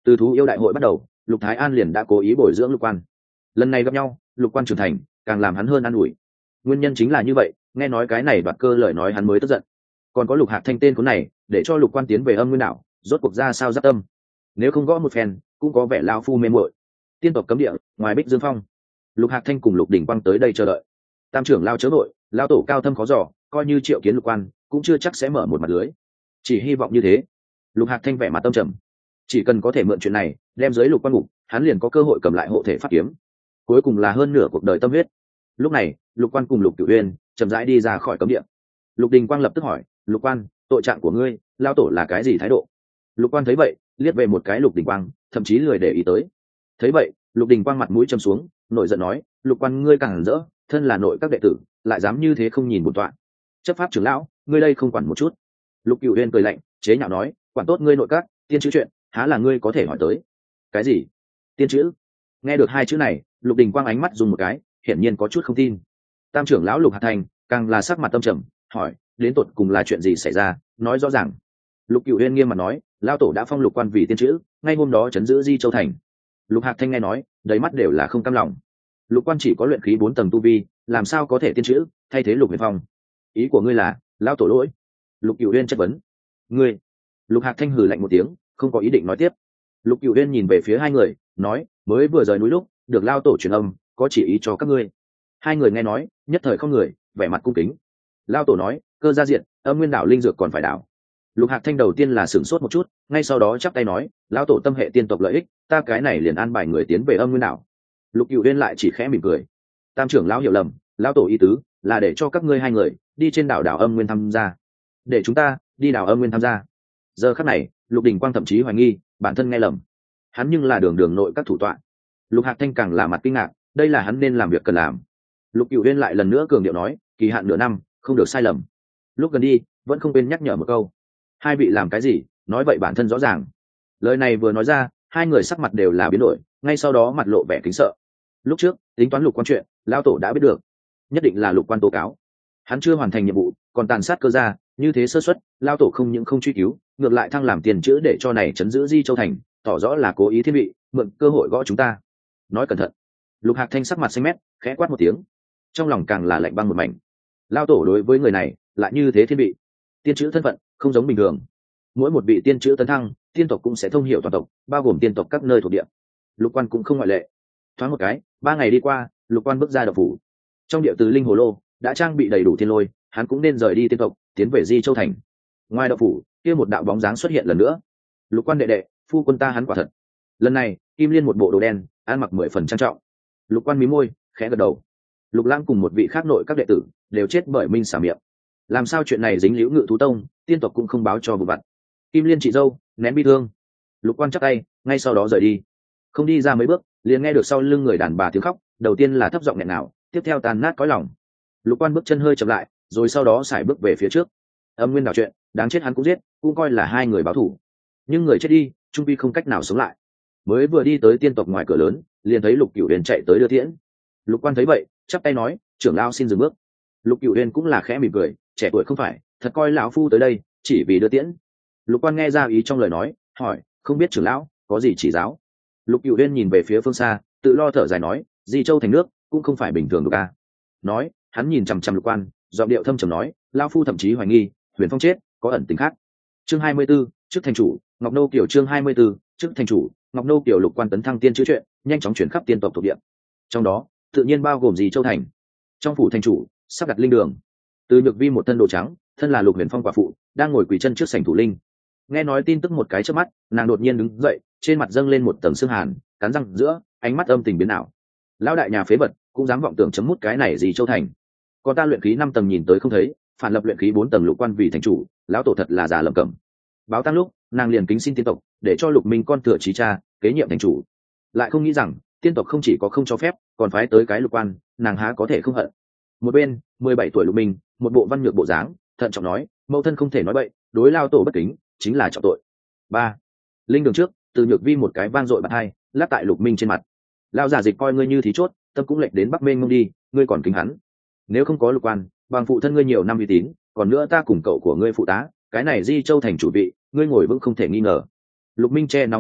Từ thú yêu đại hội bắt đầu, Lục Thái An liền đã cố ý bồi dưỡng Lục Quan. Lần này gặp nhau, Lục Quan trưởng thành, càng làm hắn hơn an ủi. Nguyên nhân chính là như vậy, nghe nói cái này đoạt cơ lời nói hắn mới tức giận. Còn có Lục Hạc Thanh tên cuốn này, để cho Lục Quan tiến về Âm Nguyên đảo, rốt cuộc ra sao giáp tâm. Nếu không gõ một phen, cũng có vẻ lao phu mê muội. Tiên tộc cấm địa, ngoài Bích Dương Phong, Lục Hạc Thanh cùng Lục Đình Quang tới đây chờ đợi. Tam trưởng lao chớ nội, lao tổ cao thâm khó dò, coi như triệu kiến Lục Quan, cũng chưa chắc sẽ mở một mặt lưới. Chỉ hy vọng như thế. Lục Hạc Thanh vẻ mặt tâm trầm, chỉ cần có thể mượn chuyện này đem dưới Lục Quan ngục, hắn liền có cơ hội cầm lại hộ thể pháp kiếm, cuối cùng là hơn nửa cuộc đời tâm huyết. Lúc này, Lục Quan cùng Lục Cửu Uyên chậm rãi đi ra khỏi cấm địa. Lục Đình Quang lập tức hỏi: Lục Quan, tội trạng của ngươi, lao tổ là cái gì thái độ? Lục Quan thấy vậy, liếc về một cái Lục Đình Quang, thậm chí lười để ý tới. Thấy vậy, Lục Đình Quang mặt mũi trầm xuống, nổi giận nói: Lục Quan ngươi càng rỡ, thân là nội các đệ tử, lại dám như thế không nhìn bổn tọa. Chấp pháp trưởng lão, ngươi đây không quản một chút. Lục Cửu Uyên cười lạnh, chế nhạo nói: quản tốt ngươi nội các, tiên chữ chuyện, há là ngươi có thể hỏi tới? Cái gì? Tiên chữ? Nghe được hai chữ này, Lục Đình Quang ánh mắt dùng một cái, hiển nhiên có chút không tin. Tam trưởng lão Lục Hạc Thành càng là sắc mặt tâm trầm, hỏi: đến tột cùng là chuyện gì xảy ra, nói rõ ràng. Lục Cửu Uyên nghiêm mặt nói: lao tổ đã phong Lục Quan vì tiên chữ, ngay hôm đó chấn giữ Di Châu thành. Lục Hạc Thanh nghe nói, đầy mắt đều là không cam lòng. Lục Quan chỉ có luyện khí bốn tầng tu vi, làm sao có thể tiên chữ thay thế Lục Huyền Phong? Ý của ngươi là lao tổ lỗi? Lục Cửu Uyên chất vấn. Ngươi? Lục Hạc Thanh hừ lạnh một tiếng, không có ý định nói tiếp. Lục Cửu Uyên nhìn về phía hai người, nói: mới vừa rời núi lúc được lao tổ truyền âm, có chỉ ý cho các ngươi. Hai người nghe nói, nhất thời không người, vẻ mặt cung kính. Lao tổ nói: cơ gia diện, Âm Nguyên đảo linh dược còn phải đảo. Lục Hạc Thanh đầu tiên là sửng sốt một chút, ngay sau đó chắp tay nói: lao tổ tâm hệ tiên tộc lợi ích, ta cái này liền an bài người tiến về Âm Nguyên đảo. Lục Cửu Uyên lại chỉ khẽ mỉm cười. Tam trưởng lão hiểu lầm, lao tổ ý tứ là để cho các ngươi hai người đi trên đảo đảo Âm Nguyên tham gia, để chúng ta đi đảo Âm Nguyên tham gia. Giờ khắc này, Lục Đình Quang thậm chí hoài nghi bản thân nghe lầm, hắn nhưng là đường đường nội các thủ tọa. Lục Hạc Thanh càng là mặt kinh ngạc, đây là hắn nên làm việc cần làm. Lục Cửu Uyên lại lần nữa cường điệu nói: kỳ hạn nửa năm, không được sai lầm. Lúc gần đi, vẫn không quên nhắc nhở một câu: hai vị làm cái gì, nói vậy bản thân rõ ràng. Lời này vừa nói ra, hai người sắc mặt đều là biến đổi, ngay sau đó mặt lộ vẻ kính sợ. Lúc trước tính toán Lục Quan chuyện, lão tổ đã biết được, nhất định là Lục Quan tố cáo. Hắn chưa hoàn thành nhiệm vụ, còn tàn sát cơ gia, như thế sơ suất, lão tổ không những không truy cứu, ngược lại thăng làm tiền chữ để cho này chấn giữ Di Châu thành, tỏ rõ là cố ý thiên vị, mượn cơ hội gõ chúng ta. Nói cẩn thận. Lục Hạc Thanh sắc mặt xanh mét, khẽ quát một tiếng, trong lòng càng là lạnh băng một mảnh. Lão tổ đối với người này lại như thế thiên vị, tiên chữ thân phận không giống bình thường. Mỗi một vị tiên chữ tấn thăng, tiên tộc cũng sẽ thông hiểu toàn tộc, bao gồm tiên tộc các nơi thuộc địa. Lục Quan cũng không ngoại lệ. Thoáng một cái, ba ngày đi qua, Lục Quan bước ra động phủ. Trong địa từ linh hồ lô đã trang bị đầy đủ thiên lôi, hắn cũng nên rời đi tiên tộc, tiến về Di Châu thành. Ngoài động phủ, kia một đạo bóng dáng xuất hiện lần nữa. Lục Quan đệ đệ, phu quân ta hắn quả thật. Lần này, Kim Liên một bộ đồ đen, ăn mặc mười phần trang trọng. Lục Quan mí môi, khẽ gật đầu. Lục Lang cùng một vị khác nội các đệ tử đều chết bởi minh xả miệng. Làm sao chuyện này dính liễu Ngự thú tông, tiên tộc cũng không báo cho vụ vặt. Kim Liên chị dâu nén bi thương. Lục Quan chắp tay, ngay sau đó rời đi. Không đi ra mấy bước, liền nghe được sau lưng người đàn bà tiếng khóc, đầu tiên là thấp giọng nghẹn ngào, tiếp theo tàn nát cõi lòng. Lục Quan bước chân hơi chậm lại, rồi sau đó sải bước về phía trước. Âm Nguyên đảo chuyện, đáng chết hắn cũng giết, cũng coi là hai người báo thù. Nhưng người chết đi, trung quy không cách nào sống lại. Mới vừa đi tới tiên tộc ngoài cửa lớn, liền thấy Lục Cửu Uyên chạy tới đưa tiễn. Lục Quan thấy vậy, chắp tay nói: trưởng lão xin dừng bước. Lục Cửu Uyên cũng là khẽ mỉm cười, trẻ tuổi không phải, thật coi lão phu tới đây chỉ vì đưa tiễn. Lục Quan nghe ra ý trong lời nói, hỏi: không biết trưởng lão có gì chỉ giáo? Lục Cửu Uyên nhìn về phía phương xa, tự lo thở dài nói: Di Châu thành nước cũng không phải bình thường được a. Nói, hắn nhìn chằm chằm Lục Quan, giọng điệu thâm trầm nói: lão phu thậm chí hoài nghi Huyền Phong chết có ẩn tình khác. Chương hai mươi 24, trước thành chủ, Ngọc Nô Kiều. Chương hai mươi 24, trước thành chủ, Ngọc Nô Kiều. Lục Quan tấn thăng tiên chữ chuyện, nhanh chóng chuyển khắp tiên tộc thuộc địa. Trong đó, tự nhiên bao gồm Di Châu thành. Trong phủ thành chủ, sắp đặt linh đường. Từ Nhược Vi một thân đồ trắng, thân là Lục Huyền Phong quả phụ, đang ngồi quỳ chân trước sảnh thủ linh. Nghe nói tin tức một cái chớp mắt, nàng đột nhiên đứng dậy, trên mặt dâng lên một tầng sương hàn, cắn răng giữa, ánh mắt âm tình biến ảo. Lão đại nhà phế vật, cũng dám vọng tưởng chấm mút cái này Di Châu thành. Còn ta luyện khí năm tầng nhìn tới không thấy, phản lập luyện khí bốn tầng Lục Quan vì thành chủ, lão tổ thật là già lầm cẩm. Báo tăng lúc, nàng liền kính xin tiên tộc, để cho Lục Minh con thừa chí cha, kế nhiệm thành chủ. Lại không nghĩ rằng, tiên tộc không chỉ có không cho phép, còn phái tới cái Lục Quan, nàng há có thể không hận. Một bên, mười bảy tuổi Lục Minh, một bộ văn nhược bộ dáng, thận trọng nói: mẫu thân không thể nói bậy, đối lao tổ bất kính, chính là trọng tội. Ba, linh đường trước, Từ Nhược Vi một cái vang dội bật hai, lắc tại Lục Minh trên mặt. Lao giả dịch coi ngươi như thí chốt, tâm cũng lệch đến Bắc Mênh Mông đi, ngươi còn kính hắn. Nếu không có Lục Quan, bằng phụ thân ngươi nhiều năm uy tín, còn nữa ta cùng cậu của ngươi phụ tá, cái này Di Châu thành chủ vị, ngươi ngồi vững không thể nghi ngờ. Lục Minh che nóng lên mặt,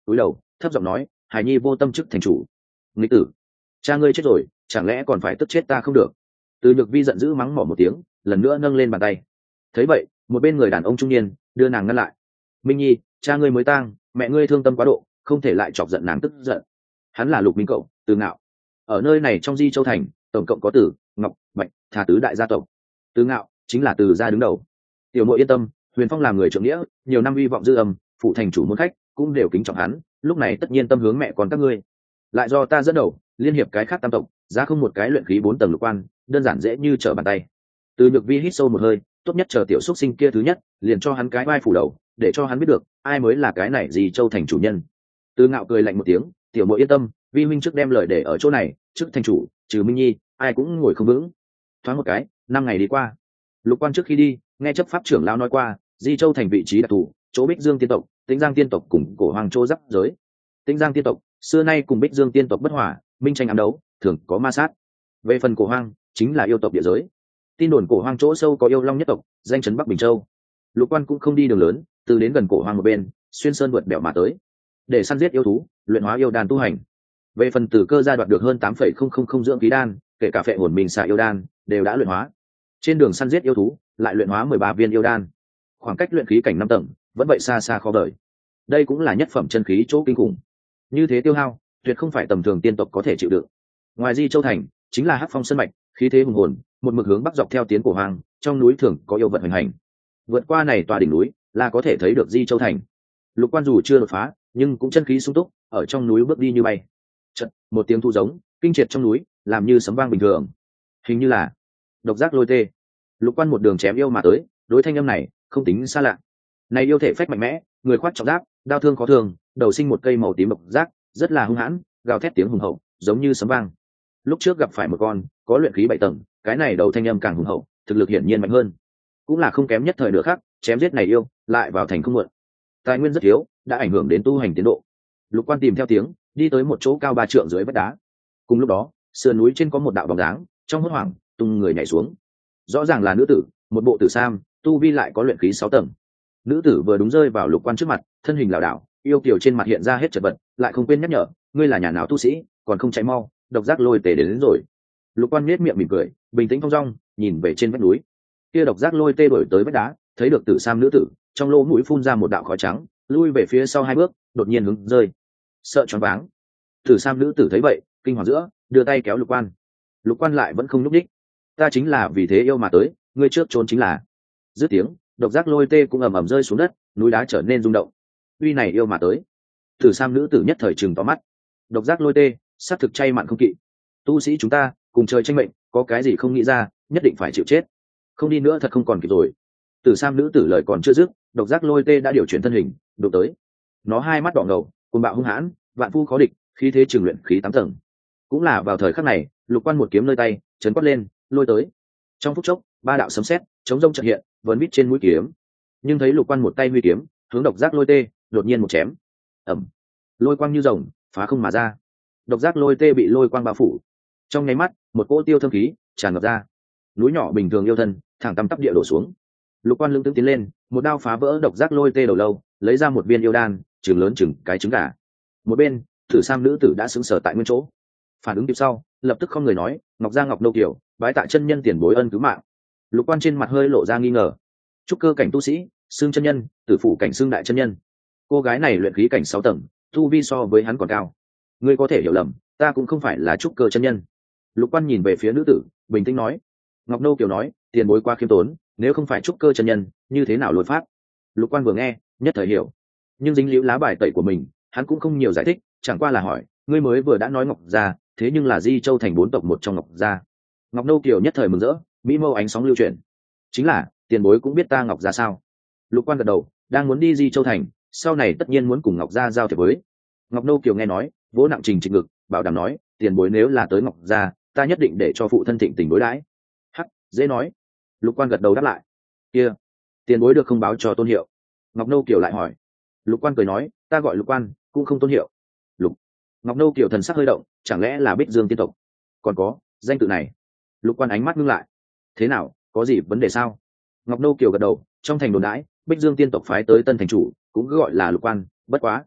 cúi đầu thấp giọng nói, hài nhi vô tâm chức thành chủ. Nghịch tử, cha ngươi chết rồi, chẳng lẽ còn phải tức chết ta không được? Từ Nhược Vi giận dữ mắng mỏ một tiếng, lần nữa nâng lên bàn tay. Thấy vậy, một bên người đàn ông trung niên đưa nàng ngăn lại. Minh nhi, cha ngươi mới tang, mẹ ngươi thương tâm quá độ, không thể lại chọc giận nàng tức giận. Hắn là Lục Minh cậu, Từ Ngạo. Ở nơi này trong Di Châu thành, tổng cộng có Tử, Ngọc, Bạch, Thà tứ đại gia tộc. Từ Ngạo chính là Từ gia đứng đầu. Tiểu muội yên tâm, Huyền Phong làm người trưởng nghĩa, nhiều năm uy vọng dư âm, phụ thành chủ môn khách cũng đều kính trọng hắn, lúc này tất nhiên tâm hướng mẹ con các ngươi. Lại do ta dẫn đầu, liên hiệp cái khác tam tộc, giá không một cái luyện khí bốn tầng lục quan, đơn giản dễ như trở bàn tay. Từ Nhược Vi hít sâu một hơi, tốt nhất chờ tiểu xuất sinh kia thứ nhất, liền cho hắn cái vai phủ đầu, để cho hắn biết được ai mới là cái này Di Châu thành chủ nhân. Từ Ngạo cười lạnh một tiếng, tiểu muội yên tâm, vi huynh trước đem lời để ở chỗ này, trước thành chủ trừ Minh nhi ai cũng ngồi không vững. Thoáng một cái, năm ngày đi qua. Lục Quan trước khi đi nghe chấp pháp trưởng lão nói qua, Di Châu thành vị trí đặc thù, chỗ Bích Dương tiên tộc, Tĩnh Giang tiên tộc cùng Cổ Hoàng Châu giáp giới. Tĩnh Giang tiên tộc xưa nay cùng Bích Dương tiên tộc bất hòa, minh tranh ám đấu, thường có ma sát. Về phần Cổ Hoang chính là yêu tộc địa giới, tin đồn Cổ Hoang chỗ sâu có yêu long nhất tộc, danh chấn Bắc Bình Châu. Lục Quan cũng không đi đường lớn, từ đến gần Cổ Hoang một bên, xuyên sơn vượt bèo mà tới, để săn giết yêu thú, luyện hóa yêu đan tu hành. Về phần Tử Cơ gia đoạt được hơn tám phẩy không không không dưỡng khí đan, kể cả phệ hồn mình xạ yêu đan đều đã luyện hóa. Trên đường săn giết yêu thú lại luyện hóa mười ba viên yêu đan, khoảng cách luyện khí cảnh năm tầng vẫn vậy xa xa khó đợi. Đây cũng là nhất phẩm chân khí chỗ kinh khủng, như thế tiêu hao tuyệt không phải tầm thường tiên tộc có thể chịu đựng. Ngoài Di Châu thành chính là Hắc Phong sơn mạch, khí thế hùng hồn, một mực hướng bắc dọc theo tiến Cổ Hoang, trong núi thường có yêu vật hoành hành. Vượt qua này tòa đỉnh núi là có thể thấy được Di Châu thành. Lục Quan dù chưa đột phá, nhưng cũng chân khí sung túc, ở trong núi bước đi như bay. Chợt, một tiếng thu giống kinh triệt trong núi, làm như sấm vang bình thường. Hình như là độc giác lôi tê. Lục Quan một đường chém yêu mà tới, đối thanh âm này không tính xa lạ. Này yêu thể phách mạnh mẽ, người khoác trọng giáp, đao thương khó thường, đầu sinh một cây màu tím độc giác, rất là hung hãn, gào thét tiếng hùng hậu, giống như sấm vang. Lúc trước gặp phải một con có luyện khí bảy tầng, cái này đầu thanh âm càng hùng hậu, thực lực hiển nhiên mạnh hơn, cũng là không kém nhất thời nữa khác, chém giết này yêu, lại vào thành không muộn. Tài nguyên rất thiếu, đã ảnh hưởng đến tu hành tiến độ. Lục Quan tìm theo tiếng, đi tới một chỗ cao ba trượng dưới vách đá. Cùng lúc đó, sườn núi trên có một đạo bóng dáng, trong hốt hoảng, tung người nhảy xuống. Rõ ràng là nữ tử, một bộ tử sam, tu vi lại có luyện khí sáu tầng. Nữ tử vừa đúng rơi vào Lục Quan trước mặt, thân hình lảo đảo, yêu kiều trên mặt hiện ra hết chật vật, lại không quên nhắc nhở, ngươi là nhà nào tu sĩ, còn không chạy mau, độc giác lôi tê đến, đến rồi. Lục Quan nhếch miệng mỉm cười, bình tĩnh thong dong, nhìn về trên vách núi. Kia độc giác lôi tê đổi tới vách đá, thấy được tử sam nữ tử, trong lỗ mũi phun ra một đạo khói trắng, lui về phía sau hai bước, đột nhiên hướng rơi, sợ choáng váng. Tử sam nữ tử thấy vậy, kinh hoàng giữa, đưa tay kéo Lục Quan. Lục Quan lại vẫn không nhúc nhích. Ta chính là vì thế yêu mà tới, ngươi trước trốn chính là. Dứt tiếng, độc giác lôi tê cũng ầm ầm rơi xuống đất, núi đá trở nên rung động. Uy này yêu mà tới. Tử sam nữ tử nhất thời trừng to mắt. Độc giác lôi tê, sát thực chay mặn không kỵ. Tu sĩ chúng ta cùng trời tranh mệnh, có cái gì không nghĩ ra, nhất định phải chịu chết. Không đi nữa thật không còn kịp rồi. Tử sam nữ tử lời còn chưa dứt, độc giác lôi tê đã điều chuyển thân hình, đụng tới. Nó hai mắt đỏ ngầu, cuồng bạo hung hãn, vạn phu khó địch, khí thế trường luyện khí tám tầng. Cũng là vào thời khắc này, Lục Quan một kiếm nơi tay, chấn quát lên, lôi tới. Trong phút chốc, ba đạo sấm sét chống rông chợt hiện, vẫn bít trên mũi kiếm. Nhưng thấy Lục Quan một tay huy kiếm, hướng độc giác lôi tê, đột nhiên một chém. Ầm. Lôi quang như rồng, phá không mà ra. Độc giác lôi tê bị lôi quang bao phủ. Trong nháy mắt, một cỗ tiêu thâm khí tràn ngập ra. Núi nhỏ bình thường yêu thân, thẳng tăm tắp địa đổ xuống. Lục Quan lưng tướng tiến lên, một đao phá vỡ độc giác lôi tê đầu lâu, lấy ra một viên yêu đan, trứng lớn chừng cái trứng gà. Một bên, Tử Sam nữ tử đã sững sờ tại nguyên chỗ. Phản ứng kịp sau, lập tức không người nói, Ngọc Gia Ngọc Nâu Kiều, bái tại chân nhân tiền bối ân cứu mạng. Lục Quan trên mặt hơi lộ ra nghi ngờ. Trúc cơ cảnh tu sĩ, xương chân nhân, tử phủ cảnh xương đại chân nhân. Cô gái này luyện khí cảnh sáu tầng, tu vi so với hắn còn cao. Ngươi có thể hiểu lầm, ta cũng không phải là trúc cơ chân nhân. Lục Quan nhìn về phía nữ tử, bình tĩnh nói. Ngọc Nâu Kiều nói, tiền bối qua khiêm tốn, nếu không phải trúc cơ chân nhân, như thế nào lột pháp? Lục Quan vừa nghe, nhất thời hiểu. Nhưng dính liễu lá bài tẩy của mình, hắn cũng không nhiều giải thích, chẳng qua là hỏi, ngươi mới vừa đã nói Ngọc Gia, thế nhưng là Di Châu thành bốn tộc một trong Ngọc Gia. Ngọc Nâu Kiều nhất thời mừng rỡ, mỹ mâu ánh sóng lưu chuyển. Chính là, tiền bối cũng biết ta Ngọc Gia sao? Lục Quan gật đầu, đang muốn đi Di Châu thành, sau này tất nhiên muốn cùng Ngọc Gia giao thiệp với. Ngọc Nâu Kiều nghe nói, vỗ nặng trình trịch ngực, bảo đảm nói, tiền bối nếu là tới Ngọc Gia, ta nhất định để cho phụ thân thịnh tình đối đãi. Hắc, dễ nói. Lục Quan gật đầu đáp lại. Kia, tiền bối được không báo cho tôn hiệu? Ngọc Nâu Kiều lại hỏi. Lục Quan cười nói, ta gọi Lục Quan, cũng không tôn hiệu. Lục. Ngọc Nâu Kiều thần sắc hơi động, chẳng lẽ là Bích Dương tiên tộc? Còn có danh tự này. Lục Quan ánh mắt ngưng lại. Thế nào, có gì vấn đề sao? Ngọc Nâu Kiều gật đầu, trong thành đồn đãi, Bích Dương tiên tộc phái tới tân thành chủ, cũng cứ gọi là Lục Quan, bất quá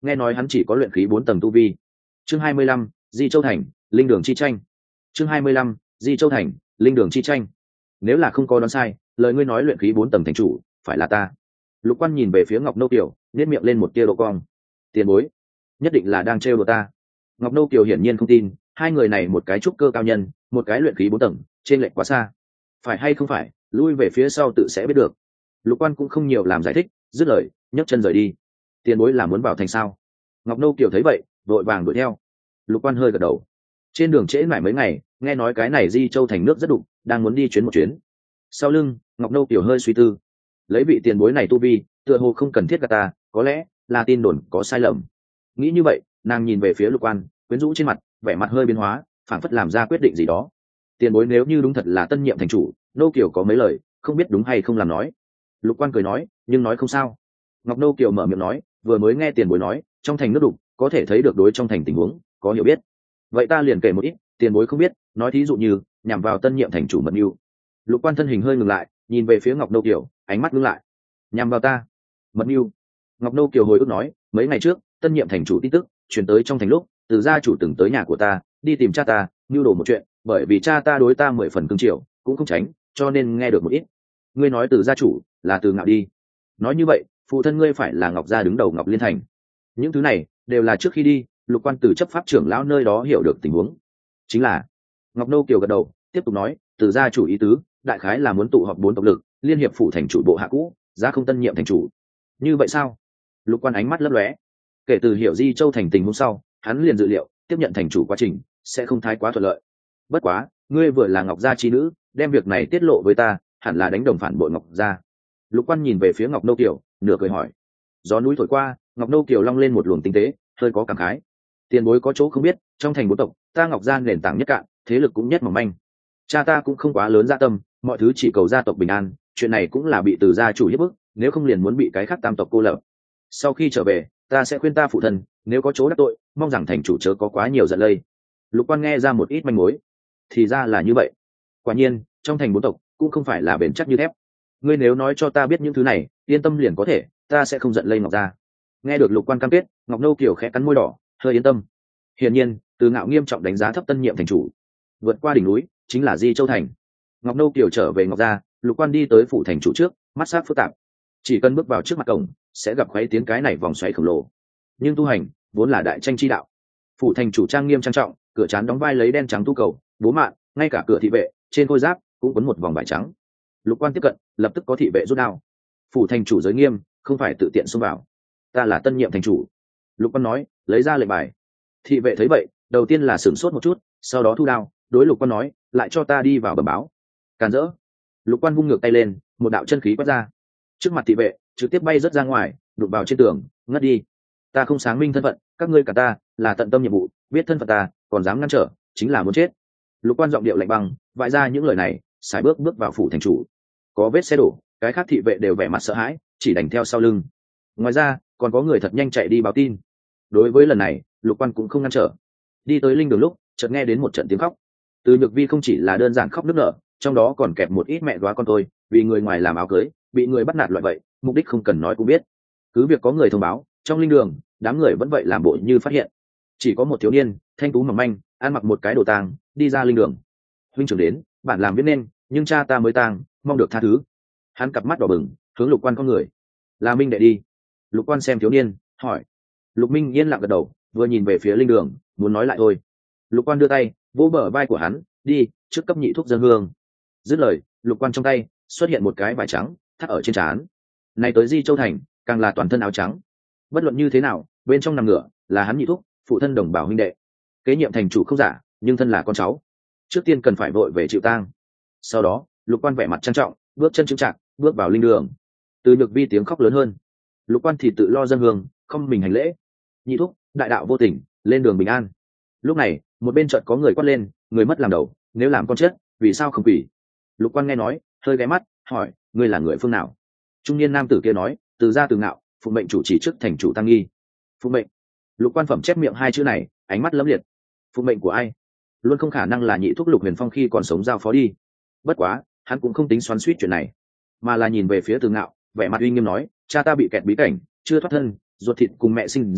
nghe nói hắn chỉ có luyện khí bốn tầng tu vi. Chương hai mươi lăm, Di Châu Thành, linh đường chi tranh. Chương hai mươi lăm, Di Châu Thành, linh đường chi tranh. Nếu là không có đoán sai, lời ngươi nói luyện khí bốn tầng thành chủ, phải là ta. Lục Quan nhìn về phía Ngọc Nâu Kiều, nhếch miệng lên một tia độ cong. Tiền bối, nhất định là đang trêu đùa ta. Ngọc Nâu Kiều hiển nhiên không tin, hai người này một cái trúc cơ cao nhân, một cái luyện khí bốn tầng, trên lệch quá xa. Phải hay không phải, lui về phía sau tự sẽ biết được. Lục Quan cũng không nhiều làm giải thích, dứt lời, nhấc chân rời đi. Tiền bối là muốn vào thành sao? Ngọc Nâu Kiều thấy vậy, vội vàng đuổi theo. Lục Quan hơi gật đầu. Trên đường trễ mãi mấy ngày, nghe nói cái này Di Châu Thành nước rất đục, đang muốn đi chuyến một chuyến. Sau lưng, Ngọc Nâu Kiều hơi suy tư. Lấy vị tiền bối này tu vi, tựa hồ không cần thiết gạt ta, có lẽ là tin đồn có sai lầm. Nghĩ như vậy, nàng nhìn về phía Lục Quan, quyến rũ trên mặt, vẻ mặt hơi biến hóa, phảng phất làm ra quyết định gì đó. Tiền bối nếu như đúng thật là tân nhiệm thành chủ, Nâu Kiều có mấy lời, không biết đúng hay không làm nói. Lục Quan cười nói, nhưng nói không sao. Ngọc Nâu Kiều mở miệng nói, vừa mới nghe tiền bối nói, trong thành nước đục, có thể thấy được đối trong thành tình huống, có hiểu biết. Vậy ta liền kể một ít, tiền bối không biết, nói thí dụ như nhằm vào tân nhiệm thành chủ mật mưu. Lục Quan thân hình hơi ngừng lại, nhìn về phía Ngọc Nâu Kiều, ánh mắt ngưng lại. Nhằm vào ta? Mật mưu? Ngọc Nâu Kiều hồi ức nói, mấy ngày trước, tân nhiệm thành chủ tin tức truyền tới trong thành lúc, từ gia chủ từng tới nhà của ta, đi tìm cha ta, mưu đồ một chuyện, bởi vì cha ta đối ta mười phần cưng chiều, cũng không tránh, cho nên nghe được một ít. Ngươi nói từ gia chủ, là từ Ngạo đi. Nói như vậy, phụ thân ngươi phải là Ngọc gia đứng đầu Ngọc Liên Thành. Những thứ này đều là trước khi đi, Lục Quan từ chấp pháp trưởng lão nơi đó hiểu được tình huống. Chính là Ngọc Nâu Kiều gật đầu, tiếp tục nói, từ gia chủ ý tứ, đại khái là muốn tụ họp bốn tộc lực, liên hiệp phủ thành chủ bộ hạ cũ, giá không tân nhiệm thành chủ. Như vậy sao? Lục Quan ánh mắt lấp lóe. Kể từ hiểu Di Châu thành tình hôm sau, hắn liền dự liệu tiếp nhận thành chủ quá trình sẽ không thái quá thuận lợi. Bất quá, ngươi vừa là Ngọc gia chi nữ, đem việc này tiết lộ với ta, hẳn là đánh đồng phản bội Ngọc gia. Lục Quan nhìn về phía Ngọc Nâu Kiều, nửa cười hỏi. Gió núi thổi qua, Ngọc Nâu Kiều long lên một luồng tinh tế, hơi có cảm khái. Tiền bối có chỗ không biết, trong thành bốn tộc, ta Ngọc gia nền tảng nhất cạn, thế lực cũng nhất mỏng manh. Cha ta cũng không quá lớn dạ tâm, mọi thứ chỉ cầu gia tộc bình an, chuyện này cũng là bị từ gia chủ hiếp bức, nếu không liền muốn bị cái khác tam tộc cô lập. Sau khi trở về, ta sẽ khuyên ta phụ thân, nếu có chỗ đắc tội, mong rằng thành chủ chớ có quá nhiều giận lây. Lục Quan nghe ra một ít manh mối. Thì ra là như vậy. Quả nhiên, trong thành bốn tộc cũng không phải là bền chắc như thép. Ngươi nếu nói cho ta biết những thứ này, yên tâm liền có thể, ta sẽ không giận lây Ngọc gia. Nghe được Lục Quan cam kết, Ngọc Nâu Kiều khẽ cắn môi đỏ, hơi yên tâm. Hiển nhiên, Từ Ngạo nghiêm trọng đánh giá thấp tân nhiệm thành chủ. Vượt qua đỉnh núi, chính là Di Châu thành. Ngọc Nâu Kiều trở về Ngọc gia, Lục Quan đi tới phủ thành chủ trước, mắt sắc phức tạp. Chỉ cần bước vào trước mặt cổng, sẽ gặp khuấy tiến cái này vòng xoáy khổng lồ. Nhưng tu hành vốn là đại tranh chi đạo. Phủ thành chủ trang nghiêm trang trọng, cửa trán đóng vai lấy đen trắng tu cầu, bố mạn, ngay cả cửa thị vệ trên khôi giáp cũng quấn một vòng vải trắng. Lục Quan tiếp cận, lập tức có thị vệ rút đao. Phủ thành chủ giới nghiêm, không phải tự tiện xông vào. Ta là tân nhiệm thành chủ. Lục Quan nói, lấy ra lệnh bài. Thị vệ thấy vậy, đầu tiên là sửng sốt một chút, sau đó thu đao, đối Lục Quan nói, lại cho ta đi vào bẩm báo. Càn rỡ. Lục Quan vung ngược tay lên, một đạo chân khí quét ra. Trước mặt thị vệ, trực tiếp bay rớt ra ngoài, đụng vào trên tường, ngất đi. Ta không sáng minh thân phận, các ngươi cả ta là tận tâm nhiệm vụ, biết thân phận ta, còn dám ngăn trở, chính là muốn chết. Lục Quan giọng điệu lạnh băng, vại ra những lời này, sải bước bước vào phủ thành chủ. Có vết xe đổ, cái khác thị vệ đều vẻ mặt sợ hãi, chỉ đành theo sau lưng. Ngoài ra, còn có người thật nhanh chạy đi báo tin. Đối với lần này, Lục Quan cũng không ngăn trở. Đi tới linh đường lúc, chợt nghe đến một trận tiếng khóc. Từ Nhược Vi không chỉ là đơn giản khóc nức nở, trong đó còn kẹp một ít mẹ góa con tôi, vì người ngoài làm áo cưới, bị người bắt nạt loại vậy, mục đích không cần nói cũng biết. Cứ việc có người thông báo, trong linh đường, đám người vẫn vậy làm bộ như phát hiện. Chỉ có một thiếu niên, thanh tú mỏng manh, ăn mặc một cái đồ tang, đi ra linh đường. Huynh trưởng đến, bản làm biết nên, nhưng cha ta mới tang, mong được tha thứ. Hắn cặp mắt đỏ bừng, hướng Lục Quan con người. Là Minh đệ đi. Lục Quan xem thiếu niên, hỏi. Lục Minh yên lặng gật đầu, vừa nhìn về phía linh đường, muốn nói lại thôi. Lục Quan đưa tay, vỗ bờ vai của hắn, đi, trước cấp nhị thuốc dân hương. Dứt lời, Lục Quan trong tay xuất hiện một cái vải trắng, thắt ở trên trán. Này tới Di Châu thành, càng là toàn thân áo trắng. Bất luận như thế nào, bên trong nằm ngửa là hắn nhị thúc, phụ thân đồng bào huynh đệ. Kế nhiệm thành chủ không giả, nhưng thân là con cháu, trước tiên cần phải vội về chịu tang. Sau đó, Lục Quan vẻ mặt trang trọng, bước chân chững chạc, bước vào linh đường. Từ Nhược Vi tiếng khóc lớn hơn. Lục Quan thì tự lo dân hương, không mình hành lễ. Nhị thúc, đại đạo vô tình, lên đường bình an. Lúc này, một bên chợt có người quát lên, người mất làm đầu, nếu làm con chết, vì sao không quỷ? Lục Quan nghe nói, hơi ghé mắt, hỏi, ngươi là người phương nào? Trung niên nam tử kia nói, từ gia từ Ngạo, phụ mệnh chủ chỉ chức thành chủ tăng nghi. Phụ mệnh. Lục Quan phẩm chép miệng hai chữ này, ánh mắt lấm liệt. Phụ mệnh của ai? Luôn không khả năng là nhị thúc Lục Huyền Phong khi còn sống giao phó đi. Bất quá, hắn cũng không tính xoắn xuýt chuyện này, mà là nhìn về phía Từ Ngạo, vẻ mặt uy nghiêm nói, cha ta bị kẹt bí cảnh, chưa thoát thân, ruột thịt cùng mẹ sinh ra,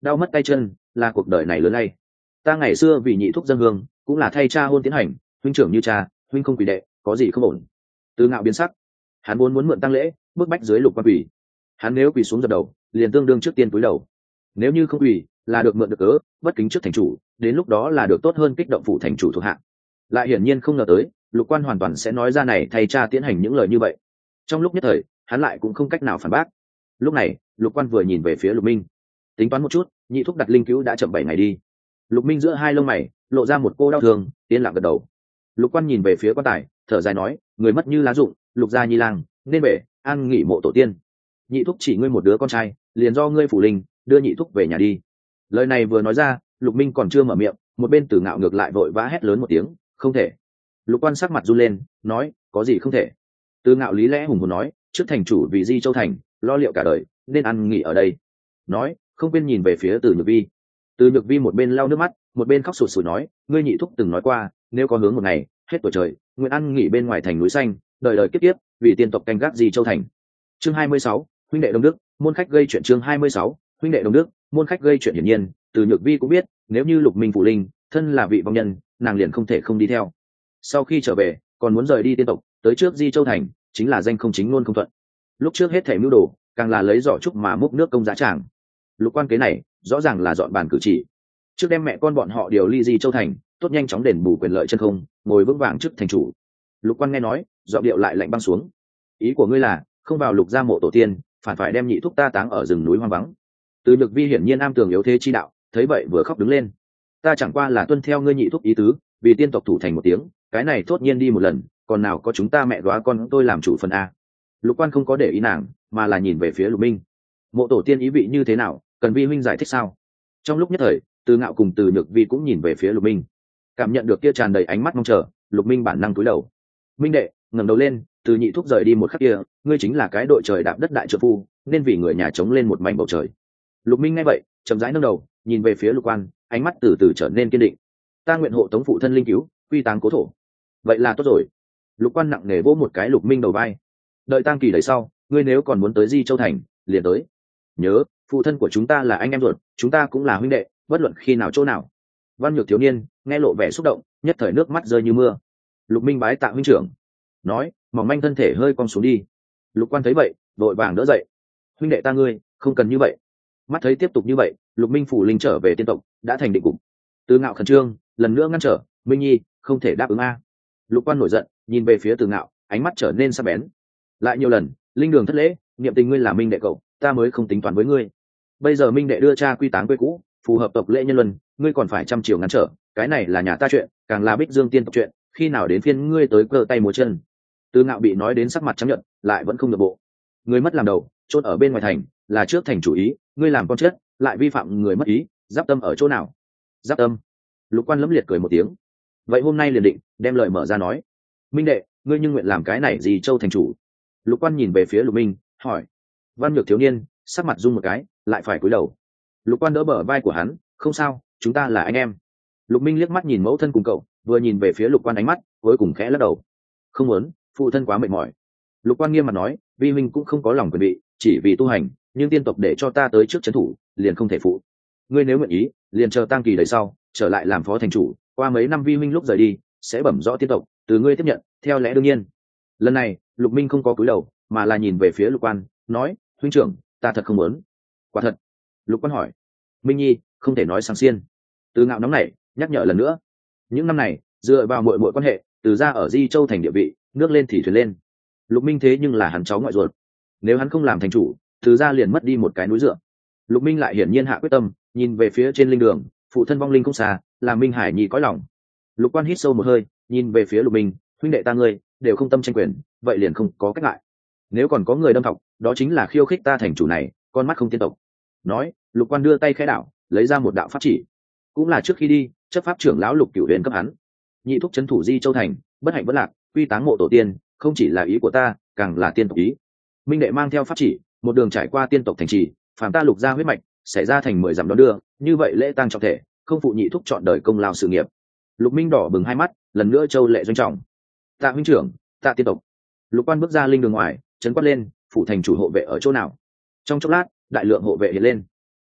đau mất tay chân là cuộc đời này lớn lay. Ta ngày xưa vì nhị thúc dân hương cũng là thay cha hôn tiến hành, huynh trưởng như cha, huynh không quỷ đệ có gì không ổn. Từ Ngạo biến sắc, hắn vốn muốn mượn tăng lễ bức bách dưới Lục Quan quỷ, hắn nếu quỳ xuống dập đầu liền tương đương trước tiên cúi đầu, nếu như không quỳ là được mượn được cớ bất kính trước thành chủ, đến lúc đó là được tốt hơn kích động phụ thành chủ thuộc hạ. Lại hiển nhiên không ngờ tới Lục Quan hoàn toàn sẽ nói ra này thay cha tiến hành những lời như vậy. Trong lúc nhất thời hắn lại cũng không cách nào phản bác. Lúc này Lục Quan vừa nhìn về phía Lục Minh, tính toán một chút, nhị thúc đặt linh cứu đã chậm bảy ngày đi. Lục Minh giữa hai lông mày lộ ra một cô đau thương, yên lặng gật đầu. Lục Quan nhìn về phía quan tài, thở dài nói, người mất như lá rụng, Lục gia nhi lang nên về an nghỉ mộ tổ tiên. Nhị thúc chỉ ngươi một đứa con trai, liền do ngươi phủ linh đưa nhị thúc về nhà đi. Lời này vừa nói ra, Lục Minh còn chưa mở miệng, một bên Từ Ngạo ngược lại vội vã hét lớn một tiếng, không thể. Lục Quan sắc mặt run lên, nói, có gì không thể? Từ Ngạo lý lẽ hùng hồn nói, trước thành chủ vì Di Châu thành lo liệu cả đời, nên ăn nghỉ ở đây. Nói, không quên nhìn về phía Từ Nhược Vi. Từ Nhược Vi một bên lau nước mắt, một bên khóc sụt sùi nói, ngươi nhị thúc từng nói qua, nếu có hướng một ngày hết tuổi trời, nguyện ăn nghỉ bên ngoài thành núi xanh, đời đời kiếp kiếp vì tiên tộc canh gác Di Châu thành. Chương hai mươi sáu, huynh đệ Đông Đức, môn khách gây chuyện. Chương hai mươi sáu, huynh đệ Đông Đức, môn khách gây chuyện. Hiển nhiên, Từ Nhược Vi cũng biết, nếu như Lục Minh phụ linh thân là vị vong nhân, nàng liền không thể không đi theo. Sau khi trở về, còn muốn rời đi tiên tộc, tới trước Di Châu thành, chính là danh không chính luôn không thuận. Lúc trước hết thảy mưu đồ, càng là lấy giỏ trúc mà múc nước công giá tràng. Lục Quan kế này, rõ ràng là dọn bàn cử chỉ. Trước đem mẹ con bọn họ điều ly Di Châu thành, tốt nhanh chóng đền bù quyền lợi chân không, ngồi vững vàng trước thành chủ. Lục Quan nghe nói, giọng điệu lại lạnh băng xuống. Ý của ngươi là, không vào Lục gia mộ tổ tiên, phản phải đem nhị thúc ta táng ở rừng núi hoang vắng. Từ Nhược Vi hiển nhiên am tường yếu thế chi đạo, thấy vậy vừa khóc đứng lên. Ta chẳng qua là tuân theo ngươi nhị thúc ý tứ, vì tiên tộc thủ thành một tiếng, cái này tốt nhiên đi một lần, còn nào có chúng ta mẹ đoá con tôi làm chủ phần a. Lục Quan không có để ý nàng, mà là nhìn về phía Lục Minh. Mộ tổ tiên ý vị như thế nào, cần vi huynh giải thích sao? Trong lúc nhất thời, Từ Ngạo cùng Từ Nhược Vi cũng nhìn về phía Lục Minh, cảm nhận được kia tràn đầy ánh mắt mong chờ. Lục Minh bản năng cúi đầu. Minh đệ, ngẩng đầu lên, từ nhị thúc rời đi một khắc kia, ngươi chính là cái đội trời đạp đất đại trợ phu, nên vì người nhà chống lên một mảnh bầu trời. Lục Minh nghe vậy, chậm rãi nâng đầu, nhìn về phía Lục Quan, ánh mắt từ từ trở nên kiên định. Ta nguyện hộ tống phụ thân linh cứu, quy táng cố thổ. Vậy là tốt rồi. Lục Quan nặng nề vỗ một cái Lục Minh đầu vai. Đợi tang kỳ đợi sau, ngươi nếu còn muốn tới Di Châu thành, liền tới. Nhớ, phụ thân của chúng ta là anh em ruột, chúng ta cũng là huynh đệ, bất luận khi nào chỗ nào. Văn Nhược thiếu niên nghe lộ vẻ xúc động, nhất thời nước mắt rơi như mưa. Lục Minh bái tạ huynh trưởng, nói, mỏng manh thân thể hơi cong xuống đi. Lục Quan thấy vậy, vội vàng đỡ dậy. Huynh đệ ta ngươi, không cần như vậy. Mắt thấy tiếp tục như vậy, Lục Minh phủ linh trở về tiên tộc, đã thành định cục. Từ Ngạo khẩn trương, lần nữa ngăn trở, Minh Nhi, không thể đáp ứng a. Lục Quan nổi giận, nhìn về phía Từ Ngạo, ánh mắt trở nên sắc bén. Lại nhiều lần, linh đường thất lễ, niệm tình ngươi là minh đệ cậu, ta mới không tính toán với ngươi. Bây giờ minh đệ đưa cha quy táng quê cũ, phù hợp tộc lễ nhân luân, ngươi còn phải trăm chiều ngăn trở, cái này là nhà ta chuyện, càng là Bích Dương tiên tộc chuyện, khi nào đến phiên ngươi tới cơ tay múa chân. Từ Ngạo bị nói đến sắc mặt trắng nhợt, lại vẫn không được bộ. Ngươi mất làm đầu, chốt ở bên ngoài thành, là trước thành chủ ý, ngươi làm con chết, lại vi phạm người mất ý, giáp tâm ở chỗ nào? Giáp tâm. Lục Quan lẫm liệt cười một tiếng. Vậy hôm nay liền định, đem lời mở ra nói. Minh đệ, ngươi nhưng nguyện làm cái này gì Châu thành chủ? Lục Quan nhìn về phía Lục Minh, hỏi. Văn Nhược thiếu niên sắc mặt run một cái, lại phải cúi đầu. Lục Quan đỡ bờ vai của hắn, không sao, chúng ta là anh em. Lục Minh liếc mắt nhìn mẫu thân cùng cậu, vừa nhìn về phía Lục Quan ánh mắt cuối cùng khẽ lắc đầu. Không muốn, phụ thân quá mệt mỏi. Lục Quan nghiêm mặt nói, vi huynh cũng không có lòng quyền bị, chỉ vì tu hành, nhưng tiên tộc để cho ta tới trước trấn thủ, liền không thể phụ. Ngươi nếu nguyện ý, liền chờ tang kỳ đời sau, trở lại làm phó thành chủ, qua mấy năm vi huynh lúc rời đi, sẽ bẩm rõ tiên tộc, từ ngươi tiếp nhận, theo lẽ đương nhiên. Lần này, Lục Minh không có cúi đầu, mà là nhìn về phía Lục Quan, nói, huynh trưởng, ta thật không muốn. Quả thật. Lục Quan hỏi. Minh Nhi, không thể nói sang xiên. Từ Ngạo nóng nảy, nhắc nhở lần nữa. Những năm này, dựa vào mọi mọi quan hệ, từ ra ở Di Châu thành địa vị, nước lên thì thuyền lên. Lục Minh thế nhưng là hắn cháu ngoại ruột, nếu hắn không làm thành chủ, từ ra liền mất đi một cái núi dựa. Lục Minh lại hiển nhiên hạ quyết tâm, nhìn về phía trên linh đường, phụ thân vong linh không xa, là Minh Hải Nhi cõi lòng. Lục Quan hít sâu một hơi, nhìn về phía Lục Minh, huynh đệ ta ngươi đều không tâm tranh quyền, vậy liền không có cách lại. Nếu còn có người đâm thọc, đó chính là khiêu khích ta thành chủ này, con mắt không tiên tộc. Nói, Lục Quan đưa tay khẽ đảo, lấy ra một đạo pháp chỉ, cũng là trước khi đi, chấp pháp trưởng lão Lục Cửu Huyền cấp hắn. Nhị thúc trấn thủ Di Châu thành, bất hạnh bất lạc, quy táng mộ tổ tiên, không chỉ là ý của ta, càng là tiên tộc ý. Minh đệ mang theo pháp chỉ, một đường trải qua tiên tộc thành trì, phàm ta Lục gia huyết mạch, xảy ra thành mười dặm đón đưa, như vậy lễ tang trọng thể, không phụ nhị thúc chọn đời công lao sự nghiệp. Lục Minh đỏ bừng hai mắt, lần nữa châu lệ doanh trọng. Tạ huynh trưởng, tạ tiên tộc. Lục Quan bước ra linh đường ngoài, trấn quát lên, phủ thành chủ hộ vệ ở chỗ nào? Trong chốc lát, đại lượng hộ vệ hiện lên.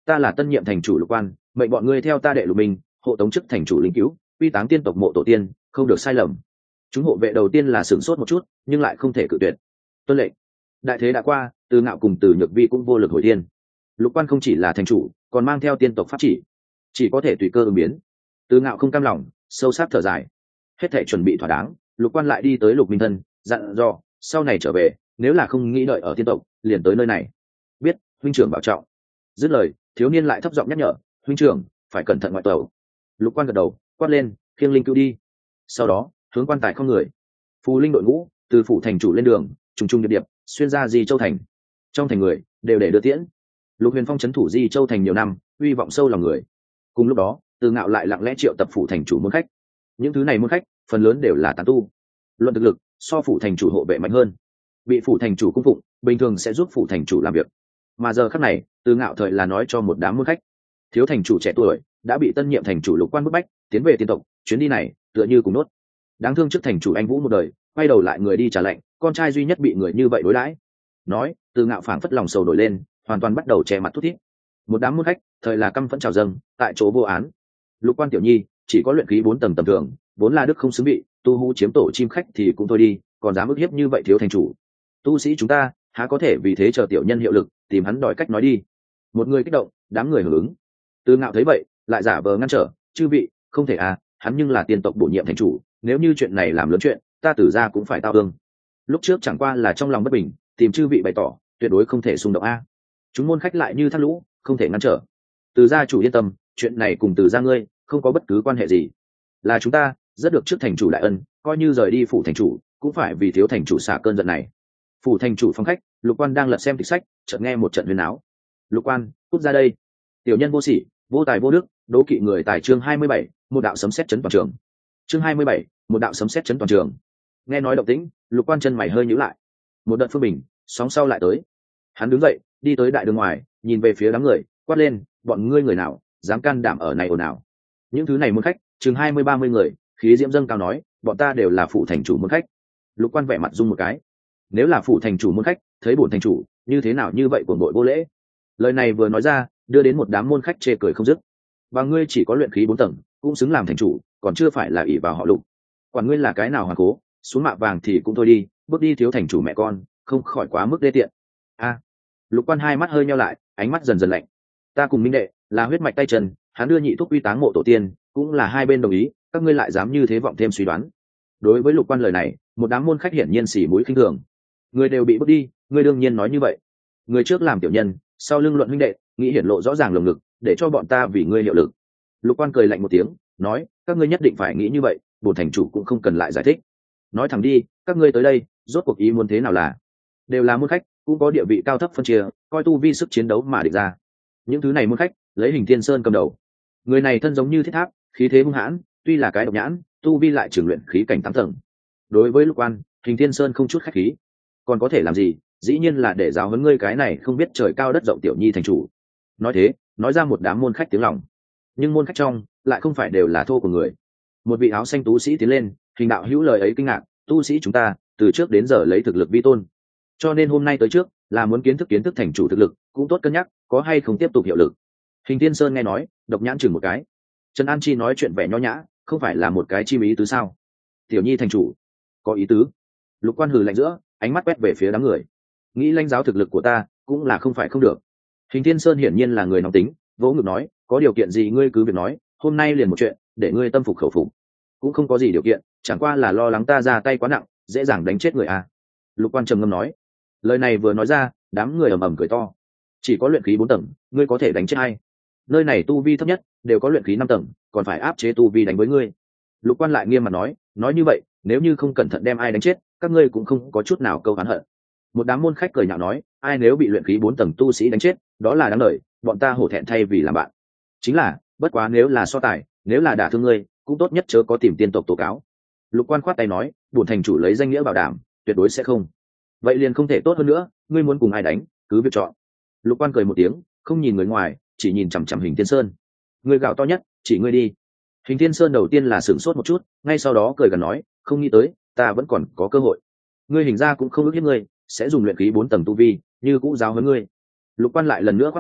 ta là tân nhiệm thành chủ Lục Quan, mệnh bọn ngươi theo ta đệ Lục Minh hộ tống chức thành chủ lính cứu quy táng tiên tộc mộ tổ tiên, không được sai lầm. Chúng hộ vệ đầu tiên là sửng sốt một chút, nhưng lại không thể cự tuyệt. Tuân lệnh. Đại thế đã qua, Từ Ngạo cùng Từ Nhược Vi cũng vô lực hồi thiên. Lục Quan không chỉ là thành chủ, còn mang theo tiên tộc pháp chỉ, chỉ có thể tùy cơ ứng biến. Từ Ngạo không cam lòng, sâu sắc thở dài. Hết thảy chuẩn bị thỏa đáng, Lục Quan lại đi tới Lục Minh thân, dặn dò sau này trở về, nếu là không nghĩ đợi ở tiên tộc, liền tới nơi này. Biết, huynh trưởng bảo trọng. Dứt lời, thiếu niên lại thấp giọng nhắc nhở, huynh trưởng phải cẩn thận ngoại tẩu. Lục Quan gật đầu, quát lên, khiêng linh cứu đi. Sau đó hướng quan tài không người, phù linh đội ngũ từ phủ thành chủ lên đường, trùng trùng điệp điệp xuyên ra Di Châu thành. Trong thành người đều để đưa tiễn. Lục Huyền Phong trấn thủ Di Châu thành nhiều năm, uy vọng sâu lòng người. Cùng lúc đó, Từ Ngạo lại lặng lẽ triệu tập phủ thành chủ môn khách. Những thứ này môn khách phần lớn đều là tán tu, luận thực lực so phủ thành chủ hộ vệ mạnh hơn, bị phủ thành chủ cung phụng, bình thường sẽ giúp phủ thành chủ làm việc. Mà giờ khắc này, Từ Ngạo thời là nói cho một đám môn khách, thiếu thành chủ trẻ tuổi đã bị tân nhiệm thành chủ Lục Quan bức bách tiến về tiên tộc, chuyến đi này tựa như cùng nốt. Đáng thương trước thành chủ anh Vũ một đời, quay đầu lại người đi trả lệnh, con trai duy nhất bị người như vậy đối đãi. Nói, Từ Ngạo phảng phất lòng sầu nổi lên, hoàn toàn bắt đầu che mặt thút thít. Một đám môn khách thời là căm phẫn trào dâng, tại chỗ vô án. Lục Quan tiểu nhi chỉ có luyện khí bốn tầng tầm thường, vốn là đức không xứng bị, tu hú chiếm tổ chim khách thì cũng thôi đi, còn dám ức hiếp như vậy thiếu thành chủ. Tu sĩ chúng ta há có thể vì thế chờ tiểu nhân hiệu lực, tìm hắn đòi cách nói đi. Một người kích động, đám người hưởng ứng. Từ Ngạo thấy vậy, lại giả vờ ngăn trở, chư vị, không thể à, hắn nhưng là tiên tộc bổ nhiệm thành chủ, nếu như chuyện này làm lớn chuyện, ta Từ gia cũng phải tao ương. Lúc trước chẳng qua là trong lòng bất bình, tìm chư vị bày tỏ, tuyệt đối không thể xung động a. Chúng môn khách lại như thác lũ, không thể ngăn trở. Từ gia chủ yên tâm, chuyện này cùng Từ gia ngươi không có bất cứ quan hệ gì, là chúng ta rất được trước thành chủ đại ân, coi như rời đi phủ thành chủ cũng phải vì thiếu thành chủ xả cơn giận này. Phủ thành chủ phong khách, Lục Quan đang lật xem tịch sách, chợt nghe một trận huyên náo. Lục Quan, cút ra đây! Tiểu nhân vô sỉ, vô tài vô đức, đố kỵ người tài. Chương hai mươi bảy, một đạo sấm sét chấn toàn trường. Chương hai mươi bảy, một đạo sấm sét chấn toàn trường. Nghe nói động tĩnh, Lục Quan chân mày hơi nhíu lại. Một đợt phương bình, sóng sau lại tới. Hắn đứng dậy, đi tới đại đường ngoài, nhìn về phía đám người, quát lên, bọn ngươi người nào dám can đảm ở này ồn ào? Những thứ này môn khách chừng hai mươi ba mươi người, khí diễm dâng cao nói, bọn ta đều là phủ thành chủ môn khách. Lục Quan vẻ mặt rung một cái. Nếu là phủ thành chủ môn khách, thấy bổn thành chủ như thế nào như vậy của nội vô lễ. Lời này vừa nói ra, đưa đến một đám môn khách chê cười không dứt. Và ngươi chỉ có luyện khí bốn tầng, cũng xứng làm thành chủ, còn chưa phải là ỷ vào họ Lục. Quản ngươi là cái nào hoàng cố, xuống mạ vàng thì cũng thôi đi, bước đi thiếu thành chủ mẹ con, không khỏi quá mức đê tiện. A. Lục Quan hai mắt hơi nheo lại, ánh mắt dần dần lạnh. Ta cùng minh đệ là huyết mạch tay chân, hắn đưa nhị thúc uy táng mộ tổ tiên, cũng là hai bên đồng ý, các ngươi lại dám như thế vọng thêm suy đoán. Đối với Lục Quan lời này, một đám môn khách hiển nhiên xỉ mũi khinh thường. Người đều bị bước đi, ngươi đương nhiên nói như vậy. Người trước làm tiểu nhân, sau lưng luận huynh đệ, nghĩ hiển lộ rõ ràng lồng ngực, để cho bọn ta vì ngươi hiệu lực. Lục Quan cười lạnh một tiếng, nói, các ngươi nhất định phải nghĩ như vậy, bổn thành chủ cũng không cần lại giải thích. Nói thẳng đi, các ngươi tới đây, rốt cuộc ý muốn thế nào là? Đều là môn khách, cũng có địa vị cao thấp phân chia, coi tu vi sức chiến đấu mà địch ra. Những thứ này môn khách, lấy Hình Thiên Sơn cầm đầu. Người này thân giống như thiết tháp, khí thế hung hãn, tuy là cái độc nhãn, tu vi lại trường luyện khí cảnh tám tầng. Đối với Lục Quan, Hình Thiên Sơn không chút khách khí. Còn có thể làm gì, dĩ nhiên là để giáo huấn ngươi cái này không biết trời cao đất rộng tiểu nhi thành chủ. Nói thế, nói ra một đám môn khách tiếng lòng. Nhưng môn khách trong lại không phải đều là thô của người. Một vị áo xanh tú sĩ tiến lên, Hình đạo hữu lời ấy kinh ngạc, tu sĩ chúng ta từ trước đến giờ lấy thực lực vi tôn, cho nên hôm nay tới trước là muốn kiến thức kiến thức thành chủ thực lực, cũng tốt cân nhắc có hay không tiếp tục hiệu lực. Hình Thiên Sơn nghe nói, độc nhãn chừng một cái. Trần An Chi nói chuyện vẻ nho nhã, không phải là một cái chi ý tứ sao? Tiểu nhi thành chủ có ý tứ. Lục Quan hừ lạnh giữa, ánh mắt quét về phía đám người, nghĩ lãnh giáo thực lực của ta cũng là không phải không được. Hình Thiên Sơn hiển nhiên là người nóng tính, vỗ ngực nói, có điều kiện gì ngươi cứ việc nói, hôm nay liền một chuyện, để ngươi tâm phục khẩu phục. Cũng không có gì điều kiện, chẳng qua là lo lắng ta ra tay quá nặng, dễ dàng đánh chết người à. Lục Quan trầm ngâm nói. Lời này vừa nói ra, đám người ầm ầm cười to. Chỉ có luyện khí bốn tầng, ngươi có thể đánh chết hay? Nơi này tu vi thấp nhất đều có luyện khí năm tầng, còn phải áp chế tu vi đánh với ngươi. Lục Quan lại nghiêm mặt nói, nói như vậy, nếu như không cẩn thận đem ai đánh chết, các ngươi cũng không có chút nào câu oán hận. Một đám môn khách cười nhạo nói, ai nếu bị luyện khí bốn tầng tu sĩ đánh chết, đó là đáng đời, bọn ta hổ thẹn thay vì làm bạn. Chính là, bất quá nếu là so tài, nếu là đả thương ngươi, cũng tốt nhất chớ có tìm tiên tộc tố cáo. Lục Quan khoát tay nói, bổn thành chủ lấy danh nghĩa bảo đảm, tuyệt đối sẽ không. Vậy liền không thể tốt hơn nữa, ngươi muốn cùng ai đánh, cứ việc chọn. Lục Quan cười một tiếng, không nhìn người ngoài, chỉ nhìn chằm chằm Hình Thiên Sơn. Ngươi gạo to nhất, chỉ ngươi đi. Hình Thiên Sơn đầu tiên là sửng sốt một chút, ngay sau đó cười gần nói, không nghĩ tới, ta vẫn còn có cơ hội. Ngươi Hình ra cũng không ước hiếp ngươi, sẽ dùng luyện khí bốn tầng tu vi, như cũ giáo huấn ngươi. Lục Quan lại lần nữa khoát tay,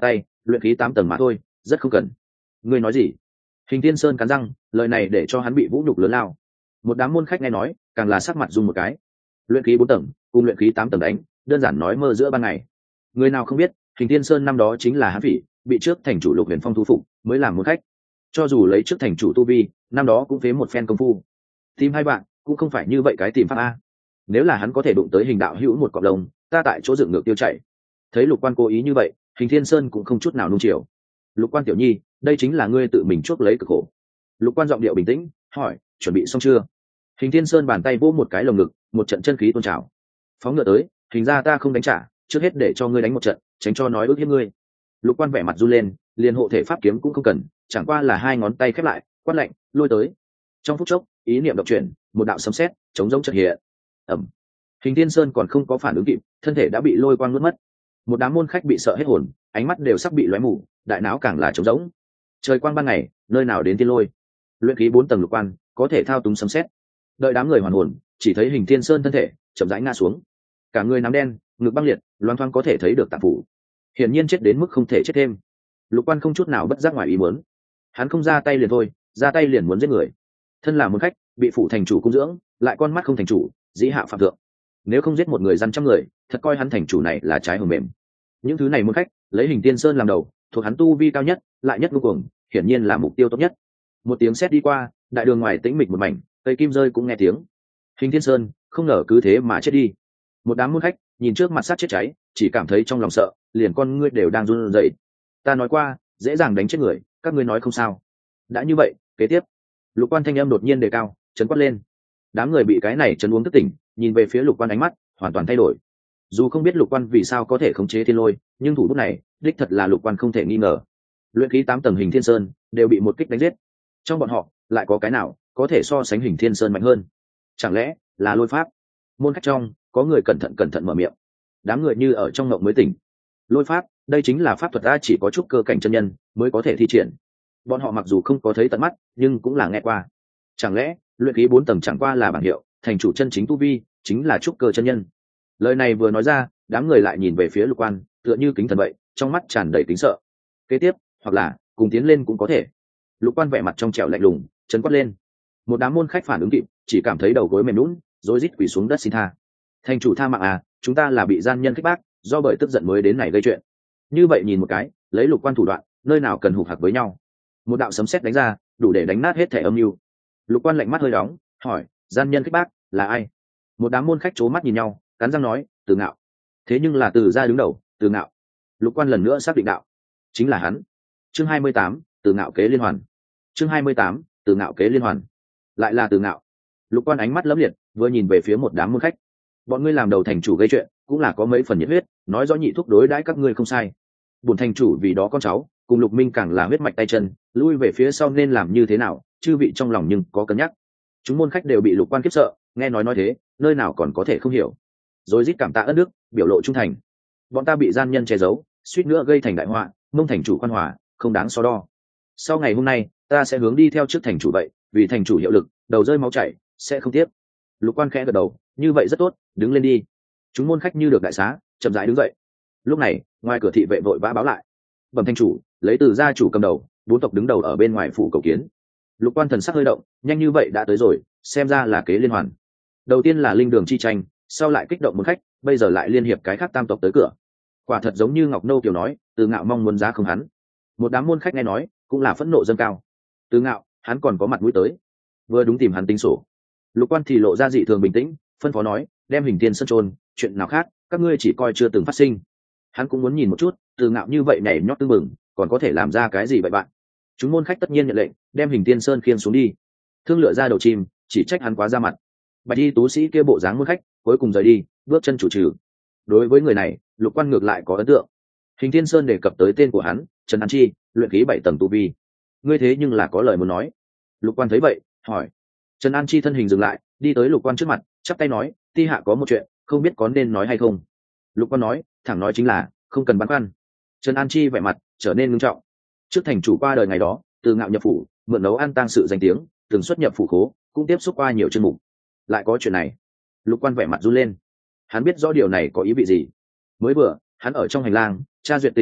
luyện khí tám tầng mà thôi, rất không cần. Ngươi nói gì? Hình Thiên Sơn cắn răng, lời này để cho hắn bị vũ nhục lớn lao. Một đám môn khách nghe nói, càng là sắc mặt run một cái. Luyện khí bốn tầng cùng luyện khí tám tầng đánh, đơn giản nói mơ giữa ban ngày. Người nào không biết, Hình Thiên Sơn năm đó chính là hán vị, bị trước thành chủ Lục Huyền Phong thu phục, mới làm môn khách. Cho dù lấy trước thành chủ tu vi, năm đó cũng phế một phen công phu. Tìm hai bạn, cũng không phải như vậy cái tìm pháp a. Nếu là hắn có thể đụng tới Hình đạo hữu một cọp lông, ta tại chỗ dựng ngược tiêu chạy. Thấy Lục Quan cố ý như vậy, Hình Thiên Sơn cũng không chút nào nuông chiều. Lục Quan tiểu nhi, đây chính là ngươi tự mình chuốc lấy cực khổ. Lục Quan giọng điệu bình tĩnh hỏi, chuẩn bị xong chưa? Hình Thiên Sơn bàn tay vỗ một cái lồng ngực, một trận chân khí tôn trào. Phóng ngựa tới, hình ra ta không đánh trả, trước hết để cho ngươi đánh một trận, tránh cho nói ước hiếp ngươi. Lục Quan vẻ mặt run lên, liền hộ thể pháp kiếm cũng không cần, chẳng qua là hai ngón tay khép lại, quát lạnh, lôi tới. Trong phút chốc, ý niệm động chuyển, một đạo sấm sét chống rỗng chợt hiện. Ầm. Hình Thiên Sơn còn không có phản ứng kịp, thân thể đã bị lôi quang nuốt mất. Một đám môn khách bị sợ hết hồn, ánh mắt đều sắp bị lóe mù, đại não càng là trống rỗng. Trời quang ban ngày, nơi nào đến tiên lôi? Luyện khí bốn tầng Lục Quan, có thể thao túng sấm sét. Đợi đám người hoàn hồn, chỉ thấy Hình Thiên Sơn thân thể chậm rãi ngã xuống, cả người nắm đen, ngực băng liệt, loang thoáng có thể thấy được tạng phủ. Hiển nhiên chết đến mức không thể chết thêm. Lục Quan không chút nào bất giác ngoài ý muốn, hắn không ra tay liền thôi, ra tay liền muốn giết người. Thân là môn khách, bị phủ thành chủ cung dưỡng, lại con mắt không thành chủ, dĩ hạ phạm thượng. Nếu không giết một người dân trăm người, thật coi hắn thành chủ này là trái hầm mềm. Những thứ này môn khách lấy Hình Thiên Sơn làm đầu, thuộc hắn tu vi cao nhất, lại nhất ngũ cuồng, hiển nhiên là mục tiêu tốt nhất. Một tiếng sét đi qua, đại đường ngoài tĩnh mịch một mảnh, cây kim rơi cũng nghe tiếng. Hình Thiên Sơn không ngờ cứ thế mà chết đi. Một đám môn khách nhìn trước mặt sát chết cháy, chỉ cảm thấy trong lòng sợ, liền con ngươi đều đang run rẩy. Ta nói qua, dễ dàng đánh chết người, các ngươi nói không sao? Đã như vậy, kế tiếp. Lục Quan thanh âm đột nhiên đề cao, chấn quát lên. Đám người bị cái này chấn uống thức tỉnh, nhìn về phía Lục Quan ánh mắt hoàn toàn thay đổi. Dù không biết Lục Quan vì sao có thể khống chế thiên lôi, nhưng thủ bút này đích thật là Lục Quan không thể nghi ngờ. Luyện khí tám tầng Hình Thiên Sơn đều bị một kích đánh giết, trong bọn họ lại có cái nào có thể so sánh Hình Thiên Sơn mạnh hơn? Chẳng lẽ là lôi pháp? Môn khách trong có người cẩn thận cẩn thận mở miệng. Đám người như ở trong ngộng mới tỉnh. Lôi pháp, đây chính là pháp thuật a, chỉ có chút cơ cảnh chân nhân mới có thể thi triển. Bọn họ mặc dù không có thấy tận mắt, nhưng cũng là nghe qua. Chẳng lẽ luyện khí bốn tầng chẳng qua là bảng hiệu, thành chủ chân chính tu vi chính là trúc cơ chân nhân? Lời này vừa nói ra, đám người lại nhìn về phía Lục Quan, tựa như kính thần vậy, trong mắt tràn đầy kính sợ. Kế tiếp, hoặc là cùng tiến lên cũng có thể. Lục Quan vẻ mặt trong trẻo lạnh lùng, chấn quát lên. Một đám môn khách phản ứng kịp, chỉ cảm thấy đầu gối mềm lún, rối rít quỳ xuống đất xin tha. Thành chủ tha mạng à, chúng ta là bị gian nhân kích bác, do bởi tức giận mới đến này gây chuyện. Như vậy nhìn một cái, lấy Lục Quan thủ đoạn, nơi nào cần hục hạc với nhau. Một đạo sấm sét đánh ra, đủ để đánh nát hết thể âm mưu. Lục Quan lạnh mắt hơi đóng, hỏi, gian nhân kích bác là ai? Một đám môn khách c mắt nhìn nhau, cắn răng nói, Từ Ngạo. Thế nhưng là Từ gia đứng đầu, Từ Ngạo. Lục Quan lần nữa xác định đạo, chính là hắn. Chương hai mươi tám, Từ Ngạo kế liên hoàn. Chương hai mươi tám, Từ Ngạo kế liên hoàn. Lại là Từ Ngạo. Lục Quan ánh mắt lấm liệt, vừa nhìn về phía một đám môn khách. Bọn ngươi làm đầu thành chủ gây chuyện, cũng là có mấy phần nhiệt huyết, nói rõ nhị thúc đối đãi các ngươi không sai. Bổn thành chủ vì đó con cháu, cùng Lục Minh càng là huyết mạch tay chân, lui về phía sau nên làm như thế nào, chư vị trong lòng nhưng có cân nhắc. Chúng môn khách đều bị Lục Quan khiếp sợ, nghe nói nói thế, nơi nào còn có thể không hiểu. Rồi rít cảm tạ ơn đức, biểu lộ trung thành. Bọn ta bị gian nhân che giấu, suýt nữa gây thành đại họa, mong thành chủ khoan hòa, không đáng so đo. Sau ngày hôm nay, ta sẽ hướng đi theo trước thành chủ vậy, vì thành chủ hiệu lực, đầu rơi máu chảy, sẽ không tiếp. Lục Quan khẽ gật đầu, như vậy rất tốt, đứng lên đi. Chúng môn khách như được đại xá, chậm rãi đứng dậy. Lúc này, ngoài cửa thị vệ vội vã báo lại, bẩm thành chủ, lấy Từ gia chủ cầm đầu, bốn tộc đứng đầu ở bên ngoài phủ cầu kiến. Lục Quan thần sắc hơi động, nhanh như vậy đã tới rồi, xem ra là kế liên hoàn. Đầu tiên là linh đường chi tranh, sau lại kích động môn khách, bây giờ lại liên hiệp cái khác tam tộc tới cửa. Quả thật giống như Ngọc Nô Kiều nói, Từ Ngạo mong muốn giá không hắn. Một đám môn khách nghe nói, cũng là phẫn nộ dâng cao. Từ Ngạo, hắn còn có mặt mũi tới, vừa đúng tìm hắn tính sổ. Lục Quan thì lộ ra dị thường bình tĩnh, phân phó nói, đem Hình Thiên Sơn chôn, chuyện nào khác các ngươi chỉ coi chưa từng phát sinh. Hắn cũng muốn nhìn một chút, Từ Ngạo như vậy nhảy nhót tưng bừng, còn có thể làm ra cái gì vậy bạn? Chúng môn khách tất nhiên nhận lệnh, đem Hình Thiên Sơn khiêng xuống đi. Thương lựa ra đầu chim, chỉ trách hắn quá ra mặt. Bạch y tú sĩ kia bộ dáng môn khách, cuối cùng rời đi, bước chân chủ trừ. Đối với người này, Lục Quan ngược lại có ấn tượng. Hình Thiên Sơn đề cập tới tên của hắn, Trần An Chi, luyện khí bảy tầng tu vi. Ngươi thế nhưng là có lời muốn nói. Lục Quan thấy vậy, hỏi. Trần An Chi thân hình dừng lại, đi tới Lục Quan trước mặt, chắp tay nói, ti hạ có một chuyện, không biết có nên nói hay không. Lục Quan nói, thẳng nói chính là, không cần băn khoăn. Trần An Chi vẻ mặt trở nên nghiêm trọng. Trước thành chủ qua đời ngày đó, Từ Ngạo nhập phủ, mượn nấu ăn tang sự danh tiếng, từng xuất nhập phủ khố, cũng tiếp xúc qua nhiều chương mục. Lại có chuyện này. Lục Quan vẻ mặt run lên. Hắn biết rõ điều này có ý vị gì. Mới vừa, hắn ở trong hành lang tra duyệt tịch sách lúc,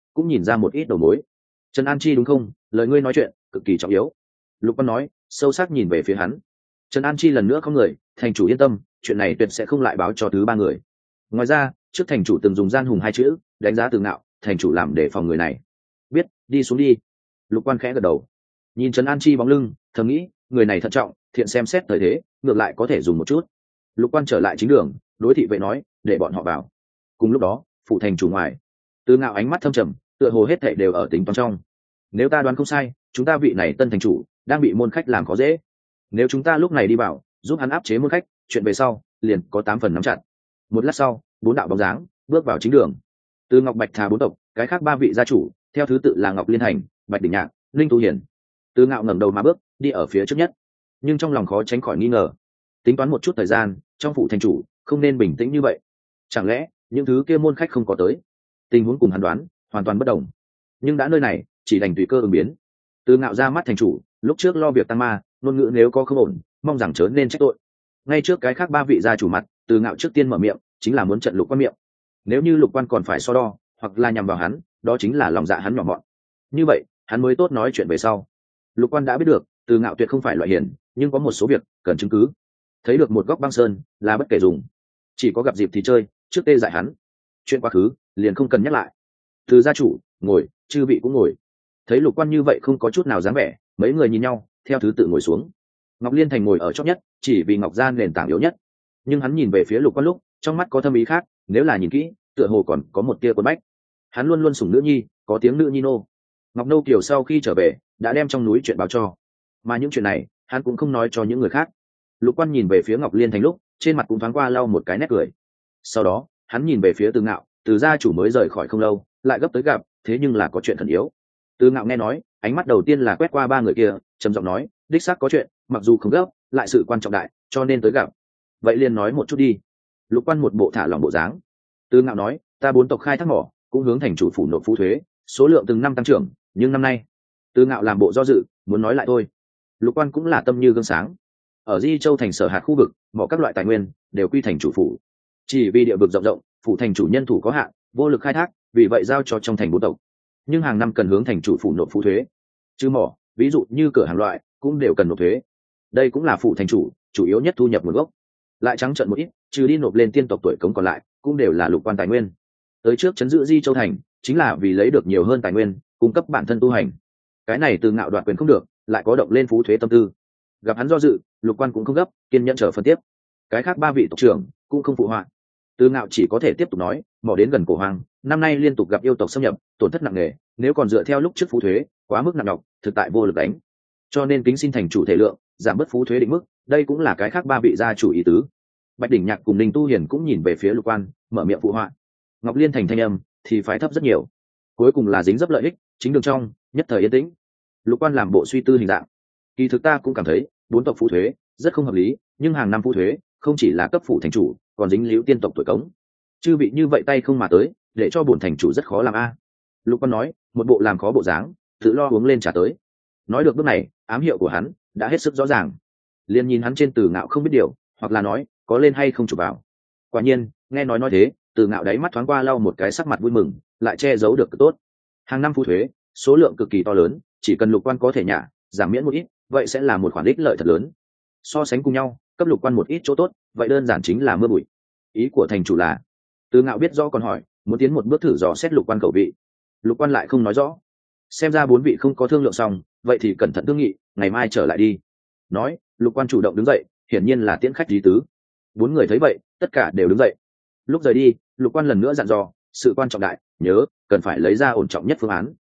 cũng nhìn ra một ít đầu mối. Trần An Chi đúng không? Lời ngươi nói chuyện cực kỳ trọng yếu. Lục Quan nói, sâu sắc nhìn về phía hắn. Trần An Chi lần nữa không người, thành chủ yên tâm, chuyện này tuyệt sẽ không lại báo cho thứ ba người. Ngoài ra, trước thành chủ từng dùng gian hùng hai chữ đánh giá Từ Ngạo, thành chủ làm để phòng người này. Biết, đi xuống đi. Lục Quan khẽ gật đầu, nhìn Trần An Chi bóng lưng, thầm nghĩ, người này thận trọng, thiện xem xét thời thế, ngược lại có thể dùng một chút. Lục Quan trở lại chính đường, đối thị vệ nói, để bọn họ vào. Cùng lúc đó, phụ thành chủ ngoài, Từ Ngạo ánh mắt thâm trầm, tựa hồ hết thảy đều ở tính toán trong. Nếu ta đoán không sai, chúng ta vị này tân thành chủ đang bị môn khách làm khó dễ. Nếu chúng ta lúc này đi vào, giúp hắn áp chế môn khách, chuyện về sau liền có tám phần nắm chặt. Một lát sau, bốn đạo bóng dáng bước vào chính đường. Từ Ngọc Bạch Thà bốn tộc, cái khác ba vị gia chủ, theo thứ tự là Ngọc Liên Hành, Bạch Đỉnh Nhạc, Linh Tu Hiển. Từ Ngạo ngẩng đầu mà bước, đi ở phía trước nhất, nhưng trong lòng khó tránh khỏi nghi ngờ. Tính toán một chút thời gian, trong phủ thành chủ không nên bình tĩnh như vậy. Chẳng lẽ những thứ kia môn khách không có tới? Tình huống cùng hắn đoán hoàn toàn bất đồng. Nhưng đã nơi này, chỉ đành tùy cơ ứng biến. Từ Ngạo ra mắt thành chủ, lúc trước lo việc tăng ma, ngôn ngữ nếu có không ổn, mong rằng chớ nên trách tội. Ngay trước cái khác ba vị gia chủ mặt, Từ Ngạo trước tiên mở miệng, chính là muốn trận Lục Quan miệng. Nếu như Lục Quan còn phải so đo, hoặc là nhằm vào hắn, đó chính là lòng dạ hắn nhỏ mọn. Như vậy, hắn mới tốt nói chuyện về sau. Lục Quan đã biết được, Từ Ngạo tuyệt không phải loại hiền, nhưng có một số việc cần chứng cứ. Thấy được một góc băng sơn là bất kể dùng, chỉ có gặp dịp thì chơi, trước tê dại hắn. Chuyện quá khứ liền không cần nhắc lại. Từ gia chủ ngồi, chư vị cũng ngồi. Thấy Lục Quan như vậy không có chút nào dáng vẻ, mấy người nhìn nhau, theo thứ tự ngồi xuống. Ngọc Liên Thành ngồi ở chót nhất, chỉ vì Ngọc Gia nền tảng yếu nhất. Nhưng hắn nhìn về phía Lục Quan lúc, trong mắt có thâm ý khác, nếu là nhìn kỹ, tựa hồ còn có một tia cuốn bách. Hắn luôn luôn sủng nữ nhi, có tiếng nữ nhi nô. Ngọc Nô Kiều sau khi trở về, đã đem trong núi chuyện báo cho, mà những chuyện này, hắn cũng không nói cho những người khác. Lục Quan nhìn về phía Ngọc Liên Thành lúc, trên mặt cũng thoáng qua lau một cái nét cười. Sau đó, hắn nhìn về phía Từ Ngạo, Từ gia chủ mới rời khỏi không lâu, lại gấp tới gặp, thế nhưng là có chuyện khẩn yếu. Từ Ngạo nghe nói, ánh mắt đầu tiên là quét qua ba người kia, trầm giọng nói, đích xác có chuyện, mặc dù không gấp, lại sự quan trọng đại, cho nên tới gặp. Vậy liền nói một chút đi. Lục Quan một bộ thả lỏng bộ dáng. Từ Ngạo nói, ta bốn tộc khai thác mỏ, cũng hướng thành chủ phủ nộp phú thuế, số lượng từng năm tăng trưởng, nhưng năm nay, Từ Ngạo làm bộ do dự, muốn nói lại thôi. Lục Quan cũng là tâm như gương sáng. Ở Di Châu thành sở hạt khu vực, mỏ các loại tài nguyên đều quy thành chủ phủ. Chỉ vì địa vực rộng rộng, phủ thành chủ nhân thủ có hạn, vô lực khai thác, vì vậy giao cho trong thành bốn tộc. Nhưng hàng năm cần hướng thành chủ phủ nộp phú thuế. Chứ mỏ, ví dụ như cửa hàng loại, cũng đều cần nộp thuế. Đây cũng là phủ thành chủ chủ yếu nhất thu nhập nguồn gốc. Lại trắng trợn một ít, trừ đi nộp lên tiên tộc tuổi cống còn lại, cũng đều là Lục Quan tài nguyên. Tới trước chấn giữ Di Châu thành, chính là vì lấy được nhiều hơn tài nguyên, cung cấp bản thân tu hành. Cái này Từ Ngạo đoạt quyền không được, lại có động lên phú thuế tâm tư. Gặp hắn do dự, Lục Quan cũng không gấp, kiên nhẫn chờ phân tiếp. Cái khác ba vị tộc trưởng cũng không phụ họa. Từ Ngạo chỉ có thể tiếp tục nói, mỏ đến gần cổ hoang, năm nay liên tục gặp yêu tộc xâm nhập, tổn thất nặng nề, nếu còn dựa theo lúc trước phú thuế, quá mức nặng nhọc, thực tại vô lực đánh. Cho nên kính xin thành chủ thể lượng, giảm bớt phú thuế định mức, đây cũng là cái khác ba vị gia chủ ý tứ. Bạch Đỉnh Nhạc cùng Ninh Tu Hiền cũng nhìn về phía Lục Quan, mở miệng phụ họa. Ngọc Liên Thành thanh âm thì phái thấp rất nhiều. Cuối cùng là dính dấp lợi ích, chính đường trong, nhất thời yên tĩnh. Lục Quan làm bộ suy tư hình dạng. Kỳ thực ta cũng cảm thấy, bốn tộc phú thuế rất không hợp lý, nhưng hàng năm phú thuế không chỉ là cấp phủ thành chủ, còn dính líu tiên tộc tuổi cống. Chư vị như vậy tay không mà tới, để cho bổn thành chủ rất khó làm a. Lục Quan nói, một bộ làm khó bộ dáng, tự lo uống lên trả tới. Nói được bước này, ám hiệu của hắn đã hết sức rõ ràng. Liên nhìn hắn trên Từ Ngạo không biết điều, hoặc là nói có lên hay không chụp vào. Quả nhiên, nghe nói nói thế, Từ Ngạo đáy mắt thoáng qua lau một cái sắc mặt vui mừng, lại che giấu được tốt. Hàng năm phú thuế, số lượng cực kỳ to lớn, chỉ cần Lục Quan có thể nhả, giảm miễn một ít, vậy sẽ là một khoản ích lợi thật lớn. So sánh cùng nhau, cấp Lục Quan một ít chỗ tốt, vậy đơn giản chính là mưa bụi. Ý của thành chủ là, Từ Ngạo biết rõ còn hỏi, muốn tiến một bước thử dò xét Lục Quan khẩu vị. Lục Quan lại không nói rõ. Xem ra bốn vị không có thương lượng xong, vậy thì cẩn thận thương nghị, ngày mai trở lại đi. Nói, Lục Quan chủ động đứng dậy, hiển nhiên là tiễn khách lý tứ. Bốn người thấy vậy, tất cả đều đứng dậy. Lúc rời đi, Lục Quan lần nữa dặn dò, sự quan trọng đại, nhớ, cần phải lấy ra ổn trọng nhất phương án,